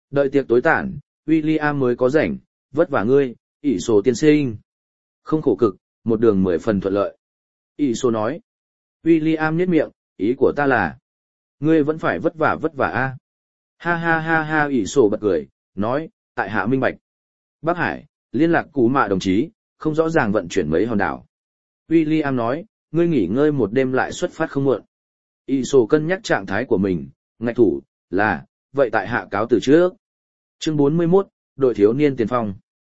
Đợi tiệc tối tản, William mới có rảnh, vất vả ngươi, ỷ sổ tiên sinh. Không khổ cực, một đường 10 phần thuận lợi. ỷ sổ nói. William nhếch miệng, ý của ta là, ngươi vẫn phải vất vả a. Ha ha ha ha, ỷ sổ bật cười, nói, tại hạ minh bạch. Bắc Hải, liên lạc Cú Mạ đồng chí, không rõ ràng vận chuyển mấy hòn đảo. William nói, ngươi nghỉ ngơi một đêm lại xuất phát không muộn. ỷ sổ cân nhắc trạng thái của mình, ngạch thủ, là, vậy tại hạ cáo từ trước. Chương 41, đội thiếu niên tiền phong.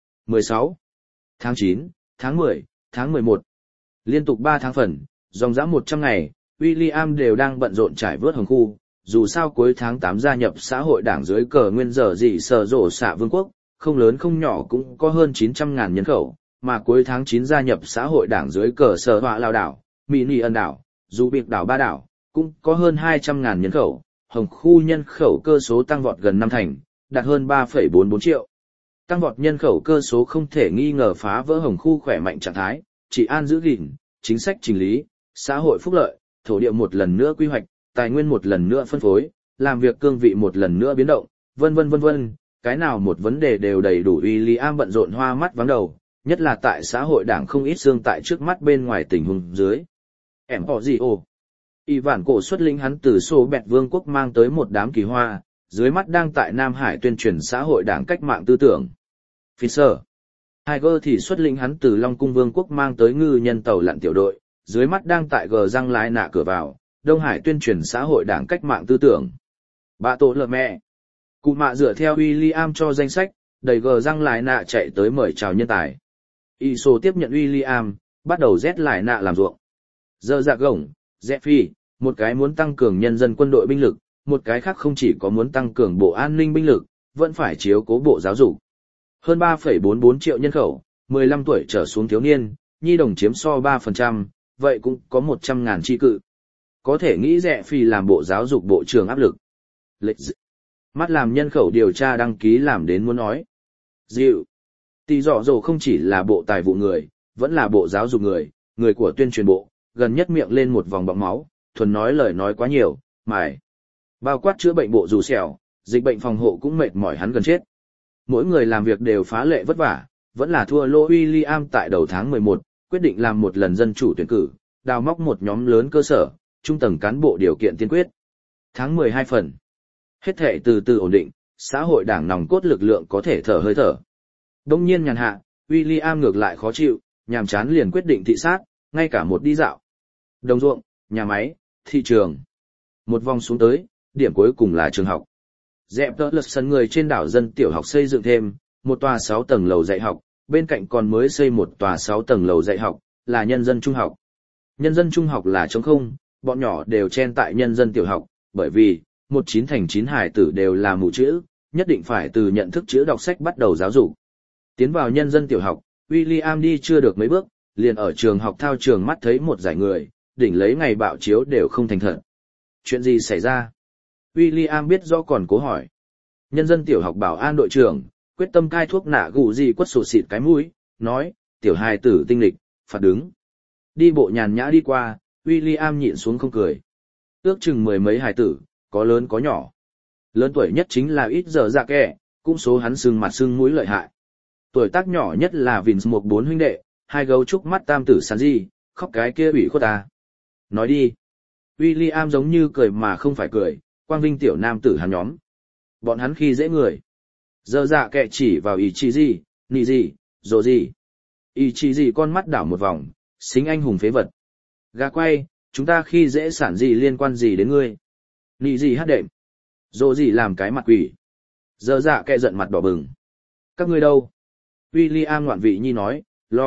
16. Tháng 9, tháng 10, tháng 11. Liên tục 3 tháng phần, dòng dã 100 ngày, William đều đang bận rộn trải vớt hồng khu. Dù sao cuối tháng 8 gia nhập xã hội đảng dưới cờ nguyên giờ gì sở rổ xạ vương quốc, không lớn không nhỏ cũng có hơn 900.000 nhân khẩu, mà cuối tháng 9 gia nhập xã hội đảng dưới cờ sở họa lao đảo, Mỹ Nì ân đảo, dù biệt đảo ba đảo, cũng có hơn 200.000 nhân khẩu, hồng khu nhân khẩu cơ số tăng vọt gần 5 thành, đạt hơn 3,44 triệu. Tăng vọt nhân khẩu cơ số không thể nghi ngờ phá vỡ hồng khu khỏe mạnh trạng thái, trị an giữ gìn, chính sách chỉnh lý, xã hội phúc lợi, thổ địa một lần nữa quy hoạch, tài nguyên một lần nữa phân phối, làm việc cương vị một lần nữa biến động, vân vân, cái nào một vấn đề đều đầy đủ. William bận rộn hoa mắt vắng đầu, nhất là tại xã hội đảng không ít xương tại trước mắt bên ngoài tình huống dưới. Em họ gì ồ? Y vản cổ xuất lĩnh hắn từ Xô Bẹt Vương quốc mang tới một đám kỳ hoa, dưới mắt đang tại Nam Hải tuyên truyền xã hội đảng cách mạng tư tưởng. Fisher Tiger thì xuất lĩnh hắn từ Long Cung Vương quốc mang tới ngư nhân tàu lặn tiểu đội, dưới mắt đang tại gờ răng lái nạ cửa vào, Đông Hải tuyên truyền xã hội đảng cách mạng tư tưởng. Bà tổ lợ mẹ. Cụ mạ dựa theo William cho danh sách, đầy gờ răng lái nạ chạy tới mời chào nhân tài. Iso tiếp nhận William, bắt đầu rét lái nạ làm ruộng. Giờ dạ gổng, dẹ phi, một cái muốn tăng cường nhân dân quân đội binh lực, một cái khác không chỉ có muốn tăng cường bộ an ninh binh lực, vẫn phải chiếu cố bộ giáo dục. Hơn 3,44 triệu nhân khẩu, 15 tuổi trở xuống thiếu niên, nhi đồng chiếm so 3%, vậy cũng có 100.000 chi cự. Có thể nghĩ rẻ phi làm bộ giáo dục bộ trưởng áp lực. Mắt làm nhân khẩu điều tra đăng ký làm đến muốn nói. Dịu. Tỷ dọ dồ không chỉ là bộ tài vụ người, vẫn là bộ giáo dục người, người của tuyên truyền bộ, gần nhất miệng lên một vòng bọng máu, thuần nói lời nói quá nhiều, mải. Bao quát chữa bệnh bộ dù sẹo, dịch bệnh phòng hộ cũng mệt mỏi hắn gần chết. Mỗi người làm việc đều phá lệ vất vả, vẫn là thua lỗ. William tại đầu tháng 11, quyết định làm một lần dân chủ tuyển cử, đào móc một nhóm lớn cơ sở, trung tầng cán bộ điều kiện tiên quyết. Tháng 12 phần. Hết thảy từ từ ổn định, xã hội đảng nòng cốt lực lượng có thể thở hơi thở. Đông nhiên nhàn hạ, William ngược lại khó chịu, nhàm chán liền quyết định thị sát, ngay cả một đi dạo. Đồng ruộng, nhà máy, thị trường. Một vòng xuống tới, điểm cuối cùng là trường học. Dẹp tớ lật sân người trên đảo dân tiểu học xây dựng thêm, một tòa 6 tầng lầu dạy học, bên cạnh còn mới xây một tòa 6 tầng lầu dạy học, là nhân dân trung học. Nhân dân trung học là trống không, bọn nhỏ đều chen tại nhân dân tiểu học, bởi vì, 19 hải tử đều là mù chữ, nhất định phải từ nhận thức chữ đọc sách bắt đầu giáo dục. Tiến vào nhân dân tiểu học, William đi chưa được mấy bước, liền ở trường học thao trường mắt thấy một dải người, đỉnh lấy ngày bạo chiếu đều không thành thật. Chuyện gì xảy ra? William biết rõ còn cố hỏi. Nhân dân tiểu học bảo an đội trưởng, quyết tâm cai thuốc nạ gù gì quất sụt xịt cái mũi, nói, tiểu hài tử tinh lịch, phạt đứng. Đi bộ nhàn nhã đi qua, William nhịn xuống không cười. Ước chừng 10 mấy hài tử, có lớn có nhỏ. Lớn tuổi nhất chính là ít giờ dạ kẻ, cũng số hắn sưng mặt sưng mũi lợi hại. Tuổi tác nhỏ nhất là Vince một 4 huynh đệ, hai gấu trúc mắt tam tử sán gì, khóc cái kia ủy khuất ta. Nói đi. William giống như cười mà không phải cười, quang vinh tiểu nam tử hắn nhóm. Bọn hắn khi dễ người. Giờ dạ kẻ chỉ vào ý chí gì, nị gì, rồi gì. Ý chí gì con mắt đảo một vòng, xính anh hùng phế vật. Gà quay, chúng ta khi dễ sản gì liên quan gì đến ngươi. Nị gì hát đệm. Rồi gì làm cái mặt quỷ. Giờ dạ kẻ giận mặt đỏ bừng. Các ngươi đâu? William ngoạn vị nhi nói,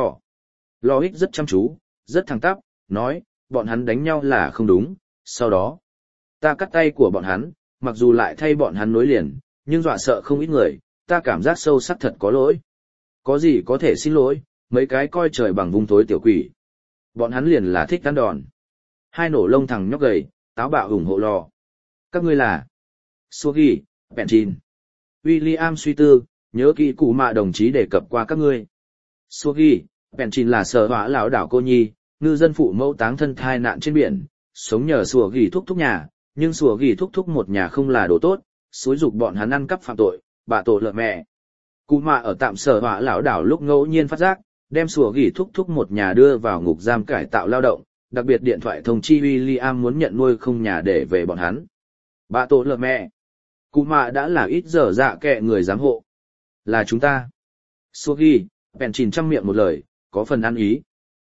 lo ích rất chăm chú, rất thẳng tắp, nói, bọn hắn đánh nhau là không đúng, sau đó, ta cắt tay của bọn hắn, mặc dù lại thay bọn hắn nối liền, nhưng dọa sợ không ít người, ta cảm giác sâu sắc thật có lỗi. Có gì có thể xin lỗi, mấy cái coi trời bằng vung thối tiểu quỷ. Bọn hắn liền là thích ăn đòn. Hai nổ lông thằng nhóc gầy, táo bạo ủng hộ lò. Các ngươi là Sugi, Penchin. William suy tư, nhớ kỹ cụ mạ đồng chí đề cập qua các ngươi. Sugi, Penchin là sở hỏa lão đảo cô nhi, ngư dân phụ mẫu táng thân thai nạn trên biển, sống nhờ Sugi thúc thúc nhà, nhưng Sugi thúc thúc một nhà không là đồ tốt, xúi dục bọn hắn ăn cắp phạm tội, bà tổ lợ mẹ. Cụ mạ ở tạm sở họa lão đảo lúc ngẫu nhiên phát giác, đem sủa gỉ thúc thúc một nhà đưa vào ngục giam cải tạo lao động, đặc biệt điện thoại thông chi William muốn nhận nuôi không nhà để về bọn hắn. Bà tổ lợ mẹ. Cụ mạ đã là ít giờ dạ kệ người giám hộ. Là chúng ta. Sủa gỉ, bèn chìn trăm miệng một lời, có phần ăn ý.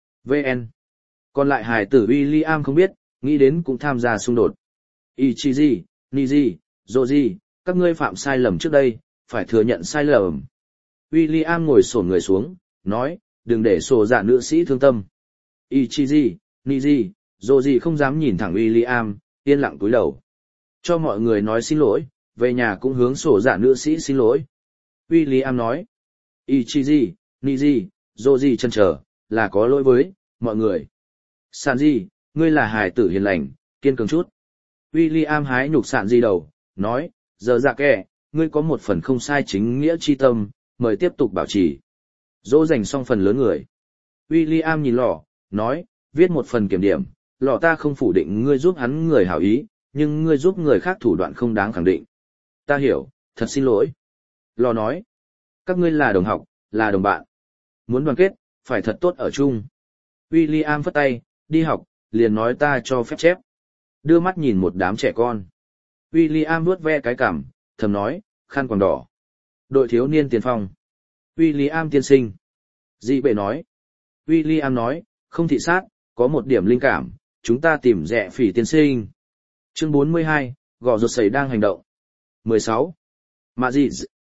VN. Còn lại hài tử William không biết, nghĩ đến cũng tham gia xung đột. Ichiji, Niji, Joji, các ngươi phạm sai lầm trước đây, phải thừa nhận sai lầm. William ngồi xổm người xuống, nói, đừng để sổ dạ nữ sĩ thương tâm. Ichiji, Niji, Joji không dám nhìn thẳng William, yên lặng cúi đầu. Cho mọi người nói xin lỗi, về nhà cũng hướng sổ dạ nữ sĩ xin lỗi. William nói, Ichiji, Niji, Joji chần chờ, là có lỗi với mọi người. Sanji, ngươi là hài tử hiền lành, kiên cường chút. William hái nhục Sanji đầu, nói, giờ dạ kẻ, ngươi có một phần không sai chính nghĩa chi tâm, mời tiếp tục bảo trì. Dỗ dành xong phần lớn người. William nhìn lò, nói, viết một phần kiểm điểm, lò ta không phủ định ngươi giúp hắn người hảo ý, nhưng ngươi giúp người khác thủ đoạn không đáng khẳng định. Ta hiểu, thật xin lỗi. Lò nói, các ngươi là đồng học, là đồng bạn. Muốn đoàn kết, phải thật tốt ở chung. William phất tay, đi học, liền nói ta cho phép chép. Đưa mắt nhìn một đám trẻ con. William vuốt ve cái cằm, thầm nói, khăn quàng đỏ. Đội thiếu niên tiền phong. William tiên sinh. Dị bệ nói. William nói, không thị sát, có một điểm linh cảm, chúng ta tìm rẻ phỉ tiên sinh. Chương 42, gò rột sẩy đang hành động. 16. Mạ dị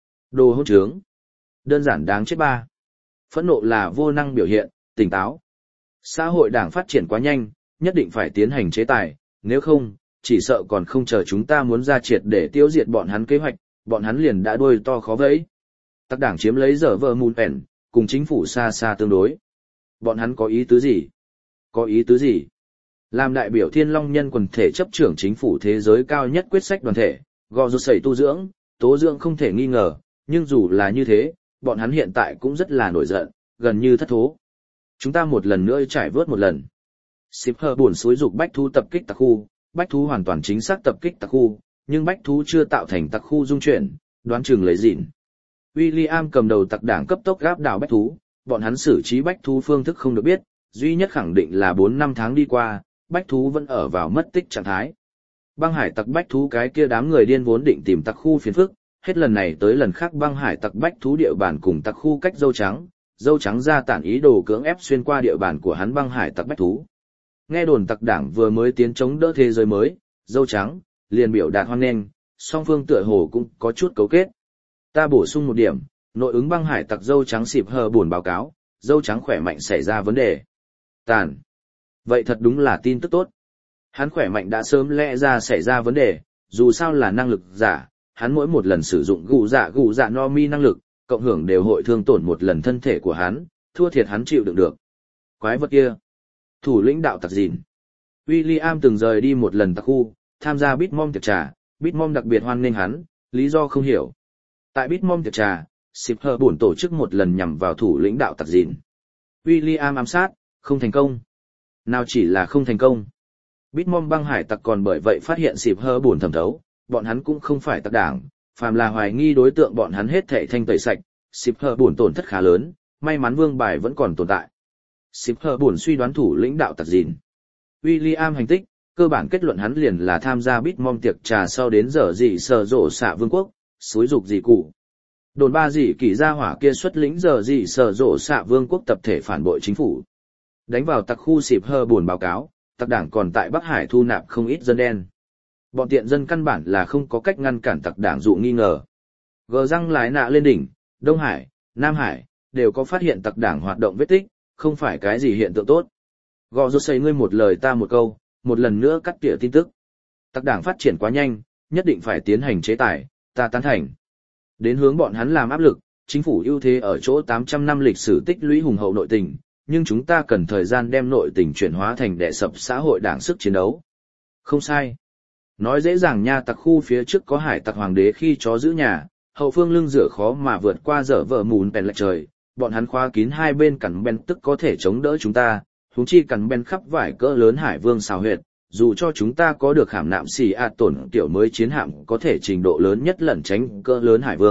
đồ hỗn trướng. Đơn giản đáng chết ba. Phẫn nộ là vô năng biểu hiện, tỉnh táo. Xã hội đảng phát triển quá nhanh, nhất định phải tiến hành chế tài, nếu không, chỉ sợ còn không chờ chúng ta muốn ra triệt để tiêu diệt bọn hắn kế hoạch, bọn hắn liền đã đuôi to khó vẫy. Tặc đảng chiếm lấy giờ vợ mùn ẻn, cùng chính phủ xa xa tương đối. Bọn hắn có ý tứ gì? Có ý tứ gì? Làm đại biểu Thiên Long Nhân quần thể chấp trưởng chính phủ thế giới cao nhất quyết sách đoàn thể, gò rột sẩy tu dưỡng, tố dưỡng không thể nghi ngờ, nhưng dù là như thế, bọn hắn hiện tại cũng rất là nổi giận, gần như thất thố. Chúng ta một lần nữa trải vớt một lần. Sịp hờ buồn xúi dục bách thú tập kích tặc khu, bách thú hoàn toàn chính xác tập kích tặc khu, nhưng bách thú chưa tạo thành tặc khu dung chuyển, đoán chừng lấy dịn. William cầm đầu tặc đảng cấp tốc gáp đảo bách thú, bọn hắn xử trí bách thú phương thức không được biết, duy nhất khẳng định là 4-5 tháng đi qua, bách thú vẫn ở vào mất tích trạng thái. Băng hải tặc bách thú cái kia đám người điên vốn định tìm tặc khu phiền phức, hết lần này tới lần khác băng hải tặc bách thú địa bàn cùng tặc khu cách dâu trắng ra tản ý đồ cưỡng ép xuyên qua địa bàn của hắn băng hải tặc bách thú. Nghe đồn tặc đảng vừa mới tiến chống đỡ thế giới mới, dâu trắng, liền biểu đạt hoan nghênh, song phương tựa hồ cũng có chút cấu kết. Ta bổ sung một điểm, nội ứng băng hải tặc dâu trắng xịp hờ buồn báo cáo, dâu trắng khỏe mạnh xảy ra vấn đề. Tàn. Vậy thật đúng là tin tức tốt. Hắn khỏe mạnh đã sớm lẽ ra xảy ra vấn đề, dù sao là năng lực giả, hắn mỗi một lần sử dụng gù dạ no mi năng lực, cộng hưởng đều hội thương tổn một lần thân thể của hắn, thua thiệt hắn chịu đựng được. Quái vật kia. Thủ lĩnh đạo tặc dịn. William từng rời đi một lần tặc khu, tham gia Bitmom tiệc trà, Bitmom đặc biệt hoan nghênh hắn, lý do không hiểu. Tại Bitmom tiệc trà, Sịp hờ buồn tổ chức một lần nhằm vào thủ lĩnh đạo tặc dịn. William ám sát, không thành công. Nào chỉ là không thành công. Bitmom băng hải tặc còn bởi vậy phát hiện Sịp hờ buồn thẩm thấu, bọn hắn cũng không phải tặc đảng, phàm là hoài nghi đối tượng bọn hắn hết thảy thanh tẩy sạch, Sịp hờ buồn tổn thất khá lớn, may mắn vương bài vẫn còn tồn tại. Sịp hờ buồn suy đoán thủ lĩnh đạo tặc dịn. William hành tích, cơ bản kết luận hắn liền là tham gia Bitmom tiệc trà sau đến giờ gì sở rộ xạ vương quốc, xúi dục gì cụ. Đồn ba dị kỳ gia hỏa kia xuất lĩnh giờ gì sở rộ xạ vương quốc tập thể phản bội chính phủ. Đánh vào tặc khu Sịp hờ buồn báo cáo, tặc đảng còn tại Bắc Hải thu nạp không ít dân đen. Bọn tiện dân căn bản là không có cách ngăn cản tặc đảng dụ nghi ngờ. Gờ răng lái nạ lên đỉnh, Đông Hải, Nam Hải, đều có phát hiện tặc đảng hoạt động vết tích, không phải cái gì hiện tượng tốt. Gò rột xây ngươi một lời ta một câu, một lần nữa cắt tỉa tin tức. Tặc đảng phát triển quá nhanh, nhất định phải tiến hành chế tài, ta tán thành. Đến hướng bọn hắn làm áp lực, chính phủ ưu thế ở chỗ 800 năm lịch sử tích lũy hùng hậu nội tình, nhưng chúng ta cần thời gian đem nội tình chuyển hóa thành đè sập xã hội đảng sức chiến đấu. Không sai. Nói dễ dàng nha, tặc khu phía trước có hải tặc hoàng đế khi chó giữ nhà, hậu phương lưng rửa khó mà vượt qua dở vợ mùn bèn lệch trời, bọn hắn khóa kín hai bên cắn ben tức có thể chống đỡ chúng ta, huống chi cắn ben khắp vải cỡ lớn hải vương xào huyệt, dù cho chúng ta có được hàm nạm xì tổn tiểu mới chiến hạm có thể trình độ lớn nhất lẩn tránh cỡ lớn hải vương,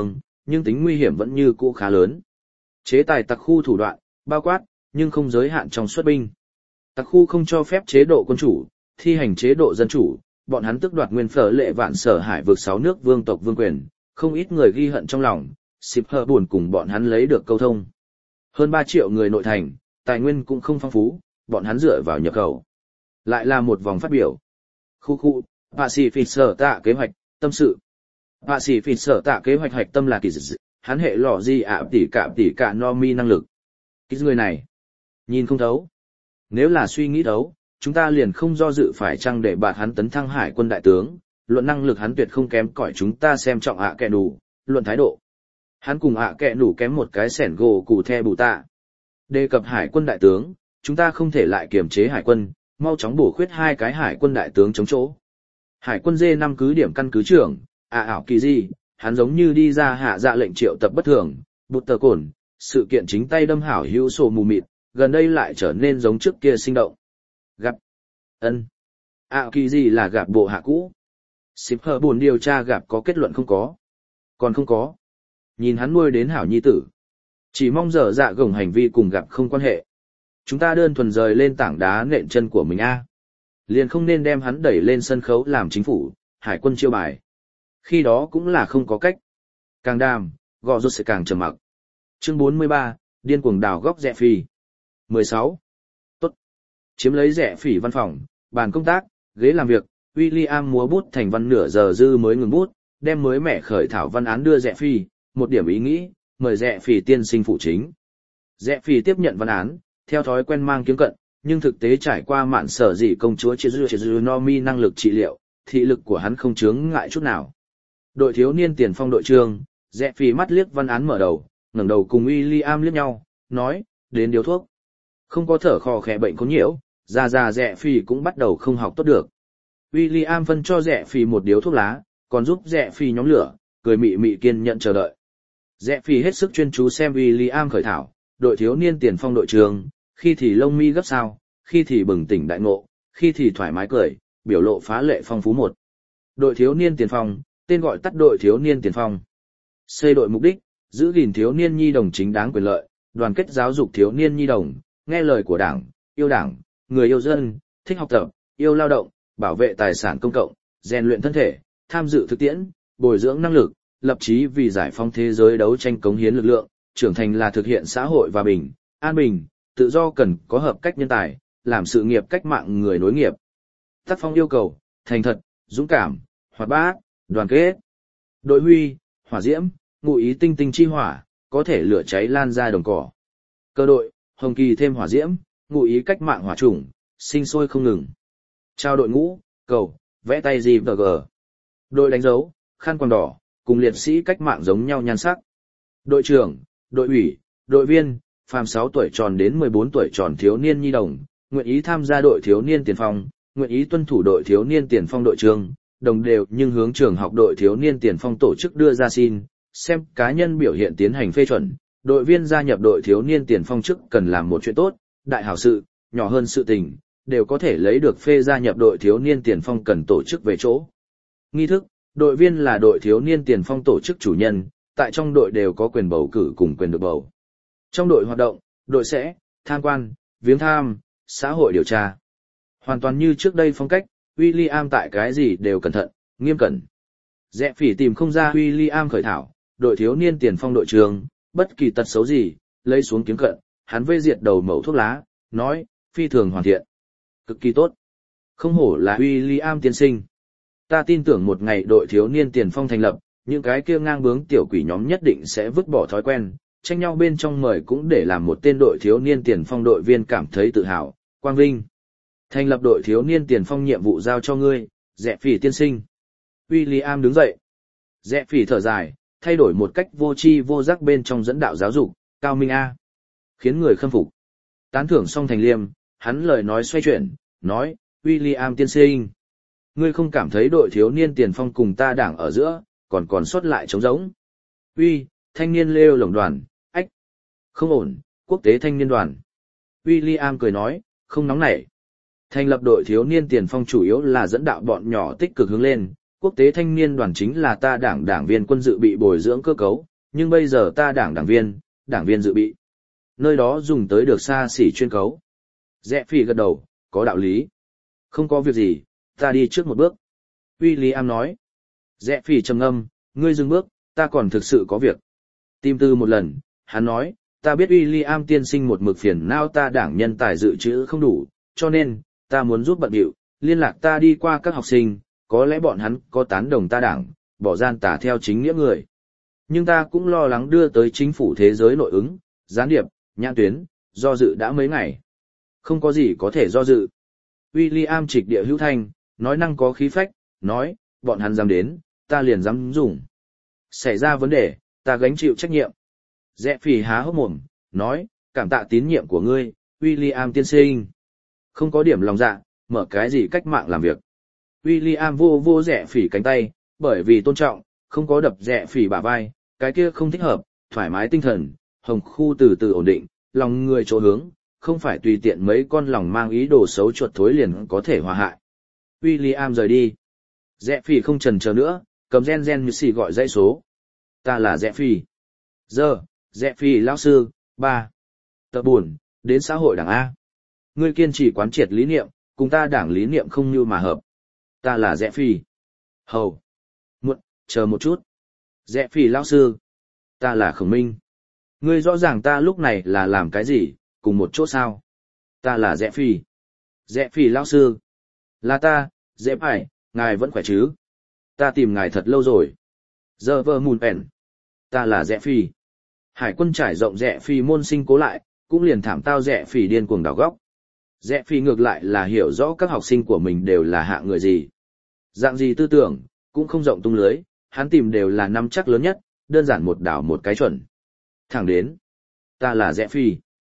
nhưng tính nguy hiểm vẫn như cũ khá lớn. Chế tài tặc khu thủ đoạn, bao quát, nhưng không giới hạn trong xuất binh. Tặc khu không cho phép chế độ quân chủ, thi hành chế độ dân chủ, bọn hắn tước đoạt nguyên phở lệ vạn sở hải vực 6 nước vương tộc vương quyền, không ít người ghi hận trong lòng, xịp hờ buồn cùng bọn hắn lấy được câu thông. Hơn 3 triệu người nội thành, tài nguyên cũng không phong phú, bọn hắn dựa vào nhập khẩu. Lại là một vòng phát biểu. Khu, Pacific sở tạ kế hoạch, tâm sự. Pacific sở tạ kế hoạch hạch tâm là kỳ dị, hắn hệ lọ gì ạ tỉ cả no mi năng lực. Cái người này, nhìn không thấu. Nếu là suy nghĩ thấu, chúng ta liền không do dự phải chăng để bạt hắn tấn thăng hải quân đại tướng, luận năng lực hắn tuyệt không kém cỏi chúng ta xem trọng ạ kẹ đủ, luận thái độ. Hắn cùng ạ kẹ đủ kém một cái sẻn gỗ củ the bù tạ. Đề cập hải quân đại tướng, chúng ta không thể lại kiềm chế hải quân, mau chóng bổ khuyết 2 cái hải quân đại tướng chống chỗ. Hải quân D5 cứ điểm căn cứ trưởng, ảo kỳ gì, hắn giống như đi ra hạ dạ lệnh triệu tập bất thường, bụt tờ cồn, sự kiện chính tay đâm hảo hữu sổ mù mịt, gần đây lại trở nên giống trước kia sinh động. Gặp. Ảo kỳ gì là gặp bộ hạ cũ. Xịp hờ buồn điều tra gặp có kết luận không có. Còn không có. Nhìn hắn nuôi đến hảo nhi tử. Chỉ mong dở dạ gồng hành vi cùng gặp không quan hệ. Chúng ta đơn thuần rời lên tảng đá nện chân của mình a. Liền không nên đem hắn đẩy lên sân khấu làm chính phủ, hải quân chiêu bài. Khi đó cũng là không có cách. Càng đàm, gò rốt sẽ càng trầm mặc. Chương 43, điên cuồng đào góc rẻ phì. 16. Tốt. Chiếm lấy rẻ phỉ văn phòng, bàn công tác, ghế làm việc, William múa bút thành văn nửa giờ dư mới ngừng bút, đem mới mẻ khởi thảo văn án đưa rẻ phỉ, một điểm ý nghĩ, mời rẻ phỉ tiên sinh phụ chính. Rẻ phỉ tiếp nhận văn án, theo thói quen mang kiếm cận, nhưng thực tế trải qua mạn sở dị công chúa chế dư no mi năng lực trị liệu, thị lực của hắn không chướng ngại chút nào. Đội thiếu niên tiền phong đội trưởng, rẽ phì mắt liếc văn án mở đầu, ngẩng đầu cùng William liếc nhau, nói, đến điếu thuốc. Không có thở khò khẽ bệnh khốn nhiễu, già rẽ phì cũng bắt đầu không học tốt được. William phân cho rẽ phì một điếu thuốc lá, còn giúp rẽ phì nhóm lửa, cười mị mị kiên nhận chờ đợi. Rẽ phì hết sức chuyên chú xem William khởi thảo, đội thiếu niên tiền phong đội trưởng, khi thì lông mi gấp sao, khi thì bừng tỉnh đại ngộ, khi thì thoải mái cười, biểu lộ phá lệ phong phú một. Đội thiếu niên tiền phong, tên gọi tắt đội thiếu niên tiền phong. Xây đội mục đích, giữ gìn thiếu niên nhi đồng chính đáng quyền lợi, đoàn kết giáo dục thiếu niên nhi đồng, nghe lời của đảng, người yêu dân, thích học tập, yêu lao động, bảo vệ tài sản công cộng, rèn luyện thân thể, tham dự thực tiễn, bồi dưỡng năng lực, lập chí vì giải phóng thế giới đấu tranh cống hiến lực lượng, trưởng thành là thực hiện xã hội hòa bình, an bình, tự do cần có hợp cách nhân tài, làm sự nghiệp cách mạng người nối nghiệp. Tác phong yêu cầu, thành thật, dũng cảm, hoạt bát, đoàn kết. Đội huy, hỏa diễm, ngụ ý tinh tinh chi hỏa, có thể lửa cháy lan ra đồng cỏ. Cơ đội, hồng kỳ thêm hỏa diễm, ngụ ý cách mạng hỏa chủng, sinh sôi không ngừng. Trao đội ngũ, cầu, vẽ tay gì vờ gờ. Đội đánh dấu, khăn quàng đỏ, cùng liệt sĩ cách mạng giống nhau nhan sắc. Đội trưởng, đội ủy, đội viên, phàm 6 tuổi tròn đến 14 tuổi tròn thiếu niên nhi đồng, nguyện ý tham gia đội thiếu niên tiền phong, nguyện ý tuân thủ đội thiếu niên tiền phong đội trường, đồng đều nhưng hướng trường học đội thiếu niên tiền phong tổ chức đưa ra xin, xem cá nhân biểu hiện tiến hành phê chuẩn, đội viên gia nhập đội thiếu niên tiền phong trước cần làm một chuyện tốt, đại hảo sự, nhỏ hơn sự tình, đều có thể lấy được phê gia nhập đội thiếu niên tiền phong cần tổ chức về chỗ. Nghi thức, đội viên là đội thiếu niên tiền phong tổ chức chủ nhân, tại trong đội đều có quyền bầu cử cùng quyền được bầu. Trong đội hoạt động, đội sẽ, tham quan, viếng thăm, xã hội điều tra. Hoàn toàn như trước đây phong cách, William tại cái gì đều cẩn thận, nghiêm cẩn. Rẽ phỉ tìm không ra William khởi thảo, đội thiếu niên tiền phong đội trường, bất kỳ tật xấu gì, lấy xuống kiếm cận, hắn vây diệt đầu mẩu thuốc lá, nói, phi thường hoàn thiện. Cực kỳ tốt. Không hổ là William tiên sinh. Ta tin tưởng một ngày đội thiếu niên tiền phong thành lập, những cái kia ngang bướng tiểu quỷ nhóm nhất định sẽ vứt bỏ thói quen, tranh nhau bên trong mời cũng để làm một tên đội thiếu niên tiền phong đội viên cảm thấy tự hào, quang vinh. Thành lập đội thiếu niên tiền phong nhiệm vụ giao cho ngươi, Rẽ phỉ tiên sinh. William đứng dậy. Rẽ phỉ thở dài, thay đổi một cách vô tri vô giác bên trong dẫn đạo giáo dục, cao minh A. Khiến người khâm phục. Tán thưởng xong thành liêm, hắn lời nói xoay chuyển, nói, William tiên sinh. Ngươi không cảm thấy đội thiếu niên tiền phong cùng ta đảng ở giữa, còn sót lại trống rỗng. Thanh niên lêu lồng đoàn, ách. Không ổn, quốc tế thanh niên đoàn. William cười nói, không nóng nảy. Thành lập đội thiếu niên tiền phong chủ yếu là dẫn đạo bọn nhỏ tích cực hướng lên, quốc tế thanh niên đoàn chính là ta đảng viên quân dự bị bồi dưỡng cơ cấu, nhưng bây giờ ta đảng viên dự bị. Nơi đó dùng tới được xa xỉ chuyên cấu. Rẽ phỉ gật đầu, có đạo lý. Không có việc gì, ta đi trước một bước. William nói. Rẽ phỉ trầm ngâm, ngươi dừng bước, ta còn thực sự có việc. Tim tư một lần, hắn nói, ta biết William tiên sinh một mực phiền não ta đảng nhân tài dự trữ không đủ, cho nên, ta muốn giúp bận điệu, liên lạc ta đi qua các học sinh, có lẽ bọn hắn có tán đồng ta đảng, bỏ gian tà theo chính nghĩa người. Nhưng ta cũng lo lắng đưa tới chính phủ thế giới nội ứng, gián điệp, nhãn tuyến, do dự đã mấy ngày. Không có gì có thể do dự. William trịch địa hữu thanh, nói năng có khí phách, nói, bọn hắn dám đến, ta liền dám dùng. Xảy ra vấn đề, ta gánh chịu trách nhiệm. Rẽ phỉ há hốc mồm, nói, cảm tạ tín nhiệm của ngươi, William tiên sinh. Không có điểm lòng dạ, mở cái gì cách mạng làm việc. William vô rẽ phỉ cánh tay, bởi vì tôn trọng, không có đập rẽ phỉ bả vai, cái kia không thích hợp, thoải mái tinh thần, hồng khu từ từ ổn định, lòng người chỗ hướng, không phải tùy tiện mấy con lòng mang ý đồ xấu chuột thối liền có thể hòa hại. William rời đi. Rẽ phỉ không chần chờ nữa, cầm gen như xì gọi dãy số. Ta là rẽ phỉ. Giờ, rẽ phỉ lão sư, 3. Tờ buồn, đến xã hội đảng A. Ngươi kiên trì quán triệt lý niệm, cùng ta đảng lý niệm không như mà hợp. Ta là rẽ phỉ. Hầu. Muộn, chờ một chút. Rẽ phỉ lão sư. Ta là Khổng Minh. Ngươi rõ ràng ta lúc này là làm cái gì, cùng một chỗ sao? Ta là rẽ phỉ. Rẽ phỉ lão sư. Là ta, rẽ phải, ngài vẫn khỏe chứ? Ta tìm ngài thật lâu rồi. Giờ vợ mùn ẻn. Ta là rẽ phỉ. Hải quân trải rộng rẽ phỉ môn sinh cố lại, cũng liền thảm tao rẽ phỉ điên cuồng đào góc. Rẽ phỉ ngược lại là hiểu rõ các học sinh của mình đều là hạ người gì. Dạng gì tư tưởng, cũng không rộng tung lưới, hắn tìm đều là nắm chắc lớn nhất, đơn giản một đảo một cái chuẩn. Thẳng đến. Ta là rẽ phỉ.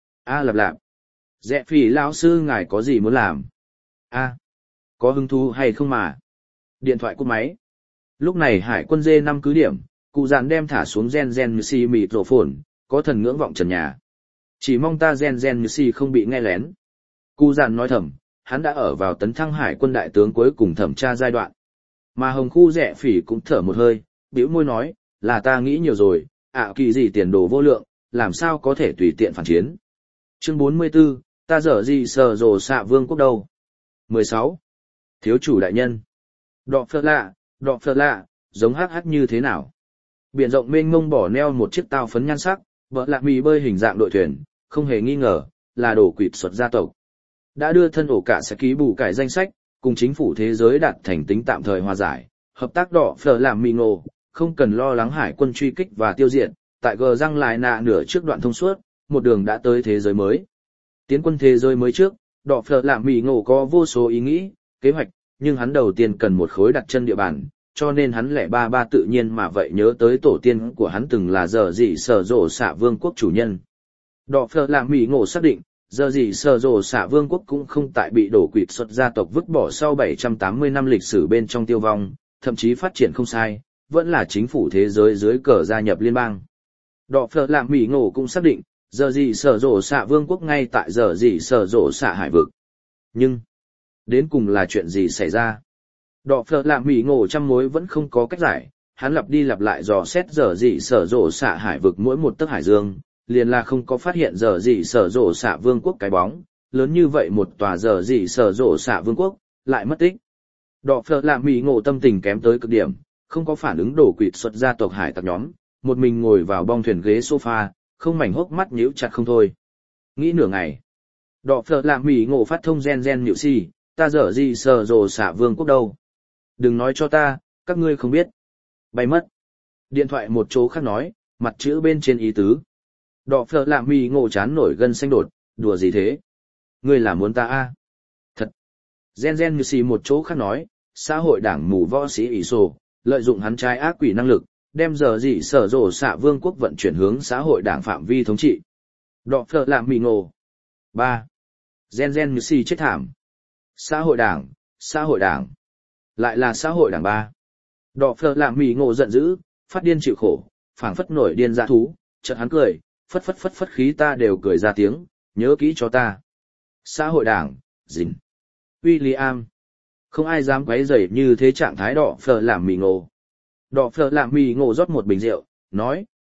A lạp lạp. Rẽ phỉ lão sư ngài có gì muốn làm? A. Có hứng thú hay không mà? Điện thoại cúp máy. Lúc này hải quân D5 cứ điểm, cụ dàn đem thả xuống gen như si mịt rổ phồn, có thần ngưỡng vọng trần nhà. Chỉ mong ta gen như si không bị nghe lén. Cụ dàn nói thầm, hắn đã ở vào tấn thăng hải quân đại tướng cuối cùng thẩm tra giai đoạn. Mà hồng khu rẽ phỉ cũng thở một hơi, bĩu môi nói, là ta nghĩ nhiều rồi, kỳ gì tiền đồ vô lượng, làm sao có thể tùy tiện phản chiến. Chương 44, ta dở gì sờ rồ xạ vương quốc đâu. 16. Thiếu chủ đại nhân. Đọ phật lạ, giống hắc như thế nào? Biển rộng mênh mông bỏ neo một chiếc tàu phấn nhan sắc, vợ lạ mì bơi hình dạng đội thuyền, không hề nghi ngờ, là đổ quỵt xuất gia tộc. Đã đưa thân ổ cả sẽ ký bù cải danh sách, cùng chính phủ thế giới đạt thành tính tạm thời hòa giải, hợp tác đỏ phở làm mì ngộ, không cần lo lắng hải quân truy kích và tiêu diệt, tại gờ răng lại nạ nửa trước đoạn thông suốt, một đường đã tới thế giới mới. Tiến quân thế giới mới trước, đỏ phở làm mì ngộ có vô số ý nghĩ, kế hoạch, nhưng hắn đầu tiên cần một khối đặt chân địa bàn, cho nên hắn lẻ ba tự nhiên mà vậy nhớ tới tổ tiên của hắn từng là giờ dị sở rộ xạ vương quốc chủ nhân. Đỏ phở làm mì ngộ xác định, giờ gì sở rộ xạ vương quốc cũng không tại bị đổ quỵt xuất gia tộc vứt bỏ sau 780 năm lịch sử bên trong tiêu vong, thậm chí phát triển không sai, vẫn là chính phủ thế giới dưới cờ gia nhập liên bang. Đỏ phở làm mì ngộ cũng xác định, giờ gì sở rộ xạ vương quốc ngay tại giờ gì sở rộ xạ hải vực. Nhưng, đến cùng là chuyện gì xảy ra? Đỏ phở làm mì ngộ trăm mối vẫn không có cách giải, hắn lặp đi lặp lại dò xét giờ gì sở rộ xạ hải vực mỗi một tấc hải dương, liền là không có phát hiện giờ gì sở rộ xạ vương quốc cái bóng, lớn như vậy một tòa giờ gì sở rộ xạ vương quốc, lại mất tích. Đỏ phở làm mì ngộ tâm tình kém tới cực điểm, không có phản ứng đổ quỵt xuất gia tộc hải tặc nhóm, một mình ngồi vào bong thuyền ghế sofa, không mảnh hốc mắt nhíu chặt không thôi. Nghĩ nửa ngày, đỏ phở làm mì ngộ phát thông gen nhịu si, ta dở gì sở rộ xạ vương quốc đâu. Đừng nói cho ta, các ngươi không biết. Bay mất. Điện thoại một chỗ khác nói, mặt chữ bên trên ý tứ. Đỏ phở làm mì ngộ chán nổi gân xanh đột, đùa gì thế? Ngươi là muốn ta a? Thật. Gen như xì một chỗ khác nói, xã hội đảng mù võ sĩ ỷ sổ, lợi dụng hắn trai ác quỷ năng lực, đem giờ dị sở rộ xạ vương quốc vận chuyển hướng xã hội đảng phạm vi thống trị. Đỏ phở làm mì ngộ. 3. Gen như xì chết thảm. Xã hội đảng. Lại là xã hội đảng 3. Đỏ phở làm mì ngộ giận dữ, phát điên chịu khổ, phảng phất nổi điên dã thú, chợt hắn cười, phất khí ta đều cười ra tiếng, nhớ kỹ cho ta. Xã hội đảng, dính. William. Không ai dám quấy rầy như thế trạng thái đỏ phở làm mì ngộ. Đỏ phở làm mì ngộ rót một bình rượu, nói,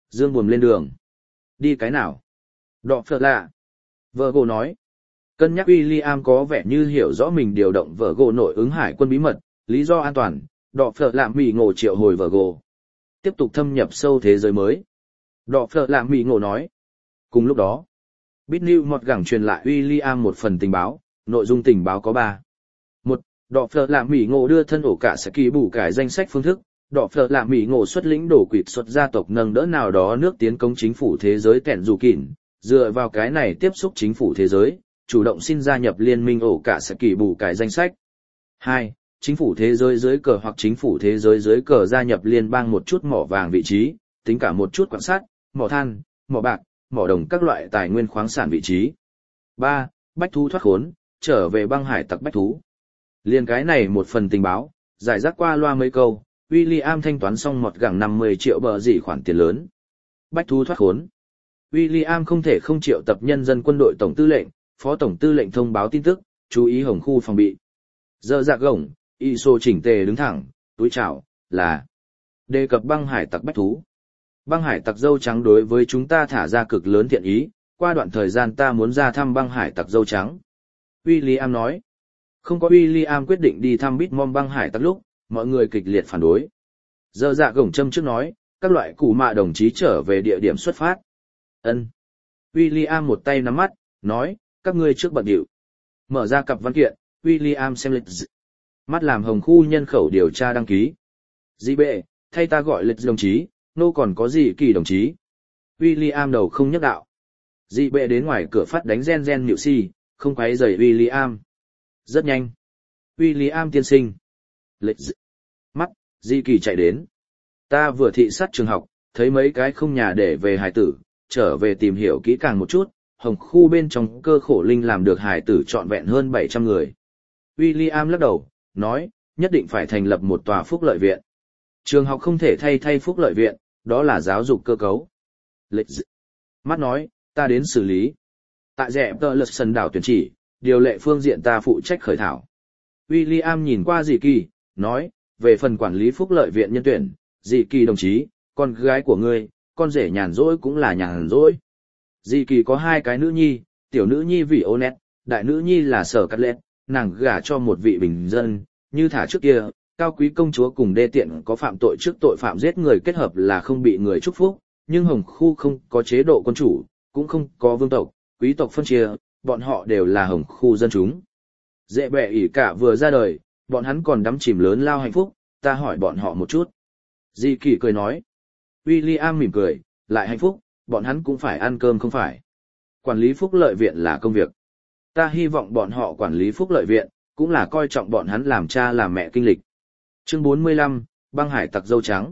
Dương buồm lên đường. Đi cái nào? Đọ phở lạ. Virgo nói. Cân nhắc William có vẻ như hiểu rõ mình điều động Virgo nội ứng hải quân bí mật, lý do an toàn, đọ phở lạ mỉ ngộ triệu hồi Virgo. Tiếp tục thâm nhập sâu thế giới mới. Đọ phở lạ mỉ ngộ nói. Cùng lúc đó, Bít New Mọt gẳng truyền lại William một phần tình báo, nội dung tình báo có 3. 1. Đọ phở lạ mỉ ngộ đưa thân ổ cả sẽ kỳ bù cải danh sách phương thức. Đọ phở lạ mỉ ngộ xuất lĩnh đổ quỵt xuất gia tộc nâng đỡ nào đó nước tiến công chính phủ thế giới kẹn dù kỉn, dựa vào cái này tiếp xúc chính phủ thế giới, chủ động xin gia nhập liên minh ổ cả sẽ kỳ bù cải danh sách. 2. Chính phủ thế giới dưới cờ hoặc chính phủ thế giới dưới cờ gia nhập liên bang một chút mỏ vàng vị trí, tính cả một chút quan sát, mỏ than, mỏ bạc, mỏ đồng các loại tài nguyên khoáng sản vị trí. 3. Bách thú thoát khốn, trở về băng hải tặc bách thú. Liên cái này một phần tình báo, giải rác qua loa mấy câu, William thanh toán xong một gẳng 50 triệu bờ dị khoản tiền lớn. Bách thú thoát khốn. William không thể không triệu tập nhân dân quân đội tổng tư lệnh, phó tổng tư lệnh thông báo tin tức, chú ý hồng khu phòng bị. Giờ dạ gổng, ISO chỉnh tề đứng thẳng, túi chảo, là đề cập băng hải tặc bách thú. Băng hải tặc dâu trắng đối với chúng ta thả ra cực lớn thiện ý, qua đoạn thời gian ta muốn ra thăm băng hải tặc dâu trắng. William nói. Không có William quyết định đi thăm Bitmom băng hải tặc lúc, mọi người kịch liệt phản đối. Giờ dạ gổng châm trước nói, các loại củ mạ đồng chí trở về địa điểm xuất phát. Ân. William một tay nắm mắt, nói, các ngươi trước bận điệu. Mở ra cặp văn kiện, William xem lịch mắt làm hồng khu nhân khẩu điều tra đăng ký. Dị bệ, thay ta gọi lịch đồng chí, nô còn có gì kỳ đồng chí. William đầu không nhấc đạo. Dị bệ đến ngoài cửa phát đánh gen nhịu si, không quấy rầy William. Rất nhanh. William tiên sinh. Lịch mắt, dị kỳ chạy đến. Ta vừa thị sát trường học, thấy mấy cái không nhà để về hài tử, trở về tìm hiểu kỹ càng một chút, hồng khu bên trong cơ khổ linh làm được hài tử trọn vẹn hơn 700 người. William lắc đầu, nói, nhất định phải thành lập một tòa phúc lợi viện. Trường học không thể thay phúc lợi viện, đó là giáo dục cơ cấu. Lịch mắt nói, ta đến xử lý. Tại rẽ tờ lật sân đảo tuyển chỉ, điều lệ phương diện ta phụ trách khởi thảo. William nhìn qua dì kỳ, nói, về phần quản lý phúc lợi viện nhân tuyển, dì kỳ đồng chí, con gái của ngươi, con rể nhàn rỗi cũng là nhàn rỗi. Dì kỳ có 2 cái nữ nhi, tiểu nữ nhi vì Onet, đại nữ nhi là Sở Cắt Lẹt, nàng gả cho một vị bình dân, như thả trước kia, cao quý công chúa cùng đê tiện có phạm tội trước tội phạm giết người kết hợp là không bị người chúc phúc, nhưng hồng khu không có chế độ quân chủ, cũng không có vương tộc, quý tộc phân chia, bọn họ đều là hồng khu dân chúng. Dễ bẹ ỉ cả vừa ra đời, bọn hắn còn đắm chìm lớn lao hạnh phúc, ta hỏi bọn họ một chút. Di Kỳ cười nói. William mỉm cười, lại hạnh phúc, bọn hắn cũng phải ăn cơm không phải. Quản lý phúc lợi viện là công việc. Ta hy vọng bọn họ quản lý phúc lợi viện, cũng là coi trọng bọn hắn làm cha làm mẹ kinh lịch. Chương 45, băng hải tặc dâu trắng.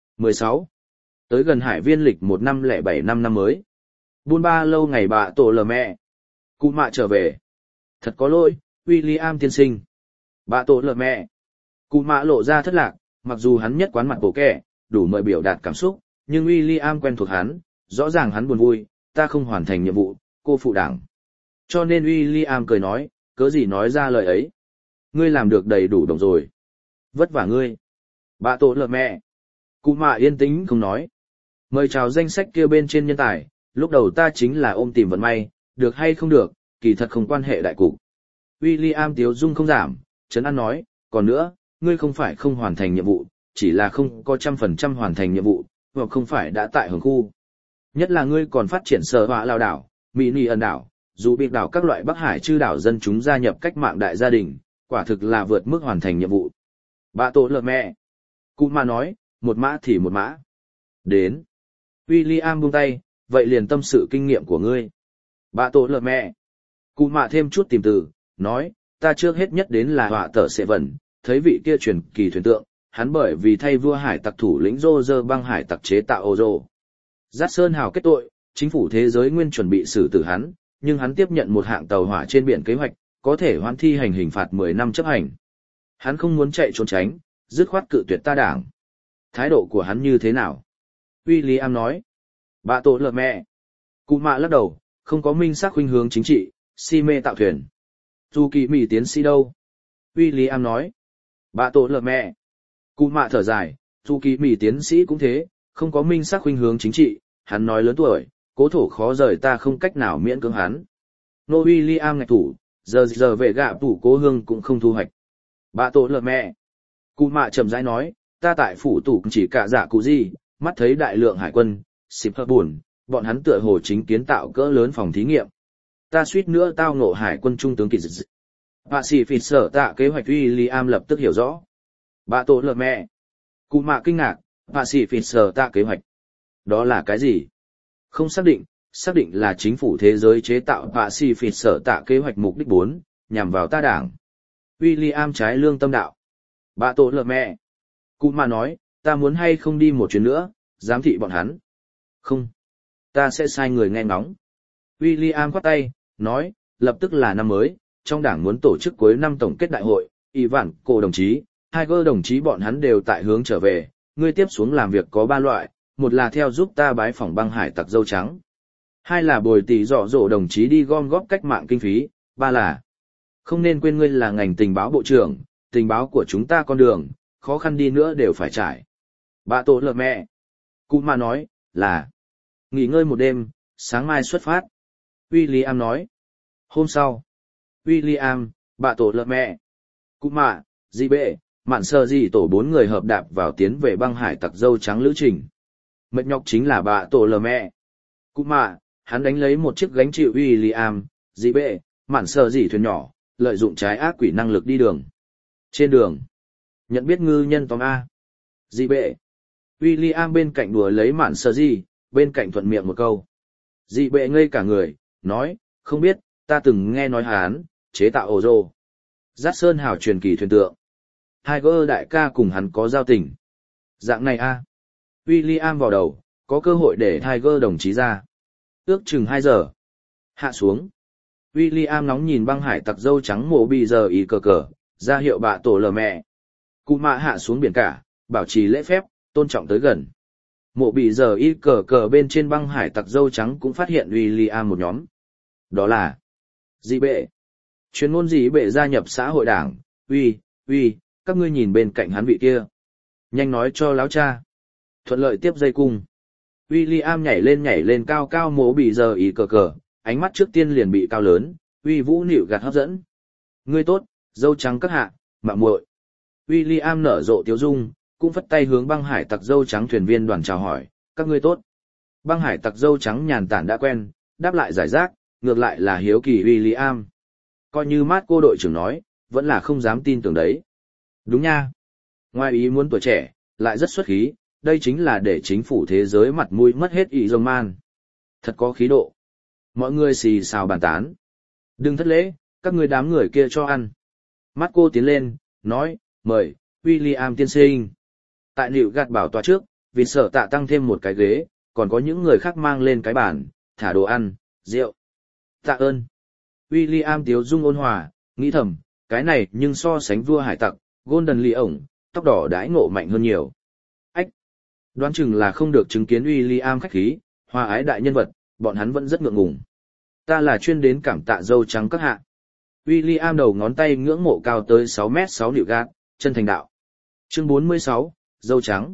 16. Tới gần hải viên lịch 1507 năm mới. Buôn ba lâu ngày bạ tổ lờ mẹ. Cụ mạ trở về. Thật có lỗi, William tiên sinh. Bạ tổ lờ mẹ. Cụ mạ lộ ra thất lạc, mặc dù hắn nhất quán mặt bộ kẻ, đủ mời biểu đạt cảm xúc, nhưng William quen thuộc hắn, rõ ràng hắn buồn vui, ta không hoàn thành nhiệm vụ, cô phụ đảng. Cho nên William cười nói, cớ gì nói ra lời ấy. Ngươi làm được đầy đủ đồng rồi. Vất vả ngươi. Bạ tổ lờ mẹ. Cụ mạ yên tĩnh không nói. Mời chào danh sách kia bên trên nhân tài, lúc đầu ta chính là ôm tìm vận may, được hay không được, kỳ thật không quan hệ đại cục. William tiếu dung không giảm, Trấn An nói, còn nữa, ngươi không phải không hoàn thành nhiệm vụ, chỉ là không có 100% hoàn thành nhiệm vụ, hoặc không phải đã tại hưởng khu. Nhất là ngươi còn phát triển sở họa lao đảo, mỹ ni ẩn đảo, dù bị đảo các loại Bắc Hải chư đảo dân chúng gia nhập cách mạng đại gia đình, quả thực là vượt mức hoàn thành nhiệm vụ. Bạ tổ lợn mẹ. Cụ mà nói, một mã thì một mã. Đến. William buông tay, vậy liền tâm sự kinh nghiệm của ngươi. Bạ tổ lợn mẹ. Cụ mạ thêm chút tìm từ, nói, ta trước hết nhất đến là họa tờ sẽ vẩn, thấy vị kia truyền kỳ thuyền tượng, hắn bởi vì thay vua hải tặc thủ lĩnh rô rơ băng hải tặc chế tạo ô rô. Giác Sơn Hào kết tội, chính phủ thế giới nguyên chuẩn bị xử tử hắn, nhưng hắn tiếp nhận một hạng tàu hỏa trên biển kế hoạch, có thể hoãn thi hành hình phạt 10 năm chấp hành. Hắn không muốn chạy trốn tránh, dứt khoát cự tuyệt ta đảng. Thái độ của hắn như thế nào? William nói. Bạ tổ lợn mẹ. Cụ mạ lắc đầu, không có minh xác khuynh hướng chính trị, si mê tạo thuyền. Dù kỳ mỹ tiến sĩ đâu? William nói. Bạ tổ lợn mẹ. Cụ mạ thở dài, dù kỳ mỹ tiến sĩ cũng thế, không có minh xác khuynh hướng chính trị, hắn nói lớn tuổi, cố thổ khó rời ta không cách nào miễn cưỡng hắn. Nô William ngạch thủ, giờ về gạ tủ cố hương cũng không thu hoạch. Bà tổ lợn mẹ. Cụ mạ chậm rãi nói, ta tại phủ tủ chỉ cả giả cụ gì, mắt thấy đại lượng hải quân, xịp hợp buồn, bọn hắn tựa hồ chính kiến tạo cỡ lớn phòng thí nghiệm. Ta suýt nữa tao ngộ hải quân trung tướng kỳ dị. Bà sĩ phịt sở tạ kế hoạch William lập tức hiểu rõ. Bà tổ lợn mẹ. Cụ mạ kinh ngạc, bà sĩ phịt sở tạ kế hoạch. Đó là cái gì? Không xác định là chính phủ thế giới chế tạo Pacific sở tạ kế hoạch mục đích 4, nhằm vào ta đảng. William trái lương tâm đạo. Bà tổ lợn mẹ. Cụ mà nói, ta muốn hay không đi một chuyến nữa, giám thị bọn hắn. Không. Ta sẽ sai người nghe ngóng. William khoát tay, nói, lập tức là năm mới, trong đảng muốn tổ chức cuối năm tổng kết đại hội, Ivan, cổ đồng chí, Tiger đồng chí bọn hắn đều tại hướng trở về, ngươi tiếp xuống làm việc có 3 loại, một là theo giúp ta bái phỏng băng hải tặc dâu trắng. Hai là bồi tỷ dọ dỗ đồng chí đi gom góp cách mạng kinh phí. Ba là, không nên quên ngươi là ngành tình báo bộ trưởng, tình báo của chúng ta con đường, khó khăn đi nữa đều phải trải. Bà tổ lợn mẹ. Cụ mà nói, là, nghỉ ngơi một đêm, sáng mai xuất phát. William nói. Hôm sau, William, bà tổ lợn mẹ. Cụ mạ, di bệ, mạn sơ di tổ 4 người hợp đạp vào tiến về băng hải tặc dâu trắng lữ trình. Mệt nhọc chính là bà tổ lờ mẹ. Cụ mạ, hắn đánh lấy một chiếc gánh chịu William, dị bệ, mạn sờ dỉ thuyền nhỏ, lợi dụng trái ác quỷ năng lực đi đường. Trên đường, nhận biết ngư nhân Tom A. Dị bệ. William bên cạnh đùa lấy mạn sờ dỉ, bên cạnh thuận miệng một câu. Dị bệ ngây cả người, nói, không biết, ta từng nghe nói hắn, chế tạo ổ rô. Giác Sơn hào truyền kỳ thuyền tượng. Tiger đại ca cùng hắn có giao tình. Dạng này A. William vào đầu, có cơ hội để Tiger đồng chí ra. Ước chừng 2 giờ. Hạ xuống. William nóng nhìn băng hải tặc dâu trắng mộ bị giờ ý cờ cờ, ra hiệu bạ tổ lờ mẹ. Cụ mạ hạ xuống biển cả, bảo trì lễ phép, tôn trọng tới gần. Mộ bị giờ ý cờ cờ bên trên băng hải tặc dâu trắng cũng phát hiện William một nhóm. Đó là dị bệ. Chuyên môn dị bệ gia nhập xã hội đảng. Uy, các ngươi nhìn bên cạnh hắn vị kia. Nhanh nói cho láo cha. Thuận lợi tiếp dây cung. William nhảy lên cao cao mố bị giờ ý cờ cờ, ánh mắt trước tiên liền bị cao lớn, uy vũ nịu gạt hấp dẫn. Ngươi tốt, dâu trắng các hạ, mạng muội. William nở rộ tiếu dung, cũng phất tay hướng băng hải tặc dâu trắng thuyền viên đoàn chào hỏi, các ngươi tốt. Băng hải tặc dâu trắng nhàn tản đã quen, đáp lại giải rác, ngược lại là hiếu kỳ William. Coi như mát cô đội trưởng nói, vẫn là không dám tin tưởng đấy. Đúng nha. Ngoài ý muốn tuổi trẻ, lại rất xuất khí, đây chính là để chính phủ thế giới mặt mũi mất hết ý dông man. Thật có khí độ. Mọi người xì xào bàn tán. Đừng thất lễ, các người đám người kia cho ăn. Mắt cô tiến lên, nói, mời, William tiên sinh. Tại nịu gạt bảo tòa trước, vì sợ tạ tăng thêm một cái ghế, còn có những người khác mang lên cái bàn, thả đồ ăn, rượu. Tạ ơn. William tiếu dung ôn hòa, nghĩ thầm, cái này nhưng so sánh vua hải tặc, Golden Lee ổng, tóc đỏ đãi ngộ mạnh hơn nhiều. Ách! Đoán chừng là không được chứng kiến William khách khí, hòa ái đại nhân vật, bọn hắn vẫn rất ngượng ngùng. Ta là chuyên đến cảm tạ dâu trắng các hạ. William đầu ngón tay ngưỡng mộ cao tới 6m6 nịu gạt, chân thành đạo. Chương 46, dâu trắng.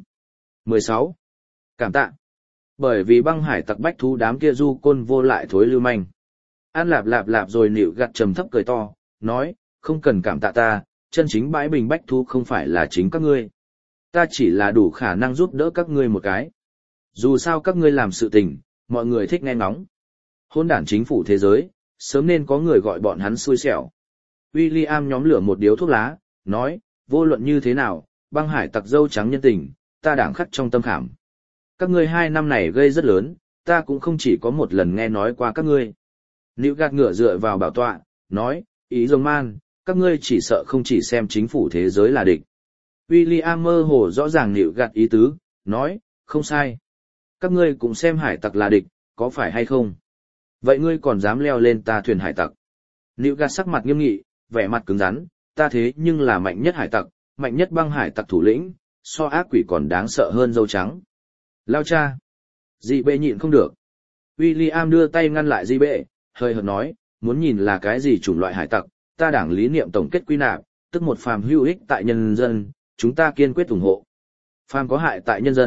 16. Cảm tạ. Bởi vì băng hải tặc bách thú đám kia du côn vô lại thối lưu manh. An lạp rồi nịu gạt trầm thấp cười to, nói, không cần cảm tạ ta, chân chính bãi bình bách thú không phải là chính các ngươi. Ta chỉ là đủ khả năng giúp đỡ các ngươi một cái. Dù sao các ngươi làm sự tình, mọi người thích nghe ngóng. Hôn đản chính phủ thế giới, sớm nên có người gọi bọn hắn xui xẻo. William nhóm lửa một điếu thuốc lá, nói, vô luận như thế nào, băng hải tặc dâu trắng nhân tình, ta đảng khắc trong tâm khảm. Các ngươi 2 năm này gây rất lớn, ta cũng không chỉ có một lần nghe nói qua các ngươi. Nịu gạt ngửa dựa vào bảo tọa, nói, ý rồng man, các ngươi chỉ sợ không chỉ xem chính phủ thế giới là địch. William mơ hồ rõ ràng nịu gạt ý tứ, nói, không sai. Các ngươi cũng xem hải tặc là địch, có phải hay không? Vậy ngươi còn dám leo lên ta thuyền hải tặc? Nịu gạt sắc mặt nghiêm nghị, vẻ mặt cứng rắn, ta thế nhưng là mạnh nhất hải tặc, mạnh nhất băng hải tặc thủ lĩnh, so ác quỷ còn đáng sợ hơn dâu trắng. Lao cha! Dị bệ nhịn không được. William đưa tay ngăn lại dị bệ, hơi hợt nói, muốn nhìn là cái gì chủng loại hải tặc, ta đảng lý niệm tổng kết quy nạp, tức một phàm hữu ích tại nhân dân, chúng ta kiên quyết ủng hộ. Phàm có hại tại nhân dân,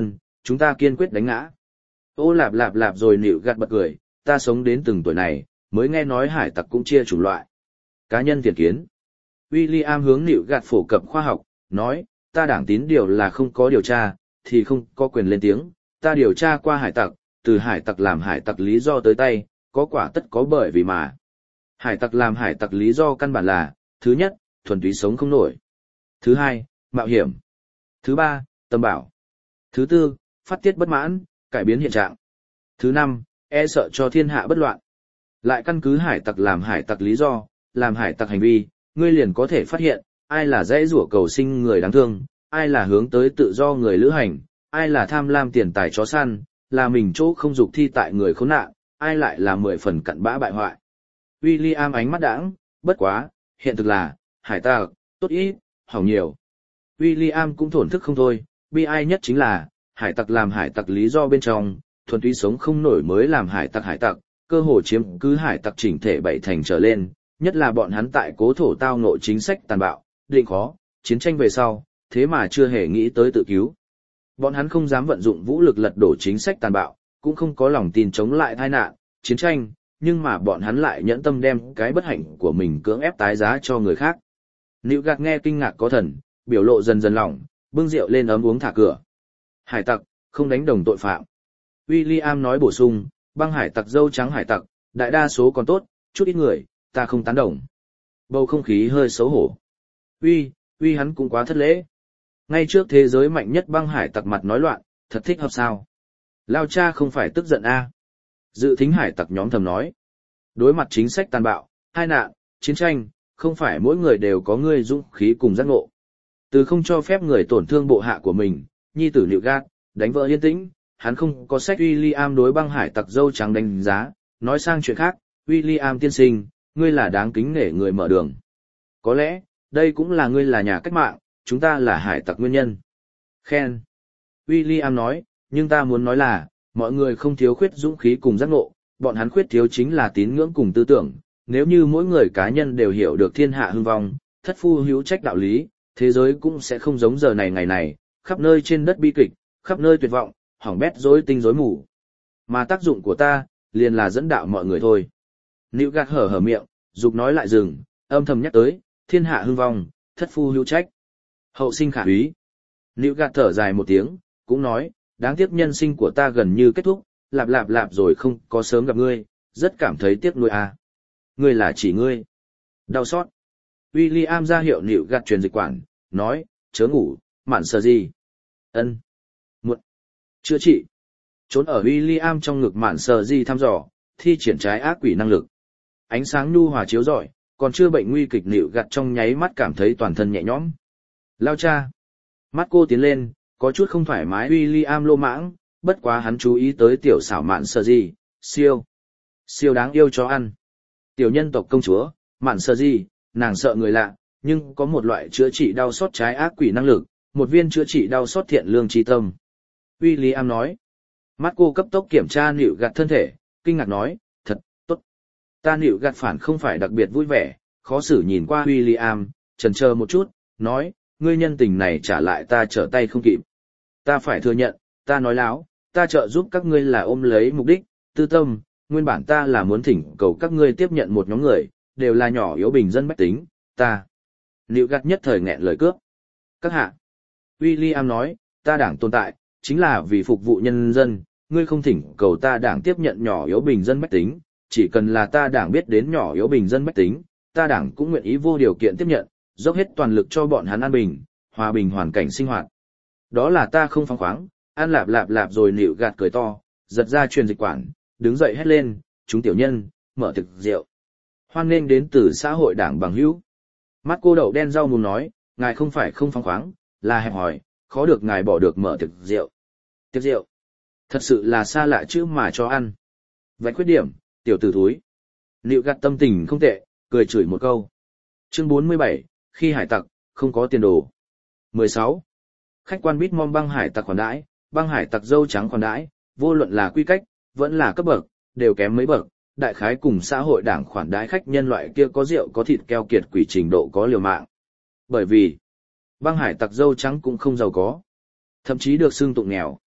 Chúng ta kiên quyết đánh ngã. Ô lạp lạp lạp rồi nịu gạt bật cười, ta sống đến từng tuổi này, mới nghe nói hải tặc cũng chia chủng loại. Cá nhân thiện kiến. William hướng nịu gạt phổ cập khoa học, nói, ta đảng tín điều là không có điều tra, thì không có quyền lên tiếng, ta điều tra qua hải tặc, từ hải tặc làm hải tặc lý do tới tay, có quả tất có bởi vì mà. Hải tặc làm hải tặc lý do căn bản là, thứ nhất, thuần túy sống không nổi. Thứ hai, mạo hiểm. Thứ ba, tâm bảo. Thứ tư, phát tiết bất mãn, cải biến hiện trạng. Thứ năm, e sợ cho thiên hạ bất loạn. Lại căn cứ hải tặc làm hải tặc lý do, làm hải tặc hành vi, ngươi liền có thể phát hiện, ai là dãy rủa cầu sinh người đáng thương, ai là hướng tới tự do người lữ hành, ai là tham lam tiền tài chó săn, là mình chỗ không dục thi tại người khốn nạn, ai lại là 10 phần cặn bã bại hoại. William ánh mắt đãng, bất quá, hiện thực là, hải tặc, tốt ít, hỏng nhiều. William cũng thổn thức không thôi, bi ai nhất chính là, hải tặc làm hải tặc lý do bên trong, thuần túy sống không nổi mới làm hải tặc, cơ hồ chiếm cứ hải tặc chỉnh thể 7 thành trở lên, nhất là bọn hắn tại cố thổ tao ngộ chính sách tàn bạo, định khó, chiến tranh về sau, thế mà chưa hề nghĩ tới tự cứu. Bọn hắn không dám vận dụng vũ lực lật đổ chính sách tàn bạo, cũng không có lòng tin chống lại tai nạn, chiến tranh, nhưng mà bọn hắn lại nhẫn tâm đem cái bất hạnh của mình cưỡng ép tái giá cho người khác. Nịu gạt nghe kinh ngạc có thần, biểu lộ dần dần lỏng, bưng rượu lên ấm uống thả cửa. Hải tặc, không đánh đồng tội phạm. William nói bổ sung, băng hải tặc dâu trắng hải tặc, đại đa số còn tốt, chút ít người, ta không tán đồng. Bầu không khí hơi xấu hổ. Uy hắn cũng quá thất lễ. Ngay trước thế giới mạnh nhất băng hải tặc mặt nói loạn, thật thích hợp sao. Lao cha không phải tức giận a? Dự thính hải tặc nhóm thầm nói. Đối mặt chính sách tàn bạo, tai nạn, chiến tranh, không phải mỗi người đều có ngươi dũng khí cùng giác ngộ. Từ không cho phép người tổn thương bộ hạ của mình, nhi tử Nịu gạt, đánh vỡ yên tĩnh, hắn không có sách William đối băng hải tặc dâu trắng đánh giá, nói sang chuyện khác, William tiên sinh, ngươi là đáng kính nể người mở đường. Có lẽ, đây cũng là ngươi là nhà cách mạng, chúng ta là hải tặc nguyên nhân. Khen. William nói, nhưng ta muốn nói là, mọi người không thiếu khuyết dũng khí cùng giác ngộ, bọn hắn khuyết thiếu chính là tín ngưỡng cùng tư tưởng. Nếu như mỗi người cá nhân đều hiểu được thiên hạ hưng vong, thất phu hữu trách đạo lý, thế giới cũng sẽ không giống giờ này ngày này, khắp nơi trên đất bi kịch, khắp nơi tuyệt vọng, hỏng bét rối tinh rối mù. Mà tác dụng của ta, liền là dẫn đạo mọi người thôi. Nịu gạt hở miệng, dục nói lại dừng, âm thầm nhắc tới, thiên hạ hưng vong, thất phu hữu trách. Hậu sinh khả úy. Nịu gạt thở dài một tiếng, cũng nói, đáng tiếc nhân sinh của ta gần như kết thúc, lạp lạp lạp rồi không có sớm gặp ngươi, rất cảm thấy tiếc nuối à. Ngươi là chỉ ngươi. Đau xót. William ra hiệu Nịu gạt truyền dịch quản, nói, chớ ngủ, mạn sờ gì. Ân. Muộn. Chữa trị. Trốn ở William trong ngực mạn sờ gì thăm dò, thi triển trái ác quỷ năng lực. Ánh sáng nhu hòa chiếu rọi, còn chưa bệnh nguy kịch Nịu gạt trong nháy mắt cảm thấy toàn thân nhẹ nhõm. Lao cha. Mắt cô tiến lên, có chút không thoải mái William lô mãng, bất quá hắn chú ý tới tiểu xảo mạn sờ gì, siêu đáng yêu cho ăn. Tiểu nhân tộc công chúa, mạn sờ gì, nàng sợ người lạ, nhưng có một loại chữa trị đau xót trái ác quỷ năng lực, một viên chữa trị đau xót thiện lương chi tâm. William nói. Mắt cô cấp tốc kiểm tra Nịu gạt thân thể, kinh ngạc nói, thật, tốt. Ta Nịu gạt phản không phải đặc biệt vui vẻ, khó xử nhìn qua William, chần chờ một chút, nói, ngươi nhân tình này trả lại ta trở tay không kịp. Ta phải thừa nhận, ta nói láo, ta trợ giúp các ngươi là ôm lấy mục đích, tư tâm, nguyên bản ta là muốn thỉnh cầu các ngươi tiếp nhận một nhóm người, đều là nhỏ yếu bình dân bách tính, ta. Nịu gạt nhất thời nghẹn lời cướp. Các hạ. William nói, ta đảng tồn tại, chính là vì phục vụ nhân dân, ngươi không thỉnh cầu ta đảng tiếp nhận nhỏ yếu bình dân bách tính, chỉ cần là ta đảng biết đến nhỏ yếu bình dân bách tính, ta đảng cũng nguyện ý vô điều kiện tiếp nhận, dốc hết toàn lực cho bọn hắn an bình, hòa bình hoàn cảnh sinh hoạt. Đó là ta không phóng khoáng, ăn lạp lạp lạp rồi Nịu gạt cười to, giật ra truyền dịch quản, đứng dậy hét lên, chúng tiểu nhân, mở thực rượu. Hoan nghênh đến từ xã hội đảng bằng hữu. Mắt cô đậu đen rau mùng nói, ngài không phải không phóng khoáng, là hẹp hòi, khó được ngài bỏ được mở thực rượu. Tiệc rượu. Thật sự là xa lạ chứ mà cho ăn. Vạch khuyết điểm, tiểu tử thúi. Nịu gạt tâm tình không tệ, cười chửi một câu. Chương 47, khi hải tặc, không có tiền đồ. 16. Khách quan Bitmom băng hải tặc khoản đãi, băng hải tặc dâu trắng khoản đãi, vô luận là quy cách, vẫn là cấp bậc, đều kém mấy bậc, đại khái cùng xã hội đảng khoản đãi khách nhân loại kia có rượu có thịt keo kiệt quỷ trình độ có liều mạng. Bởi vì, băng hải tặc dâu trắng cũng không giàu có, thậm chí được xưng tụng nghèo.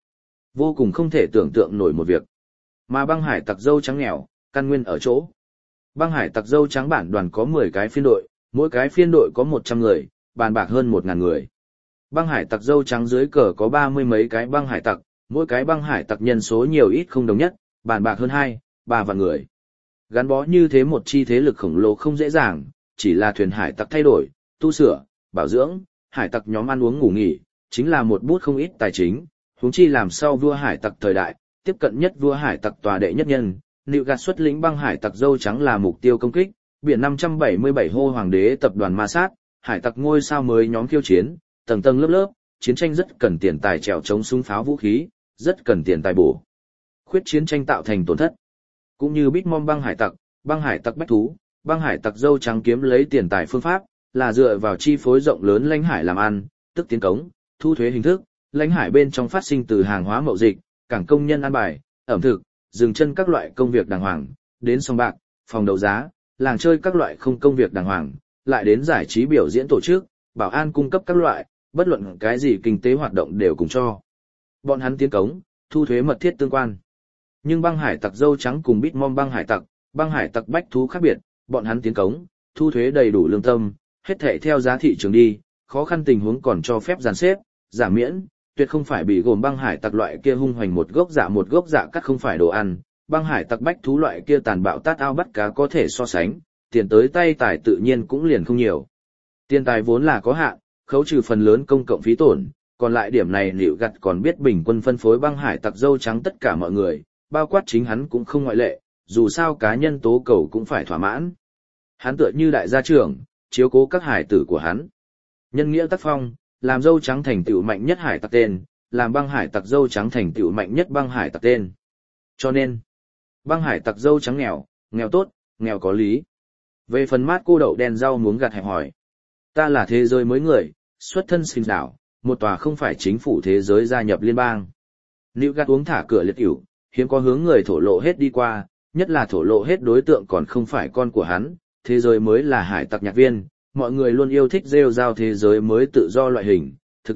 Vô cùng không thể tưởng tượng nổi một việc. Mà băng hải tặc dâu trắng nghèo, căn nguyên ở chỗ. Băng hải tặc dâu trắng bản đoàn có 10 cái phiên đội, mỗi cái phiên đội có 100 người, bàn bạc hơn 1.000 người. Băng hải tặc dâu trắng dưới cờ có 30 mấy cái băng hải tặc, mỗi cái băng hải tặc nhân số nhiều ít không đồng nhất, bàn bạc hơn 3 vạn người. Gắn bó như thế một chi thế lực khổng lồ không dễ dàng, chỉ là thuyền hải tặc thay đổi, tu sửa, bảo dưỡng, hải tặc nhóm ăn uống ngủ nghỉ, chính là một bút không ít tài chính, huống chi làm sao vua hải tặc thời đại, tiếp cận nhất vua hải tặc tòa đệ nhất nhân, Nịu Gạt xuất lĩnh băng hải tặc dâu trắng là mục tiêu công kích, biển 577 hô hoàng đế tập đoàn ma sát, hải tặc ngôi sao mới nhóm khiêu chiến, tầng tầng lớp lớp, chiến tranh rất cần tiền tài trèo chống súng pháo vũ khí, rất cần tiền tài bổ. Khuyết chiến tranh tạo thành tổn thất. Cũng như Bitmom băng hải tặc bách thú, băng hải tặc dâu trắng kiếm lấy tiền tài phương pháp, là dựa vào chi phối rộng lớn lãnh hải làm ăn, tức tiến cống, thu thuế hình thức, lãnh hải bên trong phát sinh từ hàng hóa mậu dịch, cảng công nhân ăn bài, ẩm thực, dừng chân các loại công việc đàng hoàng, đến sòng bạc, phòng đấu giá, làng chơi các loại không công việc đàng hoàng, lại đến giải trí biểu diễn tổ chức, bảo an cung cấp các loại, bất luận cái gì kinh tế hoạt động đều cùng cho. Bọn hắn tiến cống, thu thuế mật thiết tương quan. Nhưng băng hải tặc dâu trắng cùng Bitmom băng hải tặc bách thú khác biệt, bọn hắn tiến cống, thu thuế đầy đủ lương tâm, hết thảy theo giá thị trường đi, khó khăn tình huống còn cho phép dàn xếp, giảm miễn, tuyệt không phải bị gồm băng hải tặc loại kia hung hoành một gốc dạ cắt không phải đồ ăn, băng hải tặc bách thú loại kia tàn bạo tát ao bắt cá có thể so sánh, tiền tới tay tài tự nhiên cũng liền không nhiều. Tiền tài vốn là có hạn, khấu trừ phần lớn công cộng phí tổn, còn lại điểm này Nịu Gặt còn biết bình quân phân phối băng hải tặc dâu trắng tất cả mọi người, bao quát chính hắn cũng không ngoại lệ, dù sao cá nhân tố cầu cũng phải thỏa mãn. Hắn tựa như đại gia trưởng, chiếu cố các hải tử của hắn. Nhân nghĩa tác phong, làm dâu trắng thành tựu mạnh nhất hải tặc tên, làm băng hải tặc dâu trắng thành tựu mạnh nhất băng hải tặc tên. Cho nên, băng hải tặc dâu trắng nghèo, nghèo tốt, nghèo có lý. Về phần mát cô đậu đen rau muống gặt hẹp hỏi. Ta là thế giới mới người, xuất thân sinh đảo, một tòa không phải chính phủ thế giới gia nhập liên bang. Nịu Gạt uống thả cửa liệt ỉu, hiếm có hướng người thổ lộ hết đi qua, nhất là thổ lộ hết đối tượng còn không phải con của hắn, thế giới mới là hải tặc nhạc viên, mọi người luôn yêu thích rêu rao thế giới mới tự do loại hình,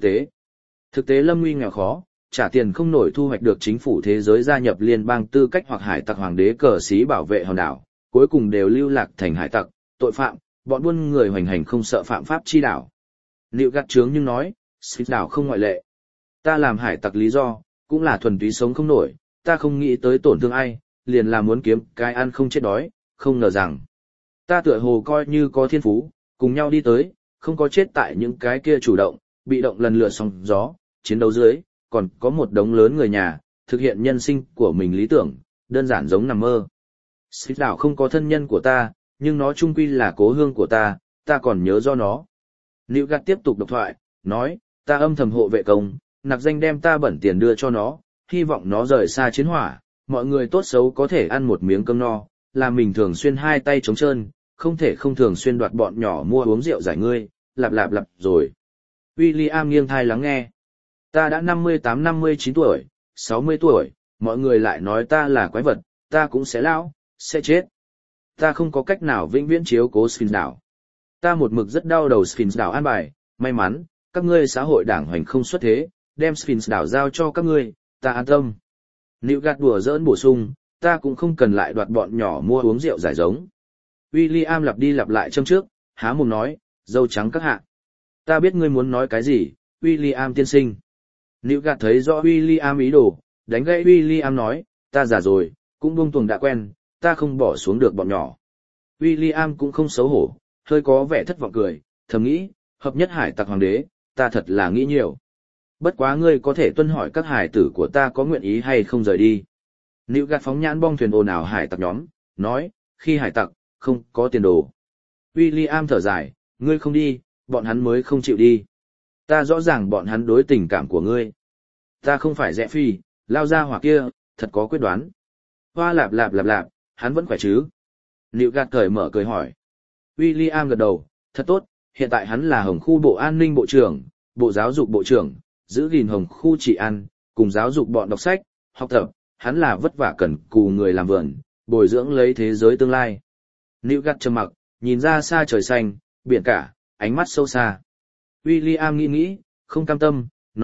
thực tế lâm nguy nghèo khó, trả tiền không nổi thu hoạch được chính phủ thế giới gia nhập liên bang tư cách hoặc hải tặc hoàng đế cờ xí bảo vệ hòn đảo, cuối cùng đều lưu lạc thành hải tặc, tội phạm, bọn buôn người hoành hành không sợ phạm pháp chi đảo. Nịu Gạt trướng nhưng nói, xích đảo không ngoại lệ. Ta làm hải tặc lý do, cũng là thuần túy sống không nổi, ta không nghĩ tới tổn thương ai, liền là muốn kiếm cái ăn không chết đói, không ngờ rằng. Ta tựa hồ coi như có thiên phú, cùng nhau đi tới, không có chết tại những cái kia chủ động, bị động lần lượt sóng gió, chiến đấu dưới, còn có một đống lớn người nhà, thực hiện nhân sinh của mình lý tưởng, đơn giản giống nằm mơ. Xích đảo không có thân nhân của ta, nhưng nó chung quy là cố hương của ta còn nhớ do nó. Nịu Gạt tiếp tục độc thoại, nói, ta âm thầm hộ vệ công, nặc danh đem ta bẩn tiền đưa cho nó, hy vọng nó rời xa chiến hỏa, mọi người tốt xấu có thể ăn một miếng cơm no, là mình thường xuyên hai tay trống trơn, không thể không thường xuyên đoạt bọn nhỏ mua uống rượu giải ngươi, lặp rồi. William nghiêng thai lắng nghe. Ta đã 58-59 tuổi, 60 tuổi, mọi người lại nói ta là quái vật, ta cũng sẽ lão, sẽ chết. Ta không có cách nào vĩnh viễn chiếu cố Sphinx đảo. Ta một mực rất đau đầu Sphinx đảo an bài, may mắn, các ngươi xã hội đảng hoành không xuất thế, đem Sphinx đảo giao cho các ngươi, ta an tâm. Nịu Gạt đùa giỡn bổ sung, ta cũng không cần lại đoạt bọn nhỏ mua uống rượu giải giống. William lặp đi lặp lại châm trước, há mồm nói, dâu trắng các hạ. Ta biết ngươi muốn nói cái gì, William tiên sinh. Nịu Gạt thấy rõ William ý đồ, đánh gãy William nói, ta già rồi, cũng buông tuồng đã quen, ta không bỏ xuống được bọn nhỏ. William cũng không xấu hổ, hơi có vẻ thất vọng cười, thầm nghĩ, hợp nhất hải tặc hoàng đế, ta thật là nghĩ nhiều. Bất quá ngươi có thể tuân hỏi các hải tử của ta có nguyện ý hay không rời đi. Nịu Gạt phóng nhãn bong thuyền ồn ào hải tặc nhóm, nói, khi hải tặc, không có tiền đồ. William thở dài, ngươi không đi, bọn hắn mới không chịu đi. Ta rõ ràng bọn hắn đối tình cảm của ngươi. Ta không phải rẽ phi, lao ra hỏa kia, thật có quyết đoán. Hoa lạp, hắn vẫn khỏe chứ? Nịu Gạt cởi mở cười hỏi. William gật đầu, thật tốt, hiện tại hắn là Hồng khu Bộ An ninh Bộ trưởng, Bộ Giáo dục Bộ trưởng, giữ gìn Hồng khu trị an, cùng giáo dục bọn đọc sách, học tập, hắn là vất vả cần cù người làm vườn, bồi dưỡng lấy thế giới tương lai. Nịu Gạt trầm mặc, nhìn ra xa trời xanh, biển cả, ánh mắt sâu xa. William nghĩ, không cam tâm, nói,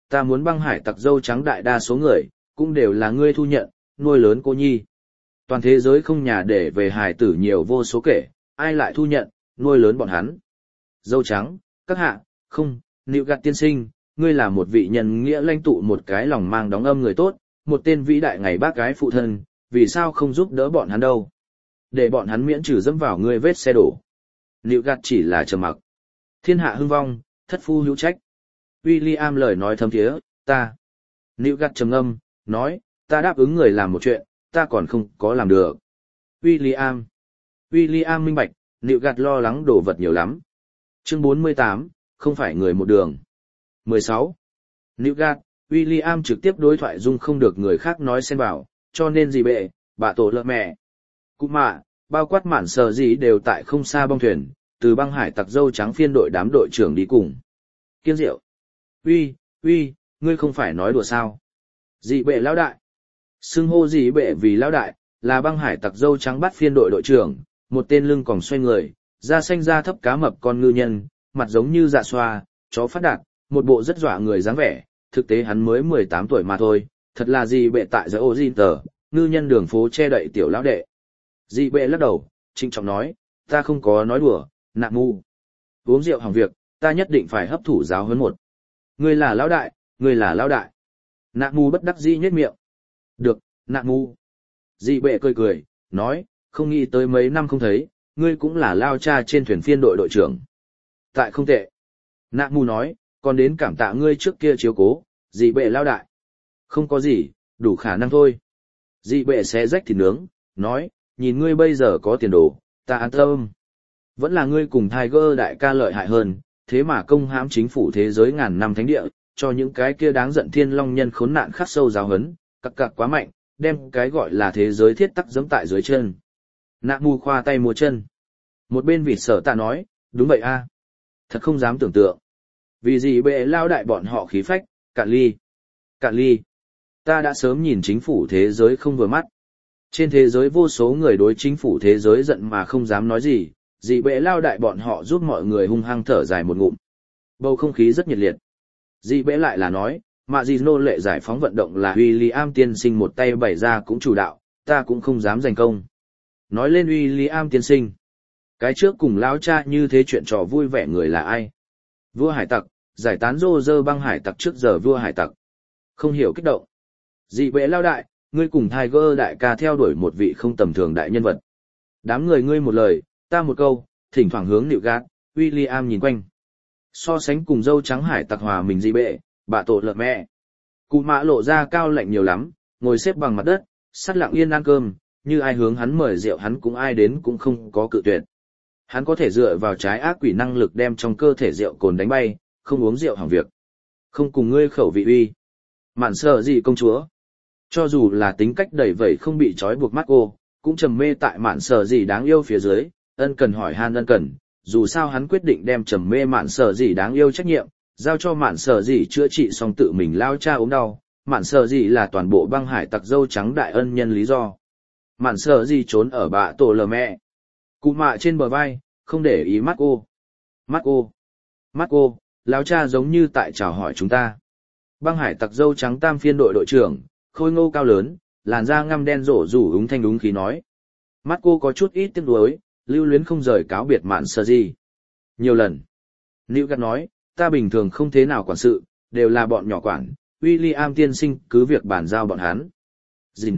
ta muốn băng hải tặc dâu trắng đại đa số người, cũng đều là ngươi thu nhận, nuôi lớn cô nhi. Toàn thế giới không nhà để về hải tử nhiều vô số kể, ai lại thu nhận, nuôi lớn bọn hắn. Dâu trắng, các hạ, không, Nịu Gạt tiên sinh, ngươi là một vị nhân nghĩa lãnh tụ, một cái lòng mang đóng âm người tốt, một tên vĩ đại ngày bác gái phụ thân, vì sao không giúp đỡ bọn hắn đâu? Để bọn hắn miễn trừ dẫm vào ngươi vết xe đổ. Nịu Gạt chỉ là trầm mặc. Thiên hạ hưng vong, thất phu hữu trách. William lời nói thâm thiế, ta. Nịu Gạt trầm ngâm, nói, ta đáp ứng người làm một chuyện, ta còn không có làm được. William minh bạch, Nịu Gạt lo lắng đồ vật nhiều lắm. Chương 48, không phải người một đường. 16. Nịu Gạt, William trực tiếp đối thoại dung không được người khác nói xen vào, cho nên gì bệ, bà tổ lợ mẹ. Cụ mạ, bao quát mạn sờ gì đều tại không xa bong thuyền, từ băng hải tặc dâu trắng phiên đội đám đội trưởng đi cùng. Kiên Diệu. Uy, ngươi không phải nói đùa sao? Dị bệ lão đại. Xưng hô dị bệ vì lão đại, là băng hải tặc dâu trắng bắt phiên đội đội trưởng, một tên lưng còng xoay người, da xanh da thấp cá mập con ngư nhân, mặt giống như dạ xoa, chó phát đạt, một bộ rất dọa người dáng vẻ, thực tế hắn mới 18 tuổi mà thôi, thật là dị bệ tại giới ô tờ, ngư nhân đường phố che đậy tiểu lão đệ. Dị bệ lắc đầu, trịnh trọng nói, ta không có nói đùa, nạ ngu. Uống rượu hỏng việc, ta nhất định phải hấp thụ giáo huấn một. Ngươi là lão đại, ngươi là lão đại. Nạ ngu bất đắc dĩ nhếch miệng. Được, nạ ngu. Dị bệ cười, nói, không nghĩ tới mấy năm không thấy, ngươi cũng là lao cha trên thuyền phiên đội đội trưởng. Tại không tệ. Nạ ngu nói, còn đến cảm tạ ngươi trước kia chiếu cố, dị bệ lão đại. Không có gì, đủ khả năng thôi. Dị bệ xé rách thịt nướng, nói, nhìn ngươi bây giờ có tiền đồ, ta an tâm. Vẫn là ngươi cùng Tiger đại ca lợi hại hơn, thế mà công hãm chính phủ thế giới ngàn năm thánh địa, cho những cái kia đáng giận thiên long nhân khốn nạn khắc sâu giáo hấn, cặc quá mạnh, đem cái gọi là thế giới thiết tắc giẫm tại dưới chân. Nạ mù khoa tay múa chân. Một bên vịt sở ta nói, đúng vậy a, thật không dám tưởng tượng. Vì gì bệ lao đại bọn họ khí phách, cạn ly. Ta đã sớm nhìn chính phủ thế giới không vừa mắt. Trên thế giới vô số người đối chính phủ thế giới giận mà không dám nói gì, dị bệ lao đại bọn họ giúp mọi người hung hăng thở dài một ngụm. Bầu không khí rất nhiệt liệt. Dị bệ lại là nói, mạ dị nô lệ giải phóng vận động là William tiên sinh một tay bày ra cũng chủ đạo, ta cũng không dám giành công. Nói lên William tiên sinh. Cái trước cùng lão cha như thế chuyện trò vui vẻ người là ai? Vua hải tặc, giải tán rô rơ băng hải tặc trước giờ vua hải tặc. Không hiểu kích động. Dị bệ lao đại, ngươi cùng Tiger đại ca theo đuổi một vị không tầm thường đại nhân vật. Đám người ngươi một lời, ta một câu, thỉnh thoảng hướng Nịu Gạt, William nhìn quanh. So sánh cùng dâu trắng hải tặc hòa mình dị bệ, bà tổ lợn mẹ. Cụ mạ lộ ra cao lạnh nhiều lắm, ngồi xếp bằng mặt đất, sắt lặng yên ăn cơm, như ai hướng hắn mời rượu hắn cũng ai đến cũng không có cự tuyệt. Hắn có thể dựa vào trái ác quỷ năng lực đem trong cơ thể rượu cồn đánh bay, không uống rượu hỏng việc. Không cùng ngươi khẩu vị uy. Mạn sợ gì công chúa. Cho dù là tính cách đẩy vẩy không bị trói buộc mắt cô, cũng trầm mê tại mạn sợ gì đáng yêu phía dưới, ân cần hỏi han ân cần, dù sao hắn quyết định đem trầm mê mạn sợ gì đáng yêu trách nhiệm, giao cho mạn sợ gì chữa trị xong tự mình lao cha ốm đau, mạn sợ gì là toàn bộ băng hải tặc dâu trắng đại ân nhân lý do. Mạn sợ gì trốn ở bạ tổ lờ mẹ. Cụ mạ trên bờ vai, không để ý mắt cô, lao cha giống như tại chào hỏi chúng ta. Băng hải tặc dâu trắng tam phiên đội đội trưởng, khôi ngô cao lớn, làn da ngăm đen rổ rủ úng thanh đúng khí nói. Mắt cô có chút ít tiếc nuối, lưu luyến không rời cáo biệt mạn sơ gì. Nhiều lần. Nịu Gạt nói, ta bình thường không thế nào quản sự, đều là bọn nhỏ quản, William tiên sinh cứ việc bàn giao bọn hắn. Dìn.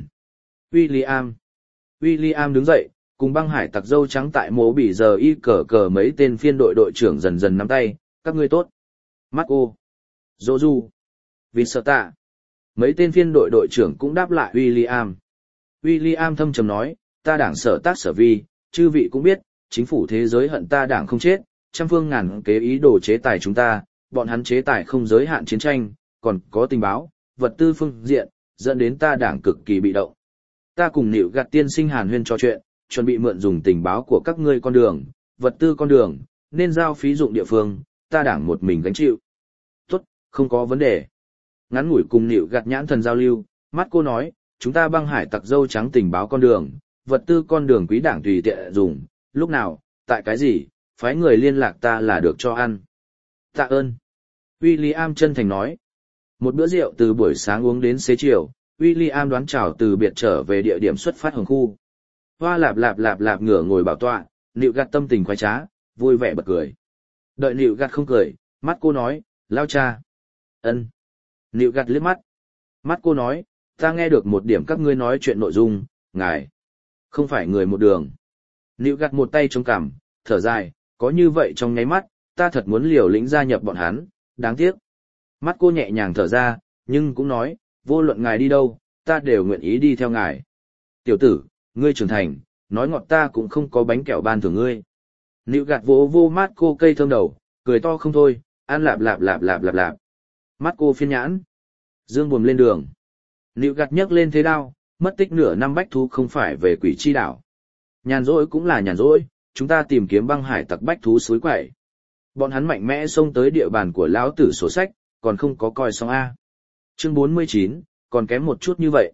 William đứng dậy, cùng băng hải tặc dâu trắng tại mố bỉ giờ y cờ mấy tên phiên đội đội trưởng dần dần nắm tay, các ngươi tốt. Mắt cô. Dô du. Vì sợ tạ. Mấy tên phiên đội đội trưởng cũng đáp lại William. William thâm trầm nói, ta đảng sở tác sở vi, chư vị cũng biết, chính phủ thế giới hận ta đảng không chết, trăm phương ngàn kế ý đồ chế tài chúng ta, bọn hắn chế tài không giới hạn chiến tranh, còn có tình báo, vật tư phương diện, dẫn đến ta đảng cực kỳ bị động. Ta cùng Nịu Gạt tiên sinh hàn huyên trò chuyện, chuẩn bị mượn dùng tình báo của các ngươi con đường, vật tư con đường, nên giao phí dụng địa phương, ta đảng một mình gánh chịu. Tốt, không có vấn đề. Ngắn ngủi cùng Nịu Gạt nhãn thần giao lưu, mắt cô nói, chúng ta băng hải tặc dâu trắng tình báo con đường, vật tư con đường quý đảng tùy tiện dùng, lúc nào, tại cái gì, phái người liên lạc ta là được cho ăn. Tạ ơn. William chân thành nói. Một bữa rượu từ buổi sáng uống đến xế chiều, William đoán chào từ biệt trở về địa điểm xuất phát hồng khu. Hoa lạp lạp lạp lạp ngửa ngồi bảo tọa, Nịu Gạt tâm tình khoái trá, vui vẻ bật cười. Đợi Nịu Gạt không cười, mắt cô nói, lao cha. Ân. Nịu Gạt liếc mắt. Mắt cô nói, ta nghe được một điểm các ngươi nói chuyện nội dung, ngài. Không phải người một đường. Nịu Gạt một tay chống cằm, thở dài, có như vậy trong nháy mắt, ta thật muốn liều lĩnh gia nhập bọn hắn, đáng tiếc. Mắt cô nhẹ nhàng thở ra, nhưng cũng nói, vô luận ngài đi đâu, ta đều nguyện ý đi theo ngài. Tiểu tử, ngươi trưởng thành, nói ngọt ta cũng không có bánh kẹo ban thưởng ngươi. Nịu Gạt vỗ vô mắt cô cây thơm đầu, cười to không thôi, ăn lạp lạp lạp lạp lạp lạp. Mắt cô phiên nhãn. Dương buồm lên đường. Nịu Gạt nhấc lên thế đao, mất tích nửa năm bách thú không phải về Quỷ Chi đảo. Nhàn rỗi cũng là nhàn rỗi, chúng ta tìm kiếm băng hải tặc bách thú suối quẩy. Bọn hắn mạnh mẽ xông tới địa bàn của lão tử sổ sách, còn không có coi xong A. Chương 49, còn kém một chút như vậy.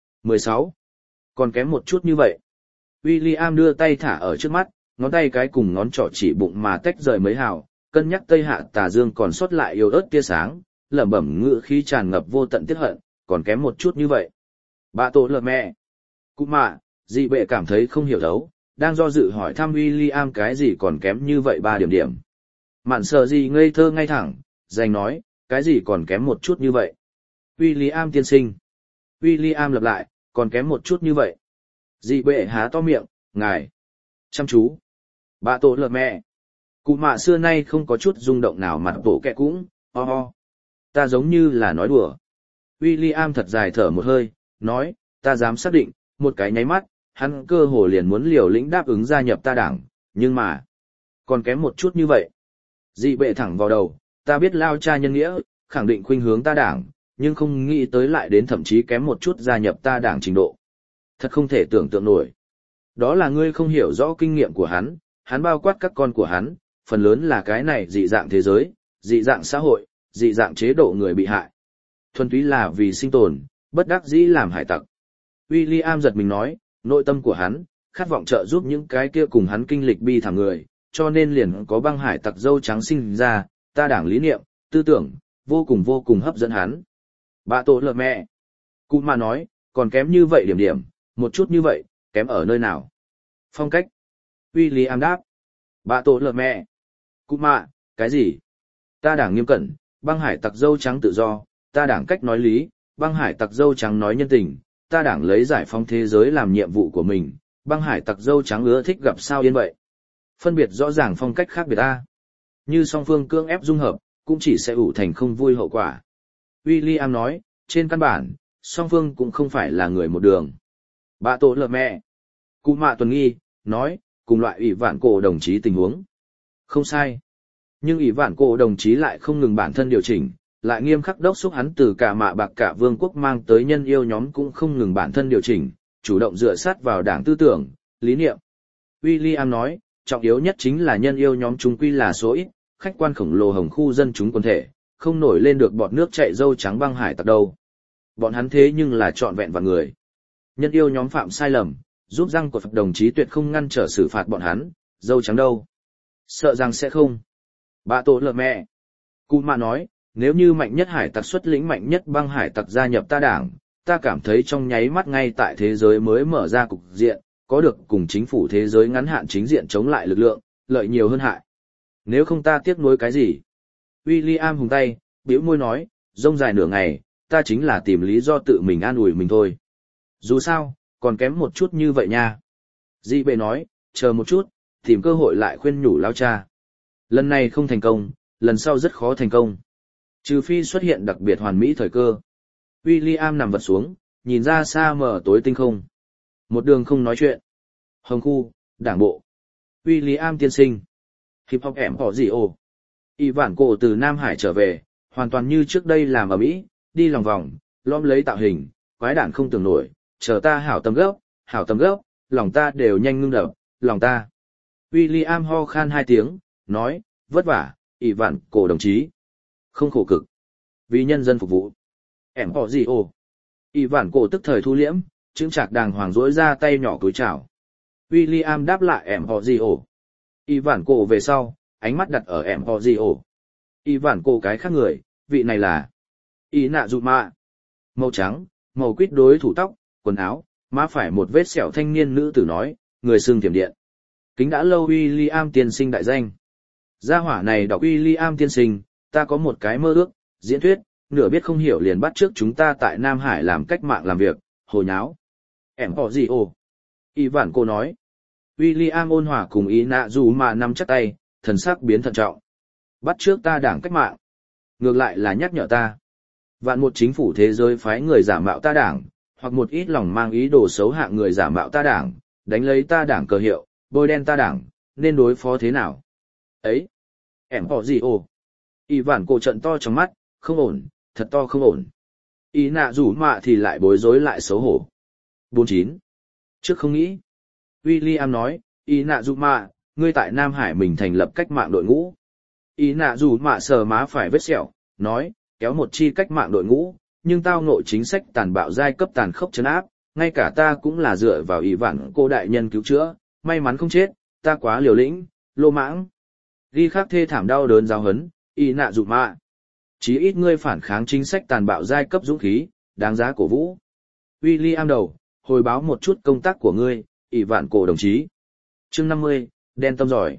16. Còn kém một chút như vậy. William đưa tay thả ở trước mắt, ngón tay cái cùng ngón trỏ chỉ bụng mà tách rời mấy hào, cân nhắc Tây Hạ Tà Dương còn sót lại yếu ớt tia sáng, lẩm bẩm ngữ khí tràn ngập vô tận tiếc hận, còn kém một chút như vậy. Bà tổ lợ mẹ. Cụ mạ, dị bệ cảm thấy không hiểu thấu, đang do dự hỏi thăm William cái gì còn kém như vậy 3 điểm. Mạn sợ gì ngây thơ ngay thẳng, dành nói, cái gì còn kém một chút như vậy. William tiên sinh. William lặp lại, còn kém một chút như vậy. Dị bệ há to miệng, ngài. Chăm chú. Bà tổ lợ mẹ. Cụ mạ xưa nay không có chút rung động nào mặt bộ kẹ cũng, ho. Ta giống như là nói đùa. William thật dài thở một hơi, nói, ta dám xác định, một cái nháy mắt, hắn cơ hồ liền muốn liều lĩnh đáp ứng gia nhập ta đảng, nhưng mà, còn kém một chút như vậy. Dị bệ thẳng vào đầu, ta biết lao cha nhân nghĩa, khẳng định khuynh hướng ta đảng, nhưng không nghĩ tới lại đến thậm chí kém một chút gia nhập ta đảng trình độ. Thật không thể tưởng tượng nổi. Đó là ngươi không hiểu rõ kinh nghiệm của hắn bao quát các con của hắn, phần lớn là cái này dị dạng thế giới, dị dạng xã hội, dị dạng chế độ người bị hại. Thuần túy là vì sinh tồn, bất đắc dĩ làm hải tặc. William giật mình nói, nội tâm của hắn, khát vọng trợ giúp những cái kia cùng hắn kinh lịch bi thảm người, cho nên liền có băng hải tặc dâu trắng sinh ra, ta đảng lý niệm, tư tưởng, vô cùng hấp dẫn hắn. Bà tổ lợ mẹ. Cụ mà nói, còn kém như vậy điểm, một chút như vậy, kém ở nơi nào? Phong cách. William đáp. Bà tổ lợ mẹ. Cụ mạ, cái gì? Ta đảng nghiêm cẩn, băng hải tặc dâu trắng tự do, ta đảng cách nói lý, băng hải tặc dâu trắng nói nhân tình, ta đảng lấy giải phóng thế giới làm nhiệm vụ của mình, băng hải tặc dâu trắng ưa thích gặp sao yên vậy. Phân biệt rõ ràng phong cách khác biệt ta. Như song phương cưỡng ép dung hợp, cũng chỉ sẽ ủ thành không vui hậu quả. William nói, trên căn bản, song phương cũng không phải là người một đường. Bà tổ lợ mẹ. Cụ mạ tuần nghi, nói, cùng loại ủy vạn cổ đồng chí tình huống. Không sai. Nhưng ủy vạn cổ đồng chí lại không ngừng bản thân điều chỉnh, lại nghiêm khắc đốc thúc hắn từ cả mạ bạc cả vương quốc mang tới nhân yêu nhóm cũng không ngừng bản thân điều chỉnh, chủ động dựa sát vào đảng tư tưởng, lý niệm. William nói, trọng yếu nhất chính là nhân yêu nhóm chúng quy là số ít, khách quan khổng lồ hồng khu dân chúng quần thể, không nổi lên được bọt nước chạy dâu trắng băng hải tặc đâu. Bọn hắn thế nhưng là trọn vẹn vạn người. Nhân yêu nhóm phạm sai lầm, giúp răng của Phật đồng chí tuyệt không ngăn trở xử phạt bọn hắn, dâu trắng đâu. Sợ rằng sẽ không. Bà tổ lợ mẹ. Cụ mạ nói, nếu như mạnh nhất hải tặc xuất lĩnh mạnh nhất băng hải tặc gia nhập ta đảng, ta cảm thấy trong nháy mắt ngay tại thế giới mới mở ra cục diện, có được cùng chính phủ thế giới ngắn hạn chính diện chống lại lực lượng, lợi nhiều hơn hại. Nếu không ta tiếc nuối cái gì? William hùng tay, bĩu môi nói, rông dài nửa ngày, ta chính là tìm lý do tự mình an ủi mình thôi. Dù sao, còn kém một chút như vậy nha. Dị bệ nói, chờ một chút, tìm cơ hội lại khuyên nhủ lao cha. Lần này không thành công, lần sau rất khó thành công. Trừ phi xuất hiện đặc biệt hoàn mỹ thời cơ. William nằm vật xuống, nhìn ra xa mờ tối tinh không. Một đường không nói chuyện. Hồng khu, đảng bộ. William tiên sinh. Hip hop ẻm họ gì ồ. Y vản cổ từ Nam Hải trở về, hoàn toàn như trước đây làm ở Mỹ, đi lòng vòng, lõm lấy tạo hình, quái đản không tưởng nổi, chờ ta hảo tầm gốc, lòng ta đều nhanh ngưng đập, lòng ta. William ho khan 2 tiếng, nói, vất vả, Y vản cổ đồng chí. Không khổ cực. Vì nhân dân phục vụ. Ẻm họ gì ồ. Y vản cổ tức thời thu liễm, chững chạc đàng hoàng rỗi ra tay nhỏ cúi chào. William đáp lại ẻm họ gì ồ. Y vản cổ về sau, ánh mắt đặt ở ẻm họ gì ồ. Y vản cổ cái khác người, vị này là. Ý nạ dù mạ. Màu trắng, màu quýt đối thủ tóc, quần áo, má phải một vết sẹo thanh niên nữ tử nói, người xương tiềm điện. Kính đã lâu William tiên sinh đại danh. Gia hỏa này đọc William tiên sinh, ta có một cái mơ ước, diễn thuyết, nửa biết không hiểu liền bắt trước chúng ta tại Nam Hải làm cách mạng làm việc, hồ nháo. Em họ gì ồ? Y vản cô nói. William ôn hòa cùng ý nạ dù mà nắm chắc tay, thần sắc biến thận trọng. Bắt trước ta đảng cách mạng. Ngược lại là nhắc nhở ta. Vạn một chính phủ thế giới phái người giả mạo ta đảng, hoặc một ít lòng mang ý đồ xấu hạng người giả mạo ta đảng, đánh lấy ta đảng cờ hiệu, bôi đen ta đảng, nên đối phó thế nào? Ấy! Em họ gì ồ? Y vản cô trận to trong mắt, không ổn, thật to không ổn. Ý nạ rủ mạ thì lại bối rối lại xấu hổ. 49. Trước không nghĩ. William nói, ý nạ rủ mạ, ngươi tại Nam Hải mình thành lập cách mạng đội ngũ. Ý nạ rủ mạ sờ má phải vết sẹo, nói, kéo một chi cách mạng đội ngũ, nhưng tao ngộ chính sách tàn bạo giai cấp tàn khốc trấn áp, ngay cả ta cũng là dựa vào ý vản cô đại nhân cứu chữa, may mắn không chết, ta quá liều lĩnh, lô mãng. Ghi khắc thê thảm đau đớn giáo hấn, ý nạ rủ mạ. Chí ít ngươi phản kháng chính sách tàn bạo giai cấp dũng khí, đáng giá cổ vũ. William đầu, hồi báo một chút công tác của ngươi, ỷ vạn cổ đồng chí. Chương 50, đen tâm giỏi.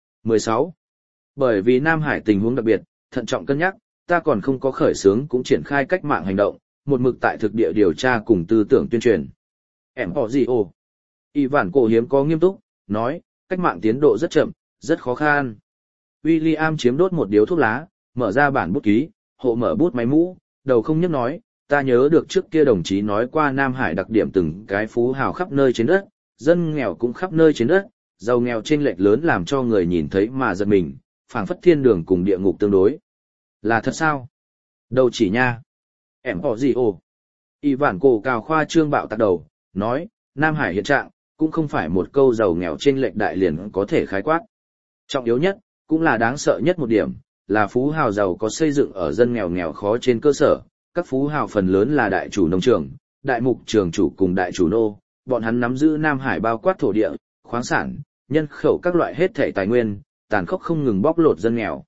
16. Bởi vì Nam Hải tình huống đặc biệt, thận trọng cân nhắc, ta còn không có khởi xướng cũng triển khai cách mạng hành động, một mực tại thực địa điều tra cùng tư tưởng tuyên truyền. Em họ gì ồ? ỷ vạn cổ hiếm có nghiêm túc, nói, cách mạng tiến độ rất chậm, rất khó khăn. William chiếm đốt một điếu thuốc lá, mở ra bản bút ký, hộ mở bút máy mũ, đầu không nhấc nói, ta nhớ được trước kia đồng chí nói qua Nam Hải đặc điểm từng cái phú hào khắp nơi trên đất, dân nghèo cũng khắp nơi trên đất, giàu nghèo chênh lệch lớn làm cho người nhìn thấy mà giật mình, phảng phất thiên đường cùng địa ngục tương đối. Là thật sao? Đâu chỉ nha. Em họ gì ồ? Y vản cổ cào khoa trương bạo tạc đầu, nói, Nam Hải hiện trạng, cũng không phải một câu giàu nghèo chênh lệch đại liền có thể khái quát. Trọng yếu nhất, cũng là đáng sợ nhất một điểm, là phú hào giàu có xây dựng ở dân nghèo nghèo khó trên cơ sở, các phú hào phần lớn là đại chủ nông trường, đại mục trường chủ cùng đại chủ nô, bọn hắn nắm giữ Nam Hải bao quát thổ địa, khoáng sản, nhân khẩu các loại hết thảy tài nguyên, tàn khốc không ngừng bóc lột dân nghèo.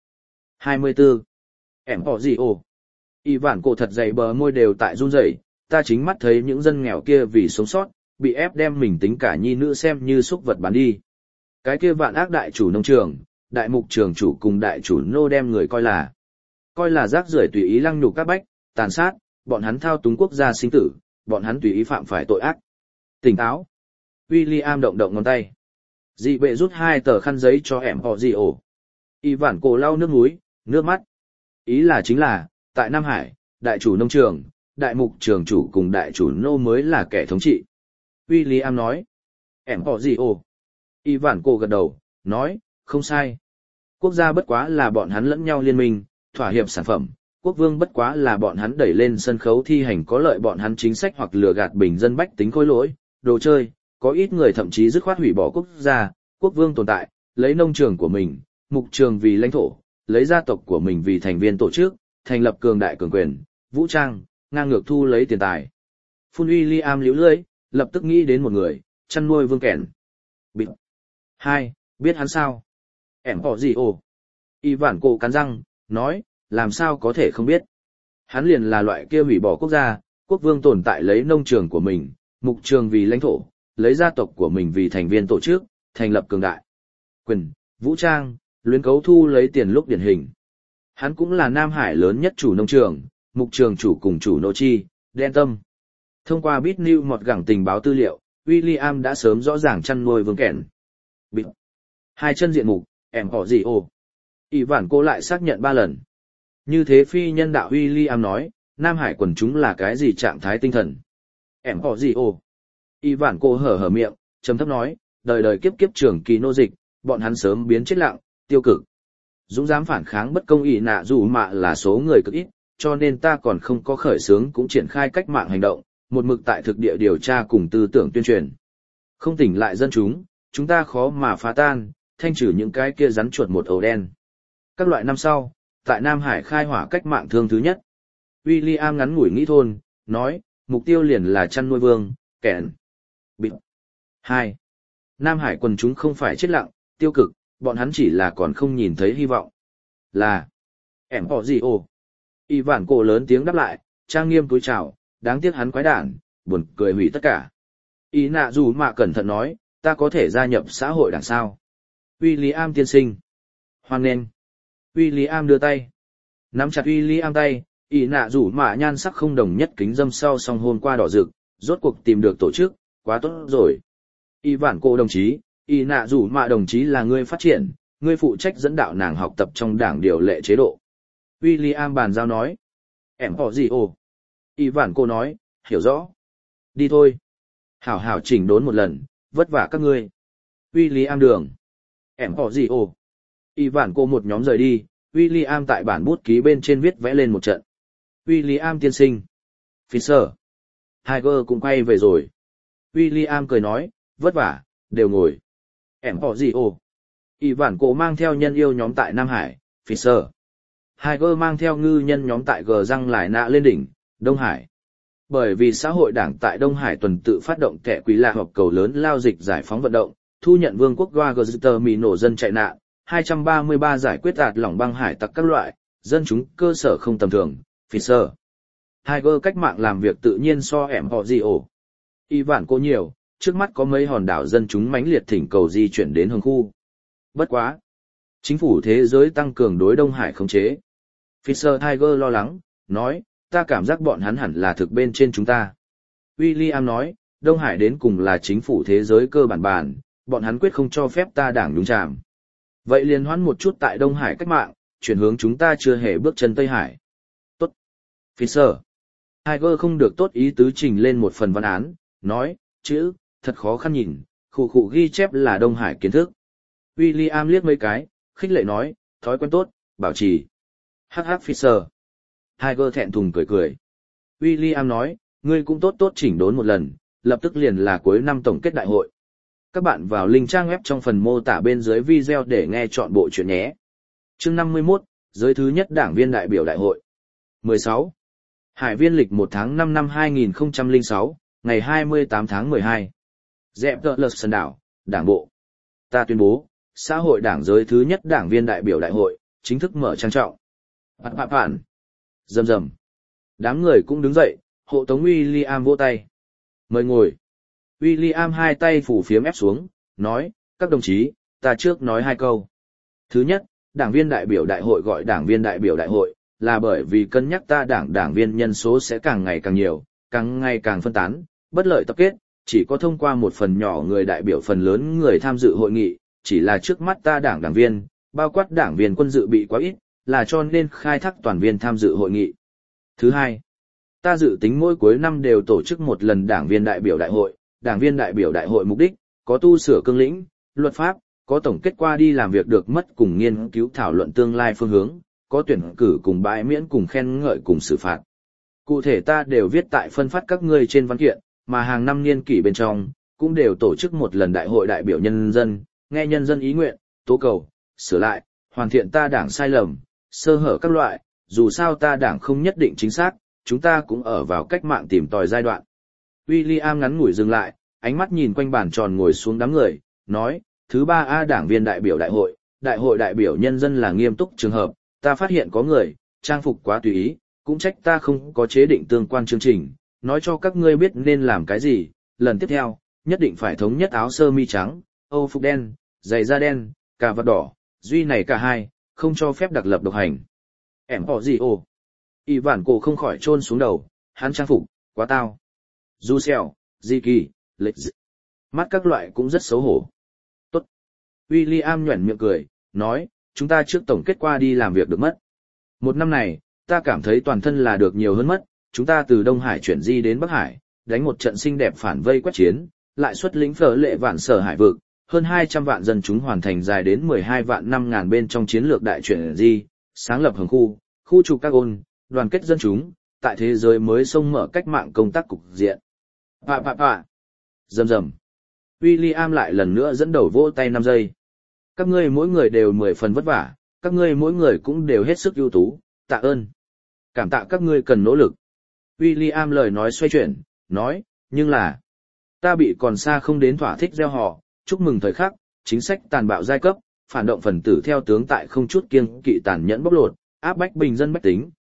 24. Em họ gì ồ? Y vản cổ thật dày bờ môi đều tại run rẩy, ta chính mắt thấy những dân nghèo kia vì sống sót, bị ép đem mình tính cả nhi nữ xem như súc vật bán đi. Cái kia vạn ác đại chủ nông trường, đại mục trường chủ cùng đại chủ nô đem người coi là rác rưởi tùy ý lăng nhục các bách, tàn sát, bọn hắn thao túng quốc gia sinh tử, bọn hắn tùy ý phạm phải tội ác. Tỉnh táo. William động động ngón tay. Dị bệ rút 2 tờ khăn giấy cho em họ gì ổ. Y vản cổ lau nước mũi, nước mắt. Ý là chính là, tại Nam Hải, đại chủ nông trường, đại mục trường chủ cùng đại chủ nô mới là kẻ thống trị. William nói. Em họ gì ổ. Y vản cổ gật đầu, nói, không sai. Quốc gia bất quá là bọn hắn lẫn nhau liên minh, thỏa hiệp sản phẩm, quốc vương bất quá là bọn hắn đẩy lên sân khấu thi hành có lợi bọn hắn chính sách hoặc lừa gạt bình dân bách tính khôi lỗi, đồ chơi, có ít người thậm chí dứt khoát hủy bỏ quốc gia, quốc vương tồn tại, lấy nông trường của mình, mục trường vì lãnh thổ, lấy gia tộc của mình vì thành viên tổ chức, thành lập cường đại cường quyền, vũ trang, ngang ngược thu lấy tiền tài. Phun William liễu lưỡi, lập tức nghĩ đến một người, chăn nuôi vương kẻn. Bịt. 2. Biết hắn sao? Em họ gì ồ? Y vản cổ cắn răng, nói, làm sao có thể không biết. Hắn liền là loại kia hủy bỏ quốc gia, quốc vương tồn tại lấy nông trường của mình, mục trường vì lãnh thổ, lấy gia tộc của mình vì thành viên tổ chức, thành lập cường đại. Quyền, vũ trang, luyến cấu thu lấy tiền lúc điển hình. Hắn cũng là Nam Hải lớn nhất chủ nông trường, mục trường chủ cùng chủ nô chi, đen tâm. Thông qua Bit New một gẳng tình báo tư liệu, William đã sớm rõ ràng chăn nuôi vương kẻn. Bịt. 2 chân diện mục, em họ gì ồ? Y vản cô lại xác nhận 3 lần. Như thế phi nhân đạo William nói, Nam Hải quần chúng là cái gì trạng thái tinh thần? Em họ gì ồ? Y vản cô hở miệng, trầm thấp nói, đời đời kiếp kiếp trưởng kỳ nô dịch, bọn hắn sớm biến chết lặng, tiêu cực. Dũng dám phản kháng bất công ỷ nạ dù mạ là số người cực ít, cho nên ta còn không có khởi xướng cũng triển khai cách mạng hành động, một mực tại thực địa điều tra cùng tư tưởng tuyên truyền. Không tỉnh lại dân chúng ta khó mà phá tan, thanh trừ những cái kia rắn chuột một ổ đen. Các loại năm sau, tại Nam Hải khai hỏa cách mạng thương thứ nhất. William ngắn ngủi nghĩ thôn, nói, mục tiêu liền là chăn nuôi vương, kẻn. Bịt. 2. Nam Hải quần chúng không phải chết lặng, tiêu cực, bọn hắn chỉ là còn không nhìn thấy hy vọng. Là. Em họ gì ồ? Y vạn cổ lớn tiếng đáp lại, trang nghiêm túi chào, đáng tiếc hắn quái đản, buồn cười hủy tất cả. Y nạ dù mạ cẩn thận nói, ta có thể gia nhập xã hội đảng sao? William tiên sinh. Hoan nghênh. William đưa tay. Nắm chặt William tay, Y nạ dù mạ nhan sắc không đồng nhất kính dâm sau song hôn qua đỏ rực, rốt cuộc tìm được tổ chức, quá tốt rồi. Y vạn cổ đồng chí, Y nạ dù mạ đồng chí là người phát triển, người phụ trách dẫn đạo nàng học tập trong đảng điều lệ chế độ. William bàn giao nói. Em họ gì ồ? Y vạn cổ nói, hiểu rõ. Đi thôi. Hảo hảo chỉnh đốn một lần, vất vả các ngươi. William đường. Em họ gì ồ? Y vạn cổ một nhóm rời đi, William tại bản bút ký bên trên viết vẽ lên một trận. William tiên sinh. Fisher. Tiger cũng quay về rồi. William cười nói, vất vả, đều ngồi. Em họ gì ồ? Y vạn cổ mang theo nhân yêu nhóm tại Nam Hải, Fisher. Tiger mang theo ngư nhân nhóm tại Gờ Răng Lại Nạ lên đỉnh, Đông Hải. Bởi vì xã hội đảng tại Đông Hải tuần tự phát động kẻ quý lạ họp cầu lớn lao dịch giải phóng vận động, thu nhận vương quốc Guaguazter mì nổ dân chạy nạn, 233 giải quyết ạt lỏng băng hải tặc các loại, dân chúng cơ sở không tầm thường, Fisher. Tiger cách mạng làm việc tự nhiên so em họ gì ổ. Y vạn cô nhiều, trước mắt có mấy hòn đảo dân chúng mãnh liệt thỉnh cầu di chuyển đến hướng khu. Bất quá. Chính phủ thế giới tăng cường đối Đông Hải khống chế. Fisher Tiger lo lắng, nói, ta cảm giác bọn hắn hẳn là thực bên trên chúng ta. William nói, Đông Hải đến cùng là chính phủ thế giới cơ bản, bọn hắn quyết không cho phép ta đảng đúng chạm. Vậy liền hoãn một chút tại Đông Hải cách mạng, chuyển hướng chúng ta chưa hề bước chân Tây Hải. Tốt. Fisher. Tiger không được tốt ý tứ trình lên một phần văn án, nói, chữ, thật khó khăn nhìn, khụ ghi chép là Đông Hải kiến thức. William liếc mấy cái, khích lệ nói, thói quen tốt, bảo trì. Hắc Fisher. Tiger thẹn thùng cười. William nói, ngươi cũng tốt chỉnh đốn một lần, lập tức liền là cuối năm tổng kết đại hội. Các bạn vào link trang web trong phần mô tả bên dưới video để nghe chọn bộ chuyện nhé. Chương 51, giới thứ nhất đảng viên đại biểu đại hội. 16. Hải viên lịch 1 tháng 5 năm 2006, ngày 28 tháng 12. Dẹp tợ lật sân đảo, đảng bộ. Ta tuyên bố, xã hội đảng giới thứ nhất đảng viên đại biểu đại hội, chính thức mở trang trọng. Phản. Rầm. Đám người cũng đứng dậy, hộ tống William vỗ tay. Mời ngồi. William hai tay phủ phiếm ép xuống, nói, các đồng chí, ta trước nói hai câu. Thứ nhất, đảng viên đại biểu đại hội gọi đảng viên đại biểu đại hội, là bởi vì cân nhắc ta đảng viên nhân số sẽ càng ngày càng nhiều, càng ngày càng phân tán, bất lợi tập kết, chỉ có thông qua một phần nhỏ người đại biểu phần lớn người tham dự hội nghị, chỉ là trước mắt ta đảng viên, bao quát đảng viên quân dự bị quá ít, là cho nên khai thác toàn viên tham dự hội nghị. Thứ hai, ta dự tính mỗi cuối năm đều tổ chức một lần đảng viên đại biểu đại hội, đảng viên đại biểu đại hội mục đích, có tu sửa cương lĩnh, luật pháp, có tổng kết qua đi làm việc được mất cùng nghiên cứu thảo luận tương lai phương hướng, có tuyển cử cùng bãi miễn cùng khen ngợi cùng xử phạt. Cụ thể ta đều viết tại phân phát các ngươi trên văn kiện, mà hàng năm niên kỷ bên trong, cũng đều tổ chức một lần đại hội đại biểu nhân dân, nghe nhân dân ý nguyện, tố cầu, sửa lại, hoàn thiện ta đảng sai lầm, sơ hở các loại, dù sao ta đảng không nhất định chính xác, chúng ta cũng ở vào cách mạng tìm tòi giai đoạn. William ngắn ngủi dừng lại, ánh mắt nhìn quanh bàn tròn ngồi xuống đám người, nói, thứ ba A đảng viên đại biểu đại hội đại biểu nhân dân là nghiêm túc trường hợp, ta phát hiện có người, trang phục quá tùy ý, cũng trách ta không có chế định tương quan chương trình, nói cho các ngươi biết nên làm cái gì, lần tiếp theo, nhất định phải thống nhất áo sơ mi trắng, âu phục đen, giày da đen, cà vạt đỏ, duy này cả hai, không cho phép đặc lập độc hành. Em họ gì ồ? Y vản cổ không khỏi trôn xuống đầu, hắn trang phục, quá tao. Du xèo, di kỳ, lệch dị. Mắt các loại cũng rất xấu hổ. Tốt. William nhuẩn miệng cười, nói, chúng ta trước tổng kết qua đi làm việc được mất. Một năm này, ta cảm thấy toàn thân là được nhiều hơn mất, chúng ta từ Đông Hải chuyển di đến Bắc Hải, đánh một trận xinh đẹp phản vây quét chiến, lại xuất lĩnh phở lệ vạn sở hải vực, hơn 200 vạn dân chúng hoàn thành dài đến 12 vạn 5 ngàn bên trong chiến lược đại chuyển di, sáng lập hồng khu trục các ôn, đoàn kết dân chúng, tại thế giới mới xông mở cách mạng công tác cục diện. Rầm. William lại lần nữa dẫn đầu vỗ tay 5 giây. Các ngươi mỗi người đều 10 phần vất vả, các ngươi mỗi người cũng đều hết sức ưu tú, tạ ơn. Cảm tạ các ngươi cần nỗ lực. William lời nói xoay chuyển, nói, nhưng là, ta bị còn xa không đến thỏa thích gieo họ, chúc mừng thời khắc, chính sách tàn bạo giai cấp, phản động phần tử theo tướng tại không chút kiêng kỵ tàn nhẫn bóc lột, áp bách bình dân bách tính,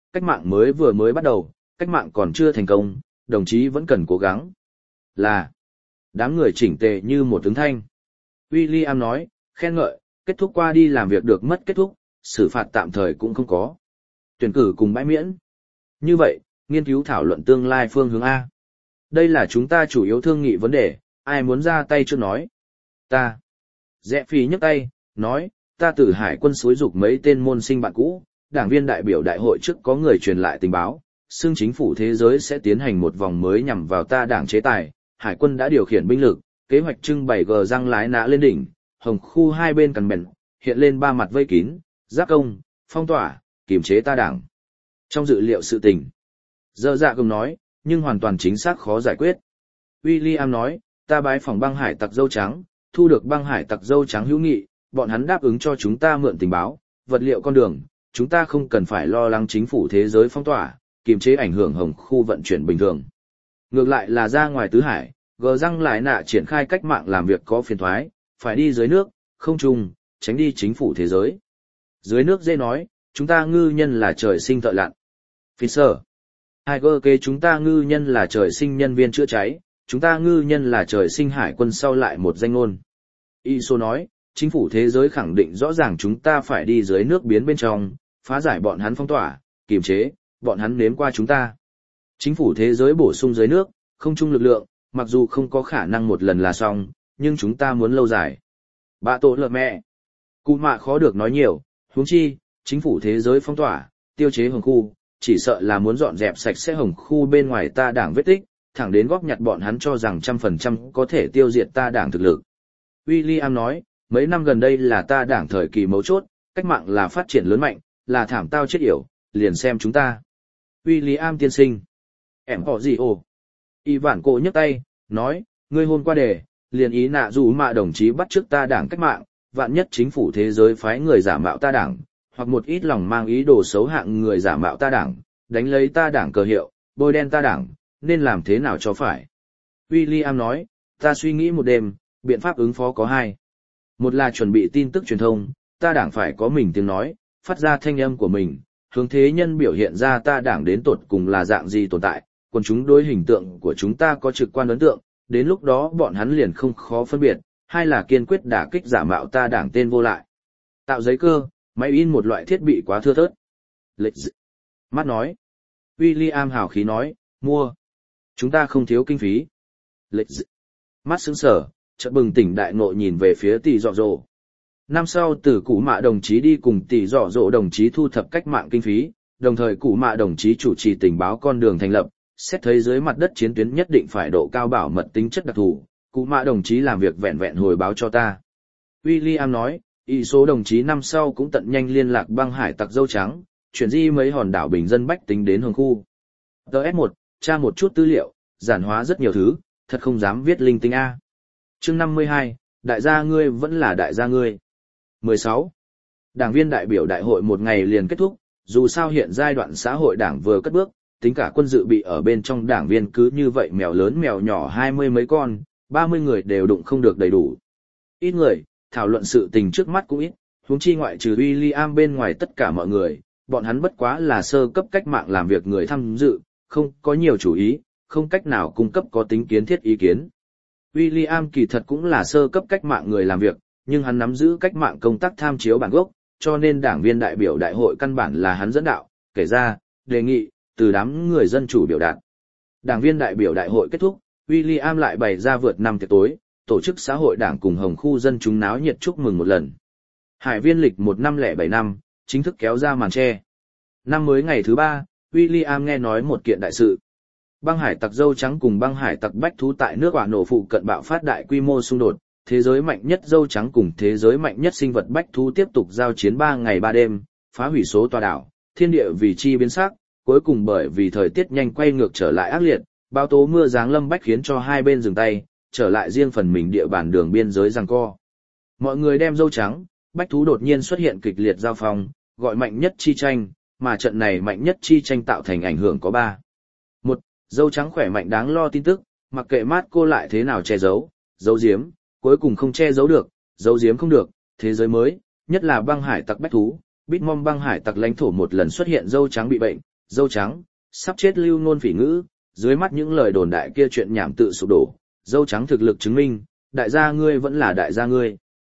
cách mạng vừa mới bắt đầu, cách mạng còn chưa thành công, đồng chí vẫn cần cố gắng. Là, đám người chỉnh tề như một ứng thanh. William nói, khen ngợi, kết thúc qua đi làm việc được mất kết thúc, xử phạt tạm thời cũng không có. Tuyển cử cùng bãi miễn. Như vậy, nghiên cứu thảo luận tương lai phương hướng A. Đây là chúng ta chủ yếu thương nghị vấn đề, ai muốn ra tay chưa nói. Ta. Rẽ phì nhấc tay, nói, ta từ hải quân xúi dục mấy tên môn sinh bạn cũ, đảng viên đại biểu đại hội trước có người truyền lại tình báo, xưng chính phủ thế giới sẽ tiến hành một vòng mới nhằm vào ta đảng chế tài, hải quân đã điều khiển binh lực, kế hoạch trưng bày gờ răng lái nã lên đỉnh, hồng khu hai bên cằn bèn, hiện lên ba mặt vây kín, giáp công, phong tỏa, kiềm chế ta đảng. Trong dự liệu sự tình, dơ dạ gồm nói, nhưng hoàn toàn chính xác khó giải quyết. William nói, ta bái phỏng băng hải tặc dâu trắng, thu được băng hải tặc dâu trắng hữu nghị, bọn hắn đáp ứng cho chúng ta mượn tình báo, vật liệu con đường, chúng ta không cần phải lo lắng chính phủ thế giới phong tỏa, kiềm chế ảnh hưởng hồng khu vận chuyển bình thường. Ngược lại là ra ngoài tứ hải, gờ răng lại nạ triển khai cách mạng làm việc có phiền thoái, phải đi dưới nước, không trung, tránh đi chính phủ thế giới. Dưới nước dễ nói, chúng ta ngư nhân là trời sinh thợ lặn. Fisher. Tiger kế chúng ta ngư nhân là trời sinh nhân viên chữa cháy, chúng ta ngư nhân là trời sinh hải quân sau lại một danh ngôn. Iso nói, chính phủ thế giới khẳng định rõ ràng chúng ta phải đi dưới nước biến bên trong, phá giải bọn hắn phong tỏa, kiềm chế, bọn hắn nếm qua chúng ta. Chính phủ thế giới bổ sung dưới nước, không chung lực lượng, mặc dù không có khả năng một lần là xong, nhưng chúng ta muốn lâu dài. Bà tổ lợn mẹ. Cụ mạ khó được nói nhiều, huống chi, chính phủ thế giới phong tỏa, tiêu chế hồng khu, chỉ sợ là muốn dọn dẹp sạch sẽ hồng khu bên ngoài ta đảng vết tích, thẳng đến góp nhặt bọn hắn cho rằng 100% có thể tiêu diệt ta đảng thực lực. William nói, mấy năm gần đây là ta đảng thời kỳ mấu chốt, cách mạng là phát triển lớn mạnh, là thảm tao chết yểu, liền xem chúng ta. William tiên sinh. Em họ gì ồ? Y vản cổ nhấc tay, nói, ngươi hôm qua đề, liền ý nạ dù mà đồng chí bắt trước ta đảng cách mạng, vạn nhất chính phủ thế giới phái người giả mạo ta đảng, hoặc một ít lòng mang ý đồ xấu hạng người giả mạo ta đảng, đánh lấy ta đảng cờ hiệu, bôi đen ta đảng, nên làm thế nào cho phải. William nói, ta suy nghĩ một đêm, biện pháp ứng phó có hai. Một là chuẩn bị tin tức truyền thông, ta đảng phải có mình tiếng nói, phát ra thanh âm của mình, hướng thế nhân biểu hiện ra ta đảng đến tột cùng là dạng gì tồn tại, còn chúng đối hình tượng của chúng ta có trực quan ấn tượng, đến lúc đó bọn hắn liền không khó phân biệt, hai là kiên quyết đả kích giả mạo ta đảng tên vô lại. Tạo giấy cơ, máy in một loại thiết bị quá thưa thớt. Lệch d... Mắt nói. William hào khí nói, mua. Chúng ta không thiếu kinh phí. Lệch d... Mắt sững sờ, chợt bừng tỉnh đại ngộ nhìn về phía tỷ dọ dỗ. Năm sau từ Củ Mạ đồng chí đi cùng tỷ dọ dỗ đồng chí thu thập cách mạng kinh phí, đồng thời Củ Mạ đồng chí chủ trì tình báo con đường thành lập, xét thấy dưới mặt đất chiến tuyến nhất định phải độ cao bảo mật tính chất đặc thù, Củ Mạ đồng chí làm việc vẹn vẹn hồi báo cho ta. William nói, ý số đồng chí năm sau cũng tận nhanh liên lạc băng hải tặc dâu trắng, chuyển di mấy hòn đảo bình dân bách tính đến hồng khu. TS1, tra một chút tư liệu, giản hóa rất nhiều thứ, thật không dám viết linh tinh A. Chương 52, đại gia ngươi vẫn là đại gia ngươi. 16. Đảng viên đại biểu đại hội một ngày liền kết thúc, dù sao hiện giai đoạn xã hội đảng vừa cất bước, tính cả quân dự bị ở bên trong đảng viên cứ như vậy mèo lớn mèo nhỏ 20 mấy con, 30 người đều đụng không được đầy đủ. Ít người, thảo luận sự tình trước mắt cũng ít, huống chi ngoại trừ William bên ngoài tất cả mọi người, bọn hắn bất quá là sơ cấp cách mạng làm việc người tham dự, không có nhiều chủ ý, không cách nào cung cấp có tính kiến thiết ý kiến. William kỳ thật cũng là sơ cấp cách mạng người làm việc, nhưng hắn nắm giữ cách mạng công tác tham chiếu bản gốc, cho nên đảng viên đại biểu đại hội căn bản là hắn dẫn đạo, kể ra, đề nghị, từ đám người dân chủ biểu đạt. Đảng viên đại biểu đại hội kết thúc, William lại bày ra vượt năm tiệc tối, tổ chức xã hội đảng cùng hồng khu dân chúng náo nhiệt chúc mừng một lần. Hải viên lịch 1507 năm, chính thức kéo ra màn che. Năm mới ngày thứ 3, William nghe nói một kiện đại sự. Băng hải tặc dâu trắng cùng băng hải tặc bách thú tại nước Quả nổ phụ cận bạo phát đại quy mô xung đột, thế giới mạnh nhất dâu trắng cùng thế giới mạnh nhất sinh vật bách thú tiếp tục giao chiến 3 ngày 3 đêm, phá hủy số tòa đảo, thiên địa vì chi biến sắc, cuối cùng bởi vì thời tiết nhanh quay ngược trở lại ác liệt, bão tố mưa giáng lâm bách khiến cho hai bên dừng tay, trở lại riêng phần mình địa bàn đường biên giới giằng co. Mọi người đem dâu trắng, bách thú đột nhiên xuất hiện kịch liệt giao phong, gọi mạnh nhất chi tranh, mà trận này mạnh nhất chi tranh tạo thành ảnh hưởng có 3. 1. Dâu trắng khỏe mạnh đáng lo tin tức, mặc kệ mát cô lại thế nào che giấu, giấu giếm, cuối cùng không che giấu được, giấu giếm không được, thế giới mới, nhất là băng hải tặc bách thú, Bitmom băng hải tặc lãnh thổ một lần xuất hiện dâu trắng bị bệnh, dâu trắng, sắp chết lưu ngôn phỉ ngữ, dưới mắt những lời đồn đại kia chuyện nhảm tự sụp đổ, dâu trắng thực lực chứng minh, đại gia ngươi vẫn là đại gia ngươi.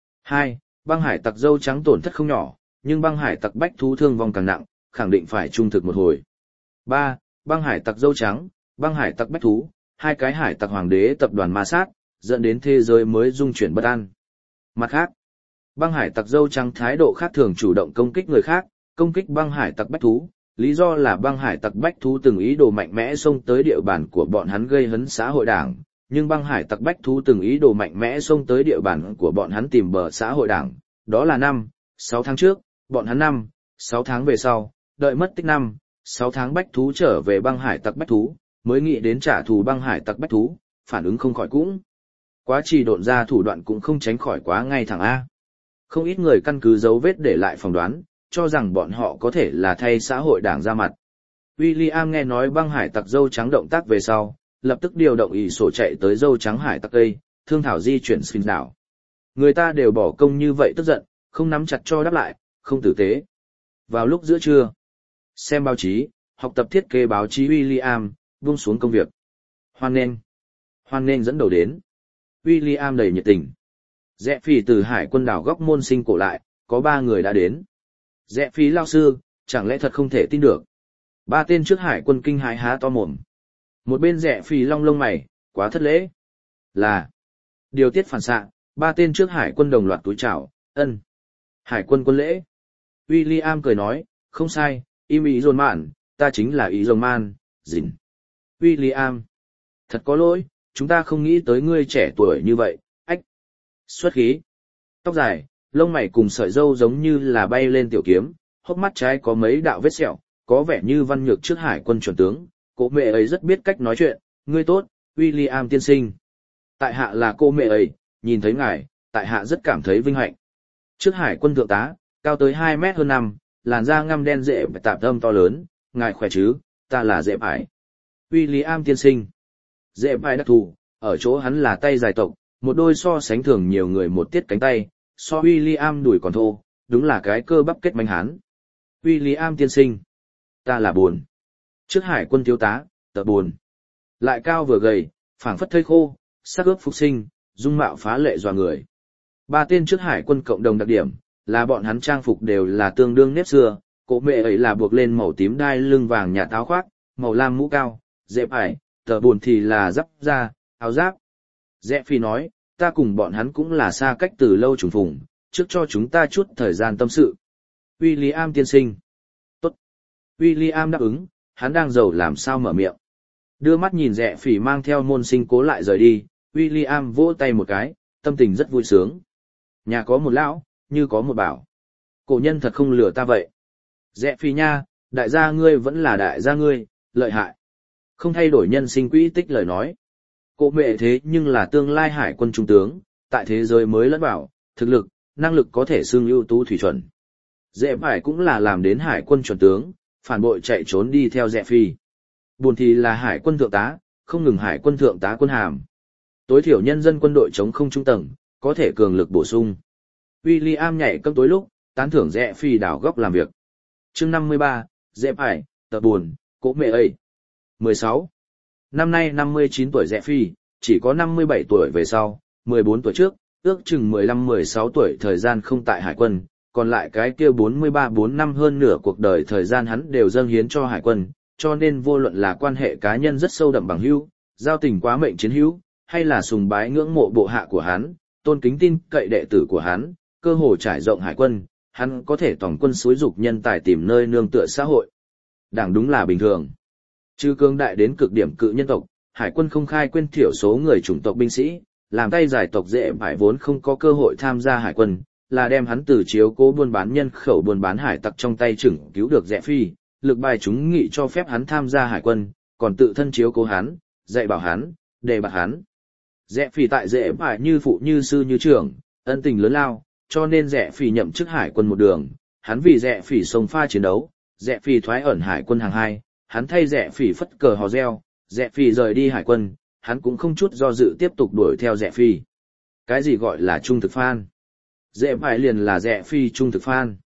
2. Băng hải tặc dâu trắng tổn thất không nhỏ, nhưng băng hải tặc bách thú thương vong càng nặng, khẳng định phải trung thực một hồi. 3. Băng hải tặc dâu trắng, băng hải tặc bách thú, hai cái hải tặc hoàng đế tập đoàn ma sát, dẫn đến thế giới mới dung chuyển bất an. Mặt khác, băng hải tặc dâu trắng thái độ khác thường chủ động công kích người khác, công kích băng hải tặc bách thú, lý do là băng hải tặc bách thú từng ý đồ mạnh mẽ xông tới địa bàn của bọn hắn gây hấn xã hội đảng, nhưng băng hải tặc bách thú từng ý đồ mạnh mẽ xông tới địa bàn của bọn hắn tìm bờ xã hội đảng, đó là 6 tháng trước, bọn hắn 6 tháng về sau, đợi mất tích 6 tháng bách thú trở về băng hải tặc bách thú, mới nghĩ đến trả thù băng hải tặc bách thú, phản ứng không khỏi cũng. Quá trì độn ra thủ đoạn cũng không tránh khỏi quá ngay thẳng A. Không ít người căn cứ dấu vết để lại phỏng đoán, cho rằng bọn họ có thể là thay xã hội đảng ra mặt. William nghe nói băng hải tặc dâu trắng động tác về sau, lập tức điều động ỷ sổ chạy tới dâu trắng hải tặc cây, thương thảo di chuyển Sphinx đảo. Người ta đều bỏ công như vậy tức giận, không nắm chặt cho đáp lại, không tử tế. Vào lúc giữa trưa, xem báo chí, học tập thiết kế báo chí William, buông xuống công việc. Hoan nghênh dẫn đầu đến. William đầy nhiệt tình. Rẽ phỉ từ hải quân đảo góc môn sinh cổ lại, có 3 người đã đến. Rẽ phỉ lao sư, chẳng lẽ thật không thể tin được. 3 tên trước hải quân kinh hãi há to mồm. Một bên rẽ phỉ long lông mày, quá thất lễ. Là. Điều tiết phản xạ, 3 tên trước hải quân đồng loạt túi chào, ân. Hải quân quân lễ. William cười nói, không sai, im ý dồn mạn, ta chính là ý dồn man, dình. William. Thật có lỗi, chúng ta không nghĩ tới ngươi trẻ tuổi như vậy, ách. Xuất khí. Tóc dài, lông mày cùng sợi râu giống như là bay lên tiểu kiếm, hốc mắt trái có mấy đạo vết sẹo, có vẻ như văn nhược trước hải quân chuẩn tướng. Cô mẹ ấy rất biết cách nói chuyện, ngươi tốt, William tiên sinh. Tại hạ là cô mẹ ấy, nhìn thấy ngài, tại hạ rất cảm thấy vinh hạnh. Trước hải quân thượng tá, cao tới 2 mét hơn 5, làn da ngăm đen rệ và tạp âm to lớn, ngài khỏe chứ, ta là dễ ải. William tiên sinh. Dễ ải đặc thù, ở chỗ hắn là tay dài tộc, một đôi so sánh thường nhiều người một tiết cánh tay, so William đùi còn thô, đúng là cái cơ bắp kết manh hán. William tiên sinh. Ta là buồn. Trước hải quân thiếu tá, tờ buồn. Lại cao vừa gầy, phảng phất thây khô, sắc ướp phục sinh, dung mạo phá lệ dọa người. 3 tên trước hải quân cộng đồng đặc điểm, là bọn hắn trang phục đều là tương đương nếp xưa, cổ mẹ ấy là buộc lên màu tím đai lưng vàng nhạt áo khoác, màu lam mũ cao, dẹp ải, tờ buồn thì là giáp da, áo giáp. Dẹp phi nói, ta cùng bọn hắn cũng là xa cách từ lâu trùng phùng, trước cho chúng ta chút thời gian tâm sự. William tiên sinh. Tốt. William đáp ứng, hắn đang giàu làm sao mở miệng. Đưa mắt nhìn Rẽ phỉ mang theo môn sinh cố lại rời đi, William vỗ tay một cái, tâm tình rất vui sướng. Nhà có một lão, như có một bảo. Cổ nhân thật không lừa ta vậy. Rẽ phỉ nha, đại gia ngươi vẫn là đại gia ngươi, lợi hại. Không thay đổi nhân sinh quỹ tích lời nói. Cổ mẹ thế nhưng là tương lai hải quân trung tướng, tại thế giới mới lẫn bảo, thực lực, năng lực có thể xưng ưu tú thủy chuẩn. Rẽ phải cũng là làm đến hải quân chuẩn tướng, phản bội chạy trốn đi theo Rẽ phi. Buồn thì là hải quân thượng tá, không ngừng hải quân thượng tá quân hàm. Tối thiểu nhân dân quân đội chống không trung tầng, có thể cường lực bổ sung. William nhảy cấm tối lúc, tán thưởng Rẽ phi đảo góc làm việc. Chương 53, Rẽ phải, tờ buồn, cố mẹ ấy. 16. Năm nay 59 tuổi Rẽ phi, chỉ có 57 tuổi về sau, 14 tuổi trước, ước chừng 15-16 tuổi thời gian không tại hải quân, còn lại cái kia 43-4 năm hơn nửa cuộc đời thời gian hắn đều dâng hiến cho hải quân, cho nên vô luận là quan hệ cá nhân rất sâu đậm bằng hữu, giao tình quá mệnh chiến hữu, hay là sùng bái ngưỡng mộ bộ hạ của hắn, tôn kính tin cậy đệ tử của hắn, cơ hồ trải rộng hải quân, hắn có thể tổng quân xúi dục nhân tài tìm nơi nương tựa xã hội. Đảng đúng là bình thường. Trừ cương đại đến cực điểm cự nhân tộc, hải quân không khai quên thiểu số người chủng tộc binh sĩ, làm tay giải tộc dễ phải vốn không có cơ hội tham gia hải quân, là đem hắn từ chiếu cố buôn bán nhân khẩu buôn bán hải tặc trong tay chừng cứu được Rẽ phi, lực bài chúng nghị cho phép hắn tham gia hải quân, còn tự thân chiếu cố hắn, dạy bảo hắn, đề bạt hắn. Rẽ phi tại Rẽ phải như phụ như sư như trưởng, ân tình lớn lao, cho nên Rẽ phi nhậm chức hải quân một đường, hắn vì Rẽ phi sông pha chiến đấu, Rẽ phi thoái ẩn hải quân hàng 2, hắn thay Rẽ phi phất cờ hò reo, Rẽ phi rời đi hải quân, hắn cũng không chút do dự tiếp tục đuổi theo Rẽ phi. Cái gì gọi là trung thực fan? Rẽ phải liền là Rẽ phi trung thực fan.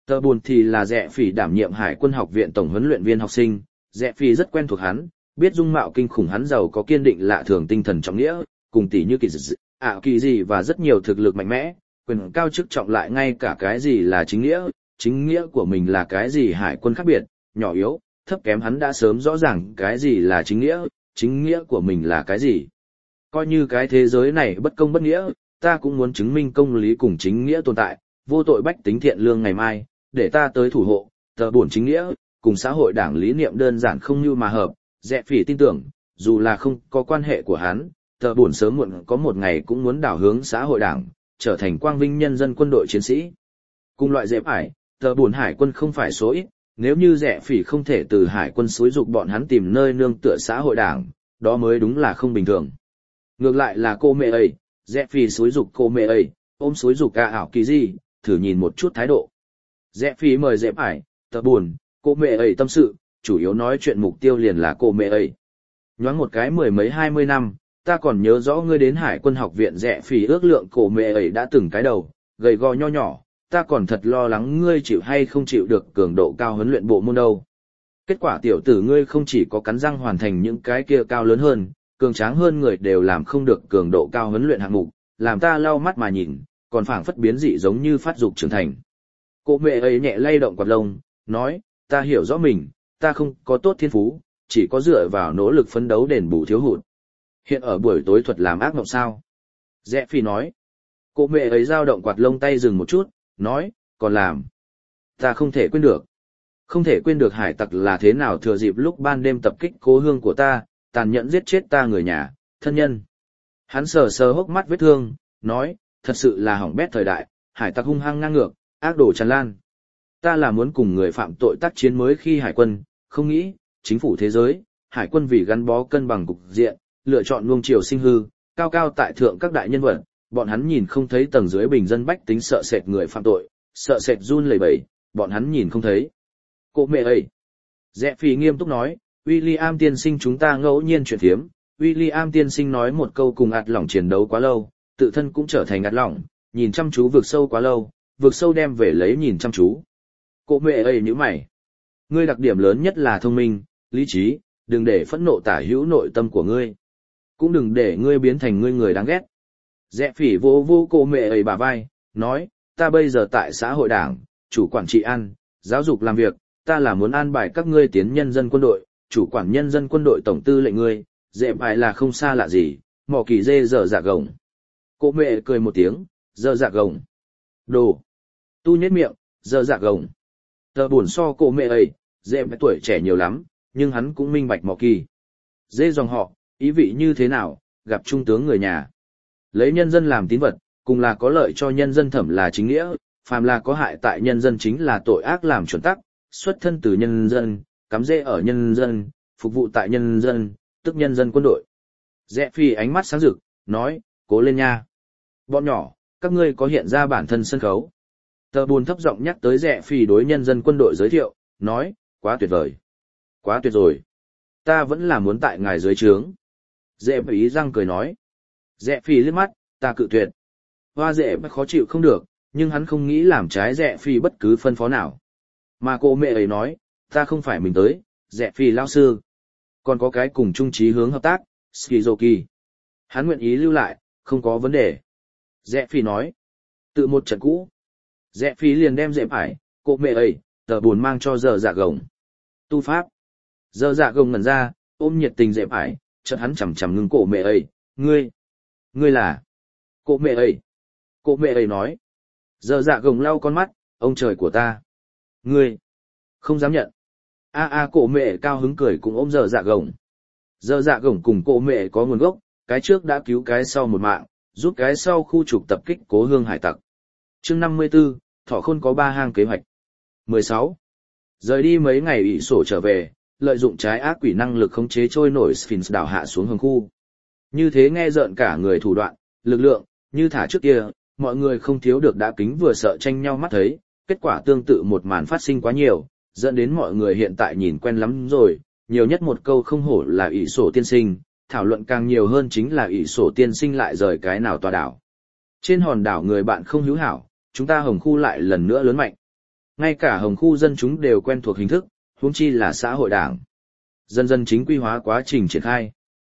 Tờ buồn thì là Rẽ Phỉ đảm nhiệm Hải quân học viện tổng huấn luyện viên học sinh, Rẽ Phỉ rất quen thuộc hắn, biết dung mạo kinh khủng hắn giàu có kiên định lạ thường tinh thần trọng nghĩa, cùng tỷ như kỳ gì và rất nhiều thực lực mạnh mẽ, quyền cao chức trọng lại ngay cả cái gì là chính nghĩa của mình là cái gì hải quân khác biệt, nhỏ yếu, thấp kém hắn đã sớm rõ ràng cái gì là chính nghĩa của mình là cái gì. Coi như cái thế giới này bất công bất nghĩa, ta cũng muốn chứng minh công lý cùng chính nghĩa tồn tại, vô tội bách tính thiện lương ngày mai, để ta tới thủ hộ, tờ bổn chính nghĩa, cùng xã hội đảng lý niệm đơn giản không như mà hợp, Rẽ Phỉ tin tưởng, dù là không có quan hệ của hắn, tờ bổn sớm muộn có một ngày cũng muốn đảo hướng xã hội đảng, trở thành quang vinh nhân dân quân đội chiến sĩ. Cùng loại Rẽ Phỉ, tờ bổn hải quân không phải số ít, nếu như Rẽ Phỉ không thể từ hải quân xúi dục bọn hắn tìm nơi nương tựa xã hội đảng, đó mới đúng là không bình thường. Ngược lại là cô mẹ ấy, Rẽ Phỉ xúi dục cô mẹ ấy, ôm xúi dục cả ảo kỳ gì, thử nhìn một chút thái độ. Rẽ Phỉ mời Rẽ Phỉ, tờ buồn, cô mẹ ấy tâm sự, chủ yếu nói chuyện mục tiêu liền là cô mẹ ấy. Nhoáng một cái 10 mấy 20 năm, ta còn nhớ rõ ngươi đến Hải quân học viện. Rẽ Phỉ ước lượng cô mẹ ấy đã từng cái đầu, gầy gò nho nhỏ, ta còn thật lo lắng ngươi chịu hay không chịu được cường độ cao huấn luyện bộ môn đâu. Kết quả tiểu tử ngươi không chỉ có cắn răng hoàn thành những cái kia cao lớn hơn, cường tráng hơn người đều làm không được cường độ cao huấn luyện hạng mục, làm ta lau mắt mà nhìn, còn phảng phất biến dị giống như phát dục trưởng thành. Cô mẹ ấy nhẹ lay động quạt lông, nói, ta hiểu rõ mình, ta không có tốt thiên phú, chỉ có dựa vào nỗ lực phấn đấu đền bù thiếu hụt. Hiện ở buổi tối thuật làm ác mộng sao? Rẽ Phỉ nói. Cô mẹ ấy dao động quạt lông tay dừng một chút, nói, còn làm. Ta không thể quên được. Không thể quên được hải tặc là thế nào thừa dịp lúc ban đêm tập kích cố hương của ta, tàn nhẫn giết chết ta người nhà, thân nhân. Hắn sờ sờ hốc mắt vết thương, nói, thật sự là hỏng bét thời đại, hải tặc hung hăng ngang ngược, ác đồ tràn lan. Ta là muốn cùng người phạm tội tác chiến mới khi hải quân, không nghĩ, chính phủ thế giới, hải quân vì gắn bó cân bằng cục diện, lựa chọn nuông chiều sinh hư, cao cao tại thượng các đại nhân vật, bọn hắn nhìn không thấy tầng dưới bình dân bách tính sợ sệt người phạm tội, sợ sệt run lẩy bẩy, bọn hắn nhìn không thấy. Cô mẹ ấy. Rẽ Phỉ nghiêm túc nói, William tiên sinh chúng ta ngẫu nhiên chuyện thiếm, William tiên sinh nói một câu cùng ạt lỏng chiến đấu quá lâu, tự thân cũng trở thành ạt lỏng, nhìn chăm chú vực sâu quá lâu, vực sâu đem về lấy nhìn chăm chú. Cô mẹ ấy như mày. Ngươi đặc điểm lớn nhất là thông minh, lý trí, đừng để phẫn nộ tả hữu nội tâm của ngươi. Cũng đừng để ngươi biến thành ngươi người đáng ghét. Rẽ Phỉ vô vô cô mẹ ấy bả vai, nói, ta bây giờ tại xã hội đảng, chủ quản trị an, giáo dục làm việc, ta là muốn an bài các ngươi tiến nhân dân quân đội, chủ quản nhân dân quân đội tổng tư lệnh ngươi, dễ phải là không xa lạ gì, mỏ kỳ dê dở dạ gồng. Cô mẹ cười một tiếng, dở dạ gồng. Đồ. Tu nhếch miệng, dở dạ gồng. Tờ buồn so cô mẹ ấy, dễ phải tuổi trẻ nhiều lắm, nhưng hắn cũng minh bạch mỏ kỳ. Dê dòng họ, ý vị như thế nào, gặp trung tướng người nhà. Lấy nhân dân làm tín vật, cùng là có lợi cho nhân dân thẩm là chính nghĩa, phàm là có hại tại nhân dân chính là tội ác làm chuẩn tắc, xuất thân từ nhân dân, cắm rễ ở nhân dân, phục vụ tại nhân dân, tức nhân dân quân đội. Rẽ Phỉ ánh mắt sáng rực, nói, cố lên nha. Bọn nhỏ, các ngươi có hiện ra bản thân sân khấu. Tờ buồn thấp giọng nhắc tới Rẽ Phỉ đối nhân dân quân đội giới thiệu, nói, quá tuyệt vời. Quá tuyệt rồi. Ta vẫn là muốn tại ngài dưới trướng. Rẽ Phỉ răng cười nói. Rẽ Phỉ liếc mắt, ta cự tuyệt. Hoa Rẽ khó chịu không được, nhưng hắn không nghĩ làm trái Rẽ Phỉ bất cứ phân phó nào. Mà cô mẹ ấy nói, ta không phải mình tới, Rẽ Phỉ lão sư. Còn có cái cùng chung chí hướng hợp tác, Skizoki. Hắn nguyện ý lưu lại, không có vấn đề. Rẽ Phỉ nói, tự một trận cũ. Rẽ Phỉ liền đem Rẽ Phỉ, cô mẹ ấy, tờ buồn mang cho giờ dạ gồng. Tu pháp. Giờ dạ gồng ngẩn ra, ôm nhiệt tình Rẽ Phỉ, chợt hắn chằm chằm ngưng cổ mẹ ấy, ngươi là. Cô mẹ ấy. Cô mẹ ấy nói. Giờ dạ gồng lau con mắt, ông trời của ta. Ngươi. Không dám nhận. Cổ mẹ cao hứng cười cùng ôm giờ dạ gồng. Giờ dạ gồng cùng cô mẹ có nguồn gốc, cái trước đã cứu cái sau một mạng, giúp cái sau khu trục tập kích cố hương hải tặc. Chương 54, Thỏ Khôn có 3 hang kế hoạch. 16. Rời đi mấy ngày ủy sổ trở về, lợi dụng trái ác quỷ năng lực khống chế trôi nổi Sphinx đảo hạ xuống hướng khu. Như thế nghe rợn cả người thủ đoạn, lực lượng, như thả trước kia, mọi người không thiếu được đã kính vừa sợ tranh nhau mắt thấy, kết quả tương tự một màn phát sinh quá nhiều, dẫn đến mọi người hiện tại nhìn quen lắm rồi, nhiều nhất một câu không hổ là ỷ sổ tiên sinh, thảo luận càng nhiều hơn chính là ỷ sổ tiên sinh lại rời cái nào tòa đảo. Trên hòn đảo người bạn không hữu hảo, chúng ta hồng khu lại lần nữa lớn mạnh. Ngay cả hồng khu dân chúng đều quen thuộc hình thức, huống chi là xã hội đảng. Dần dần chính quy hóa quá trình triển khai.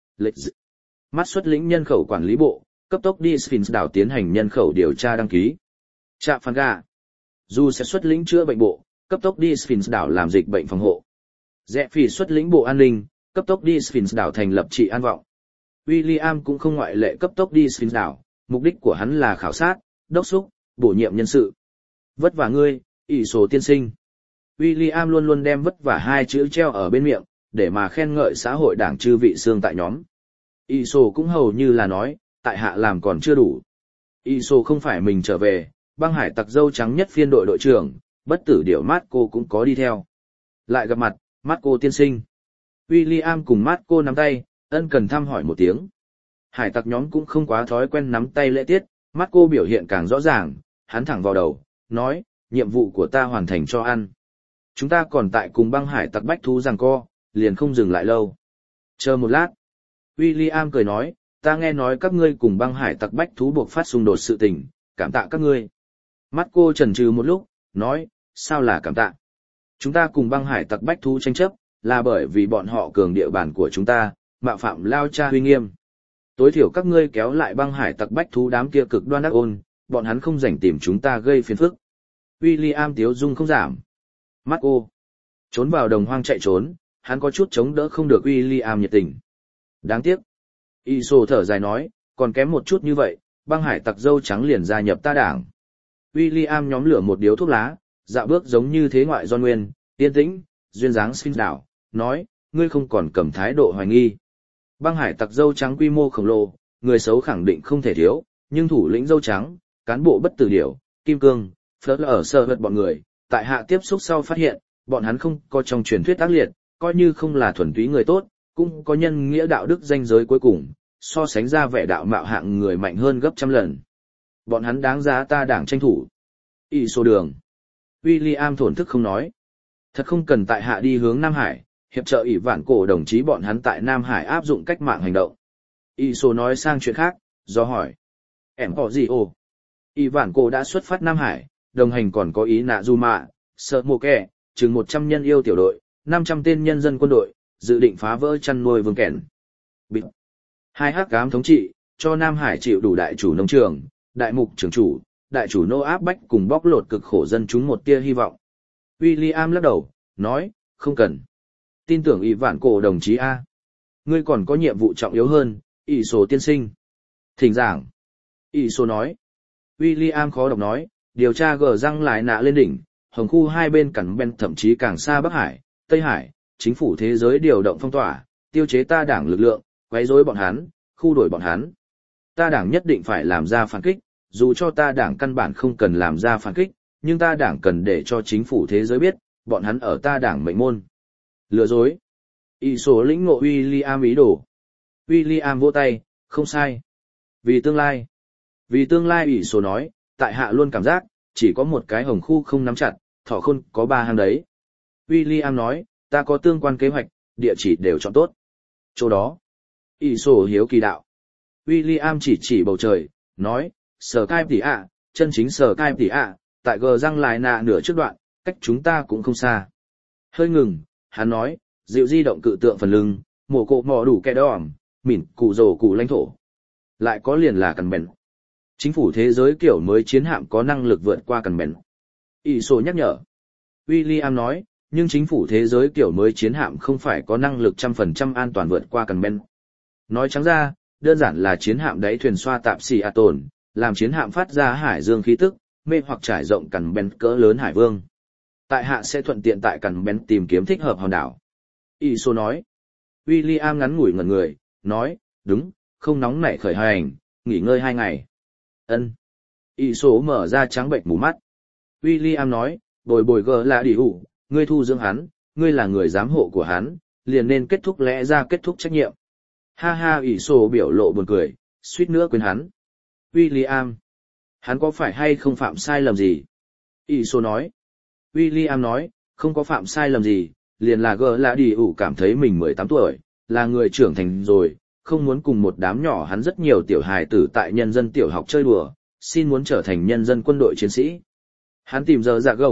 Mắt xuất lĩnh nhân khẩu quản lý bộ, cấp tốc đi Sphinx đảo tiến hành nhân khẩu điều tra đăng ký. Trạm Phán Gà. Dù sẽ xuất lĩnh chữa bệnh bộ, cấp tốc đi Sphinx đảo làm dịch bệnh phòng hộ. Rẽ Phỉ xuất lĩnh bộ an ninh, cấp tốc đi Sphinx đảo thành lập trị an vọng. William cũng không ngoại lệ, cấp tốc đi Sphinx đảo, mục đích của hắn là khảo sát, đốc thúc, bổ nhiệm nhân sự. Vất vả ngươi, ỷ số tiên sinh. William luôn luôn đem vất vả hai chữ treo ở bên miệng, để mà khen ngợi xã hội đảng chư vị xương tại nhóm. ỷ số cũng hầu như là nói, tại hạ làm còn chưa đủ. ỷ số không phải mình trở về, băng hải tặc dâu trắng nhất phiên đội đội trưởng, bất tử điểu Marco cũng có đi theo. Lại gặp mặt, Marco tiên sinh. William cùng Marco nắm tay, ân cần thăm hỏi một tiếng. Hải tặc nhóm cũng không quá thói quen nắm tay lễ tiết, Marco biểu hiện càng rõ ràng, hắn thẳng vào đầu, nói, nhiệm vụ của ta hoàn thành cho ăn. Chúng ta còn tại cùng băng hải tặc bách thú giằng co, liền không dừng lại lâu. Chờ một lát. William cười nói, ta nghe nói các ngươi cùng băng hải tặc bách thú buộc phát xung đột sự tình, cảm tạ các ngươi. Marco chần chừ một lúc, nói, sao là cảm tạ? Chúng ta cùng băng hải tặc bách thú tranh chấp, là bởi vì bọn họ cường địa bàn của chúng ta, mạo phạm lao cha huy nghiêm. Tối thiểu các ngươi kéo lại băng hải tặc bách thú đám kia cực đoan ác ôn, bọn hắn không rảnh tìm chúng ta gây phiền phức. William tiếu dung không giảm. Marco trốn vào đồng hoang chạy trốn, hắn có chút chống đỡ không được William nhiệt tình. Đáng tiếc. Iso thở dài nói, còn kém một chút như vậy, băng hải tặc dâu trắng liền gia nhập ta đảng. William nhóm lửa một điếu thuốc lá, dạo bước giống như thế ngoại John Nguyên, yên tĩnh, duyên dáng Sphinx đảo, nói, ngươi không còn cầm thái độ hoài nghi. Băng hải tặc dâu trắng quy mô khổng lồ, người xấu khẳng định không thể thiếu, nhưng thủ lĩnh dâu trắng, cán bộ bất tử điểu, kim cương, phớt ở sơ vật bọn người, tại hạ tiếp xúc sau phát hiện, bọn hắn không có trong truyền thuyết ác liệt, coi như không là thuần túy người tốt, cũng có nhân nghĩa đạo đức danh giới cuối cùng, so sánh ra vẻ đạo mạo hạng người mạnh hơn gấp trăm lần. Bọn hắn đáng giá ta đảng tranh thủ. Ý số đường. William thổn thức không nói. Thật không cần tại hạ đi hướng Nam Hải, hiệp trợ ỷ vạn cổ đồng chí bọn hắn tại Nam Hải áp dụng cách mạng hành động. Ý số nói sang chuyện khác, do hỏi. Em có gì ồ? ỷ vạn cổ đã xuất phát Nam Hải, đồng hành còn có ý nạ du mạ, sợ mồ kẻ, chừng 100 nhân yêu tiểu đội, 500 tên nhân dân quân đội, dự định phá vỡ chăn nuôi vương kẻn. Bịt. Hai hắc ám thống trị, cho Nam Hải chịu đủ đại chủ nông trường, đại mục trưởng chủ, đại chủ nô áp bách cùng bóc lột cực khổ dân chúng một tia hy vọng. William lắc đầu, nói, không cần. Tin tưởng ỷ vạn cổ đồng chí A. Ngươi còn có nhiệm vụ trọng yếu hơn, ỷ số tiên sinh. Thỉnh giảng. ỷ số nói. William khó đọc nói, điều tra gờ răng lại nạ lên đỉnh, hồng khu hai bên cắn bên thậm chí càng xa Bắc Hải, Tây Hải, chính phủ thế giới điều động phong tỏa, tiêu chế ta đảng lực lượng, quấy rối bọn hắn, khu đổi bọn hắn. Ta đảng nhất định phải làm ra phản kích, dù cho ta đảng căn bản không cần làm ra phản kích, nhưng ta đảng cần để cho chính phủ thế giới biết, bọn hắn ở ta đảng mệnh môn. Lừa dối. Ý số lĩnh ngộ William ý đồ. William vỗ tay, không sai. Vì tương lai. Vì tương lai ý số nói, tại hạ luôn cảm giác, chỉ có một cái hồng khu không nắm chặt, thỏ khôn có 3 hang đấy. William nói, ta có tương quan kế hoạch, địa chỉ đều chọn tốt. Chỗ đó. Ý số hiếu kỳ đạo. William chỉ bầu trời, nói, sở cai tỉ ạ, chân chính sở cai tỉ ạ, tại gờ răng lại nạ nửa trước đoạn, cách chúng ta cũng không xa. Hơi ngừng, hắn nói, dịu di động cự tượng phần lưng, mổ cộ mò đủ kẻ đòm, mỉn cụ rổ cụ lãnh thổ. Lại có liền là cần bèn. Chính phủ thế giới kiểu mới chiến hạm có năng lực vượt qua cần bèn. Ý số nhắc nhở. William nói, nhưng chính phủ thế giới kiểu mới chiến hạm không phải có năng lực 100% an toàn vượt qua cần bèn. Nói trắng ra, đơn giản là chiến hạm đáy thuyền xoa tạp xì a tồn, làm chiến hạm phát ra hải dương khí tức, mê hoặc trải rộng cằn bén cỡ lớn hải vương. Tại hạ sẽ thuận tiện tại cằn bén tìm kiếm thích hợp hòn đảo. Ý số nói. William ngắn ngủi ngẩn người, nói, đúng, không nóng nảy khởi hành, nghỉ ngơi 2 ngày. Ân. Ý số mở ra trắng bệnh mù mắt. William nói, bồi gờ là đi hủ, ngươi thu dưỡng hắn, ngươi là người giám hộ của hắn, liền nên kết thúc lẽ ra kết thúc trách nhiệm. Ha ha, ỷ sổ biểu lộ buồn cười, suýt nữa quên hắn. William, hắn có phải hay không phạm sai lầm gì? ỷ sổ nói. William nói, không có phạm sai lầm gì, liền là gờ là đi ủ cảm thấy mình 18 tuổi, là người trưởng thành rồi, không muốn cùng một đám nhỏ hắn rất nhiều tiểu hài tử tại nhân dân tiểu học chơi đùa, xin muốn trở thành nhân dân quân đội chiến sĩ. Hắn tìm giờ dạ gổng,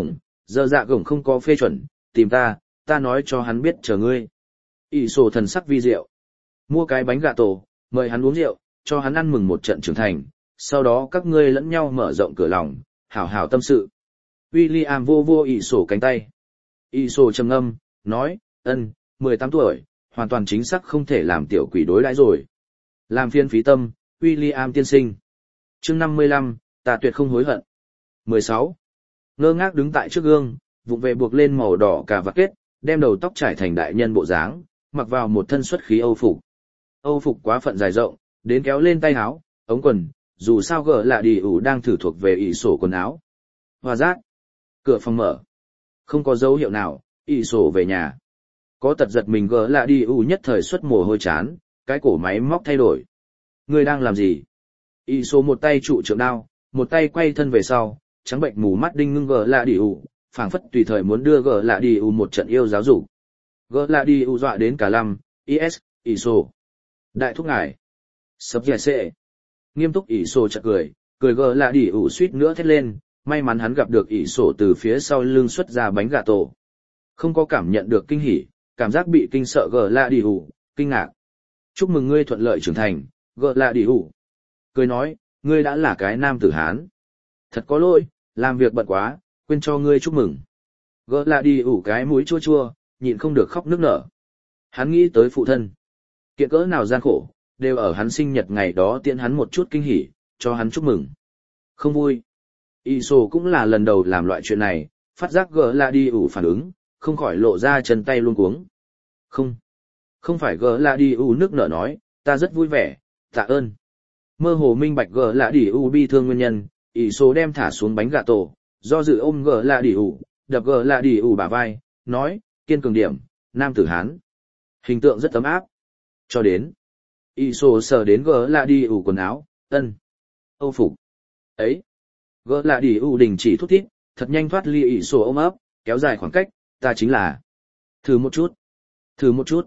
Giờ dạ gồng không có phê chuẩn, tìm ta nói cho hắn biết chờ ngươi. ỷ sổ thần sắc vi diệu. Mua cái bánh gà tổ, mời hắn uống rượu, cho hắn ăn mừng một trận trưởng thành, sau đó các ngươi lẫn nhau mở rộng cửa lòng, hảo hảo tâm sự. William vô vô ỷ sổ cánh tay. ỷ sổ trầm ngâm, nói, 18 tuổi, hoàn toàn chính xác không thể làm tiểu quỷ đối đãi rồi. Làm phiên phí tâm, William tiên sinh. Chương 55, ta tuyệt không hối hận. 16. Ngơ ngác đứng tại trước gương, vụng về buộc lên màu đỏ cà vạt kết, đem đầu tóc trải thành đại nhân bộ dáng, mặc vào một thân xuất khí Âu phục. Âu phục quá phận dài rộng, đến kéo lên tay áo, ống quần, dù sao gỡ là đi ủ đang thử thuộc về ỷ sổ quần áo. Hòa giác. Cửa phòng mở. Không có dấu hiệu nào, ỷ sổ về nhà. Có tật giật mình gỡ là đi ủ nhất thời xuất mồ hôi chán, cái cổ máy móc thay đổi. Người đang làm gì? ỷ sổ một tay trụ trượng đao, một tay quay thân về sau, trắng bệnh mù mắt đinh ngưng gỡ là đi ủ, phảng phất tùy thời muốn đưa gỡ là đi ủ một trận yêu giáo dục. Gỡ là đi ủ dọa đến cả lăm, ỷ sổ. Đại thúc ngài. Sập dẻ xệ. Nghiêm túc ỷ sổ chợt cười gỡ là đi ủ suýt nữa thét lên, may mắn hắn gặp được ỷ sổ từ phía sau lưng xuất ra bánh gà tổ. Không có cảm nhận được kinh hỉ, cảm giác bị kinh sợ gỡ là đi ủ, kinh ngạc. Chúc mừng ngươi thuận lợi trưởng thành, gỡ là đi ủ. Cười nói, ngươi đã là cái nam tử Hán. Thật có lỗi, làm việc bận quá, quên cho ngươi chúc mừng. Gỡ là đi ủ cái mũi chua chua, nhịn không được khóc nức nở. Hắn nghĩ tới phụ thân. Kiện cỡ nào gian khổ, đều ở hắn sinh nhật ngày đó tiễn hắn một chút kinh hỉ, cho hắn chúc mừng. Không vui. Iso cũng là lần đầu làm loại chuyện này, phát giác gỡ là đi ủ phản ứng, không khỏi lộ ra chân tay luôn cuống. Không phải gỡ là đi ủ nước nở nói, ta rất vui vẻ, tạ ơn. Mơ hồ minh bạch gỡ là đi ủ bi thương nguyên nhân, Iso đem thả xuống bánh gà tổ, do dự ôm gỡ là đi ủ, đập gỡ là đi ủ bả vai, nói, kiên cường điểm, nam tử Hán. Hình tượng rất ấm áp. Cho đến, Iso sờ đến gỡ là đi ủ quần áo, Âu phục. Ấy, gỡ là đi ủ đình chỉ thút thít, thật nhanh thoát ly Iso ôm ấp, kéo dài khoảng cách, ta chính là. Thử một chút.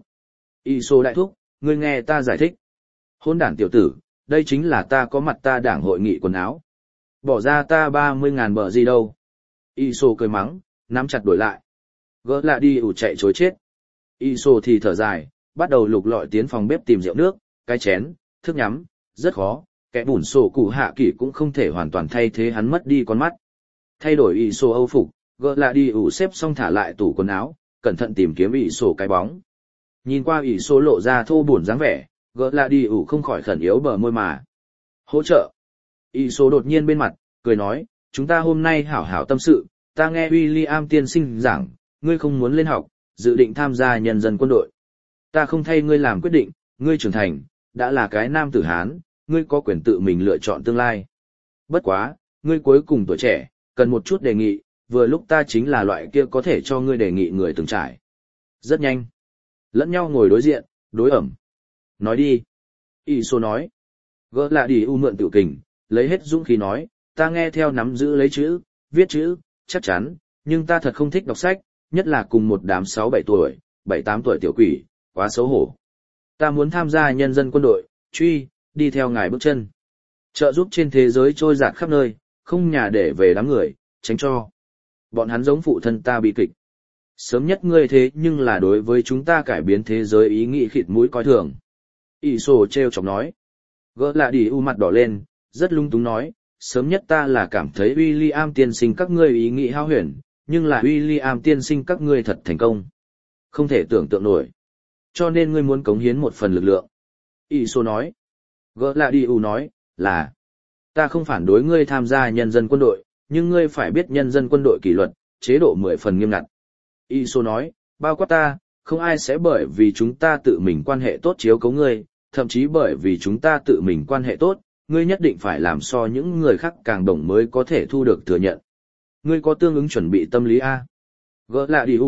Iso đại thúc, ngươi nghe ta giải thích. Hôn đản tiểu tử, đây chính là ta có mặt ta đảng hội nghị quần áo. Bỏ ra ta 30.000 bờ gì đâu. Iso cười mắng, nắm chặt đổi lại. Gỡ là đi ủ chạy chối chết. Iso thì thở dài, bắt đầu lục lọi tiến phòng bếp tìm rượu nước, cái chén, thức nhắm, rất khó, kẻ bùn sổ cụ hạ kỷ cũng không thể hoàn toàn thay thế hắn mất đi con mắt. Thay đổi Iso âu phục, gỡ là đi ủ xếp xong thả lại tủ quần áo, cẩn thận tìm kiếm Iso cái bóng. Nhìn qua Iso lộ ra thô buồn dáng vẻ, gỡ là đi ủ không khỏi khẩn yếu bờ môi mà. Hỗ trợ. Iso đột nhiên bên mặt, cười nói, chúng ta hôm nay hảo hảo tâm sự, ta nghe William tiên sinh giảng, ngươi không muốn lên học, dự định tham gia nhân dân quân đội. Ta không thay ngươi làm quyết định, ngươi trưởng thành, đã là cái nam tử Hán, ngươi có quyền tự mình lựa chọn tương lai. Bất quá, ngươi cuối cùng tuổi trẻ, cần một chút đề nghị, vừa lúc ta chính là loại kia có thể cho ngươi đề nghị người từng trải. Rất nhanh. Lẫn nhau ngồi đối diện, đối ẩm. Nói đi. Iso nói. Gỡ là đi u mượn tự kình, lấy hết dũng khí nói, ta nghe theo nắm giữ lấy chữ, viết chữ, chắc chắn, nhưng ta thật không thích đọc sách, nhất là cùng một đám 6-7 tuổi, 7-8 tuổi tiểu quỷ, quá xấu hổ. Ta muốn tham gia nhân dân quân đội, đi theo ngài bước chân. Trợ giúp trên thế giới trôi dạt khắp nơi, không nhà để về đám người, tránh cho. Bọn hắn giống phụ thân ta bị kịch. Sớm nhất ngươi thế nhưng là đối với chúng ta cải biến thế giới ý nghĩ khịt mũi coi thường. Iso treo chọc nói. Gỡ là đi u mặt đỏ lên, rất lung túng nói, sớm nhất ta là cảm thấy William tiên sinh các ngươi ý nghĩ hao huyền, nhưng là William tiên sinh các ngươi thật thành công. Không thể tưởng tượng nổi. Cho nên ngươi muốn cống hiến một phần lực lượng. Iso nói. Gỡ là đi u nói, là. Ta không phản đối ngươi tham gia nhân dân quân đội, nhưng ngươi phải biết nhân dân quân đội kỷ luật, chế độ 10 phần nghiêm ngặt. Iso nói, bao quát ta, không ai sẽ bởi vì chúng ta tự mình quan hệ tốt chiếu cấu ngươi, thậm chí bởi vì chúng ta tự mình quan hệ tốt, ngươi nhất định phải làm so những người khác càng đồng mới có thể thu được thừa nhận. Ngươi có tương ứng chuẩn bị tâm lý A. Gỡ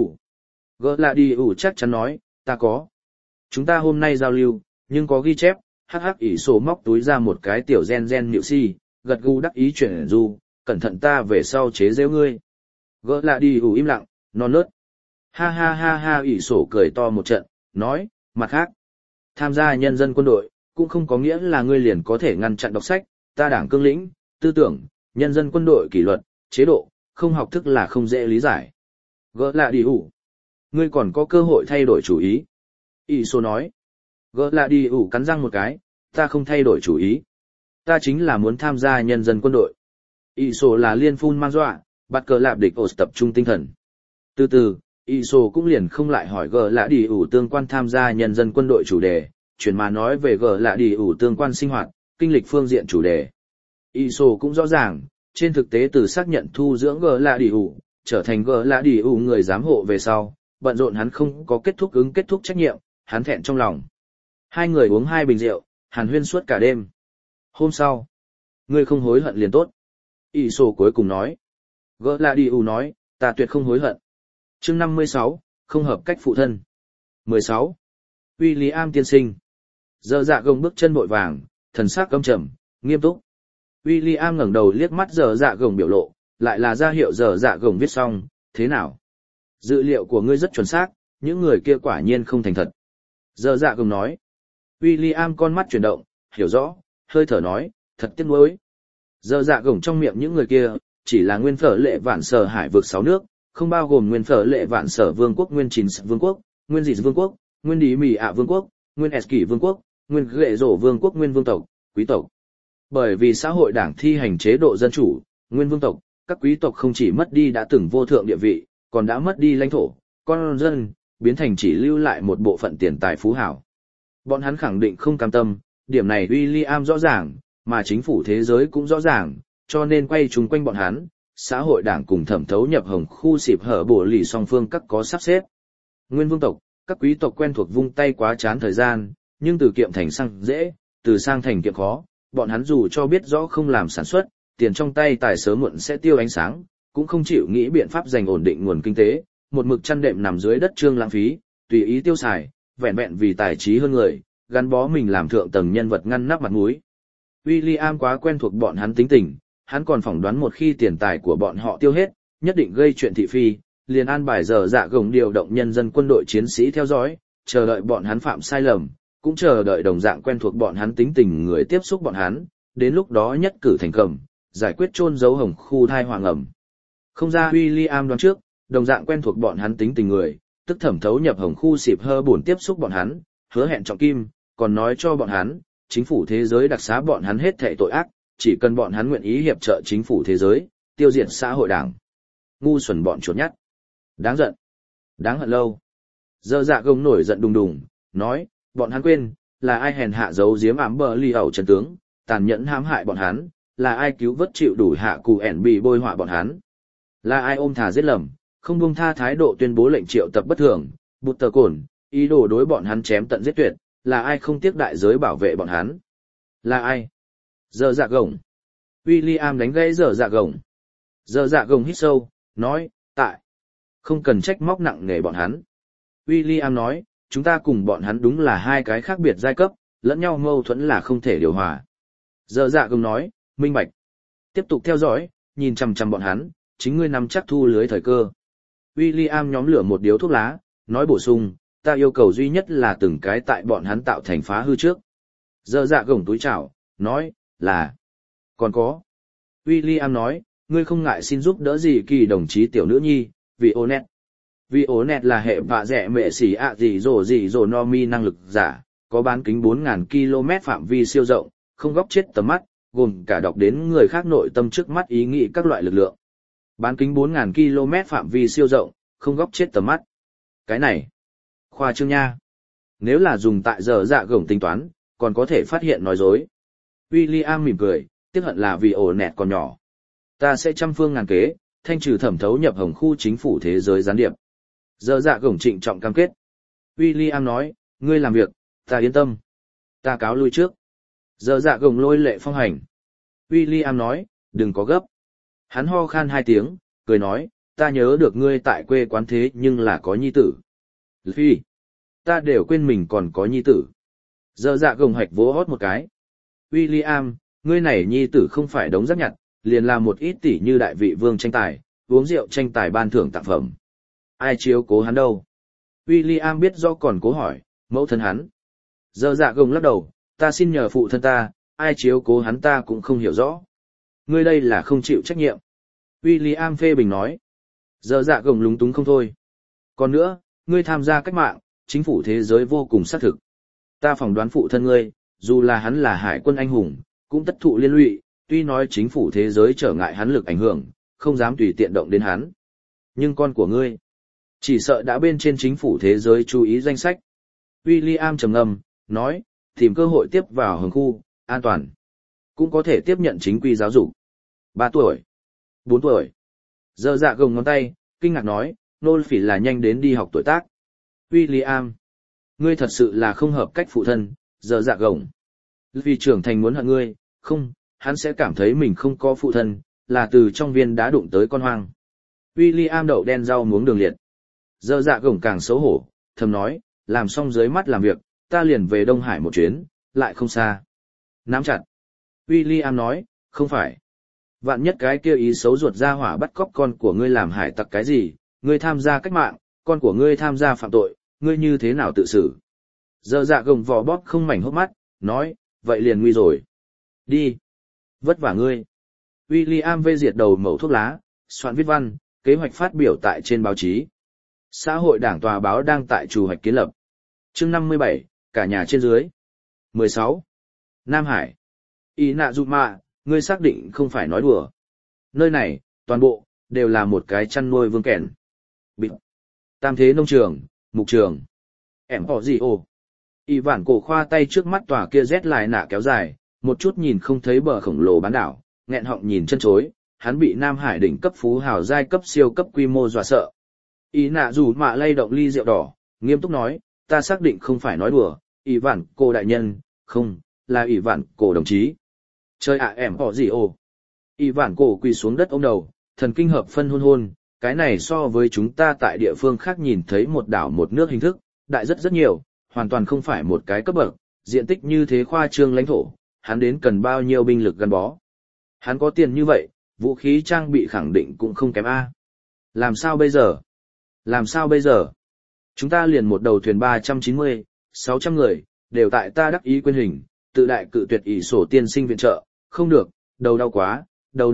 là đi ủ chắc chắn nói, ta có. Chúng ta hôm nay giao lưu, nhưng có ghi chép, Iso móc túi ra một cái tiểu gen nhịu si, gật gù đắc ý chuyển du, cẩn thận ta về sau chế giễu ngươi. Gỡ là đi ủ im lặng, non nớt. Ha, Iso cười to một trận, nói, mặt khác. Tham gia nhân dân quân đội, cũng không có nghĩa là ngươi liền có thể ngăn chặn đọc sách, ta đảng cương lĩnh, tư tưởng, nhân dân quân đội kỷ luật, chế độ, không học thức là không dễ lý giải. Gỡ lạ đi ủ. Ngươi còn có cơ hội thay đổi chủ ý. Ý số nói. Gỡ lạ đi ủ cắn răng một cái, ta không thay đổi chủ ý. Ta chính là muốn tham gia nhân dân quân đội. Ý số là liên phun man dọa, bắt cờ lạp địch ổ tập trung tinh thần. Từ từ, ý số cũng liền không lại hỏi gỡ lạ đi ủ tương quan tham gia nhân dân quân đội chủ đề, chuyển mà nói về gỡ lạ đi ủ tương quan sinh hoạt, kinh lịch phương diện chủ đề. Ý số cũng rõ ràng, trên thực tế từ xác nhận thu dưỡng gỡ lạ đi ủ, trở thành gỡ lạ đi ủ người giám hộ về sau, bận rộn hắn không có kết thúc trách nhiệm, hắn thẹn trong lòng. Hai người uống 2 bình rượu, hàn huyên suốt cả đêm. Hôm sau, ngươi không hối hận liền tốt. Ý số cuối cùng nói. Gỡ lạ đi ủ nói, ta tuyệt không hối hận. Chương 56, không hợp cách phụ thân. 16. William tiên sinh. Giờ dạ gồng bước chân vội vàng, thần sắc căm trầm, nghiêm túc. William ngẩng đầu liếc mắt giờ dạ gồng biểu lộ, lại là ra hiệu giờ dạ gồng viết xong, thế nào? Dữ liệu của ngươi rất chuẩn xác, những người kia quả nhiên không thành thật. Giờ dạ gồng nói. William con mắt chuyển động, hiểu rõ, hơi thở nói, thật tiếc nuối. Giờ dạ gồng trong miệng những người kia, chỉ là nguyên phở lệ vạn sở hải vực 6 nước, không bao gồm nguyên phở lệ vạn sở vương quốc, nguyên chín vương quốc, nguyên dị vương quốc, nguyên đi mì ạ vương quốc, nguyên esky vương quốc, nguyên ghệ rổ vương quốc, nguyên vương tộc, quý tộc. Bởi vì xã hội đảng thi hành chế độ dân chủ, nguyên vương tộc, các quý tộc không chỉ mất đi đã từng vô thượng địa vị, còn đã mất đi lãnh thổ, con dân, biến thành chỉ lưu lại một bộ phận tiền tài phú hảo. Bọn hắn khẳng định không cam tâm, điểm này William rõ ràng, mà chính phủ thế giới cũng rõ ràng, cho nên quay chung quanh bọn hắn, xã hội đảng cùng thẩm thấu nhập hồng khu xịp hở bổ lì song phương các có sắp xếp. Nguyên vương tộc, các quý tộc quen thuộc vung tay quá chán thời gian, nhưng từ kiệm thành sang dễ, từ sang thành kiệm khó, bọn hắn dù cho biết rõ không làm sản xuất, tiền trong tay tài sớm muộn sẽ tiêu ánh sáng, cũng không chịu nghĩ biện pháp dành ổn định nguồn kinh tế, một mực chăn đệm nằm dưới đất trương lãng phí, tùy ý tiêu xài, vẹn vẹn vì tài trí hơn người, gắn bó mình làm thượng tầng nhân vật ngăn nắp mặt mũi. William quá quen thuộc bọn hắn tính tình, hắn còn phỏng đoán một khi tiền tài của bọn họ tiêu hết, nhất định gây chuyện thị phi, liền an bài giờ dạ gồng điều động nhân dân quân đội chiến sĩ theo dõi, chờ đợi bọn hắn phạm sai lầm, cũng chờ đợi đồng dạng quen thuộc bọn hắn tính tình người tiếp xúc bọn hắn, đến lúc đó nhất cử thành công, giải quyết chôn giấu hồng khu thai hoàng ẩm. Không ra William đoán trước, đồng dạng quen thuộc bọn hắn tính tình người, tức thẩm thấu nhập hồng khu xịp hơ buồn tiếp xúc bọn hắn, hứa hẹn trọng kim, còn nói cho bọn hắn, chính phủ thế giới đặc xá bọn hắn hết thảy tội ác, chỉ cần bọn hắn nguyện ý hiệp trợ chính phủ thế giới, tiêu diệt xã hội đảng. Ngu xuẩn bọn chuột nhắt. Đáng giận. Đáng hận lâu. Giờ dạ gồng nổi giận đùng đùng, nói, bọn hắn quên, là ai hèn hạ giấu giếm ám bờ ly ẩu chân tướng, tàn nhẫn hãm hại bọn hắn, là ai cứu vớt chịu đủ hạ cù ẻn bị bôi họa bọn hắn. Là ai ôm thà giết lầm, không buông tha thái độ tuyên bố lệnh triệu tập bất thường, bụt tờ cồn, ý đồ đối bọn hắn chém tận giết tuyệt, là ai không tiếc đại giới bảo vệ bọn hắn. Là ai? Giờ dạ gồng. William đánh gãy giờ dạ gồng. Giờ dạ gồng hít sâu, nói, tại. Không cần trách móc nặng nề bọn hắn. William nói, chúng ta cùng bọn hắn đúng là hai cái khác biệt giai cấp, lẫn nhau mâu thuẫn là không thể điều hòa. Giờ dạ gồng nói, minh bạch. Tiếp tục theo dõi, nhìn chằm chằm bọn hắn, chính ngươi nắm chắc thu lưới thời cơ. William nhóm lửa một điếu thuốc lá, nói bổ sung, ta yêu cầu duy nhất là từng cái tại bọn hắn tạo thành phá hư trước. Giờ dạ gồng túi chảo, nói, là. Còn có. William nói, ngươi không ngại xin giúp đỡ gì kỳ đồng chí tiểu nữ nhi, vì Onet. Vì Onet là hệ vạ rẻ mẹ xỉ ạ gì rồ no mi năng lực giả, có bán kính 4.000 km phạm vi siêu rộng, không góc chết tầm mắt, gồm cả đọc đến người khác nội tâm trước mắt ý nghĩ các loại lực lượng. Bán kính 4.000 km phạm vi siêu rộng, không góc chết tầm mắt. Cái này, khoa trương nha. Nếu là dùng tại giờ dạ gồng tính toán, còn có thể phát hiện nói dối. William mỉm cười, tiếc hận là vì ổ nẹt còn nhỏ. Ta sẽ trăm phương ngàn kế, thanh trừ thẩm thấu nhập hồng khu chính phủ thế giới gián điệp. Giờ dạ gồng trịnh trọng cam kết. William nói, ngươi làm việc, ta yên tâm. Ta cáo lui trước. Giờ dạ gồng lôi lệ phong hành. William nói, đừng có gấp. Hắn ho khan 2 tiếng, cười nói, ta nhớ được ngươi tại quê quán thế nhưng là có nhi tử. Phi, ta đều quên mình còn có nhi tử. Giờ dạ gồng hạch vỗ hót một cái. William, ngươi này nhi tử không phải đống rác nhặt, liền làm một ít tỷ như đại vị vương tranh tài, uống rượu tranh tài ban thưởng tặng phẩm. Ai chiếu cố hắn đâu? William biết do còn cố hỏi, mẫu thân hắn. Giờ dạ gồng lắc đầu, ta xin nhờ phụ thân ta, ai chiếu cố hắn ta cũng không hiểu rõ. Ngươi đây là không chịu trách nhiệm. William phê bình nói. Giờ dạ gồng lúng túng không thôi. Còn nữa, ngươi tham gia cách mạng, chính phủ thế giới vô cùng xác thực. Ta phỏng đoán phụ thân ngươi, dù là hắn là hải quân anh hùng, cũng tất thụ liên lụy, tuy nói chính phủ thế giới trở ngại hắn lực ảnh hưởng, không dám tùy tiện động đến hắn. Nhưng con của ngươi, chỉ sợ đã bên trên chính phủ thế giới chú ý danh sách. William trầm ngâm, nói, tìm cơ hội tiếp vào hồng khu, an toàn. Cũng có thể tiếp nhận chính quy giáo dục. 3 tuổi, 4 tuổi. Giờ dạ gồng ngón tay, kinh ngạc nói, nô phỉ là nhanh đến đi học tuổi tác. William, ngươi thật sự là không hợp cách phụ thân, giờ dạ gồng. Vì trưởng thành muốn hận ngươi, không, hắn sẽ cảm thấy mình không có phụ thân, là từ trong viên đá đụng tới con hoang. William đậu đen rau muống đường liệt. Giờ dạ gồng càng xấu hổ, thầm nói, làm xong dưới mắt làm việc, ta liền về Đông Hải một chuyến, lại không xa. Nắm chặt. William nói, không phải. Vạn nhất cái kia ý xấu ruột ra hỏa bắt cóc con của ngươi làm hải tặc cái gì, ngươi tham gia cách mạng, con của ngươi tham gia phạm tội, ngươi như thế nào tự xử? Giờ dạ gồng vò bóp không mảnh hốc mắt, nói, vậy liền nguy rồi. Đi. Vất vả ngươi. William vê diệt đầu mẩu thuốc lá, soạn viết văn, kế hoạch phát biểu tại trên báo chí. Xã hội đảng tòa báo đang tại chủ hoạch kiến lập. Chương 57, cả nhà trên dưới. 16. Nam Hải. Inazuma, ngươi xác định không phải nói đùa. Nơi này, toàn bộ, đều là một cái chăn nuôi vương kèn. Bịt. Tam thế nông trường, mục trường. Em họ gì ồ. Y vản cổ khoa tay trước mắt tòa kia rét lại nạ kéo dài, một chút nhìn không thấy bờ khổng lồ bán đảo, nghẹn họng nhìn chân chối, hắn bị Nam Hải đỉnh cấp phú hào giai cấp siêu cấp quy mô dọa sợ. Y nạ dù mạ lay động ly rượu đỏ, nghiêm túc nói, ta xác định không phải nói đùa, Y vản cổ đại nhân, không, là Y vản cổ đồng chí. Chơi ạ em họ gì ồ. Y vản cổ quỳ xuống đất ôm đầu, thần kinh hợp phân hôn hôn, cái này so với chúng ta tại địa phương khác nhìn thấy một đảo một nước hình thức, đại rất rất nhiều, hoàn toàn không phải một cái cấp bậc, diện tích như thế khoa trương lãnh thổ, hắn đến cần bao nhiêu binh lực gắn bó. Hắn có tiền như vậy, vũ khí trang bị khẳng định cũng không kém A. Làm sao bây giờ? Làm sao bây giờ? Chúng ta liền một đầu thuyền 390, 600 người, đều tại ta đắc ý quên hình, tự đại cự tuyệt ỷ sổ tiên sinh viện trợ, không được, đầu đau quá,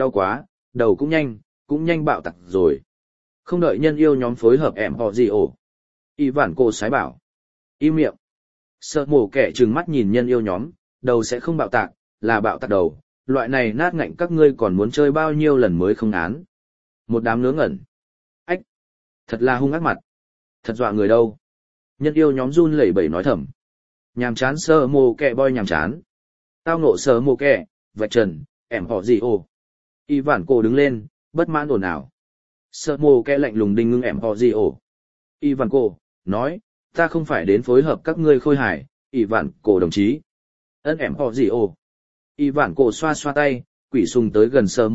đầu cũng nhanh bạo tặc rồi. Không đợi nhân yêu nhóm phối hợp em họ gì ổ. Y vản cô sái bảo. Im miệng. Sợ mổ kẻ trừng mắt nhìn nhân yêu nhóm, đầu sẽ không bạo tạc, là bạo tạc đầu, loại này nát ngạnh các ngươi còn muốn chơi bao nhiêu lần mới không án. Một đám ngớ ngẩn. Ách. Thật là hung ác mặt. Thật dọa người đâu. Nhân yêu nhóm run lẩy bẩy nói thầm. Nhàm chán sơ mồ kẹ boy nhàm chán. Tao nộ sơ mồ kẹ, vạch trần, em họ gì ồ. Y vản cô đứng lên, bất mãn ồn ào. Sơ mồ kẹ lạnh lùng đinh ngưng em họ gì ồ. Y vản cô, nói, ta không phải đến phối hợp các ngươi khôi hài, Y vản cô đồng chí. Ân em họ gì ồ. Y vản cô xoa xoa tay, quỷ sùng tới gần sơ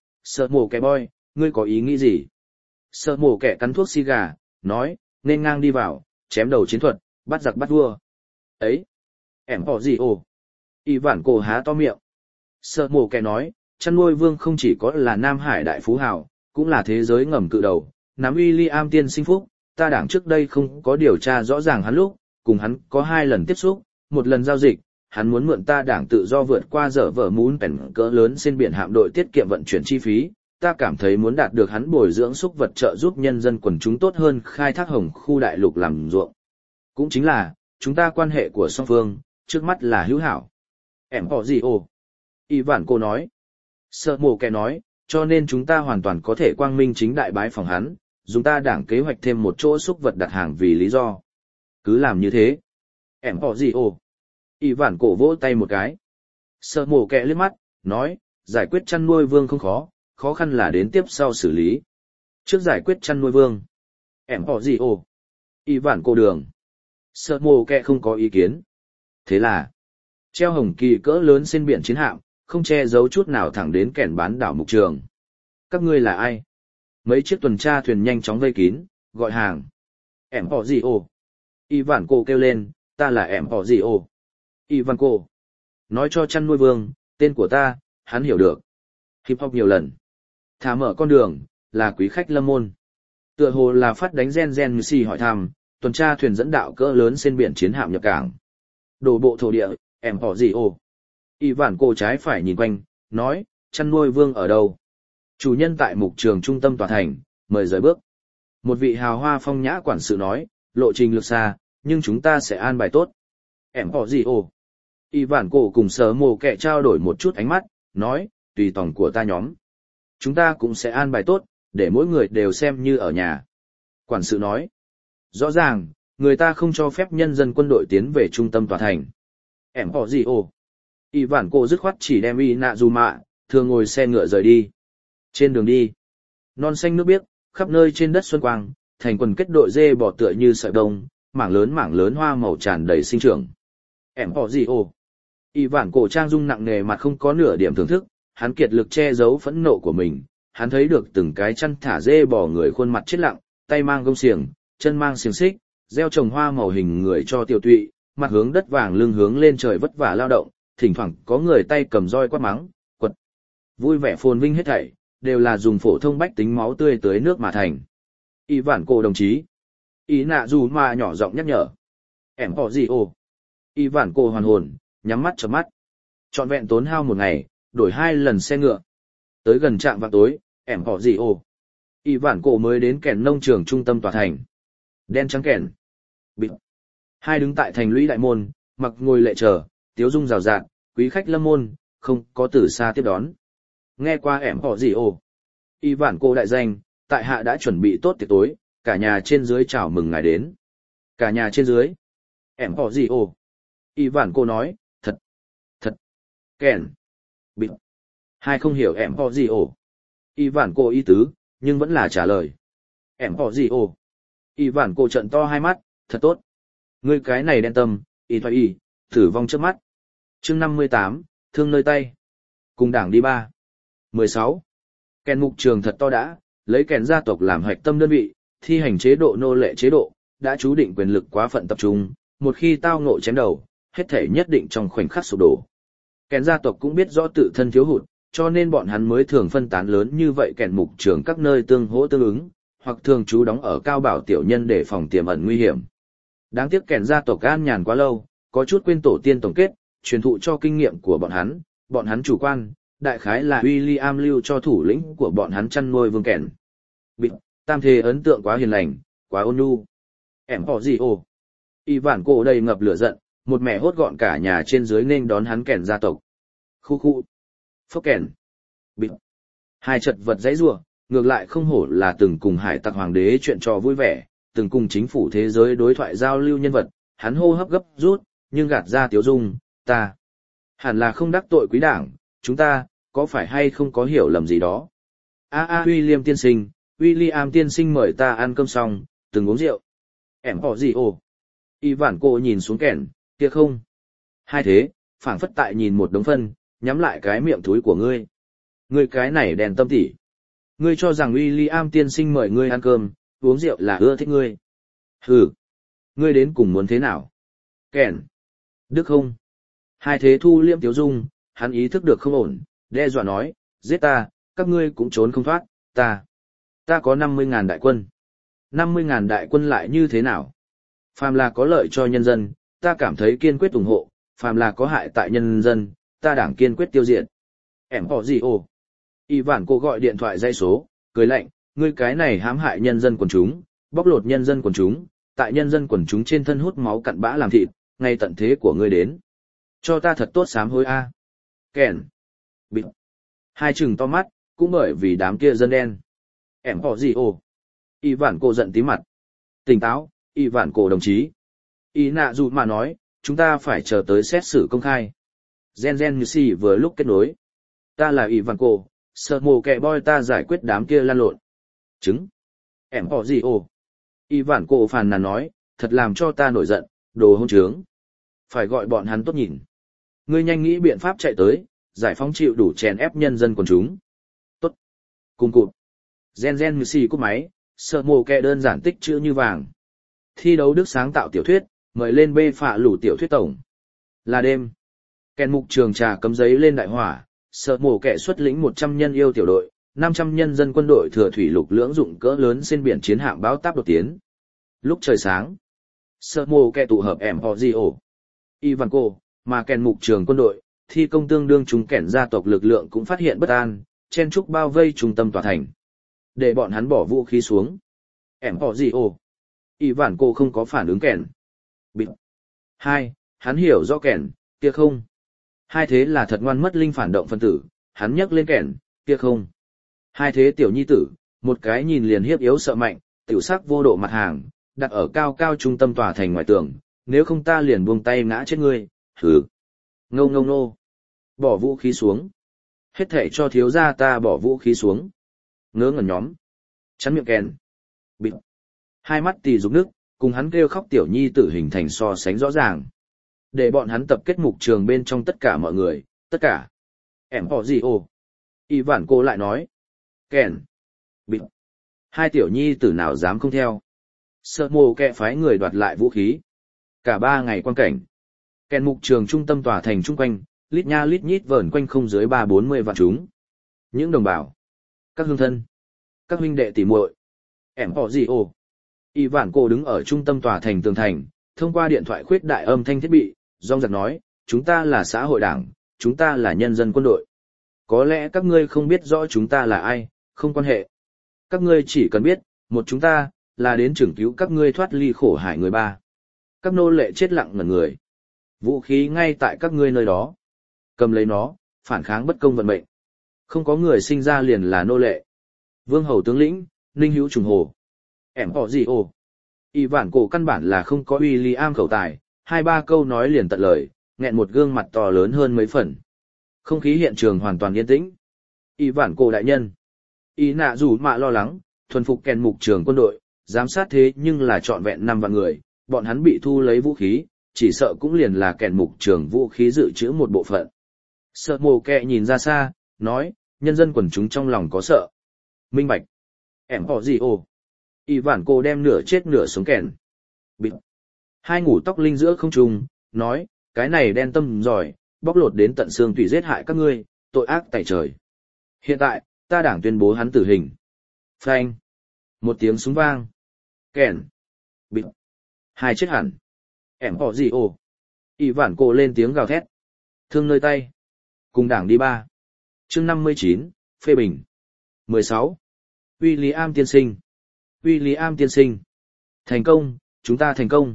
mồ kẹ boy, ngươi có ý nghĩ gì? Sơ mồ kẹ cắn thuốc xì gà, nói, nên ngang đi vào, chém đầu chiến thuật, bắt giặc bắt vua. Ấy, em họ gì ồ. Y vản cổ há to miệng. Sợ mồ kẻ nói, chăn nuôi vương không chỉ có là Nam Hải đại phú hào, cũng là thế giới ngầm cự đầu. Nắm William tiên sinh phúc, ta đảng trước đây không có điều tra rõ ràng hắn lúc, cùng hắn có 2 lần tiếp xúc, 1 lần giao dịch, hắn muốn mượn ta đảng tự do vượt qua dở vở muốn bèn cỡ lớn trên biển hạm đội tiết kiệm vận chuyển chi phí. Ta cảm thấy muốn đạt được hắn bồi dưỡng súc vật trợ giúp nhân dân quần chúng tốt hơn khai thác hồng khu đại lục làm ruộng. Cũng chính là, chúng ta quan hệ của song phương, trước mắt là hữu hảo. Em họ gì ồ? Y vản cô nói. Sợ mồ kẻ nói, cho nên chúng ta hoàn toàn có thể quang minh chính đại bái phòng hắn, dùng ta đảng kế hoạch thêm một chỗ xúc vật đặt hàng vì lý do. Cứ làm như thế. Em họ gì ồ? Y vản cổ vỗ tay một cái. Sợ mồ kẻ liếc mắt, nói, giải quyết chăn nuôi vương không khó, khó khăn là đến tiếp sau xử lý. Trước giải quyết chăn nuôi vương. Em họ gì ồ? Y vản cô đường. Sợ mồ kẹ không có ý kiến. Thế là, treo hồng kỳ cỡ lớn trên biển chiến hạm, không che giấu chút nào thẳng đến kẻn bán đảo mục trường. Các ngươi là ai? Mấy chiếc tuần tra thuyền nhanh chóng vây kín, gọi hàng. Em họ gì ồ? Y vản cô kêu lên, ta là em họ gì ồ? Y vản cô. Nói cho chăn nuôi vương, tên của ta, hắn hiểu được. Hip hop nhiều lần. Thả mở con đường, là quý khách lâm môn. Tựa hồ là phát đánh gen như si hỏi thăm, tuần tra thuyền dẫn đạo cỡ lớn trên biển chiến hạm nhập cảng. Đổ bộ thổ địa, em họ gì ồ. Y vản cô trái phải nhìn quanh, nói, chăn nuôi vương ở đâu? Chủ nhân tại mục trường trung tâm tòa thành, mời rời bước. Một vị hào hoa phong nhã quản sự nói, lộ trình lược xa, nhưng chúng ta sẽ an bài tốt. Em họ gì ồ? Y vản cổ cùng Sở Mộ Kệ trao đổi một chút ánh mắt, nói, tùy tòng của ta nhóm. Chúng ta cũng sẽ an bài tốt, để mỗi người đều xem như ở nhà. Quản sự nói, rõ ràng, người ta không cho phép nhân dân quân đội tiến về trung tâm tòa thành. Em họ gì ồ? Y vản cổ dứt khoát chỉ đem Y Nạ Dù Mạ, thường ngồi xe ngựa rời đi. Trên đường đi, non xanh nước biếc, khắp nơi trên đất xuân quang, thành quần kết đội dê bò tựa như sợi đông, mảng lớn hoa màu tràn đầy sinh trưởng. Em họ gì ồ? Y vản cổ trang dung nặng nề mặt không có nửa điểm thưởng thức, hắn kiệt lực che giấu phẫn nộ của mình, hắn thấy được từng cái chăn thả dê bò người khuôn mặt chết lặng, tay mang gông xiềng, chân mang xiềng xích, gieo trồng hoa màu hình người cho tiêu tụy, mặt hướng đất vàng lưng hướng lên trời vất vả lao động, thỉnh thoảng có người tay cầm roi quát mắng, quật. Vui vẻ phồn vinh hết thảy, đều là dùng phổ thông bách tính máu tươi tưới nước mà thành. Y vản cổ đồng chí. Y Nạ Dù Mạ nhỏ giọng nhắc nhở. Em họ gì ồ? Y vản cổ hoàn hồn, nhắm mắt chớp mắt. Trọn vẹn tốn hao một ngày, đổi 2 lần xe ngựa. Tới gần trạm vào tối, em họ gì ồ? Y vản cổ mới đến kèn nông trường trung tâm tòa thành. Đen trắng kèn. Bịt. Hai đứng tại thành lũy đại môn, mặc ngồi lệ chờ, tiếu dung rào rạt, quý khách lâm môn, không có từ xa tiếp đón. Nghe qua em họ gì ồ? Y vản cổ đại danh, tại hạ đã chuẩn bị tốt tiệc tối, cả nhà trên dưới chào mừng ngài đến. Cả nhà trên dưới. Em họ gì ồ? Y vản cổ nói, thật, kèn. Bịt. Hai không hiểu em họ gì ồ? Y vản cổ ý tứ, nhưng vẫn là trả lời. Em họ gì ồ? Y vản cổ trận to hai mắt, thật tốt. Ngươi cái này đen tâm, y thoại y, tử vong trước mắt. Chương 58, thương nơi tay. Cùng đảng đi 3. 16. Kèn mục trường thật to đã, lấy kèn gia tộc làm hạch tâm đơn vị, thi hành chế độ nô lệ chế độ, đã chú định quyền lực quá phận tập trung, một khi tao ngộ chém đầu, hết thể nhất định trong khoảnh khắc sụp đổ. Kèn gia tộc cũng biết rõ tự thân thiếu hụt, cho nên bọn hắn mới thường phân tán lớn như vậy kèn mục trường các nơi tương hỗ tương ứng, hoặc thường trú đóng ở cao bảo tiểu nhân để phòng tiềm ẩn nguy hiểm. Đáng tiếc kèn gia tộc an nhàn quá lâu, có chút quên tổ tiên tổng kết, truyền thụ cho kinh nghiệm của bọn hắn chủ quan, đại khái là William lưu cho thủ lĩnh của bọn hắn chăn nuôi vương kèn. Bịt, tam thế ấn tượng quá hiền lành, quá ôn nhu. Em họ gì ồ? Y vản cổ đầy ngập lửa giận, một mẹ hốt gọn cả nhà trên dưới nên đón hắn kèn gia tộc. Khu. Phốc kèn. Bịt. Hai chật vật dãy rủa, ngược lại không hổ là từng cùng hải tặc hoàng đế chuyện trò vui vẻ, từng cùng chính phủ thế giới đối thoại giao lưu nhân vật, hắn hô hấp gấp rút, nhưng gạt ra tiếu dung, ta. Hẳn là không đắc tội quý đảng, chúng ta, có phải hay không có hiểu lầm gì đó. William tiên sinh, William tiên sinh mời ta ăn cơm xong, từng uống rượu. Em họ gì ồ? Y vản cổ nhìn xuống kèn, kia không. Hai thế, phảng phất tại nhìn một đống phân, nhắm lại cái miệng thúi của ngươi. Ngươi cái này đèn tâm tỉ. Ngươi cho rằng William tiên sinh mời ngươi ăn cơm, uống rượu là ưa thích ngươi. Hừ. Ngươi đến cùng muốn thế nào? Kèn. Đức không? Hai thế thu liêm tiếu dung, hắn ý thức được không ổn, đe dọa nói, giết ta, các ngươi cũng trốn không thoát, ta có 50.000 đại quân. 50.000 đại quân lại như thế nào? Phàm là có lợi cho nhân dân, ta cảm thấy kiên quyết ủng hộ, phàm là có hại tại nhân dân, ta đảng kiên quyết tiêu diệt. Em họ gì ồ? Y vản cô gọi điện thoại dây số, cười lạnh, ngươi cái này hãm hại nhân dân quần chúng, bóc lột nhân dân quần chúng, tại nhân dân quần chúng trên thân hút máu cặn bã làm thịt, ngay tận thế của ngươi đến. Cho ta thật tốt sám hối a. Kèn. Bịt. Hai trừng to mắt, cũng bởi vì đám kia dân đen. Em họ gì ồ? Y vản cô giận tí mặt. Tỉnh táo, Y vản cổ đồng chí. Y Nạ Dù Mạ nói, chúng ta phải chờ tới xét xử công khai. Gen như si vừa lúc kết nối. Ta là Y vản cổ, Sở Mộ Kệ boy ta giải quyết đám kia lan lộn. Chứng. Em họ gì ồ? Y vản cổ phàn nàn nói, thật làm cho ta nổi giận, đồ hỗn trướng. Phải gọi bọn hắn tốt nhìn. Ngươi nhanh nghĩ biện pháp chạy tới, giải phóng chịu đủ chèn ép nhân dân quần chúng. Tốt. Cùng cụt. Gen như si cúp máy, Sở Mộ Kệ đơn giản tích chữ như vàng. Thi đấu Đức sáng tạo tiểu thuyết, mời lên bê phạ lủ tiểu thuyết tổng. Là đêm. Kèn mục trường trà cấm giấy lên đại hỏa, Sở Mộ Kệ xuất lĩnh 100 nhân yêu tiểu đội, 500 nhân dân quân đội thừa thủy lục lưỡng dụng cỡ lớn trên biển chiến hạm báo táp đột tiến. Lúc trời sáng, Sở Mộ Kệ tụ hợp em họ gì ồ? Ivan cô, mà kèn mục trường quân đội, thi công tương đương chúng kèn gia tộc lực lượng cũng phát hiện bất an, chen trúc bao vây trung tâm tòa thành. Để bọn hắn bỏ vũ khí xuống. Em bỏ gì ồ? Y vản cô không có phản ứng kèn. Bịt. Hai, hắn hiểu rõ kèn, kia không. Hai thế là thật ngoan mất linh phản động phân tử, hắn nhấc lên kèn, kia không. Hai thế tiểu nhi tử, một cái nhìn liền hiếp yếu sợ mạnh, tiểu sắc vô độ mặt hàng, đặt ở cao cao trung tâm tòa thành ngoài tường, nếu không ta liền buông tay ngã chết ngươi, hừ. Ngâu ngâu nô. Bỏ vũ khí xuống. Hết thể cho thiếu gia ta bỏ vũ khí xuống. Ngớ ngẩn nhóm. Chắn miệng kèn. Bịt. Hai mắt tì rục nước, cùng hắn kêu khóc tiểu nhi tử hình thành so sánh rõ ràng. Để bọn hắn tập kết mục trường bên trong tất cả mọi người, tất cả. Em bỏ gì ồ? Y vản cô lại nói. Kèn. Bịt. Hai tiểu nhi tử nào dám không theo. Sợ mồ kẹ phái người đoạt lại vũ khí. Cả 3 ngày quan cảnh. Kèn mục trường trung tâm tòa thành chung quanh, lít nha lít nhít vờn quanh không dưới 30-40 vạn chúng. Những đồng bào. Các hương thân. Các huynh đệ tỉ muội. Em bỏ gì ồ? Y vản cô đứng ở trung tâm tòa thành tường thành, thông qua điện thoại khuyết đại âm thanh thiết bị, rong giặc nói, chúng ta là xã hội đảng, chúng ta là nhân dân quân đội. Có lẽ các ngươi không biết rõ chúng ta là ai, không quan hệ. Các ngươi chỉ cần biết, một chúng ta, là đến trưởng cứu các ngươi thoát ly khổ hải người ba. Các nô lệ chết lặng ngẩn người. Vũ khí ngay tại các ngươi nơi đó. Cầm lấy nó, phản kháng bất công vận mệnh. Không có người sinh ra liền là nô lệ. Vương hầu tướng lĩnh, Ninh Hữu Trùng Hồ. Em bỏ gì ồ? Y vản cổ căn bản là không có William khẩu tài, 2-3 câu nói liền tận lời, nghẹn một gương mặt to lớn hơn mấy phần. Không khí hiện trường hoàn toàn yên tĩnh. Y vản cổ đại nhân. Y nạ dù mạ lo lắng, thuần phục kèn mục trường quân đội, giám sát thế nhưng là trọn vẹn 5 vạn người, bọn hắn bị thu lấy vũ khí, chỉ sợ cũng liền là kèn mục trường vũ khí dự trữ một bộ phận. Sợ mồ kẹ nhìn ra xa, nói, nhân dân quần chúng trong lòng có sợ. Minh bạch. Em bỏ gì ồ? Y vản cô đem nửa chết nửa sống kèn. Bịt. Hai ngủ tóc linh giữa không trung, nói, cái này đen tâm giỏi, bóc lột đến tận xương tùy giết hại các ngươi, tội ác tại trời. Hiện tại, ta đảng tuyên bố hắn tử hình. Phanh. Một tiếng súng vang. Kèn. Bịt. Hai chết hẳn. Em bỏ gì ồ? Y vản cô lên tiếng gào thét. Thương nơi tay. Cùng đảng đi ba. Chương 59, phê bình. 16. William tiên sinh. William tiên sinh. Thành công, chúng ta thành công.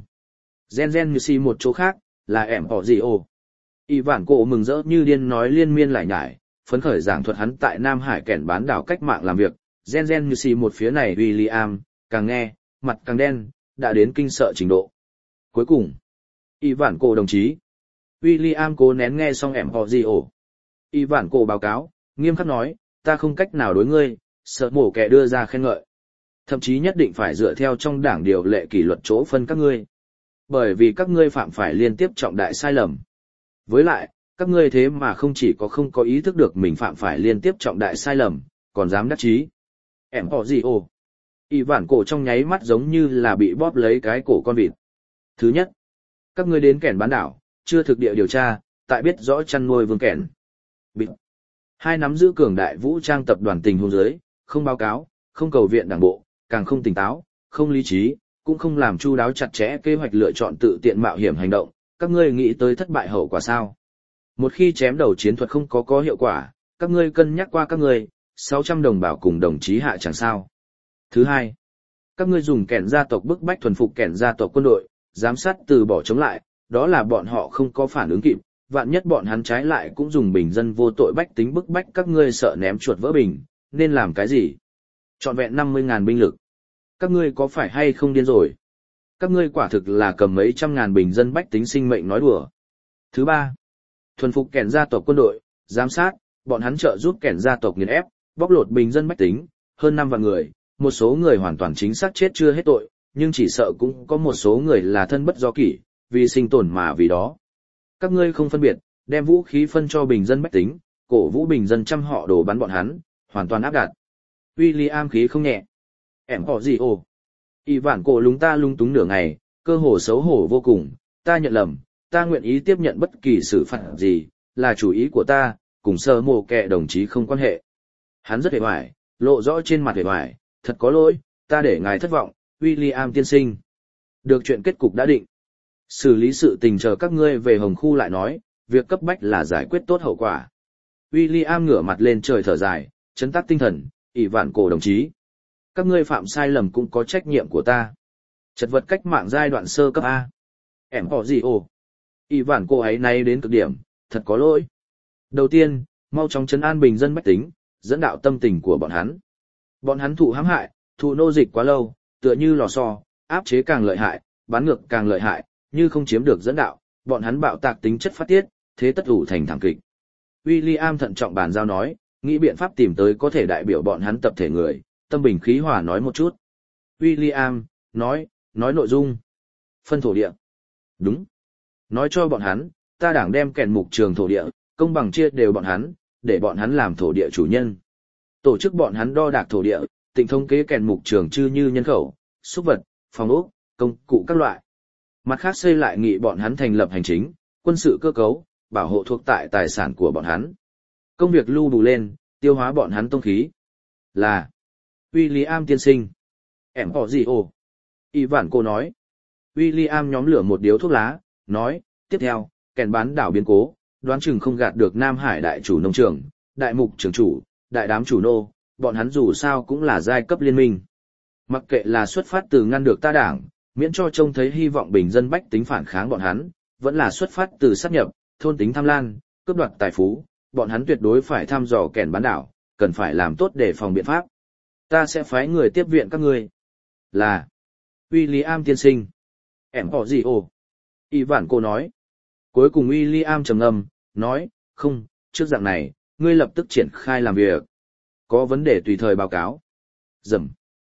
Gen như si một chỗ khác, là em bỏ gì ồ. Y vản cổ mừng rỡ như điên nói liên miên lại nhải, phấn khởi giảng thuật hắn tại Nam Hải kẻn bán đảo cách mạng làm việc. Gen như si một phía này William, càng nghe, mặt càng đen, đã đến kinh sợ trình độ. Cuối cùng, Y vản cổ đồng chí. William cố nén nghe xong em bỏ gì ồ. Y vản cổ báo cáo, nghiêm khắc nói, ta không cách nào đối ngươi, sợ mổ kẻ đưa ra khen ngợi. Thậm chí nhất định phải dựa theo trong đảng điều lệ kỷ luật chỗ phân các ngươi. Bởi vì các ngươi phạm phải liên tiếp trọng đại sai lầm. Với lại, các ngươi thế mà không chỉ có không có ý thức được mình phạm phải liên tiếp trọng đại sai lầm, còn dám đắc chí. Em bỏ gì ồ? Y vản cổ trong nháy mắt giống như là bị bóp lấy cái cổ con vịt. Thứ nhất, các ngươi đến kẻn bán đảo, chưa thực địa điều tra, tại biết rõ chăn nuôi vương kẻn. Bịt. Hai nắm giữ cường đại vũ trang tập đoàn tình huống dưới, không báo cáo, không cầu viện đảng bộ, càng không tỉnh táo, không lý trí, cũng không làm chu đáo chặt chẽ kế hoạch lựa chọn tự tiện mạo hiểm hành động, các ngươi nghĩ tới thất bại hậu quả sao? Một khi chém đầu chiến thuật không có hiệu quả, các ngươi cân nhắc qua các ngươi, 600 đồng bào cùng đồng chí hạ chẳng sao. Thứ hai, các ngươi dùng kẻn gia tộc bức bách thuần phục kẻn gia tộc quân đội, giám sát từ bỏ chống lại, đó là bọn họ không có phản ứng kịp, vạn nhất bọn hắn trái lại cũng dùng bình dân vô tội bách tính bức bách các ngươi sợ ném chuột vỡ bình, nên làm cái gì? Trọn vẹn 50.000 binh lực. Các ngươi có phải hay không điên rồi? Các ngươi quả thực là cầm mấy trăm ngàn bình dân bách tính sinh mệnh nói đùa. Thứ ba, thuần phục kẻn gia tộc quân đội, giám sát, bọn hắn trợ giúp kẻn gia tộc nghiền ép, bóc lột bình dân bách tính, hơn 5 vạn người, một số người hoàn toàn chính xác chết chưa hết tội, nhưng chỉ sợ cũng có một số người là thân bất do kỷ, vì sinh tồn mà vì đó. Các ngươi không phân biệt, đem vũ khí phân cho bình dân bách tính, cổ vũ bình dân trăm họ đổ bắn bọn hắn, hoàn toàn áp đặt. William khí không nhẹ. Em bỏ gì ồ? Y vản cổ lúng ta lung túng nửa ngày, cơ hồ xấu hổ vô cùng, ta nhận lầm, ta nguyện ý tiếp nhận bất kỳ xử phạt gì, là chủ ý của ta, cùng sơ mồ kẹ đồng chí không quan hệ. Hắn rất hề hoài, lộ rõ trên mặt hề hoài, thật có lỗi, ta để ngài thất vọng, William tiên sinh. Được chuyện kết cục đã định. Xử lý sự tình chờ các ngươi về Hồng Khu lại nói, việc cấp bách là giải quyết tốt hậu quả. William ngửa mặt lên trời thở dài, Chấn tác tinh thần, ỷ vạn cổ đồng chí. Các ngươi phạm sai lầm cũng có trách nhiệm của ta. Chật vật cách mạng giai đoạn sơ cấp A. Em họ gì ồ. ỷ vạn cổ ấy nay đến cực điểm, thật có lỗi. Đầu tiên, mau chóng trấn an bình dân bách tính, dẫn đạo tâm tình của bọn hắn. Bọn hắn thụ hãm hại, thụ nô dịch quá lâu, tựa như lò xo, áp chế càng lợi hại, bán ngược càng lợi hại, như không chiếm được dẫn đạo, bọn hắn bạo tạc tính chất phát tiết, thế tất ủ thành thảm kịch. William thận trọng bàn giao nói, nghĩ biện pháp tìm tới có thể đại biểu bọn hắn tập thể người, tâm bình khí hòa nói một chút. William, nói nội dung. Phân thổ địa. Đúng. Nói cho bọn hắn, ta đảng đem kèn mục trường thổ địa, công bằng chia đều bọn hắn, để bọn hắn làm thổ địa chủ nhân. Tổ chức bọn hắn đo đạc thổ địa, tịnh thống kế kèn mục trường chư như nhân khẩu, súc vật, phòng ốc, công cụ các loại. Mặt khác xây lại nghị bọn hắn thành lập hành chính, quân sự cơ cấu, bảo hộ thuộc tại tài sản của bọn hắn. Công việc lưu bù lên, tiêu hóa bọn hắn tông khí. Là William tiên sinh. Em họ gì ồ? Ivan cô nói. William nhóm lửa một điếu thuốc lá, nói, tiếp theo, kèn bán đảo biến cố, đoán chừng không gạt được Nam Hải đại chủ nông trường, đại mục trưởng chủ, đại đám chủ nô, bọn hắn dù sao cũng là giai cấp liên minh. Mặc kệ là xuất phát từ ngăn được ta đảng, miễn cho trông thấy hy vọng bình dân bách tính phản kháng bọn hắn, vẫn là xuất phát từ sát nhập, thôn tính tham lan, cướp đoạt tài phú, bọn hắn tuyệt đối phải thăm dò kèn bán đảo, cần phải làm tốt để phòng biện pháp. Ta sẽ phái người tiếp viện các ngươi. Là William tiên sinh. Em họ gì ồ? Ivan cô nói. Cuối cùng William trầm ngâm, nói, không, trước dạng này, ngươi lập tức triển khai làm việc. Có vấn đề tùy thời báo cáo. Dầm.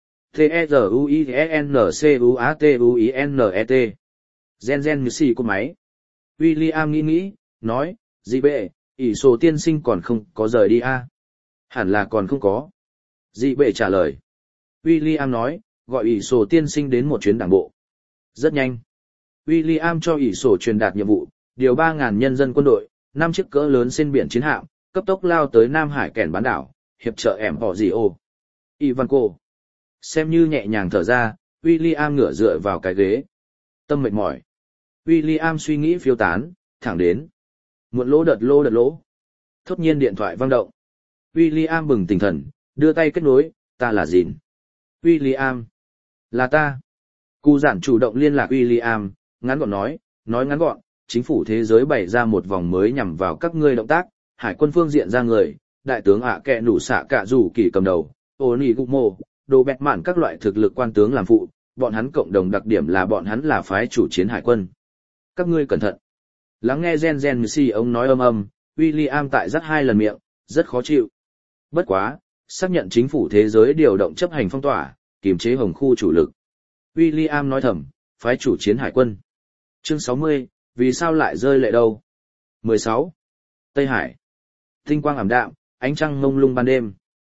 T-E-Z-U-I-N-C-U-A-T-U-I-N-E-T. Gen như xì của máy. William nghĩ, nói, gì bệ, ỷ sổ tiên sinh còn không có rời đi à? Hẳn là còn không có. Dị bệ trả lời. William nói, gọi ỷ sổ tiên sinh đến một chuyến đảng bộ. Rất nhanh. William cho ỷ sổ truyền đạt nhiệm vụ, điều 3.000 nhân dân quân đội, 5 chiếc cỡ lớn trên biển chiến hạm, cấp tốc lao tới Nam Hải kèn bán đảo, hiệp trợ em họ gì ô. Ivan cô. Xem như nhẹ nhàng thở ra, William ngửa dựa vào cái ghế. Tâm mệt mỏi. William suy nghĩ phiêu tán, thẳng đến. Muộn lỗ đợt lỗ. Thốt nhiên điện thoại vang động. William bừng tỉnh thần, đưa tay kết nối, ta là Dìn. William. Là ta. Cụ giản chủ động liên lạc William, ngắn gọn nói ngắn gọn, chính phủ thế giới bày ra một vòng mới nhằm vào các ngươi động tác, hải quân phương diện ra người, đại tướng ạ kẹ nủ xạ cả rủ kỳ cầm đầu, ô nì gục mô, đồ bẹt mạn các loại thực lực quan tướng làm phụ, bọn hắn cộng đồng đặc điểm là bọn hắn là phái chủ chiến hải quân. Các ngươi cẩn thận. Lắng nghe gen như si ông nói âm, William tại rất 2 lần miệng, rất khó chịu. Bất quá, xác nhận chính phủ thế giới điều động chấp hành phong tỏa, kiềm chế hồng khu chủ lực. William nói thầm, phái chủ chiến hải quân. Chương 60, vì sao lại rơi lệ đâu? 16. Tây Hải. Tinh quang ảm đạm, ánh trăng mông lung ban đêm.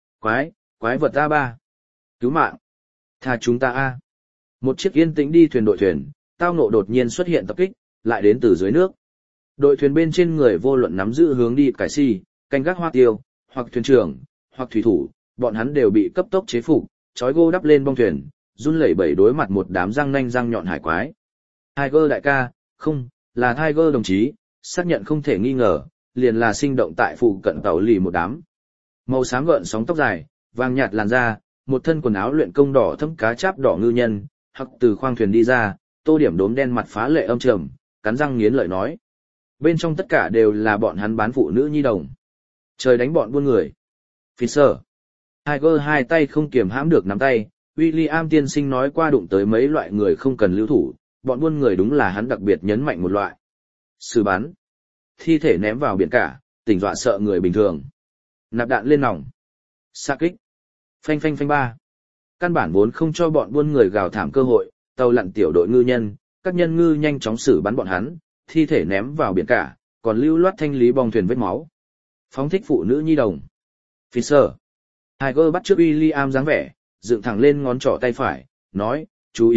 Quái vật A3. Cứu mạng. Tha chúng ta A. Một chiếc yên tĩnh đi thuyền đội thuyền, tao ngộ đột nhiên xuất hiện tập kích, lại đến từ dưới nước. Đội thuyền bên trên người vô luận nắm giữ hướng đi cải si, canh gác hoa tiêu, hoặc thuyền trưởng, hoặc thủy thủ, bọn hắn đều bị cấp tốc chế phục, trói gô đắp lên bong thuyền, run lẩy bẩy đối mặt một đám răng nanh răng nhọn hải quái. Tiger đại ca, không, là Tiger đồng chí, xác nhận không thể nghi ngờ, liền là sinh động tại phụ cận tàu lì một đám. Màu xám gợn sóng tóc dài, vàng nhạt làn da, một thân quần áo luyện công đỏ thẫm cá cháp đỏ ngư nhân, hắc từ khoang thuyền đi ra, tô điểm đốm đen mặt phá lệ âm trầm, cắn răng nghiến lợi nói. Bên trong tất cả đều là bọn hắn bán phụ nữ nhi đồng. Trời đánh bọn buôn người. Fisher. Tiger hai tay không kiềm hãm được nắm tay, William tiên sinh nói qua đụng tới mấy loại người không cần lưu thủ, bọn buôn người đúng là hắn đặc biệt nhấn mạnh một loại. Xử bắn. Thi thể ném vào biển cả, tỉnh dọa sợ người bình thường. Nạp đạn lên nòng. Xạ kích. Phanh phanh phanh ba. Căn bản vốn không cho bọn buôn người gào thảm cơ hội, tàu lặn tiểu đội ngư nhân, các nhân ngư nhanh chóng xử bắn bọn hắn, thi thể ném vào biển cả, còn lưu loát thanh lý bong thuyền vết máu. Phóng thích phụ nữ nhi đồng. Fisher. Tiger bắt trước William dáng vẻ, dựng thẳng lên ngón trỏ tay phải, nói, chú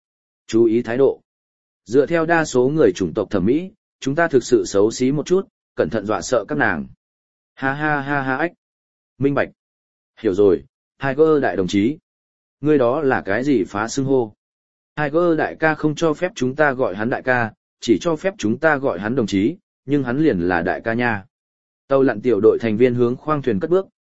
ý thái độ. Dựa theo đa số người chủng tộc thẩm mỹ, chúng ta thực sự xấu xí một chút, cẩn thận dọa sợ các nàng. Ha ha ha ha ách. Minh bạch. Hiểu rồi, Tiger đại đồng chí. Ngươi đó là cái gì phá xưng hô? Tiger đại ca không cho phép chúng ta gọi hắn đại ca, chỉ cho phép chúng ta gọi hắn đồng chí, nhưng hắn liền là đại ca nha. Tàu lặn tiểu đội thành viên hướng khoang thuyền cất bước,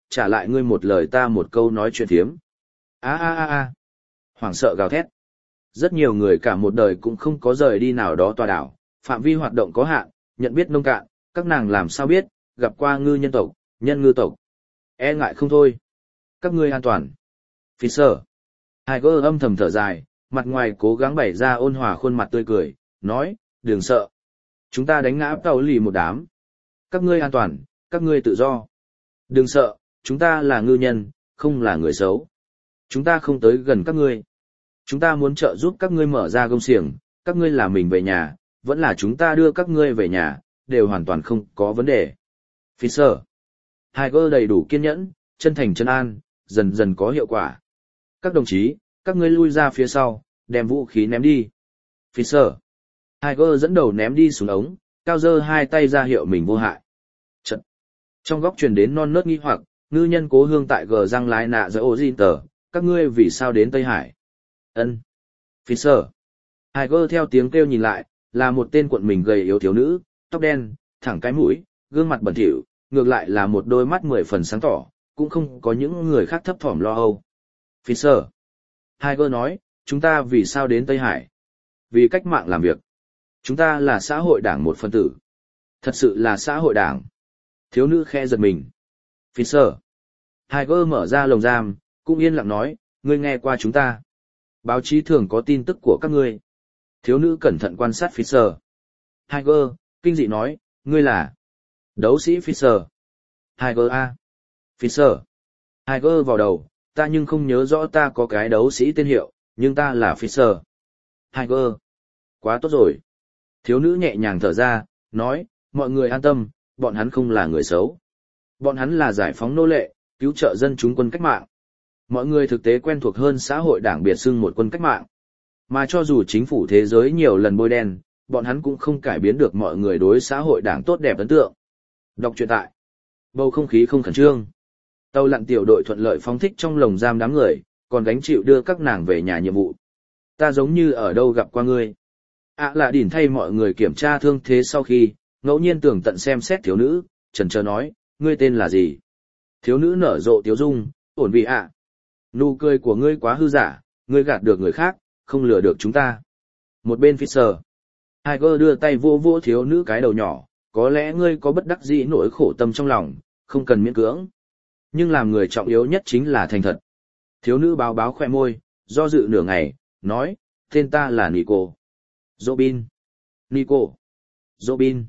trả lại ngươi một lời ta một câu nói chuyện thiếm. A a a a. Hoảng sợ gào thét. Rất nhiều người cả một đời cũng không có rời đi nào đó tòa đảo, phạm vi hoạt động có hạn, nhận biết nông cạn, các nàng làm sao biết, gặp qua ngư nhân tộc, nhân ngư tộc. E ngại không thôi. Các ngươi an toàn. Fisher. Tiger âm thầm thở dài, mặt ngoài cố gắng bày ra ôn hòa khuôn mặt tươi cười, nói, đừng sợ. Chúng ta đánh ngã tàu lì một đám. Các ngươi an toàn, các ngươi tự do. Đừng sợ, chúng ta là ngư nhân, không là người xấu. Chúng ta không tới gần các ngươi. Chúng ta muốn trợ giúp các ngươi mở ra gông xiềng, các ngươi là mình về nhà, vẫn là chúng ta đưa các ngươi về nhà, đều hoàn toàn không có vấn đề. Fisher. Tiger đầy đủ kiên nhẫn, chân thành chân an, dần dần có hiệu quả. Các đồng chí, các ngươi lui ra phía sau, đem vũ khí ném đi. Fisher. Tiger dẫn đầu ném đi xuống ống, cao giơ hai tay ra hiệu mình vô hại. Trận. Trong góc truyền đến non nớt nghi hoặc, ngư nhân cố hương tại gờ răng lái nạ giữa ô di tờ, các ngươi vì sao đến Tây Hải? Ân. Fisher. Tiger theo tiếng kêu nhìn lại, là một tên cuộn mình gầy yếu thiếu nữ, tóc đen, thẳng cái mũi, gương mặt bẩn thỉu, ngược lại là một đôi mắt 10 phần sáng tỏ, cũng không có những người khác thấp thỏm lo âu. Fisher. Tiger nói, chúng ta vì sao đến Tây Hải? Vì cách mạng làm việc. Chúng ta là xã hội đảng một phân tử. Thật sự là xã hội đảng. Thiếu nữ khe giật mình. Fisher. Tiger mở ra lồng giam, cũng yên lặng nói, ngươi nghe qua chúng ta. Báo chí thường có tin tức của các ngươi. Thiếu nữ cẩn thận quan sát Fisher. Tiger, kinh dị nói, ngươi là đấu sĩ Fisher. Tiger A. Fisher. Tiger vào đầu, ta nhưng không nhớ rõ ta có cái đấu sĩ tên hiệu, nhưng ta là Fisher. Tiger. Quá tốt rồi. Thiếu nữ nhẹ nhàng thở ra, nói, mọi người an tâm, bọn hắn không là người xấu. Bọn hắn là giải phóng nô lệ, cứu trợ dân chúng quân cách mạng. Mọi người thực tế quen thuộc hơn xã hội đảng biệt xưng một quân cách mạng. Mà cho dù chính phủ thế giới nhiều lần bôi đen, bọn hắn cũng không cải biến được mọi người đối xã hội đảng tốt đẹp ấn tượng. Đọc truyện tại. Bầu không khí không khẩn trương. Tàu lặn tiểu đội thuận lợi phóng thích trong lồng giam đám người, còn gánh chịu đưa các nàng về nhà nhiệm vụ. Ta giống như ở đâu gặp qua ngươi. Lạ đỉn thay mọi người kiểm tra thương thế sau khi, ngẫu nhiên tưởng tận xem xét thiếu nữ, chần chờ nói, ngươi tên là gì? Thiếu nữ nở rộ tiếu dung, ổn vị ạ. Nụ cười của ngươi quá hư giả, ngươi gạt được người khác, không lừa được chúng ta. Một bên Fisher. Tiger đưa tay vô vô thiếu nữ cái đầu nhỏ, có lẽ ngươi có bất đắc dĩ nỗi khổ tâm trong lòng, không cần miễn cưỡng. Nhưng làm người trọng yếu nhất chính là thành thật. Thiếu nữ báo báo khoe môi, do dự nửa ngày, nói, tên ta là Nico. Robin. Nico. Robin.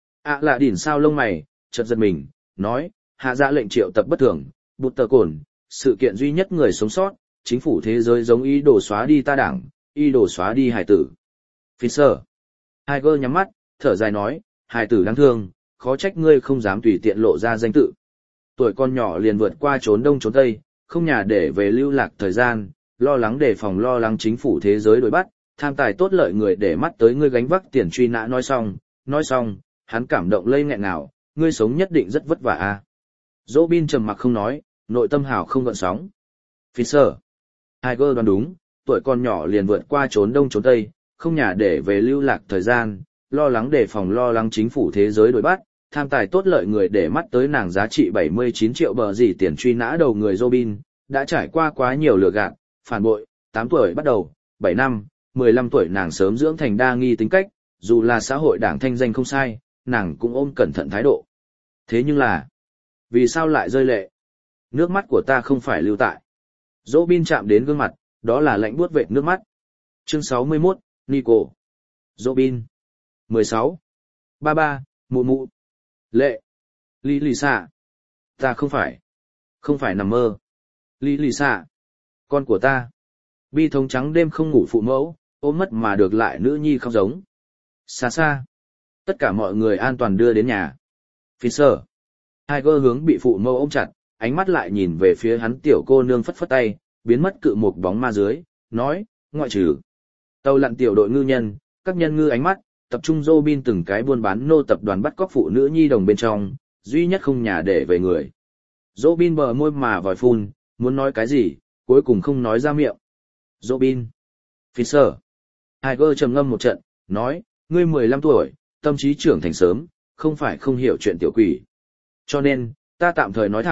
Lạ đỉn sao lông mày, chợt giật mình, nói, hạ ra lệnh triệu tập bất thường, bụt tờ cồn, sự kiện duy nhất người sống sót, chính phủ thế giới giống ý đồ xóa đi ta đảng, ý đồ xóa đi hải tử. Fisher. Tiger nhắm mắt, thở dài nói, hải tử đáng thương, khó trách ngươi không dám tùy tiện lộ ra danh tự. Tuổi con nhỏ liền vượt qua trốn đông trốn tây, không nhà để về lưu lạc thời gian, lo lắng đề phòng lo lắng chính phủ thế giới đuổi bắt, tham tài tốt lợi người để mắt tới ngươi gánh vác tiền truy nã. Nói xong, hắn cảm động lây nghẹn nào, ngươi sống nhất định rất vất vả a. Robin trầm mặc không nói, nội tâm hào không gợn sóng. Fisher. Tiger đoán đúng, tuổi con nhỏ liền vượt qua trốn đông trốn tây, không nhà để về lưu lạc thời gian, lo lắng đề phòng lo lắng chính phủ thế giới đuổi bắt, tham tài tốt lợi người để mắt tới nàng giá trị 79 triệu bờ gì tiền truy nã đầu người Robin, đã trải qua quá nhiều lừa gạt, phản bội, 8 tuổi bắt đầu, 7 năm, 15 tuổi nàng sớm dưỡng thành đa nghi tính cách, dù là xã hội đảng thanh danh không sai, nàng cũng ôm cẩn thận thái độ. Thế nhưng là, vì sao lại rơi lệ? Nước mắt của ta không phải lưu tại. Robin chạm đến gương mặt, đó là lạnh buốt vệt nước mắt. Chương 61, Nico. Robin. 16. Ba, mụ mụ. Lệ. Lý xạ. Ta không phải nằm mơ. Lý xạ. Con của ta. Bi thống trắng đêm không ngủ phụ mẫu, ôm mất mà được lại nữ nhi khóc giống. Xa xa. Tất cả mọi người an toàn đưa đến nhà. Fisher. Tiger hướng bị phụ mẫu ôm chặt, ánh mắt lại nhìn về phía hắn tiểu cô nương phất phất tay, biến mất cự một bóng ma dưới, nói, ngoại trừ. Tàu lặn tiểu đội ngư nhân, các nhân ngư ánh mắt, tập trung Robin từng cái buôn bán nô tập đoàn bắt cóc phụ nữ nhi đồng bên trong, duy nhất không nhà để về người. Robin bờ môi mà vòi phun, muốn nói cái gì, cuối cùng không nói ra miệng. Robin. Fisher. Tiger trầm ngâm một trận, nói, ngươi 15 tuổi, tâm trí trưởng thành sớm, không phải không hiểu chuyện tiểu quỷ. Cho nên, ta tạm thời nói thẳng,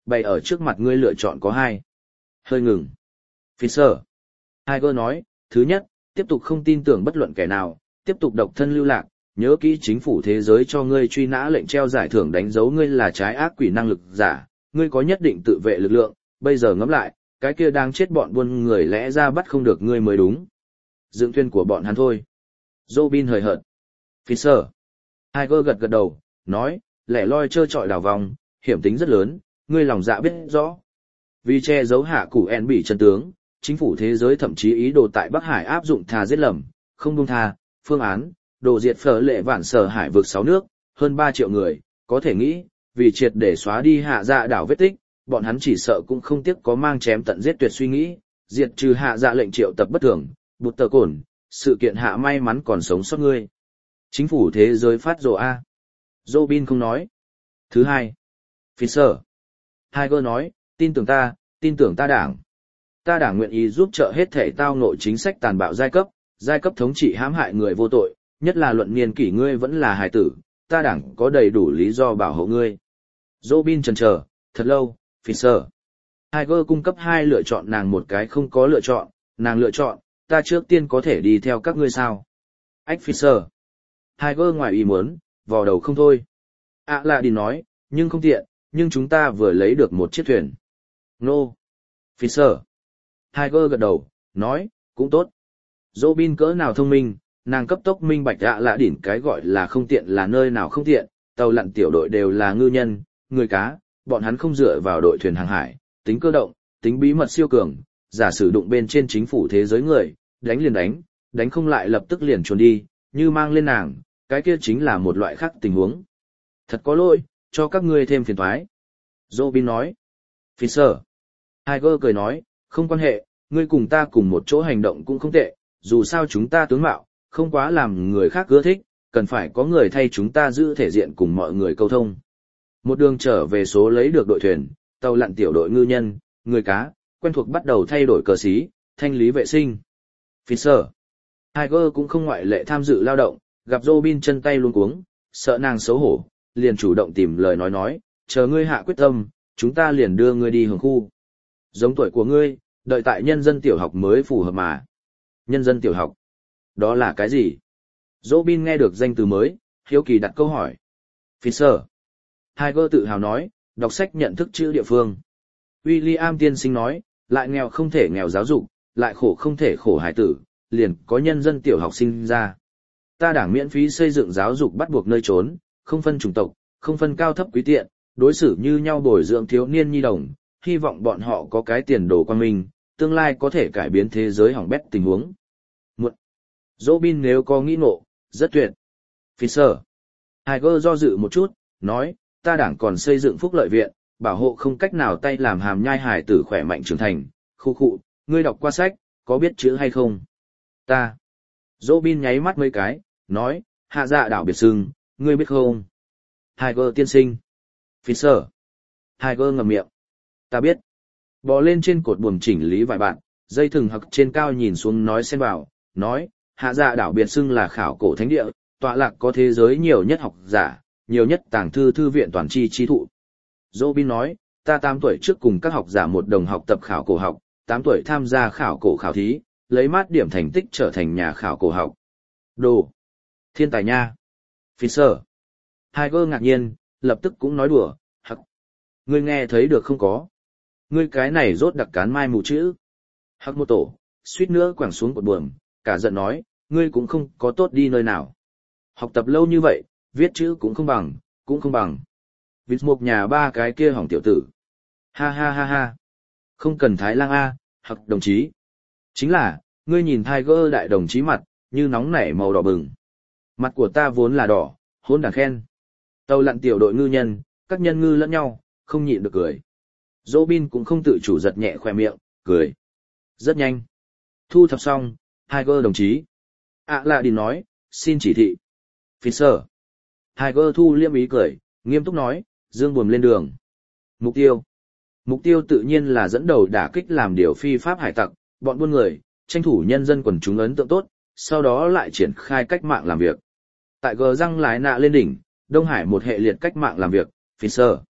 bày ở trước mặt ngươi lựa chọn có hai. Hơi ngừng. Fisher. Tiger nói, thứ nhất, tiếp tục không tin tưởng bất luận kẻ nào, tiếp tục độc thân lưu lạc, nhớ kỹ chính phủ thế giới cho ngươi truy nã lệnh treo giải thưởng đánh dấu ngươi là trái ác quỷ năng lực giả, ngươi có nhất định tự vệ lực lượng, bây giờ ngẫm lại, cái kia đang chết bọn buôn người lẽ ra bắt không được ngươi mới đúng. Dựng thuyền của bọn hắn thôi. Robin hời hợt. Fisher. Tiger gật gật đầu, nói, lẻ loi trơ trọi đảo vòng, hiểm tính rất lớn, ngươi lòng dạ biết rõ. Vì che giấu hạ củ En bị chân tướng, chính phủ thế giới thậm chí ý đồ tại Bắc Hải áp dụng tha giết lầm, không buông tha, phương án, đồ diệt phở lệ vạn sở hải vực 6 nước, hơn 3 triệu người, có thể nghĩ, vì triệt để xóa đi hạ dạ đảo vết tích, bọn hắn chỉ sợ cũng không tiếc có mang chém tận giết tuyệt suy nghĩ, diệt trừ hạ dạ lệnh triệu tập bất thường, bụt tờ cồn, sự kiện hạ may mắn còn sống sót ngươi. Chính phủ thế giới phát rồ A. Robin không nói. Thứ hai. Fisher. Tiger nói, tin tưởng ta đảng. Ta đảng nguyện ý giúp trợ hết thể tao nội chính sách tàn bạo giai cấp thống trị hãm hại người vô tội, nhất là luận niên kỷ ngươi vẫn là hài tử, ta đảng có đầy đủ lý do bảo hộ ngươi. Robin chần chờ, thật lâu, Fisher. Tiger cung cấp hai lựa chọn, nàng một cái không có lựa chọn, nàng lựa chọn, ta trước tiên có thể đi theo các ngươi sao. Ách Fisher. Tiger ngoài ý muốn, vò đầu không thôi. Aladdin nói, nhưng không tiện, nhưng chúng ta vừa lấy được một chiếc thuyền. No. Fisher. Tiger gật đầu, nói, cũng tốt. Robin cỡ nào thông minh, nàng cấp tốc minh bạch Aladdin cái gọi là không tiện là nơi nào không tiện, tàu lặn tiểu đội đều là ngư nhân, người cá, bọn hắn không dựa vào đội thuyền hàng hải, tính cơ động, tính bí mật siêu cường, giả sử đụng bên trên chính phủ thế giới người, đánh liền đánh không lại lập tức liền trốn đi, như mang lên nàng, cái kia chính là một loại khác tình huống. Thật có lỗi, cho các ngươi thêm phiền toái. Robin nói. Fisher. Tiger cười nói, không quan hệ, ngươi cùng ta cùng một chỗ hành động cũng không tệ, dù sao chúng ta tướng mạo, không quá làm người khác ưa thích, cần phải có người thay chúng ta giữ thể diện cùng mọi người câu thông. Một đường trở về số lấy được đội thuyền, tàu lặn tiểu đội ngư nhân, người cá, quen thuộc bắt đầu thay đổi cờ xí, thanh lý vệ sinh. Fisher. Tiger cũng không ngoại lệ tham dự lao động, gặp Robin chân tay luống cuống, sợ nàng xấu hổ, liền chủ động tìm lời nói, chờ ngươi hạ quyết tâm, chúng ta liền đưa ngươi đi hưởng khu. Giống tuổi của ngươi, đợi tại nhân dân tiểu học mới phù hợp mà. Nhân dân tiểu học. Đó là cái gì? Robin nghe được danh từ mới, hiếu kỳ đặt câu hỏi. Fisher. Tiger tự hào nói, đọc sách nhận thức chữ địa phương. William tiên sinh nói, lại nghèo không thể nghèo giáo dục, lại khổ không thể khổ hải tử, liền có nhân dân tiểu học sinh ra. Ta đảng miễn phí xây dựng giáo dục bắt buộc nơi trốn, không phân chủng tộc, không phân cao thấp quý tiện, đối xử như nhau bồi dưỡng thiếu niên nhi đồng, hy vọng bọn họ có cái tiền đồ quang minh, tương lai có thể cải biến thế giới hỏng bét tình huống. Muộn. Robin nếu có nghĩ ngộ, rất tuyệt. Fisher. Tiger do dự một chút, nói, ta đảng còn xây dựng phúc lợi viện, bảo hộ không cách nào tay làm hàm nhai hải tử khỏe mạnh trưởng thành. Khu, ngươi đọc qua sách, có biết chữ hay không? Ta. Robin nháy mắt mấy cái, nói, hạ dạ đảo biệt sưng, ngươi biết không? Tiger tiên sinh. Fisher. Tiger ngậm miệng. Ta biết. Bò lên trên cột buồm chỉnh lý vài bạn, dây thừng hặc trên cao nhìn xuống nói xen vào, nói, hạ dạ đảo biệt xưng là khảo cổ thánh địa, tọa lạc có thế giới nhiều nhất học giả, nhiều nhất tàng thư viện toàn chi trí thụ. Robin nói, ta 8 tuổi trước cùng các học giả một đồng học tập khảo cổ học, 8 tuổi tham gia khảo cổ khảo thí, lấy mát điểm thành tích trở thành nhà khảo cổ học. Đồ! Thiên tài nha! Fisher! Tiger ngạc nhiên, lập tức cũng nói đùa, hặc! Ngươi nghe thấy được không có? Ngươi cái này rốt đặc cán mai mù chữ. Hắc một tổ, suýt nữa quẳng xuống cột buồm, cả giận nói, ngươi cũng không có tốt đi nơi nào. Học tập lâu như vậy, viết chữ cũng không bằng. Vịt một nhà ba cái kia hỏng tiểu tử. Ha ha ha ha. Không cần Thái Lang A, Hắc đồng chí. Chính là, ngươi nhìn Tiger đại đồng chí mặt, như nóng nảy màu đỏ bừng. Mặt của ta vốn là đỏ, hỗn đản khen. Tàu lặn tiểu đội ngư nhân, các nhân ngư lẫn nhau, không nhịn được cười. Robin cũng không tự chủ giật nhẹ khoe miệng, cười. Rất nhanh. Thu thập xong, Tiger đồng chí. Aladdin nói, xin chỉ thị. Fisher. Tiger thu liêm ý cười, nghiêm túc nói, dương buồm lên đường. Mục tiêu. Mục tiêu tự nhiên là dẫn đầu đả kích làm điều phi pháp hải tặc, bọn buôn người, tranh thủ nhân dân quần chúng ấn tượng tốt, sau đó lại triển khai cách mạng làm việc. Tại gờ răng lái nạ lên đỉnh, Đông Hải một hệ liệt cách mạng làm việc, Fisher.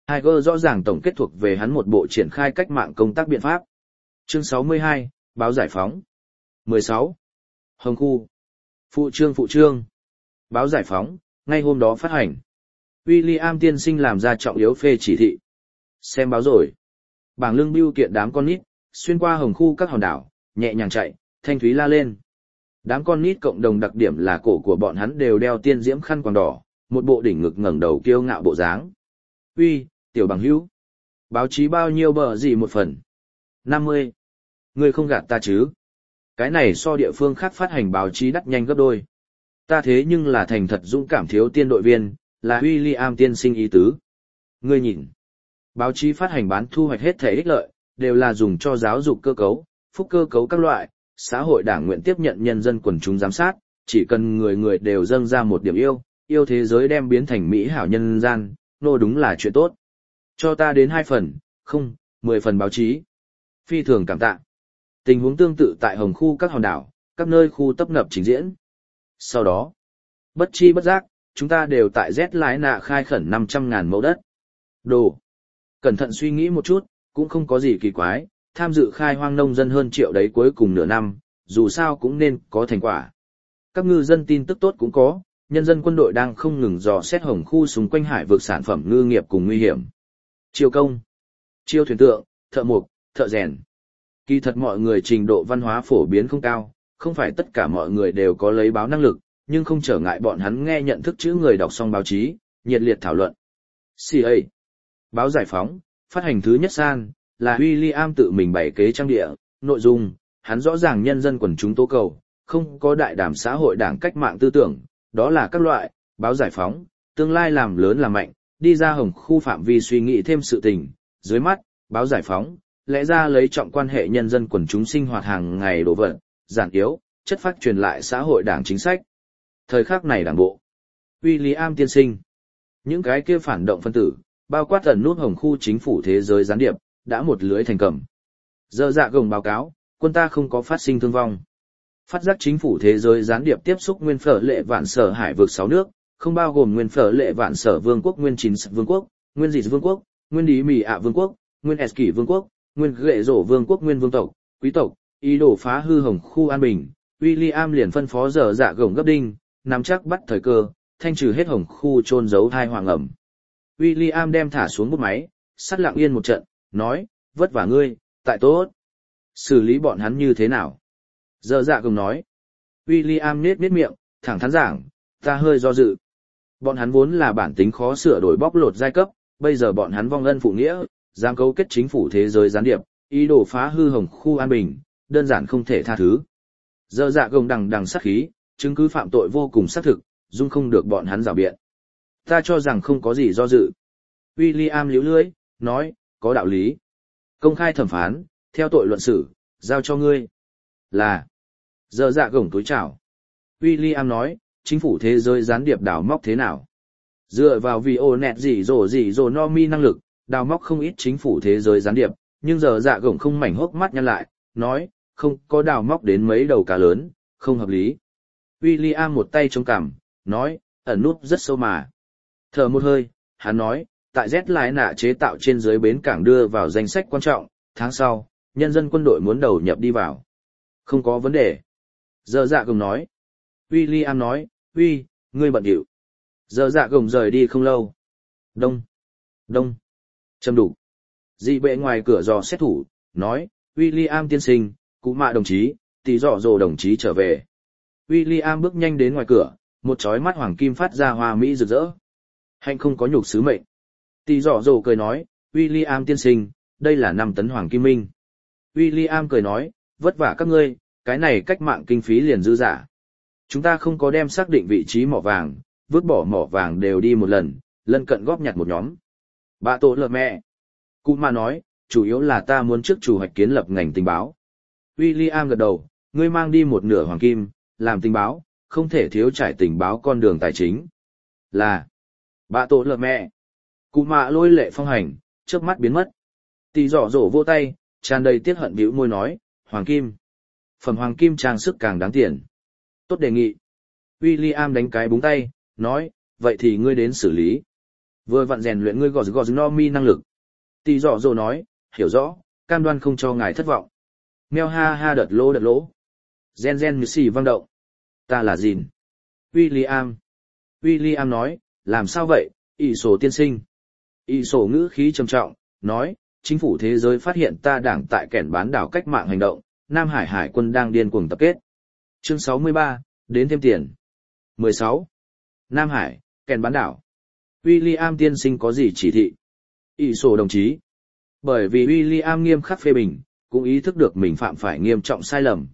Tiger rõ ràng tổng kết thuộc về hắn một bộ triển khai cách mạng công tác biện pháp. Chương 62, báo giải phóng. 16. Hồng khu. Phụ trương. Báo giải phóng, ngay hôm đó phát hành. William tiên sinh làm ra trọng yếu phê chỉ thị. Xem báo rồi. Bảng lưng bưu kiện đám con nít, xuyên qua hồng khu các hòn đảo, nhẹ nhàng chạy, thanh thúy la lên. Đám con nít cộng đồng đặc điểm là cổ của bọn hắn đều đeo tiên diễm khăn quàng đỏ, một bộ đỉnh ngực ngẩng đầu kiêu ngạo bộ dáng. Uy, tiểu bằng hữu. Báo chí bao nhiêu bờ gì một phần? 50. Ngươi không gạt ta chứ? Cái này so địa phương khác phát hành báo chí đắt nhanh gấp đôi. Ta thế nhưng là thành thật dũng cảm thiếu tiên đội viên, là William tiên sinh ý tứ. Ngươi nhìn. Báo chí phát hành bán thu hoạch hết thể ích lợi, đều là dùng cho giáo dục cơ cấu, phúc cơ cấu các loại, xã hội đảng nguyện tiếp nhận nhân dân quần chúng giám sát, chỉ cần người người đều dâng ra một điểm yêu thế giới đem biến thành mỹ hảo nhân gian, nô đúng là chuyện tốt. Cho ta đến 2 phần, không, 10 phần báo chí. Phi thường cảm tạ. Tình huống tương tự tại hồng khu các hòn đảo, các nơi khu tấp nập trình diễn. Sau đó, bất chi bất giác, chúng ta đều tại Z lái nạ khai khẩn 500.000 mẫu đất. Đồ. Cẩn thận suy nghĩ một chút, cũng không có gì kỳ quái, tham dự khai hoang nông dân hơn triệu đấy cuối cùng nửa năm, dù sao cũng nên có thành quả. Các ngư dân tin tức tốt cũng có, nhân dân quân đội đang không ngừng dò xét hồng khu xung quanh hải vực sản phẩm ngư nghiệp cùng nguy hiểm. Chiêu công, chiêu thuyền tượng, thợ mộc, thợ rèn. Kỳ thật mọi người trình độ văn hóa phổ biến không cao, không phải tất cả mọi người đều có lấy báo năng lực, nhưng không trở ngại bọn hắn nghe nhận thức chữ người đọc xong báo chí, nhiệt liệt thảo luận. CA. Báo giải phóng, phát hành thứ nhất san, là William tự mình bày kế trang địa, nội dung, hắn rõ ràng nhân dân quần chúng tố cầu, không có đại đàm xã hội đảng cách mạng tư tưởng, đó là các loại, báo giải phóng, tương lai làm lớn làm mạnh, đi ra hồng khu phạm vi suy nghĩ thêm sự tình, dưới mắt, báo giải phóng, lẽ ra lấy trọng quan hệ nhân dân quần chúng sinh hoạt hàng ngày đồ vật, giản yếu, chất phát truyền lại xã hội đảng chính sách. Thời khắc này đảng bộ, William tiên sinh, những cái kia phản động phân tử, bao quát ẩn nút hồng khu chính phủ thế giới gián điệp, đã một lưới thành cầm. Giờ dạ gồng báo cáo, quân ta không có phát sinh thương vong. Phát giác chính phủ thế giới gián điệp tiếp xúc nguyên phở lệ vạn sở hải vực 6 nước, không bao gồm nguyên phở lệ vạn sở vương quốc, nguyên chín vương quốc, nguyên dị vương quốc, nguyên lý mì ạ vương quốc, nguyên esky vương quốc, nguyên ghệ rổ vương quốc, nguyên vương tộc, quý tộc, ý đồ phá hư hồng khu an bình. William liền phân phó giờ dạ gồng gấp đinh, nắm chắc bắt thời cơ, thanh trừ hết hồng khu trôn giấu thai hoàng ẩm. William đem thả xuống bút máy, sắt lặng yên một trận, nói, vất vả ngươi, tại tốt. Xử lý bọn hắn như thế nào? Giờ dạ gồng nói. William nết miệng, thẳng thắn giảng, ta hơi do dự. Bọn hắn vốn là bản tính khó sửa đổi bóc lột giai cấp, bây giờ bọn hắn vong ân phụ nghĩa, dám cấu kết chính phủ thế giới gián điệp, ý đồ phá hư hồng khu an bình, đơn giản không thể tha thứ. Giờ dạ gồng đằng sát khí, chứng cứ phạm tội vô cùng xác thực, dung không được bọn hắn rào biện. Ta cho rằng không có gì do dự. William liếu lưỡi, nói, có đạo lý. Công khai thẩm phán, theo tội luận xử, giao cho ngươi. Là. Giờ dạ gồng túi chào. William nói, chính phủ thế giới gián điệp đào móc thế nào? Dựa vào vì ô nẹt gì rồ no mi năng lực, đào móc không ít chính phủ thế giới gián điệp, nhưng giờ dạ gồng không mảnh hốc mắt nhăn lại, nói, không có đào móc đến mấy đầu cá lớn, không hợp lý. William một tay chống cằm, nói, ẩn nút rất sâu mà. Thở một hơi, hắn nói, tại Z lái nạ chế tạo trên dưới bến cảng đưa vào danh sách quan trọng, tháng sau, nhân dân quân đội muốn đầu nhập đi vào. Không có vấn đề. Giờ dạ gồng nói. William nói, ngươi bận điệu. Giờ dạ gồng rời đi không lâu. Đông. Châm đủ. Dị bệ ngoài cửa dò xét thủ, nói, William tiên sinh, cụ mạ đồng chí, tỷ dọ dồ đồng chí trở về. William bước nhanh đến ngoài cửa, một chói mắt hoàng kim phát ra hoa mỹ rực rỡ. Hạnh không có nhục sứ mệnh. Tỷ dọ dồ cười nói, William tiên sinh, đây là 5 tấn hoàng kim minh. William cười nói, vất vả các ngươi, cái này cách mạng kinh phí liền dư giả. Chúng ta không có đem xác định vị trí mỏ vàng, vứt bỏ mỏ vàng đều đi một lần, lân cận góp nhặt một nhóm. Bà tổ lợt mẹ. Cụ mà nói, chủ yếu là ta muốn trước chủ hoạch kiến lập ngành tình báo. William gật đầu, ngươi mang đi một nửa hoàng kim, làm tình báo, không thể thiếu trải tình báo con đường tài chính. Là. Bà tổ lợt mẹ. Cụ mạ lôi lệ phong hành, trước mắt biến mất. Tỷ dọ dỗ vô tay, tràn đầy tiếc hận bĩu môi nói, hoàng kim. Phẩm hoàng kim trang sức càng đáng tiền. Tốt đề nghị. William đánh cái búng tay, nói, vậy thì ngươi đến xử lý. Vừa vặn rèn luyện ngươi gò no mi năng lực. Tỷ dọ dồ nói, hiểu rõ, cam đoan không cho ngài thất vọng. Meo ha ha đợt lỗ. Gen như xì vang động. Ta là Jin. William nói, làm sao vậy, ỷ sổ tiên sinh. Ỷ sổ ngữ khí trầm trọng, nói, chính phủ thế giới phát hiện ta đảng tại kẻn bán đảo cách mạng hành động, Nam Hải Hải quân đang điên cuồng tập kết. Chương 63, đến thêm tiền. 16. Nam Hải, kẻn bán đảo. William tiên sinh có gì chỉ thị? Ỷ sổ đồng chí. Bởi vì William nghiêm khắc phê bình, cũng ý thức được mình phạm phải nghiêm trọng sai lầm,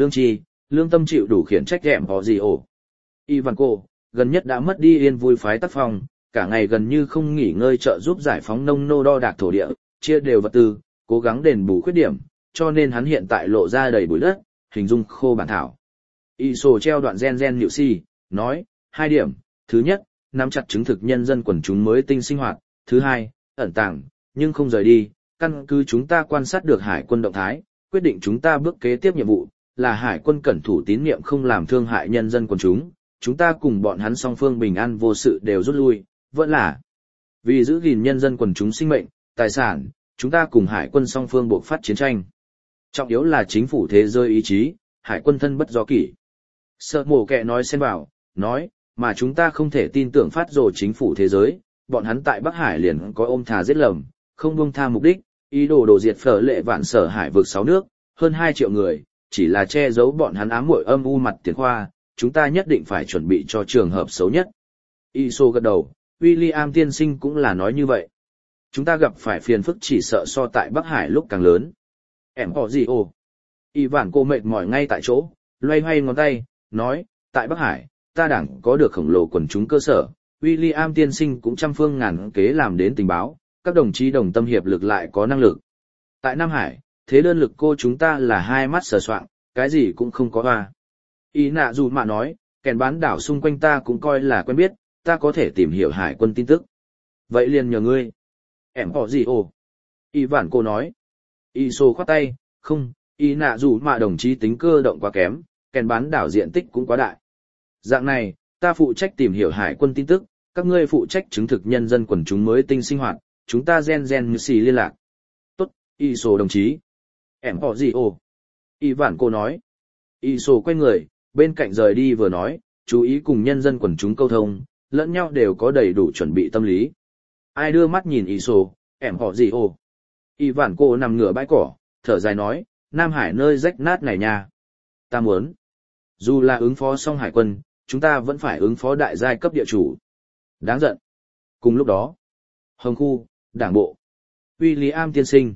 lương tâm chịu đủ khiển trách dẹm có gì ổ. Ivanko, gần nhất đã mất đi yên vui phái tác phong, cả ngày gần như không nghỉ ngơi trợ giúp giải phóng nông nô đo đạc thổ địa, chia đều vật tư, cố gắng đền bù khuyết điểm, cho nên hắn hiện tại lộ ra đầy bụi đất, hình dung khô bản thảo. Iso treo đoạn gen nhự si, nói, 2 điểm, thứ nhất, nắm chặt chứng thực nhân dân quần chúng mới tinh sinh hoạt, thứ hai, ẩn tàng, nhưng không rời đi, căn cứ chúng ta quan sát được hải quân động thái, quyết định chúng ta bước kế tiếp nhiệm vụ, là hải quân cẩn thủ tín niệm không làm thương hại nhân dân quần chúng ta cùng bọn hắn song phương bình an vô sự đều rút lui, vẫn là vì giữ gìn nhân dân quần chúng sinh mệnh, tài sản, chúng ta cùng hải quân song phương buộc phát chiến tranh. Trọng yếu là chính phủ thế giới ý chí, hải quân thân bất do kỷ. Sợ mổ kẹ nói xen vào, nói, mà chúng ta không thể tin tưởng phát rồ chính phủ thế giới, bọn hắn tại Bắc Hải liền có ôm thà giết lầm, không buông tha mục đích, ý đồ đổ diệt phở lệ vạn sở hải vực 6 nước, hơn 2 triệu người, chỉ là che giấu bọn hắn ám muội âm u mặt tiền khoa, chúng ta nhất định phải chuẩn bị cho trường hợp xấu nhất. Iso gật đầu, William tiên sinh cũng là nói như vậy. Chúng ta gặp phải phiền phức chỉ sợ so tại Bắc Hải lúc càng lớn. Em có gì ồ? Ivan cô mệt mỏi ngay tại chỗ, loay hoay ngón tay, nói, tại Bắc Hải, ta đảng có được khổng lồ quần chúng cơ sở, William tiên sinh cũng trăm phương ngàn kế làm đến tình báo, các đồng chí đồng tâm hiệp lực lại có năng lực. Tại Nam Hải, thế đơn lực cô chúng ta là hai mắt sờ soạng, cái gì cũng không có hoa. Ý nạ dù mà nói, kèn bán đảo xung quanh ta cũng coi là quen biết, ta có thể tìm hiểu hải quân tin tức. Vậy liền nhờ ngươi. Em có gì ồ? Ivan cô nói. Iso khoát tay, không, ý nạ dù mà đồng chí tính cơ động quá kém, kèn bán đảo diện tích cũng quá đại. Dạng này, ta phụ trách tìm hiểu hải quân tin tức, các ngươi phụ trách chứng thực nhân dân quần chúng mới tinh sinh hoạt, chúng ta gen như xì liên lạc. Tốt, Iso đồng chí. Em có gì ồ? Ivan cô nói. Iso quay người, bên cạnh rời đi vừa nói, chú ý cùng nhân dân quần chúng câu thông, lẫn nhau đều có đầy đủ chuẩn bị tâm lý. Ai đưa mắt nhìn Iso, em họ gì ồ? Ivan cô nằm ngửa bãi cỏ, thở dài nói, Nam Hải nơi rách nát này nha. Ta muốn, dù là ứng phó xong hải quân, chúng ta vẫn phải ứng phó đại giai cấp địa chủ. Đáng giận. Cùng lúc đó, Hồng Khu, Đảng bộ. William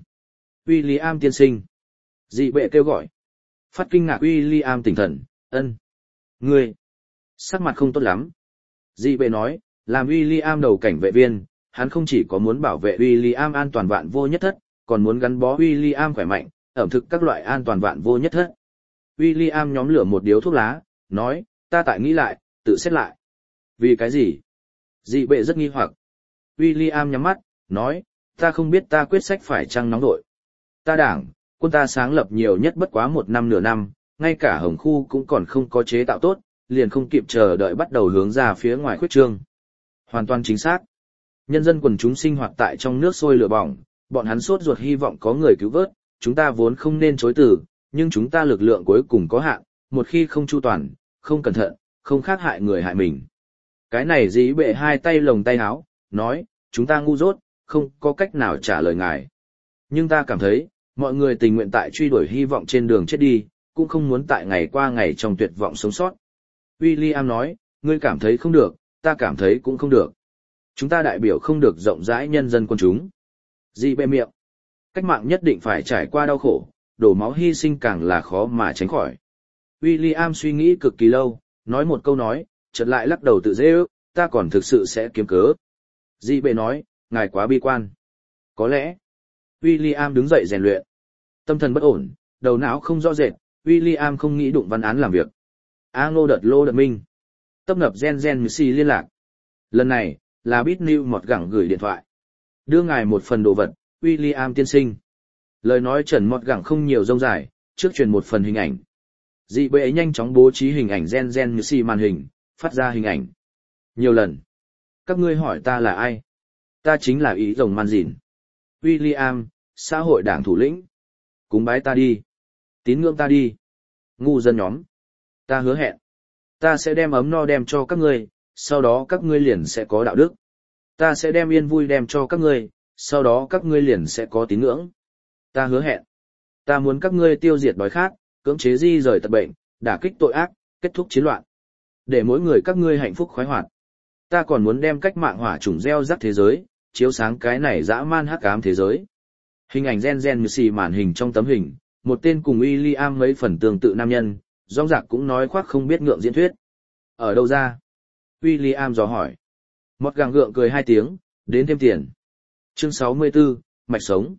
tiên sinh. Dị bệ kêu gọi. Phát kinh ngạc William tỉnh thần, ân. Ngươi, sắc mặt không tốt lắm. Dị bệ nói, làm William đầu cảnh vệ viên, hắn không chỉ có muốn bảo vệ William an toàn vạn vô nhất thất, còn muốn gắn bó William khỏe mạnh, ẩm thực các loại an toàn vạn vô nhất thất. William nhóm lửa một điếu thuốc lá, nói, ta tại nghĩ lại, tự xét lại. Vì cái gì? Dị bệ rất nghi hoặc. William nhắm mắt, nói, ta không biết ta quyết sách phải chăng nóng đội. Ta đảng, quân ta sáng lập nhiều nhất bất quá 1 năm nửa năm, ngay cả Hồng Khu cũng còn không có chế tạo tốt, liền không kịp chờ đợi bắt đầu hướng ra phía ngoài khuyết trương. Hoàn toàn chính xác. Nhân dân quần chúng sinh hoạt tại trong nước sôi lửa bỏng, bọn hắn sốt ruột hy vọng có người cứu vớt, chúng ta vốn không nên chối từ, nhưng chúng ta lực lượng cuối cùng có hạn, một khi không chu toàn, không cẩn thận, không khác hại người hại mình. Cái này dĩ bệ hai tay lồng tay áo, nói, chúng ta ngu dốt, không có cách nào trả lời ngài. Nhưng ta cảm thấy, mọi người tình nguyện tại truy đuổi hy vọng trên đường chết đi, cũng không muốn tại ngày qua ngày trong tuyệt vọng sống sót. William nói, ngươi cảm thấy không được, ta cảm thấy cũng không được. Chúng ta đại biểu không được rộng rãi nhân dân quần chúng. Dị bệ miệng. Cách mạng nhất định phải trải qua đau khổ, đổ máu hy sinh càng là khó mà tránh khỏi. William suy nghĩ cực kỳ lâu, nói một câu nói, chợt lại lắc đầu tự dễ ước, ta còn thực sự sẽ kiếm cớ. Dị bệ nói, ngài quá bi quan. Có lẽ, William đứng dậy rèn luyện. Tâm thần bất ổn, đầu não không rõ rệt, William không nghĩ đụng văn án làm việc. Ngô đợt lô đợt minh. Tấp nập gen như xì liên lạc. Lần này, là Bít New một gẳng gửi điện thoại. Đưa ngài một phần đồ vật, William tiên sinh. Lời nói Trần một gẳng không nhiều rông dài, trước truyền một phần hình ảnh. Dị bệ nhanh chóng bố trí hình ảnh gen như xì màn hình, phát ra hình ảnh. Nhiều lần. Các ngươi hỏi ta là ai? Ta chính là ý rồng man dìn. William, xã hội đảng thủ lĩnh. Cúng bái ta đi. Tín ngưỡng ta đi. Ngu dân nhóm. Ta hứa hẹn. Ta sẽ đem ấm no đem cho các ngươi, sau đó các ngươi liền sẽ có đạo đức. Ta sẽ đem yên vui đem cho các ngươi, sau đó các ngươi liền sẽ có tín ngưỡng. Ta hứa hẹn. Ta muốn các ngươi tiêu diệt đói khát, cưỡng chế di rời tật bệnh, đả kích tội ác, kết thúc chiến loạn. Để mỗi người các ngươi hạnh phúc khoái hoạt. Ta còn muốn đem cách mạng hỏa chủng gieo rắc thế giới, chiếu sáng cái này dã man hắc ám thế giới. Hình ảnh gen như xì màn hình trong tấm hình, một tên cùng William mấy phần tương tự nam nhân, rong rạc cũng nói khoác không biết ngượng diễn thuyết. Ở đâu ra? William dò hỏi. Một gàng gượng cười 2 tiếng, đến thêm tiền. Chương 64, mạch sống.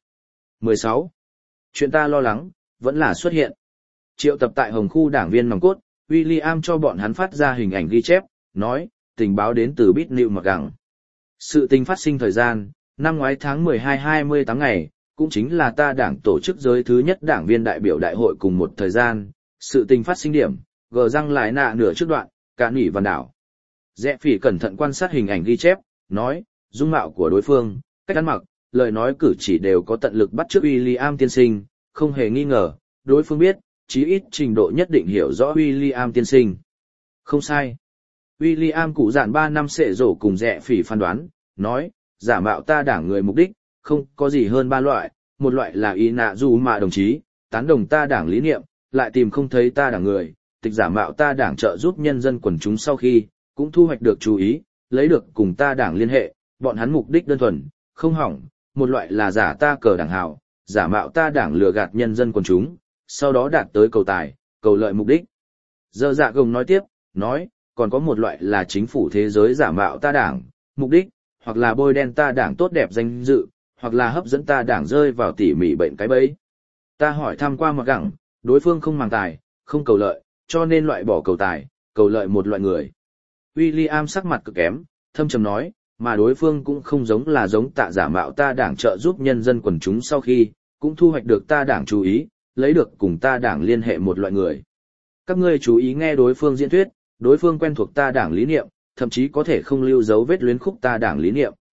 16. Chuyện ta lo lắng, vẫn là xuất hiện. Triệu tập tại Hồng khu đảng viên nòng cốt, William cho bọn hắn phát ra hình ảnh ghi chép, nói, tình báo đến từ Bít Nịu Mặc Gẳng. Sự tình phát sinh thời gian, năm ngoái tháng 12 28 ngày, cũng chính là ta đảng tổ chức giới thứ nhất đảng viên đại biểu đại hội cùng một thời gian. Sự tình phát sinh điểm, gờ răng lại nạ nửa trước đoạn, cả nỉ văn đảo. Rẽ phỉ cẩn thận quan sát hình ảnh ghi chép, nói, dung mạo của đối phương, cách ăn mặc, lời nói cử chỉ đều có tận lực bắt chước William tiên sinh, không hề nghi ngờ, đối phương biết, chí ít trình độ nhất định hiểu rõ William tiên sinh. Không sai. William cụ dạn 3 năm sệ rổ cùng rẽ phỉ phán đoán, nói, giả mạo ta đảng người mục đích, không có gì hơn 3 loại, một loại là ý nạ dù mà đồng chí, tán đồng ta đảng lý niệm, lại tìm không thấy ta đảng người, tịch giả mạo ta đảng trợ giúp nhân dân quần chúng sau khi, cũng thu hoạch được chú ý, lấy được cùng ta đảng liên hệ, bọn hắn mục đích đơn thuần, không hỏng, một loại là giả ta cờ đảng hào, giả mạo ta đảng lừa gạt nhân dân quần chúng, sau đó đạt tới cầu tài, cầu lợi mục đích. Giờ dạ gồng nói tiếp, nói, còn có một loại là chính phủ thế giới giả mạo ta đảng, mục đích, hoặc là bôi đen ta đảng tốt đẹp danh dự, hoặc là hấp dẫn ta đảng rơi vào tỉ mỉ bệnh cái bẫy. Ta hỏi thăm qua một gẳng, đối phương không màng tài, không cầu lợi, cho nên loại bỏ cầu tài, cầu lợi một loại người. William sắc mặt cực kém, thâm trầm nói, mà đối phương cũng không giống là giống tạ giả mạo ta đảng trợ giúp nhân dân quần chúng sau khi, cũng thu hoạch được ta đảng chú ý, lấy được cùng ta đảng liên hệ một loại người. Các ngươi chú ý nghe đối phương diễn thuyết, đối phương quen thuộc ta đảng lý niệm, thậm chí có thể không lưu dấu vết luyến khúc ta đảng lý niệm.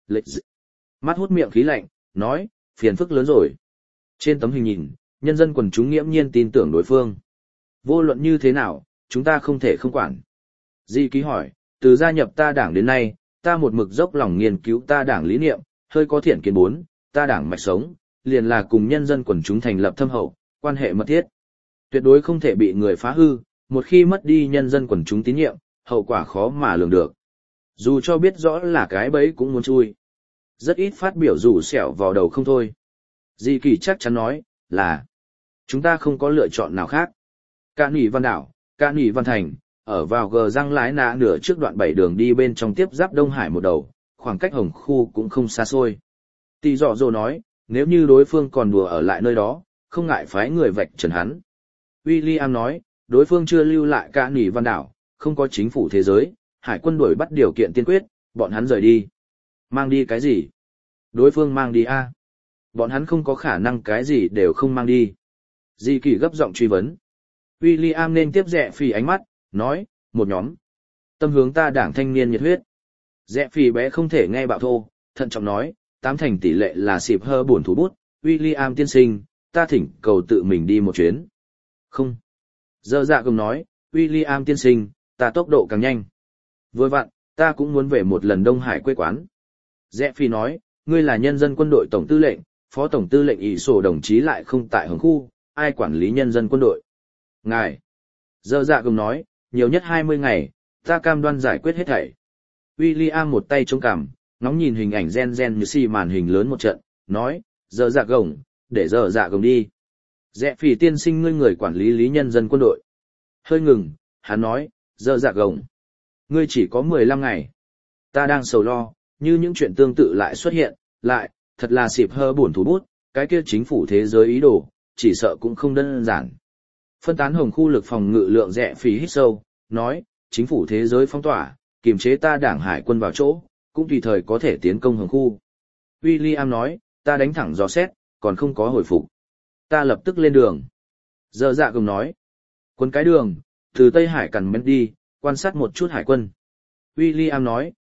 Mắt hút miệng khí lạnh, nói, phiền phức lớn rồi. Trên tấm hình nhìn, nhân dân quần chúng nghiễm nhiên tin tưởng đối phương. Vô luận như thế nào, chúng ta không thể không quản. Di ký hỏi, từ gia nhập ta đảng đến nay, ta một mực dốc lòng nghiên cứu ta đảng lý niệm, hơi có thiện kiến 4, ta đảng mạch sống, liền là cùng nhân dân quần chúng thành lập thâm hậu, quan hệ mật thiết. Tuyệt đối không thể bị người phá hư, một khi mất đi nhân dân quần chúng tín nhiệm, hậu quả khó mà lường được. Dù cho biết rõ là cái bẫy cũng muốn chui. Rất ít phát biểu rủ xẻo vào đầu không thôi. Di Kỳ chắc chắn nói, là chúng ta không có lựa chọn nào khác. Cả nỉ văn đảo, cả nỉ văn thành, ở vào gờ răng lái nạ nửa trước đoạn 7 đường đi bên trong tiếp giáp Đông Hải một đầu, khoảng cách Hồng khu cũng không xa xôi. Tỷ dọ dồ nói, nếu như đối phương còn đùa ở lại nơi đó, không ngại phái người vạch trần hắn. William nói, đối phương chưa lưu lại cả nỉ văn đảo, không có chính phủ thế giới, hải quân đuổi bắt điều kiện tiên quyết, bọn hắn rời đi. Mang đi cái gì? Đối phương mang đi a? Bọn hắn không có khả năng cái gì đều không mang đi. Di Kỳ gấp giọng truy vấn. William nên tiếp rẽ phì ánh mắt, nói, một nhóm. Tâm hướng ta đảng thanh niên nhiệt huyết. Rẽ phì bé không thể nghe bạo thô, thận trọng nói, 8 thành tỷ lệ là xịp hơ buồn thủ bút. William tiên sinh, ta thỉnh cầu tự mình đi một chuyến. Không. Giờ dạ cùng nói, William tiên sinh, ta tốc độ càng nhanh. Vừa vặn, ta cũng muốn về một lần Đông Hải quê quán. Rẽ phi nói, ngươi là nhân dân quân đội tổng tư lệnh, phó tổng tư lệnh ỷ sổ đồng chí lại không tại Hồng khu, ai quản lý nhân dân quân đội. Ngài. Giờ dạ cùng nói, nhiều nhất 20 ngày, ta cam đoan giải quyết hết thảy. William một tay chống cằm, ngóng nhìn hình ảnh gen như xì màn hình lớn một trận, nói, giờ dạ gồng, để giờ dạ gồng đi. Rẽ phi tiên sinh ngươi người quản lý nhân dân quân đội. Hơi ngừng, hắn nói, giờ dạ gồng. Ngươi chỉ có 15 ngày. Ta đang sầu lo, như những chuyện tương tự lại xuất hiện, lại, thật là xịp hơ buồn thủ bút, cái kia chính phủ thế giới ý đồ, chỉ sợ cũng không đơn giản. Phân tán Hồng khu lực phòng ngự lượng rẽ phí hít sâu, nói, chính phủ thế giới phong tỏa, kiềm chế ta đảng hải quân vào chỗ, cũng tùy thời có thể tiến công Hồng khu. William nói, ta đánh thẳng dò xét, còn không có hồi phục. Ta lập tức lên đường. Giờ dạ cùng nói, quân cái đường, từ Tây Hải cằn men đi, quan sát một chút hải quân. William nói,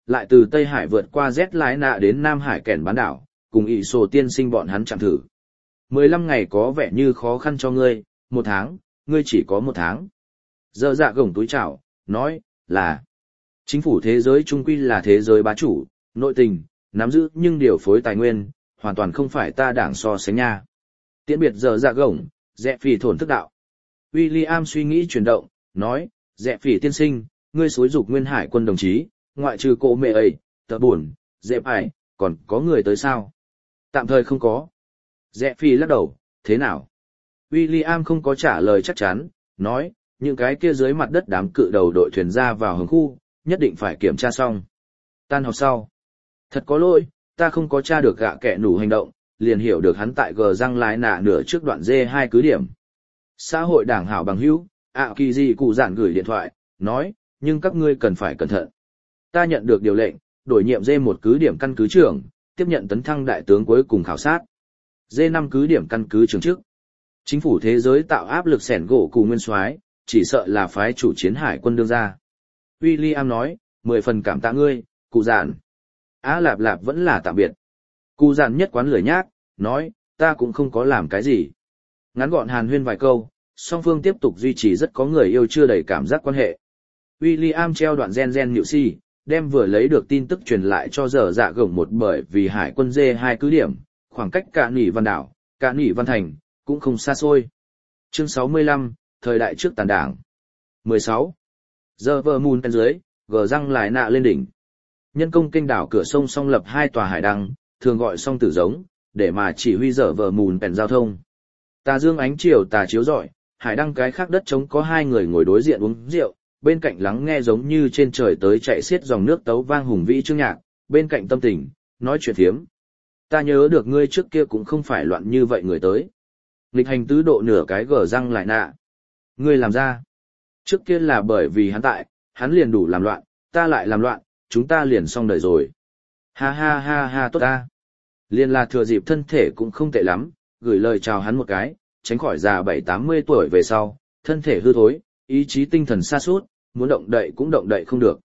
lại từ Tây Hải vượt qua Z lái nạ đến Nam Hải kẻn bán đảo, cùng ỷ sổ tiên sinh bọn hắn chạm thử. 15 ngày có vẻ như khó khăn cho ngươi, 1 tháng, ngươi chỉ có 1 tháng. Dở dạ gồng túi chào, nói, là, chính phủ thế giới trung quy là thế giới bá chủ, nội tình, nắm giữ nhưng điều phối tài nguyên, hoàn toàn không phải ta đảng so sánh nha. Tiễn biệt dở dạ gồng, Rẽ Phỉ thổn thức đạo. William suy nghĩ chuyển động, nói, Rẽ Phỉ tiên sinh, ngươi xúi dục Nguyên Hải quân đồng chí, ngoại trừ cô mẹ ấy, tờ buồn, Rẽ Phỉ, còn có người tới sao? Tạm thời không có. Rẽ Phỉ lắc đầu, thế nào? William không có trả lời chắc chắn, nói, những cái kia dưới mặt đất đám cự đầu đội thuyền ra vào hướng khu, nhất định phải kiểm tra xong. Tan học sau. Thật có lỗi, ta không có tra được gạ kẻ nủ hành động, liền hiểu được hắn tại gờ răng lái nạ nửa trước đoạn D2 cứ điểm. Xã hội đảng hảo bằng hữu, kỳ gì cụ giản gửi điện thoại, nói, nhưng các ngươi cần phải cẩn thận. Ta nhận được điều lệnh, đổi nhiệm D1 cứ điểm căn cứ trưởng, tiếp nhận tấn thăng đại tướng cuối cùng khảo sát. D5 cứ điểm căn cứ trưởng trước. Chính phủ thế giới tạo áp lực sẻn gỗ cụ nguyên soái, chỉ sợ là phái chủ chiến hải quân đương ra. William nói, 10 phần cảm tạ ngươi, cụ giản. Lạp lạp vẫn là tạm biệt. Cụ giản nhất quán lười nhác, nói, ta cũng không có làm cái gì. Ngắn gọn hàn huyên vài câu, song phương tiếp tục duy trì rất có người yêu chưa đầy cảm giác quan hệ. William treo đoạn gen nhự si, đem vừa lấy được tin tức truyền lại cho dở dạ gồng một bởi vì hải quân D2 cứ điểm, khoảng cách cả nỉ văn đảo, cả nỉ văn thành, cũng không xa xôi. Chương 65, thời đại trước tàn đảng. 16. Giờ vờ mùn bên dưới, gờ răng lại nạ lên đỉnh. Nhân công kênh đảo cửa sông song lập 2 tòa hải đăng, thường gọi song tử giống, để mà chỉ huy dở vờ mùn bèn giao thông. Tà dương ánh chiều tà chiếu rọi, hải đăng cái khác đất trống có 2 người ngồi đối diện uống rượu, bên cạnh lắng nghe giống như trên trời tới chạy xiết dòng nước tấu vang hùng vĩ chương nhạc, bên cạnh tâm tình, nói chuyện thiếm. Ta nhớ được ngươi trước kia cũng không phải loạn như vậy người tới. Nghịch hành tứ độ nửa cái gờ răng lại nạ. Ngươi làm ra. Trước kia là bởi vì hắn tại, hắn liền đủ làm loạn, ta lại làm loạn, chúng ta liền xong đời rồi. Ha ha ha ha tốt ta. Liền là thừa dịp thân thể cũng không tệ lắm, gửi lời chào hắn một cái, tránh khỏi già 70-80 tuổi về sau, thân thể hư thối, ý chí tinh thần sa sút, muốn động đậy cũng động đậy không được.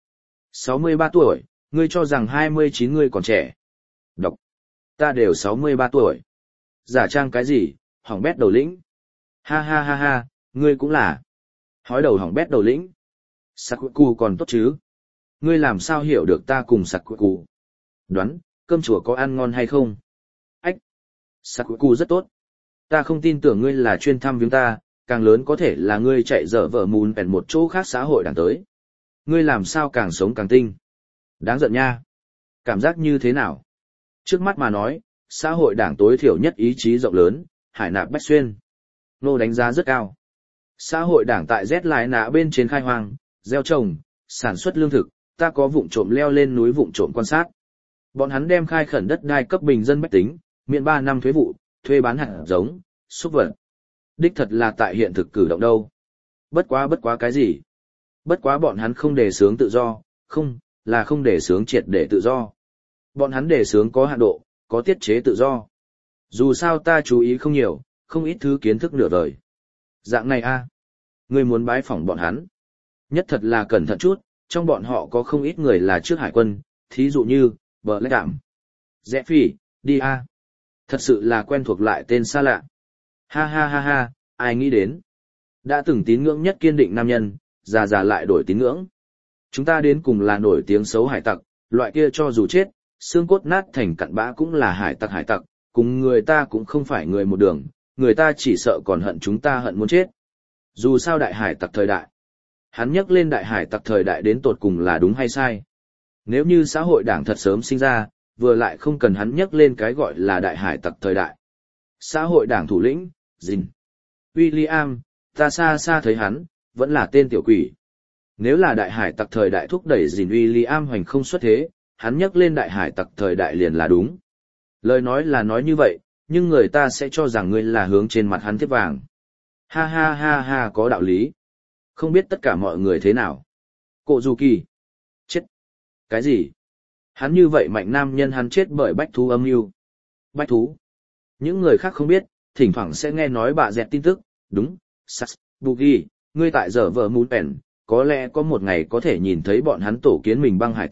63 tuổi, ngươi cho rằng 29 ngươi còn trẻ. Đọc. Ta đều 63 tuổi. Giả trang cái gì, hỏng bét đầu lĩnh. Ha ha ha ha, ngươi cũng là. Hói đầu hỏng bét đầu lĩnh. Sakuku còn tốt chứ. Ngươi làm sao hiểu được ta cùng Sakuku? Đoán, cơm chùa có ăn ngon hay không? Ách. Sakuku rất tốt. Ta không tin tưởng ngươi là chuyên thăm viếng ta, càng lớn có thể là ngươi chạy dở vợ mùn bèn một chỗ khác xã hội đảng tới. Ngươi làm sao càng sống càng tinh. Đáng giận nha. Cảm giác như thế nào? Trước mắt mà nói, xã hội đảng tối thiểu nhất ý chí rộng lớn, hải nạp bách xuyên. Nô đánh giá rất cao. Xã hội đảng tại Z lái nạ bên trên khai hoang, gieo trồng, sản xuất lương thực, ta có vụng trộm leo lên núi vụng trộm quan sát. Bọn hắn đem khai khẩn đất đai cấp bình dân bách tính, miễn 3 năm thuế vụ, thuê bán hạt giống, súc vật. Đích thật là tại hiện thực cử động đâu. Bất quá cái gì? Bất quá bọn hắn không đề xướng tự do, không, là không đề xướng triệt để tự do. Bọn hắn đề xướng có hạn độ, có tiết chế tự do. Dù sao ta chú ý không nhiều, không ít thứ kiến thức nửa đời. Dạng này a, ngươi muốn bái phỏng bọn hắn. Nhất thật là cẩn thận chút, trong bọn họ có không ít người là trước hải quân, thí dụ như, bờ lách đạm. Rẽ Phỉ, đi a. Thật sự là quen thuộc lại tên xa lạ. Ha ha ha ha, ai nghĩ đến. Đã từng tín ngưỡng nhất kiên định nam nhân, già già lại đổi tín ngưỡng. Chúng ta đến cùng là nổi tiếng xấu hải tặc, loại kia cho dù chết, xương cốt nát thành cặn bã cũng là hải tặc, cùng người ta cũng không phải người một đường, người ta chỉ sợ còn hận chúng ta hận muốn chết. Dù sao đại hải tặc thời đại. Hắn nhắc lên đại hải tặc thời đại đến tột cùng là đúng hay sai. Nếu như xã hội đảng thật sớm sinh ra, vừa lại không cần hắn nhắc lên cái gọi là đại hải tặc thời đại. Xã hội đảng thủ lĩnh, Jin. William, ta xa xa thấy hắn, vẫn là tên tiểu quỷ. Nếu là đại hải tặc thời đại thúc đẩy Jin William hoành không xuất thế, hắn nhắc lên đại hải tặc thời đại liền là đúng. Lời nói là nói như vậy, nhưng người ta sẽ cho rằng ngươi là hướng trên mặt hắn thiếp vàng. Ha ha ha ha, có đạo lý. Không biết tất cả mọi người thế nào. Cổ dù kỳ. Chết. Cái gì? Hắn như vậy mạnh nam nhân hắn chết bởi bách thú âm mưu. Bách thú. Những người khác không biết, thỉnh thoảng sẽ nghe nói bà dẹt tin tức. Đúng, Sas, Boogie, ngươi tại giờ vợ mún bèn, có lẽ có một ngày có thể nhìn thấy bọn hắn tổ kiến mình băng hải tặc,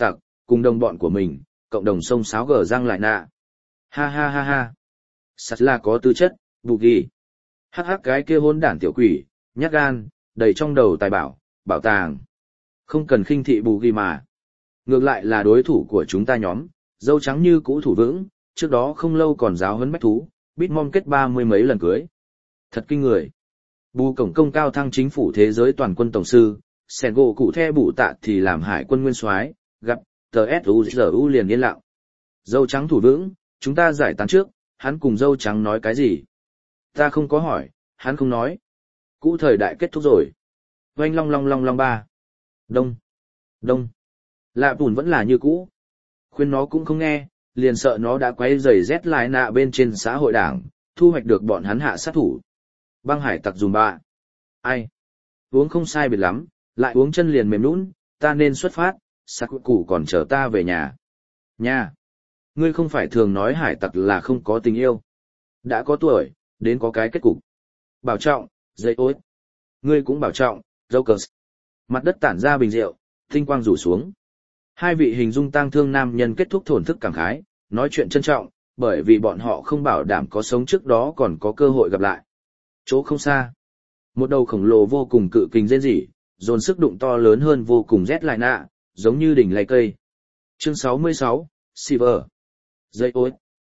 cùng đồng bọn của mình, cộng đồng sông sáo gờ răng lại nạ. Ha ha ha ha. Sắt là có tư chất, bù ghi. Hắc hắc cái kia hôn đản tiểu quỷ, nhát gan, đầy trong đầu tài bảo, bảo tàng. Không cần khinh thị bù ghi mà. Ngược lại là đối thủ của chúng ta nhóm, dâu trắng như cũ thủ vững, trước đó không lâu còn giáo huấn bách thú, Bitmom kết 30 mấy lần cưới. Thật kinh người. Bù cổng công cao thăng chính phủ thế giới toàn quân tổng sư, sẻn gỗ cụ the bụ tạ thì làm hải quân nguyên soái, gặp tờ SUZU liền yên lặng. Dâu trắng thủ vững, chúng ta giải tán trước, hắn cùng dâu trắng nói cái gì? Ta không có hỏi, hắn không nói. Cũ thời đại kết thúc rồi. Oanh long long long long ba. Đông. Đông. Lạ bùn vẫn là như cũ. Khuyên nó cũng không nghe, liền sợ nó đã quấy rầy rét lại nạ bên trên xã hội đảng, thu hoạch được bọn hắn hạ sát thủ. Băng hải tặc dùm bạ. Ai? Uống không sai biệt lắm, lại uống chân liền mềm nũng, ta nên xuất phát, sắc cụ còn chờ ta về nhà. Nhà. Ngươi không phải thường nói hải tặc là không có tình yêu. Đã có tuổi, đến có cái kết cục. Bảo trọng, dây ối. Ngươi cũng bảo trọng, Jokers. Mặt đất tản ra bình rượu, tinh quang rủ xuống. Hai vị hình dung tang thương nam nhân kết thúc thổn thức cảm khái, nói chuyện trân trọng, bởi vì bọn họ không bảo đảm có sống trước đó còn có cơ hội gặp lại. Chỗ không xa. Một đầu khổng lồ vô cùng cự kình rên rỉ, dồn sức đụng to lớn hơn vô cùng rét lại nạ, giống như đỉnh lay cây. Chương 66, Silver. Dây ối.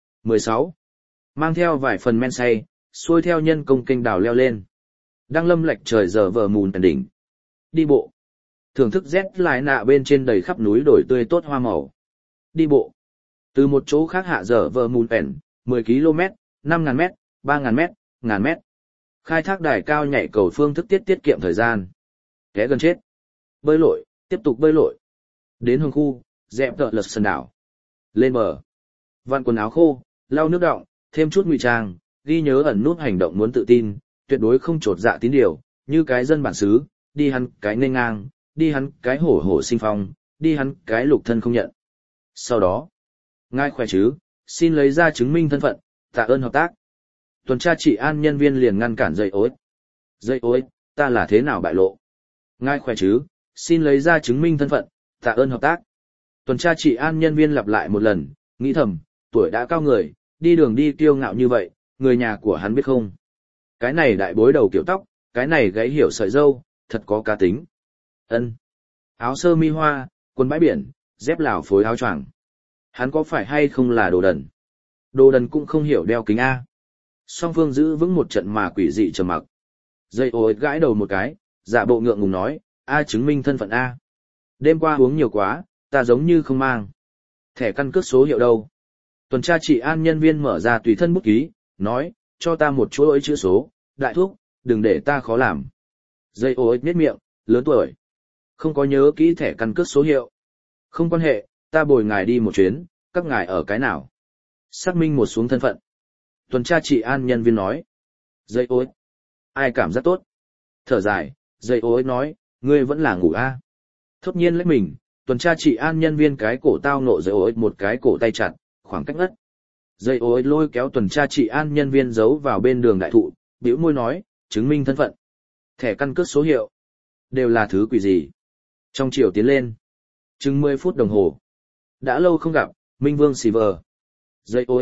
16. Mang theo vài phần men say, xuôi theo nhân công kênh đào leo lên. Đang lâm lệch trời giờ vờ mùn tận đỉnh. Đi bộ. Thưởng thức rét lại nạ bên trên đầy khắp núi đổi tươi tốt hoa màu. Đi bộ. Từ một chỗ khác hạ giờ vờ mùn ẻn, 10 km, 5.000 m, 3.000 m, 1.000 m. Khai thác đài cao nhảy cầu phương thức tiết kiệm thời gian. Té gần chết. Bơi lội, tiếp tục bơi lội. Đến hương khu, dẹp tợ lật sân đảo. Lên bờ. Vặn quần áo khô, lau nước đọng, thêm chút ngụy trang, ghi nhớ ẩn nút hành động muốn tự tin, tuyệt đối không trột dạ tín điều, như cái dân bản xứ, đi hắn cái nên ngang, đi hắn cái hổ hổ sinh phong, đi hắn cái lục thân không nhận. Sau đó, ngài khỏe chứ, xin lấy ra chứng minh thân phận, tạ ơn hợp tác. Tuần tra trị an nhân viên liền ngăn cản dây ối. Dây ối, ta là thế nào bại lộ? Ngài khỏe chứ, xin lấy ra chứng minh thân phận, tạ ơn hợp tác. Tuần tra trị an nhân viên lặp lại một lần, nghĩ thầm, tuổi đã cao người, đi đường đi kiêu ngạo như vậy, người nhà của hắn biết không? Cái này đại bối đầu kiểu tóc, cái này gáy hiểu sợi râu, thật có cá tính. Ân. Áo sơ mi hoa, quần bãi biển, dép lào phối áo choàng. Hắn có phải hay không là đồ đần? Đồ đần cũng không hiểu đeo kính A. Song phương giữ vững một trận mà quỷ dị trầm mặc. Dây ối gãi đầu một cái, giả bộ ngượng ngùng nói, A chứng minh thân phận A. Đêm qua uống nhiều quá, ta giống như không mang. Thẻ căn cước số hiệu đâu? Tuần tra trị an nhân viên mở ra tùy thân bút ký, nói, cho ta một chuỗi chữ số, đại thúc, đừng để ta khó làm. Dây ối nhếch miệng, lớn tuổi. Không có nhớ kỹ thẻ căn cước số hiệu. Không quan hệ, ta bồi ngài đi một chuyến, các ngài ở cái nào? Xác minh một xuống thân phận. Tuần tra trị an nhân viên nói. Dây ối. Ai cảm giác tốt? Thở dài, dây ối nói, ngươi vẫn là ngủ a. Thốt nhiên lấy mình, tuần tra trị an nhân viên cái cổ tao nộ dây ối một cái cổ tay chặt, khoảng cách ngất. Dây ối lôi kéo tuần tra trị an nhân viên giấu vào bên đường đại thụ, bĩu môi nói, chứng minh thân phận. Thẻ căn cước số hiệu. Đều là thứ quỷ gì? Trong chiều tiến lên. Chừng 10 phút đồng hồ. Đã lâu không gặp, Minh Vương Silver. Dây ối.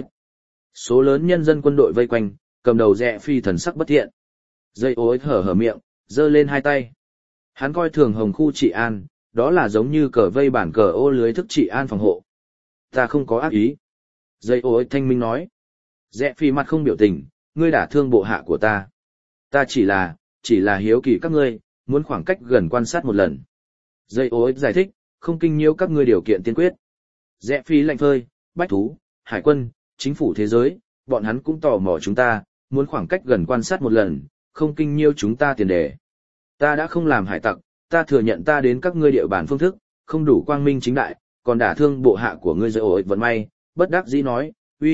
Số lớn nhân dân quân đội vây quanh, cầm đầu rẽ phi thần sắc bất thiện. Dây ối hở miệng, giơ lên hai tay. Hắn coi thường hồng khu trị an, đó là giống như cờ vây bản cờ ô lưới thức trị an phòng hộ. Ta không có ác ý. Dây ối thanh minh nói. Rẽ phi mặt không biểu tình, ngươi đả thương bộ hạ của ta. Ta chỉ là hiếu kỳ các ngươi, muốn khoảng cách gần quan sát một lần. Dây ối giải thích, không kinh nhiễu các ngươi điều kiện tiên quyết. Rẽ phi lạnh phơi, bách thú, hải quân, chính phủ thế giới, bọn hắn cũng tò mò chúng ta, muốn khoảng cách gần quan sát một lần, không kinh nhiêu chúng ta tiền đề. Ta đã không làm hải tặc, ta thừa nhận ta đến các ngươi địa bàn phương thức, không đủ quang minh chính đại, còn đả thương bộ hạ của ngươi dây ối vận may, bất đắc dĩ nói,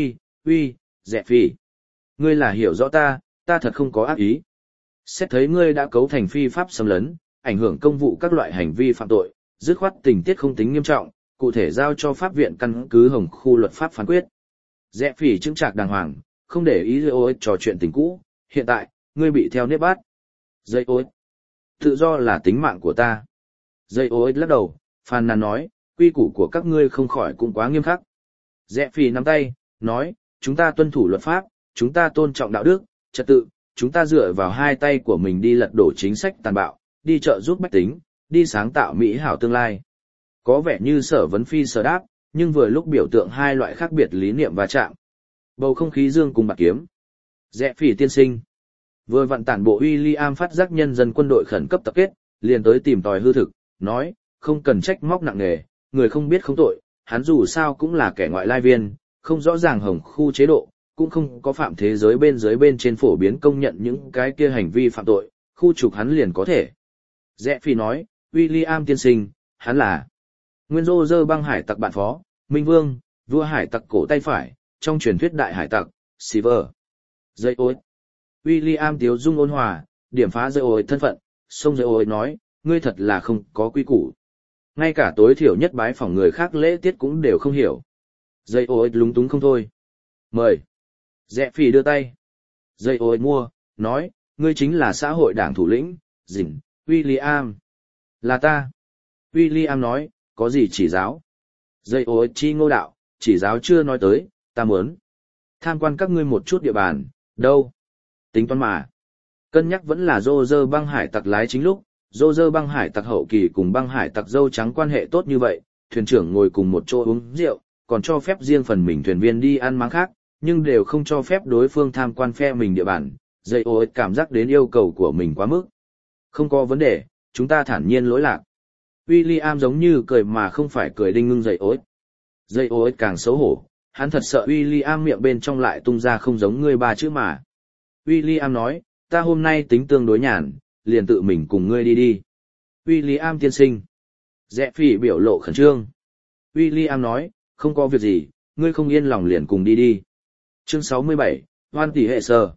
uy, Rẽ phi. Ngươi là hiểu rõ ta thật không có ác ý. Xét thấy ngươi đã cấu thành phi pháp xâm lấn, ảnh hưởng công vụ các loại hành vi phạm tội, dứt khoát tình tiết không tính nghiêm trọng, cụ thể giao cho pháp viện căn cứ hồng khu luật pháp phán quyết. Rẽ phỉ chứng trạc đàng hoàng, không để ý dây ối trò chuyện tình cũ, hiện tại, ngươi bị theo nếp bắt. Dây ối. Tự do là tính mạng của ta. Dây ối lắc đầu, phàn nàn nói, quy củ của các ngươi không khỏi cũng quá nghiêm khắc. Rẽ phì nắm tay, nói, chúng ta tuân thủ luật pháp, chúng ta tôn trọng đạo đức, trật tự, chúng ta dựa vào hai tay của mình đi lật đổ chính sách tàn bạo, đi trợ giúp bách tính, đi sáng tạo mỹ hảo tương lai. Có vẻ như Sở Vấn Phi sở đáp, nhưng vừa lúc biểu tượng hai loại khác biệt lý niệm va chạm. Bầu không khí dương cùng bạc kiếm. Rẽ phỉ tiên sinh. Vừa vặn tản bộ William phát giác nhân dân quân đội khẩn cấp tập kết, liền tới tìm tòi hư thực, nói, không cần trách móc nặng nề, người không biết không tội, hắn dù sao cũng là kẻ ngoại lai viên, không rõ ràng hồng khu chế độ, cũng không có phạm thế giới bên dưới bên trên phổ biến công nhận những cái kia hành vi phạm tội, khu trục hắn liền có thể. Rẽ phi nói, William tiên sinh, hắn là nguyên rô dơ băng hải tặc bạn phó, Minh Vương, vua hải tặc cổ tay phải, trong truyền thuyết đại hải tặc, Silver. Dây ối. William tiếu dung ôn hòa, điểm phá dây ối thân phận, sông dây ối nói, ngươi thật là không có quy củ. Ngay cả tối thiểu nhất bái phỏng người khác lễ tiết cũng đều không hiểu. Dây ối lúng túng không thôi. Mời. Rẽ phì đưa tay. Dây ối mua, nói, ngươi chính là xã hội đảng thủ lĩnh, Dình, William. Là ta. William nói, có gì chỉ giáo? Dây ối chi ngô đạo, chỉ giáo chưa nói tới, ta muốn tham quan các ngươi một chút địa bàn, đâu? Tính toán mà. Cân nhắc vẫn là dô dơ băng hải tặc lái chính lúc, dô dơ băng hải tặc hậu kỳ cùng băng hải tặc dâu trắng quan hệ tốt như vậy, thuyền trưởng ngồi cùng một chỗ uống rượu, còn cho phép riêng phần mình thuyền viên đi ăn máng khác, nhưng đều không cho phép đối phương tham quan phe mình địa bàn. Dây ối cảm giác đến yêu cầu của mình quá mức. Không có vấn đề, chúng ta thản nhiên lỗi lạc. William giống như cười mà không phải cười đinh ngưng dây ối. Dây ối càng xấu hổ, hắn thật sợ William miệng bên trong lại tung ra không giống ngươi ba chữ mà. William nói, ta hôm nay tính tương đối nhàn, liền tự mình cùng ngươi đi đi. William tiên sinh. Rẽ phỉ biểu lộ khẩn trương. William nói, không có việc gì, ngươi không yên lòng liền cùng đi đi. Chương 67, Hoan tỷ hệ sơ.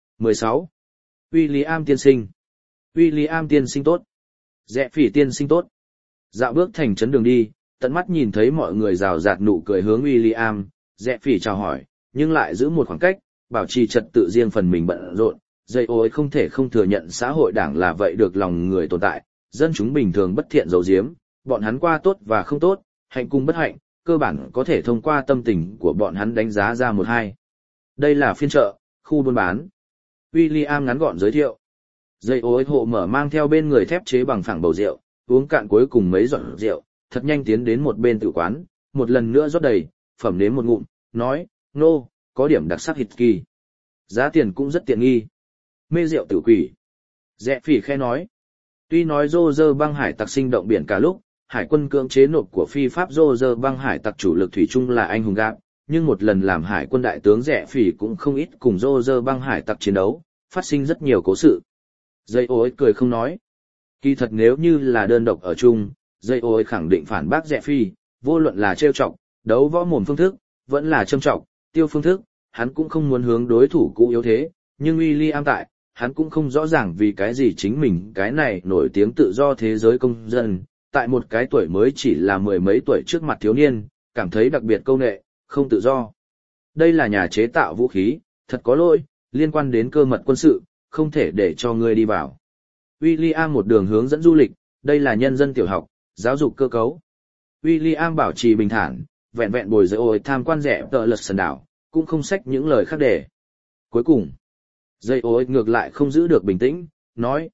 16. William tiên sinh. William tiên sinh tốt. Rẽ phỉ tiên sinh tốt. Dạo bước thành trấn đường đi, tận mắt nhìn thấy mọi người rào rạt nụ cười hướng William, Rẽ phỉ chào hỏi, nhưng lại giữ một khoảng cách, bảo trì trật tự riêng phần mình bận rộn. Dây ối không thể không thừa nhận xã hội đảng là vậy được lòng người tồn tại, dân chúng bình thường bất thiện giấu giếm, bọn hắn qua tốt và không tốt, hạnh cùng bất hạnh, cơ bản có thể thông qua tâm tình của bọn hắn đánh giá ra một hai. Đây là phiên chợ, khu buôn bán. William ngắn gọn giới thiệu. Dây ối hộ mở mang theo bên người thép chế bằng phẳng bầu rượu, uống cạn cuối cùng mấy giọt rượu, thật nhanh tiến đến một bên tử quán, một lần nữa rót đầy, phẩm đến một ngụm, nói, nô, có điểm đặc sắc hít kỳ. Giá tiền cũng rất tiện nghi. Mê rượu tử quỷ. Rẽ phỉ khe nói. Tuy nói dô dơ băng hải tặc sinh động biển cả lúc, hải quân cưỡng chế nộp của phi pháp dô dơ băng hải tặc chủ lực thủy chung là anh hùng gạp, nhưng một lần làm hải quân đại tướng rẽ phỉ cũng không ít cùng dô dơ băng hải tặc chiến đấu, phát sinh rất nhiều cố sự. Dây ối cười không nói. Kỳ thật nếu như là đơn độc ở chung, dây ối khẳng định phản bác rẽ phỉ, vô luận là trêu chọc, đấu võ mồm phương thức, vẫn là châm trọng, tiêu phương thức, hắn cũng không muốn hướng đối thủ cũ yếu thế, nhưng William tại, hắn cũng không rõ ràng vì cái gì chính mình cái này nổi tiếng tự do thế giới công dân, tại một cái tuổi mới chỉ là mười mấy tuổi trước mặt thiếu niên, cảm thấy đặc biệt câu nệ, không tự do. Đây là nhà chế tạo vũ khí, thật có lỗi, liên quan đến cơ mật quân sự, không thể để cho ngươi đi vào. William một đường hướng dẫn du lịch, đây là nhân dân tiểu học, giáo dục cơ cấu. William bảo trì bình thản, vẹn vẹn bồi dưỡng ôi tham quan rẻ tợ lật sần đảo, cũng không xách những lời khác để. Cuối cùng, dây ối ngược lại không giữ được bình tĩnh, nói,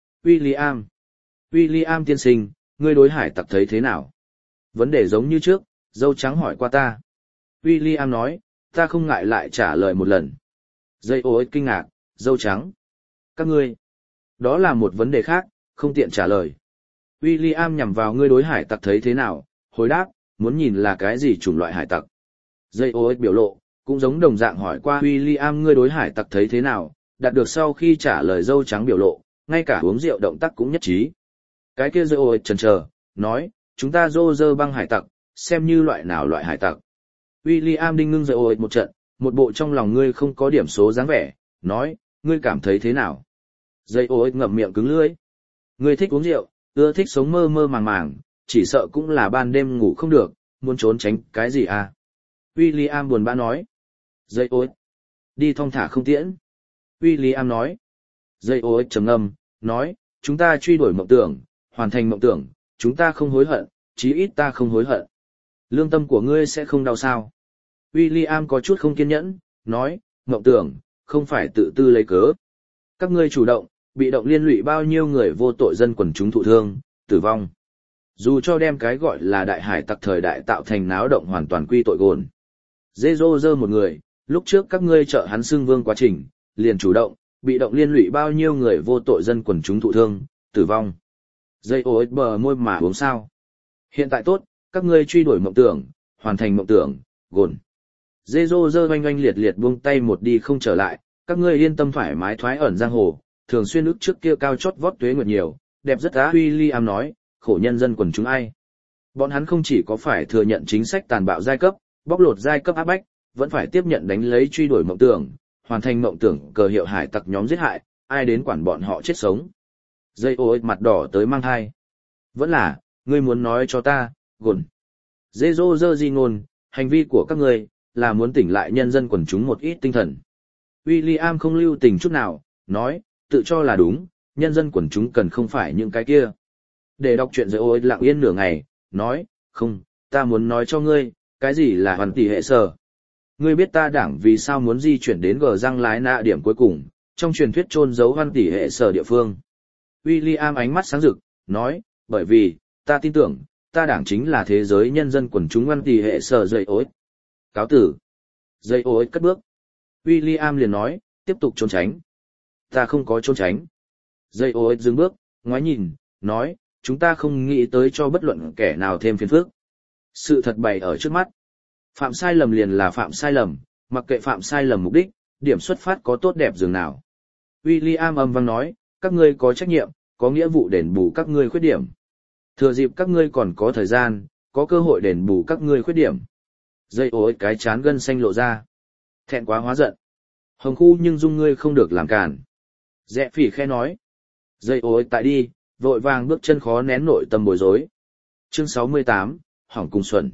William tiên sinh, ngươi đối hải tặc thấy thế nào? Vấn đề giống như trước, dâu trắng hỏi qua ta. William nói, ta không ngại lại trả lời một lần. Dây ối kinh ngạc, dâu trắng. Các ngươi, đó là một vấn đề khác, không tiện trả lời. William nhằm vào ngươi đối hải tặc thấy thế nào, hồi đáp, muốn nhìn là cái gì chủng loại hải tặc. Dây ối biểu lộ, cũng giống đồng dạng hỏi qua William ngươi đối hải tặc thấy thế nào, đạt được sau khi trả lời dâu trắng biểu lộ, ngay cả uống rượu động tác cũng nhất trí. Cái kia dây ối chần chờ, nói, chúng ta dô dơ băng hải tặc, xem như loại nào loại hải tặc. William đinh ngưng dây ối một trận, một bộ trong lòng ngươi không có điểm số dáng vẻ, nói, ngươi cảm thấy thế nào? Dây ối ngậm miệng cứng lưỡi. Ngươi thích uống rượu, ưa thích sống mơ mơ màng màng, chỉ sợ cũng là ban đêm ngủ không được, muốn trốn tránh cái gì à? William buồn bã nói. Dây ối. Đi thong thả không tiễn. William nói. Dây ối trầm ngâm, nói, chúng ta truy đuổi mộng tưởng, hoàn thành mộng tưởng, chúng ta không hối hận, chí ít ta không hối hận. Lương tâm của ngươi sẽ không đau sao? William có chút không kiên nhẫn, nói, mộng tưởng, không phải tự tư lấy cớ. Các ngươi chủ động, bị động liên lụy bao nhiêu người vô tội dân quần chúng thụ thương, tử vong. Dù cho đem cái gọi là đại hải tặc thời đại tạo thành náo động hoàn toàn quy tội gồn. Dê dô dơ một người, lúc trước các ngươi trợ hắn xưng vương quá trình, liền chủ động, bị động liên lụy bao nhiêu người vô tội dân quần chúng thụ thương, tử vong. Dây ô bờ môi mà uống sao. Hiện tại tốt, các ngươi truy đuổi mộng tưởng, hoàn thành mộng tưởng, gồn. Dê dô dơ oanh oanh liệt liệt buông tay một đi không trở lại, các ngươi yên tâm thoải mái thoái ẩn giang hồ, thường xuyên ức trước kia cao chót vót tuế nguyệt nhiều, đẹp rất á. William nói, khổ nhân dân quần chúng ai. Bọn hắn không chỉ có phải thừa nhận chính sách tàn bạo giai cấp, bóc lột giai cấp áp bách, vẫn phải tiếp nhận đánh lấy truy đuổi mộng tưởng, hoàn thành mộng tưởng cờ hiệu hải tặc nhóm giết hại, ai đến quản bọn họ chết sống. Dây ôi mặt đỏ tới mang thai. Vẫn là, ngươi muốn nói cho ta, gồn. Dê dô dơ di ngôn, hành vi của các ngươi, là muốn tỉnh lại nhân dân quần chúng một ít tinh thần. William không lưu tình chút nào, nói, tự cho là đúng, nhân dân quần chúng cần không phải những cái kia. Để đọc chuyện dây ôi lặng yên nửa ngày, nói, không, ta muốn nói cho ngươi, cái gì là hoàn tỷ hệ sở. Ngươi biết ta đảng vì sao muốn di chuyển đến gờ răng lái nạ điểm cuối cùng, trong truyền thuyết chôn giấu hoàn tỷ hệ sở địa phương. William ánh mắt sáng rực, nói, bởi vì, ta tin tưởng, ta đảng chính là thế giới nhân dân quần chúng hoàn tỷ hệ sở dây ối. Cáo tử. Dây ối cất bước. William liền nói, tiếp tục trốn tránh. Ta không có trốn tránh. Dây ối dừng bước, ngoái nhìn, nói, chúng ta không nghĩ tới cho bất luận kẻ nào thêm phiền phức. Sự thật bày ở trước mắt. Phạm sai lầm liền là phạm sai lầm, mặc kệ phạm sai lầm mục đích, điểm xuất phát có tốt đẹp dường nào. William âm vang nói, các ngươi có trách nhiệm, có nghĩa vụ đền bù các ngươi khuyết điểm. Thừa dịp các ngươi còn có thời gian, có cơ hội đền bù các ngươi khuyết điểm. Dây ối cái chán gân xanh lộ ra. Thẹn quá hóa giận. Hồng khu nhưng dung ngươi không được làm cản. Dẹ phỉ khe nói. Dây ối tại đi, vội vàng bước chân khó nén nội tâm bối rối. Chương 68, hỏng cùng xuẩn.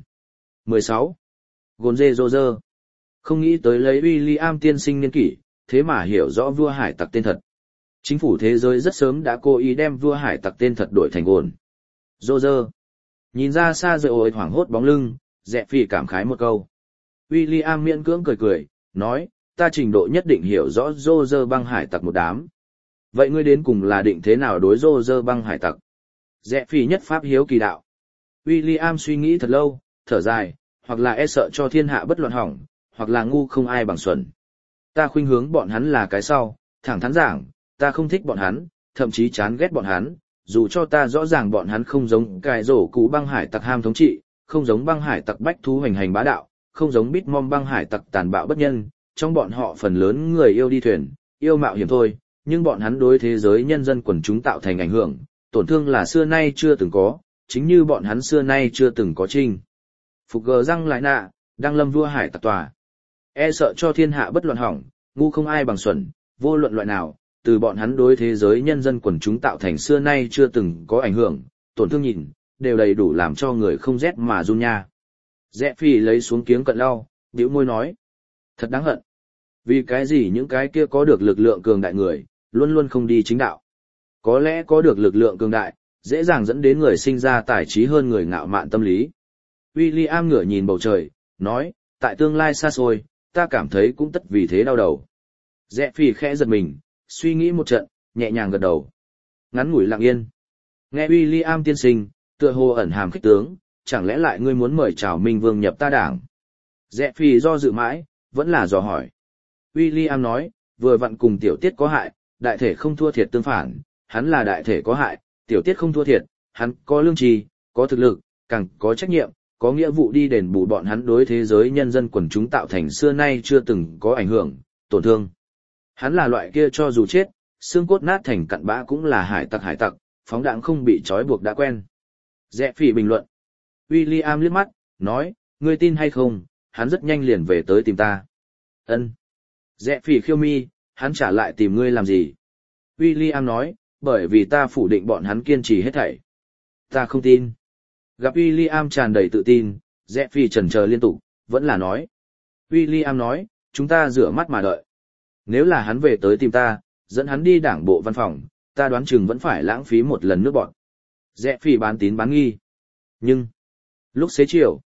16. Gồn dê dô dơ. Không nghĩ tới lấy William tiên sinh niên kỷ, thế mà hiểu rõ vua hải tặc tên thật. Chính phủ thế giới rất sớm đã cố ý đem vua hải tặc tên thật đổi thành gồn. Dô dơ. Nhìn ra xa rồi ôi hoảng hốt bóng lưng, dẹ phỉ cảm khái một câu. William miễn cưỡng cười cười, nói, ta trình độ nhất định hiểu rõ dô dơ băng hải tặc một đám. Vậy ngươi đến cùng là định thế nào đối dô dơ băng hải tặc? Dẹ phỉ nhất pháp hiếu kỳ đạo. William suy nghĩ thật lâu, thở dài, hoặc là e sợ cho thiên hạ bất loạn hỏng, hoặc là ngu không ai bằng xuẩn. Ta khuynh hướng bọn hắn là cái sau, thẳng thắn giảng, ta không thích bọn hắn, thậm chí chán ghét bọn hắn, dù cho ta rõ ràng bọn hắn không giống cài rổ cũ băng hải tặc ham thống trị, không giống băng hải tặc bách thú hành hành bá đạo, không giống Bitmom băng hải tặc tàn bạo bất nhân, trong bọn họ phần lớn người yêu đi thuyền, yêu mạo hiểm thôi, nhưng bọn hắn đối thế giới nhân dân quần chúng tạo thành ảnh hưởng, tổn thương là xưa nay chưa từng có, chính như bọn hắn xưa nay chưa từng có trinh. Phục gờ răng lại nạ, đang lâm vua hải tặc tòa. E sợ cho thiên hạ bất loạn hỏng, ngu không ai bằng xuẩn, vô luận loại nào, từ bọn hắn đối thế giới nhân dân quần chúng tạo thành xưa nay chưa từng có ảnh hưởng, tổn thương nhìn, đều đầy đủ làm cho người không rét mà run nha. Dẹ phi lấy xuống kiếng cận lau, bĩu môi nói. Thật đáng hận. Vì cái gì những cái kia có được lực lượng cường đại người, luôn luôn không đi chính đạo. Có lẽ có được lực lượng cường đại, dễ dàng dẫn đến người sinh ra tài trí hơn người ngạo mạn tâm lý. William ngửa nhìn bầu trời, nói, tại tương lai xa xôi, ta cảm thấy cũng tất vì thế đau đầu. Dẹ phi khẽ giật mình, suy nghĩ một trận, nhẹ nhàng gật đầu. Ngắn ngủi lặng yên. Nghe William tiên sinh, tựa hồ ẩn hàm khích tướng, chẳng lẽ lại ngươi muốn mời chào Minh Vương nhập ta đảng? Dẹ phi do dự mãi, vẫn là dò hỏi. William nói, vừa vặn cùng tiểu tiết có hại, đại thể không thua thiệt tương phản, hắn là đại thể có hại, tiểu tiết không thua thiệt, hắn có lương tri, có thực lực, càng có trách nhiệm, có nghĩa vụ đi đền bù bọn hắn đối thế giới nhân dân quần chúng tạo thành xưa nay chưa từng có ảnh hưởng, tổn thương. Hắn là loại kia cho dù chết, xương cốt nát thành cặn bã cũng là hải tặc, phóng đãng không bị trói buộc đã quen. Dẹ phỉ bình luận. William liếc mắt, nói, ngươi tin hay không, hắn rất nhanh liền về tới tìm ta. Ân. Dẹ phỉ khiêu mi, hắn trả lại tìm ngươi làm gì? William nói, bởi vì ta phủ định bọn hắn kiên trì hết thảy. Ta không tin. Gặp William tràn đầy tự tin, Dẹ phỉ chần chờ liên tục, vẫn là nói. William nói, chúng ta rửa mắt mà đợi. Nếu là hắn về tới tìm ta, dẫn hắn đi đảng bộ văn phòng, ta đoán chừng vẫn phải lãng phí một lần nước bọn. Dẹ phỉ bán tín bán nghi. Nhưng, lúc xế chiều,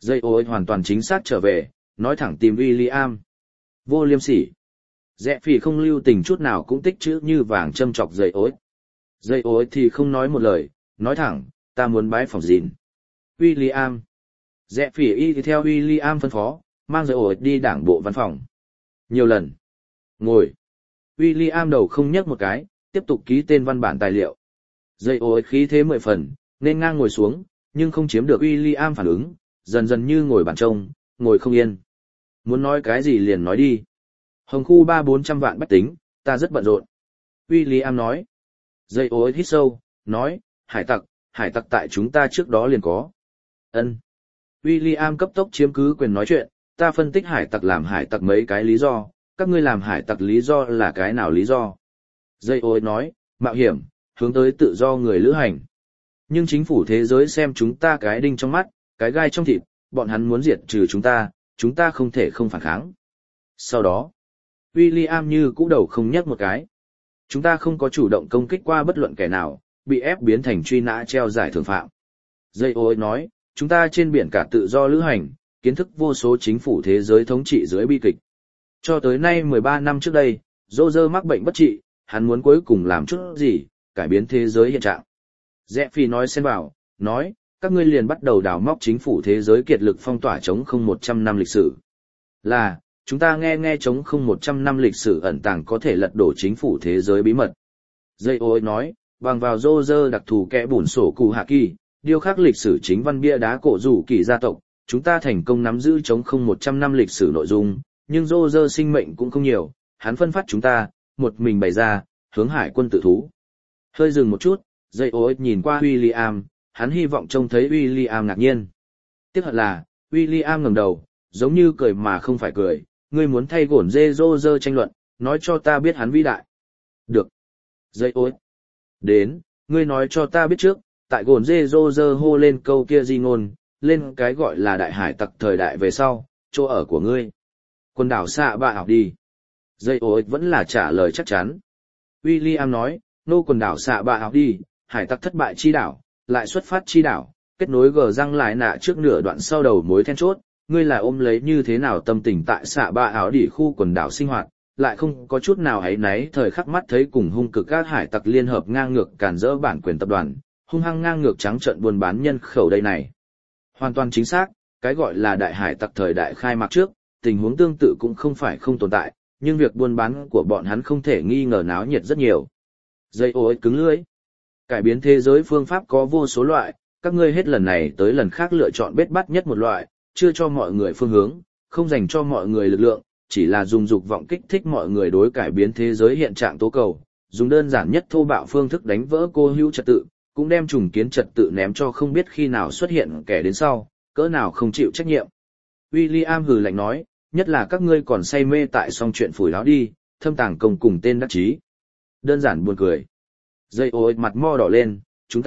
Dây ối hoàn toàn chính xác trở về, nói thẳng tìm William. Vô liêm sỉ. Rẽ phỉ không lưu tình chút nào cũng tích chữ như vàng châm chọc dây ối. Dây ối thì không nói một lời, nói thẳng, ta muốn bái phòng dịn. William. Rẽ phỉ y theo William phân phó, mang dây ối đi đảng bộ văn phòng. Nhiều lần. Ngồi. William đầu không nhấc một cái, tiếp tục ký tên văn bản tài liệu. Dây ối khí thế 10 phần, nên ngang ngồi xuống, nhưng không chiếm được William phản ứng, dần dần như ngồi bàn trông, ngồi không yên. Muốn nói cái gì liền nói đi. Hồng khu 300-400 vạn bách tính, ta rất bận rộn. William nói. Dây ối hít sâu, nói, hải tặc tại chúng ta trước đó liền có. Ân. William cấp tốc chiếm cứ quyền nói chuyện, ta phân tích hải tặc làm hải tặc mấy cái lý do, các ngươi làm hải tặc lý do là cái nào lý do? Dây ối nói, mạo hiểm, hướng tới tự do người lữ hành. Nhưng chính phủ thế giới xem chúng ta cái đinh trong mắt, cái gai trong thịt, bọn hắn muốn diệt trừ chúng ta không thể không phản kháng. Sau đó, William như cũ đầu không nhấc một cái. Chúng ta không có chủ động công kích qua bất luận kẻ nào, bị ép biến thành truy nã treo giải thưởng phạm. Dây ối nói, chúng ta trên biển cả tự do lữ hành, kiến thức vô số chính phủ thế giới thống trị dưới bi kịch. Cho tới nay 13 năm trước đây, Roger mắc bệnh bất trị, hắn muốn cuối cùng làm chút gì, cải biến thế giới hiện trạng. Rẽ phi nói xen vào, nói, các ngươi liền bắt đầu đào móc chính phủ thế giới kiệt lực phong tỏa chống không 100 năm lịch sử. Là, chúng ta nghe chống không 100 năm lịch sử ẩn tàng có thể lật đổ chính phủ thế giới bí mật. Dây ối nói, bằng vào Roger đặc thù kẽ bùn sổ cụ hạ kỳ, điêu khắc lịch sử chính văn bia đá cổ rủ kỳ gia tộc, chúng ta thành công nắm giữ chống không 100 năm lịch sử nội dung, nhưng Roger sinh mệnh cũng không nhiều, hắn phân phát chúng ta, một mình bày ra, hướng hải quân tự thú. Hơi dừng một chút, dây ối nhìn qua William, hắn hy vọng trông thấy William ngạc nhiên. Tiếc hận là, William ngẩng đầu, giống như cười mà không phải cười, ngươi muốn thay gổn dê Roger tranh luận, nói cho ta biết hắn vĩ đại. Được. Dây ối. Đến, ngươi nói cho ta biết trước, tại gổn dê Roger hô lên câu kia di ngôn, lên cái gọi là đại hải tặc thời đại về sau, chỗ ở của ngươi. Quần đảo xạ bạ học đi. Dây ối vẫn là trả lời chắc chắn. William nói, nô quần đảo xạ bạ học đi, hải tặc thất bại chi đảo, lại xuất phát chi đảo, kết nối gờ răng lại nạ trước nửa đoạn sau đầu mối then chốt, ngươi là ôm lấy như thế nào tâm tình tại xạ bạ áo đỉ khu quần đảo sinh hoạt, lại không có chút nào ấy náy thời khắc mắt thấy cùng hung cực các hải tặc liên hợp ngang ngược cản rỡ bản quyền tập đoàn, hung hăng ngang ngược trắng trợn buôn bán nhân khẩu đây này. Hoàn toàn chính xác, cái gọi là đại hải tặc thời đại khai mạc trước, tình huống tương tự cũng không phải không tồn tại, nhưng việc buôn bán của bọn hắn không thể nghi ngờ náo nhiệt rất nhiều. Dây ối cứng lưỡi. Cải biến thế giới phương pháp có vô số loại, các ngươi hết lần này tới lần khác lựa chọn bết bát nhất một loại, chưa cho mọi người phương hướng, không dành cho mọi người lực lượng, chỉ là dùng dục vọng kích thích mọi người đối cải biến thế giới hiện trạng tố cầu, dùng đơn giản nhất thô bạo phương thức đánh vỡ cô hữu trật tự, cũng đem trùng kiến trật tự ném cho không biết khi nào xuất hiện kẻ đến sau, cỡ nào không chịu trách nhiệm. William hừ lạnh nói, nhất là các ngươi còn say mê tại xong chuyện phủi láo đi, thâm tàng công cùng tên đắc chí. Đơn giản buồn cười. Dây ối mặt mo đỏ lên, chúng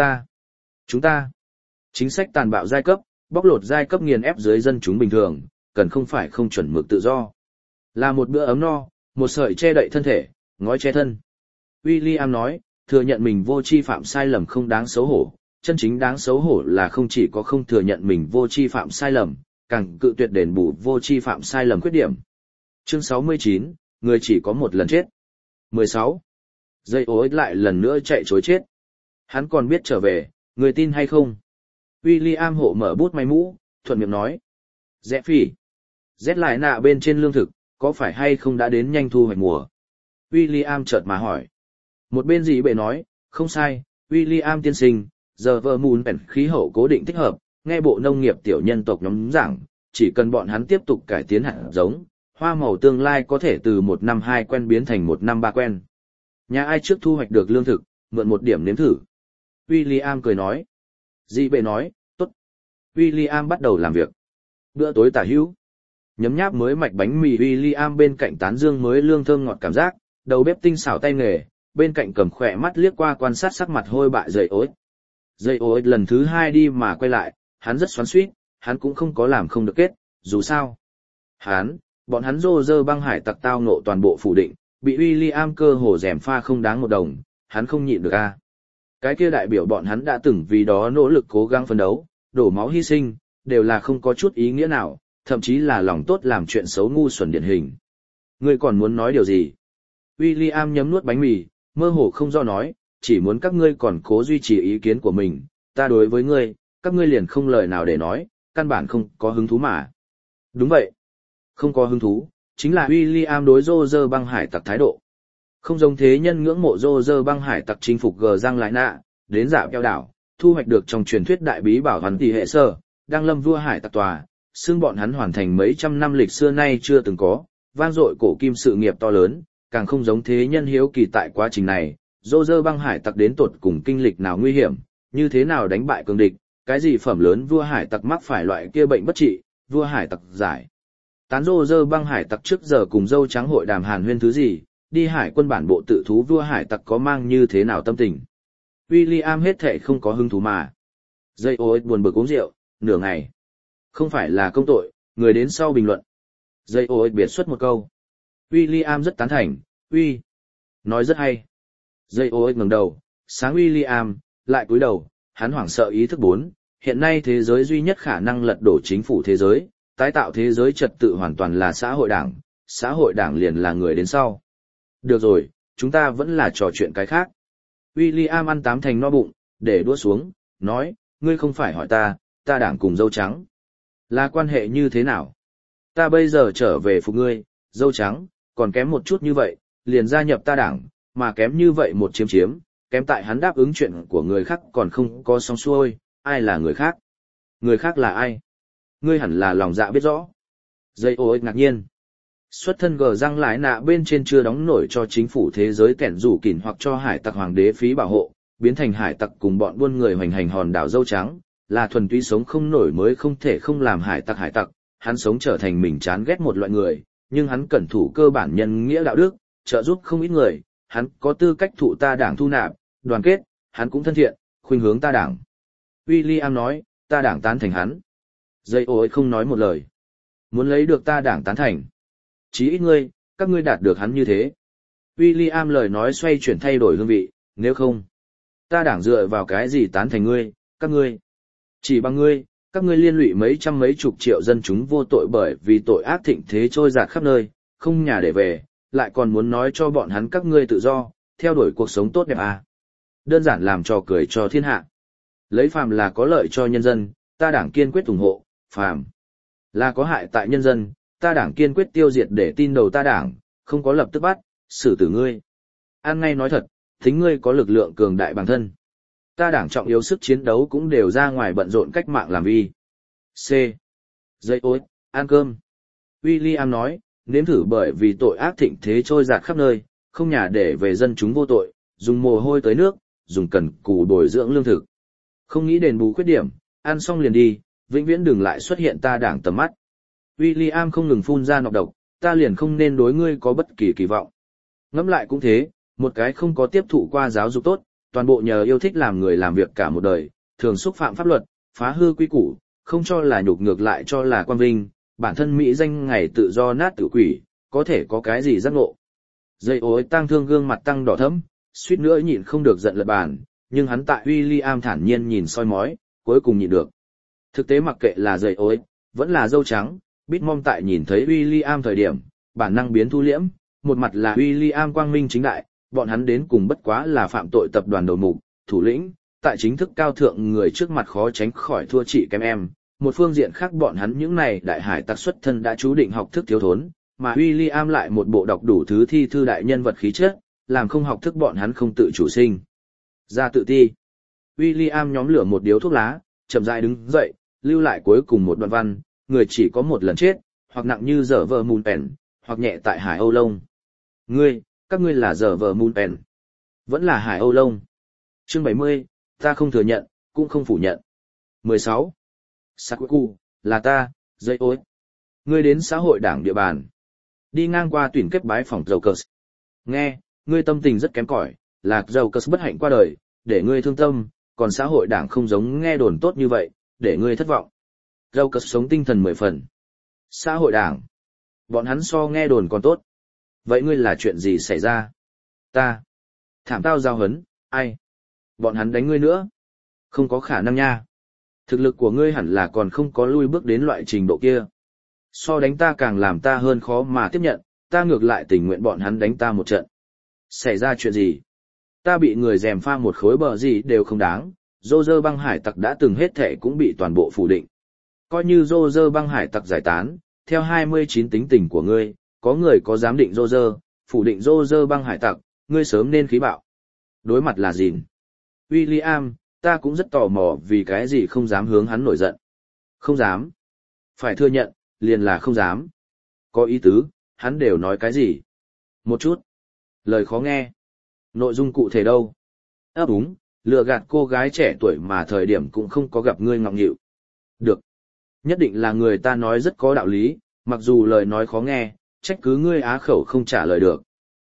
ta, chính sách tàn bạo giai cấp, bóc lột giai cấp nghiền ép dưới dân chúng bình thường, cần không phải không chuẩn mực tự do. Là một bữa ấm no, một sợi che đậy thân thể, ngói che thân. William nói, thừa nhận mình vô tri phạm sai lầm không đáng xấu hổ, chân chính đáng xấu hổ là không chỉ có không thừa nhận mình vô tri phạm sai lầm, càng cự tuyệt đền bù vô tri phạm sai lầm khuyết điểm. Chương 69, người chỉ có một lần chết. 16. Dây ối lại lần nữa chạy chối chết. Hắn còn biết trở về, người tin hay không? William hộ mở bút máy mũ, thuận miệng nói. Rẽ phỉ. Rét lại nạ bên trên lương thực, có phải hay không đã đến nhanh thu hoạch mùa? William chợt mà hỏi. Một bên dĩ bệ nói, không sai, William tiên sinh, giờ vợ mùn bèn khí hậu cố định thích hợp, nghe bộ nông nghiệp tiểu nhân tộc nhóm giảng, chỉ cần bọn hắn tiếp tục cải tiến hạt giống, hoa màu tương lai có thể từ 1 năm 2 quen biến thành 1 năm 3 quen. Nhà ai trước thu hoạch được lương thực, mượn một điểm nếm thử. William cười nói. Dĩ bệ nói, tốt. William bắt đầu làm việc. Bữa tối tả hữu. Nhấm nháp mới mạch bánh mì William bên cạnh tán dương mới lương thơm ngọt cảm giác, đầu bếp tinh xảo tay nghề, bên cạnh cầm khỏe mắt liếc qua quan sát sắc mặt hôi bại dậy ối. Dậy ối lần thứ 2 đi mà quay lại, hắn rất xoắn xuýt, hắn cũng không có làm không được kết, dù sao. Bọn hắn Roger băng hải tặc tao ngộ toàn bộ phủ định, bị William cơ hồ rèm pha không đáng một đồng, hắn không nhịn được a. Cái kia đại biểu bọn hắn đã từng vì đó nỗ lực cố gắng phấn đấu, đổ máu hy sinh, đều là không có chút ý nghĩa nào, thậm chí là lòng tốt làm chuyện xấu ngu xuẩn điển hình. Ngươi còn muốn nói điều gì? William nhấm nuốt bánh mì, mơ hồ không do nói, chỉ muốn các ngươi còn cố duy trì ý kiến của mình, ta đối với ngươi, các ngươi liền không lời nào để nói, căn bản không có hứng thú mà. Đúng vậy. Không có hứng thú, chính là William đối Roger băng hải tặc thái độ. Không giống thế nhân ngưỡng mộ Roger băng hải tặc chinh phục gờ răng lại nạ, đến dạo keo đảo, thu hoạch được trong truyền thuyết đại bí bảo hoàn tỷ hệ sơ, đang lâm vua hải tặc tòa, xưng bọn hắn hoàn thành mấy trăm năm lịch xưa nay chưa từng có, vang dội cổ kim sự nghiệp to lớn, càng không giống thế nhân hiếu kỳ tại quá trình này, Roger băng hải tặc đến tột cùng kinh lịch nào nguy hiểm, như thế nào đánh bại cường địch, cái gì phẩm lớn vua hải tặc mắc phải loại kia bệnh bất trị, vua hải tặc giải. Tán Roger băng hải tặc trước giờ cùng dâu trắng hội đàm hàn huyên thứ gì, đi hải quân bản bộ tự thú vua hải tặc có mang như thế nào tâm tình. William hết thệ không có hứng thú mà. Dây ô buồn bực uống rượu, nửa ngày. Không phải là công tội, người đến sau bình luận. Dây ô biệt xuất một câu. William rất tán thành, nói rất hay. Dây ô ngẩng đầu, sáng William, lại cúi đầu, hắn hoảng sợ ý thức 4, hiện nay thế giới duy nhất khả năng lật đổ chính phủ thế giới, tái tạo thế giới trật tự hoàn toàn là xã hội đảng liền là người đến sau. Được rồi, chúng ta vẫn là trò chuyện cái khác. William ăn tám thành no bụng, để đũa xuống, nói, ngươi không phải hỏi ta đảng cùng dâu trắng. Là quan hệ như thế nào? Ta bây giờ trở về phục ngươi, dâu trắng, còn kém một chút như vậy, liền gia nhập ta đảng, mà kém như vậy một chiếm, kém tại hắn đáp ứng chuyện của người khác còn không có xong xuôi, ai là người khác? Người khác là ai? Ngươi hẳn là lòng dạ biết rõ. Dây ô ngạc nhiên. Xuất thân gờ răng lái nạ bên trên chưa đóng nổi cho chính phủ thế giới kẻn rủ kỉn hoặc cho hải tặc hoàng đế phí bảo hộ, biến thành hải tặc cùng bọn buôn người hoành hành hòn đảo dâu trắng, là thuần túy sống không nổi mới không thể không làm hải tặc, hắn sống trở thành mình chán ghét một loại người, nhưng hắn cẩn thủ cơ bản nhân nghĩa đạo đức, trợ giúp không ít người, hắn có tư cách thụ ta đảng thu nạp, đoàn kết, hắn cũng thân thiện, khuynh hướng ta đảng. William nói, ta đảng tán thành hắn. Dây ô không nói một lời. Muốn lấy được ta đảng tán thành. Chí ít ngươi, các ngươi đạt được hắn như thế. William lời nói xoay chuyển thay đổi hương vị, nếu không, ta đảng dựa vào cái gì tán thành ngươi, các ngươi. Chỉ bằng ngươi, các ngươi liên lụy mấy trăm mấy chục triệu dân chúng vô tội bởi vì tội ác thịnh thế trôi dạt khắp nơi, không nhà để về, lại còn muốn nói cho bọn hắn các ngươi tự do, theo đuổi cuộc sống tốt đẹp à. Đơn giản làm trò cười cho thiên hạ. Lấy phàm là có lợi cho nhân dân, ta đảng kiên quyết ủng hộ, phàm là có hại tại nhân dân, ta đảng kiên quyết tiêu diệt để tin đầu ta đảng, không có lập tức bắt, xử tử ngươi. An ngay nói thật, tính ngươi có lực lượng cường đại bản thân. Ta đảng trọng yếu sức chiến đấu cũng đều ra ngoài bận rộn cách mạng làm vi. C. Dây ối, ăn cơm. William nói, nếm thử bởi vì tội ác thịnh thế trôi dạt khắp nơi, không nhà để về dân chúng vô tội, dùng mồ hôi tới nước, dùng cần cù bồi dưỡng lương thực. Không nghĩ đền bù khuyết điểm, ăn xong liền đi, vĩnh viễn đừng lại xuất hiện ta đảng tầm mắt. William không ngừng phun ra nọc độc, ta liền không nên đối ngươi có bất kỳ kỳ vọng. Ngẫm lại cũng thế, một cái không có tiếp thụ qua giáo dục tốt, toàn bộ nhờ yêu thích làm người làm việc cả một đời, thường xúc phạm pháp luật, phá hư quy củ, không cho là nhục ngược lại cho là quan vinh, bản thân mỹ danh ngày tự do nát tự quỷ, có thể có cái gì giác ngộ. Dây ối tang thương gương mặt tăng đỏ thẫm, suýt nữa nhịn không được giận lật bàn, nhưng hắn tại William thản nhiên nhìn soi mói, cuối cùng nhịn được. Thực tế mặc kệ là dây ối, vẫn là dâu trắng, Bitmom tại nhìn thấy William thời điểm, bản năng biến thu liễm, một mặt là William quang minh chính đại, bọn hắn đến cùng bất quá là phạm tội tập đoàn đầu mục, thủ lĩnh, tại chính thức cao thượng người trước mặt khó tránh khỏi thua chị kém em. Một phương diện khác bọn hắn những này đại hải tặc xuất thân đã chú định học thức thiếu thốn, mà William lại một bộ đọc đủ thứ thi thư đại nhân vật khí chất, làm không học thức bọn hắn không tự chủ sinh. Ra tự ti. William nhóm lửa một điếu thuốc lá, chậm rãi đứng dậy, lưu lại cuối cùng một đoạn văn, người chỉ có một lần chết, hoặc nặng như dở vờ mùn pèn, hoặc nhẹ tại Hải Âu Lông. Các ngươi là dở vờ mùn pèn, vẫn là Hải Âu Lông. Chương 70, ta không thừa nhận, cũng không phủ nhận. 16. Sakuku, là ta, dây ối. Ngươi đến xã hội đảng địa bàn. Đi ngang qua tuyển kết bái phòng Jokers. Nghe, ngươi tâm tình rất kém cỏi, là Jokers bất hạnh qua đời, để ngươi thương tâm, còn xã hội đảng không giống nghe đồn tốt như vậy, để ngươi thất vọng. Jokers sống tinh thần 10 phần. Xã hội đảng. Bọn hắn so nghe đồn còn tốt. Vậy ngươi là chuyện gì xảy ra? Ta. Thảm tao giao hấn, ai? Bọn hắn đánh ngươi nữa? Không có khả năng nha. Thực lực của ngươi hẳn là còn không có lui bước đến loại trình độ kia. So đánh ta càng làm ta hơn khó mà tiếp nhận, ta ngược lại tình nguyện bọn hắn đánh ta một trận. Xảy ra chuyện gì? Ta bị người dèm pha một khối bờ gì đều không đáng, Roger băng hải tặc đã từng hết thệ cũng bị toàn bộ phủ định. Coi như Roger băng hải tặc giải tán, theo 29 tính tình của ngươi, có người có dám định Roger, phủ định Roger băng hải tặc, ngươi sớm nên khí bạo. Đối mặt là gìn. William, ta cũng rất tò mò vì cái gì không dám hướng hắn nổi giận. Không dám. Phải thừa nhận, liền là không dám. Có ý tứ, hắn đều nói cái gì? Một chút. Lời khó nghe. Nội dung cụ thể đâu? Đúng, lừa gạt cô gái trẻ tuổi mà thời điểm cũng không có gặp ngươi ngọng nghịu. Được. Nhất định là người ta nói rất có đạo lý, mặc dù lời nói khó nghe, trách cứ ngươi á khẩu không trả lời được.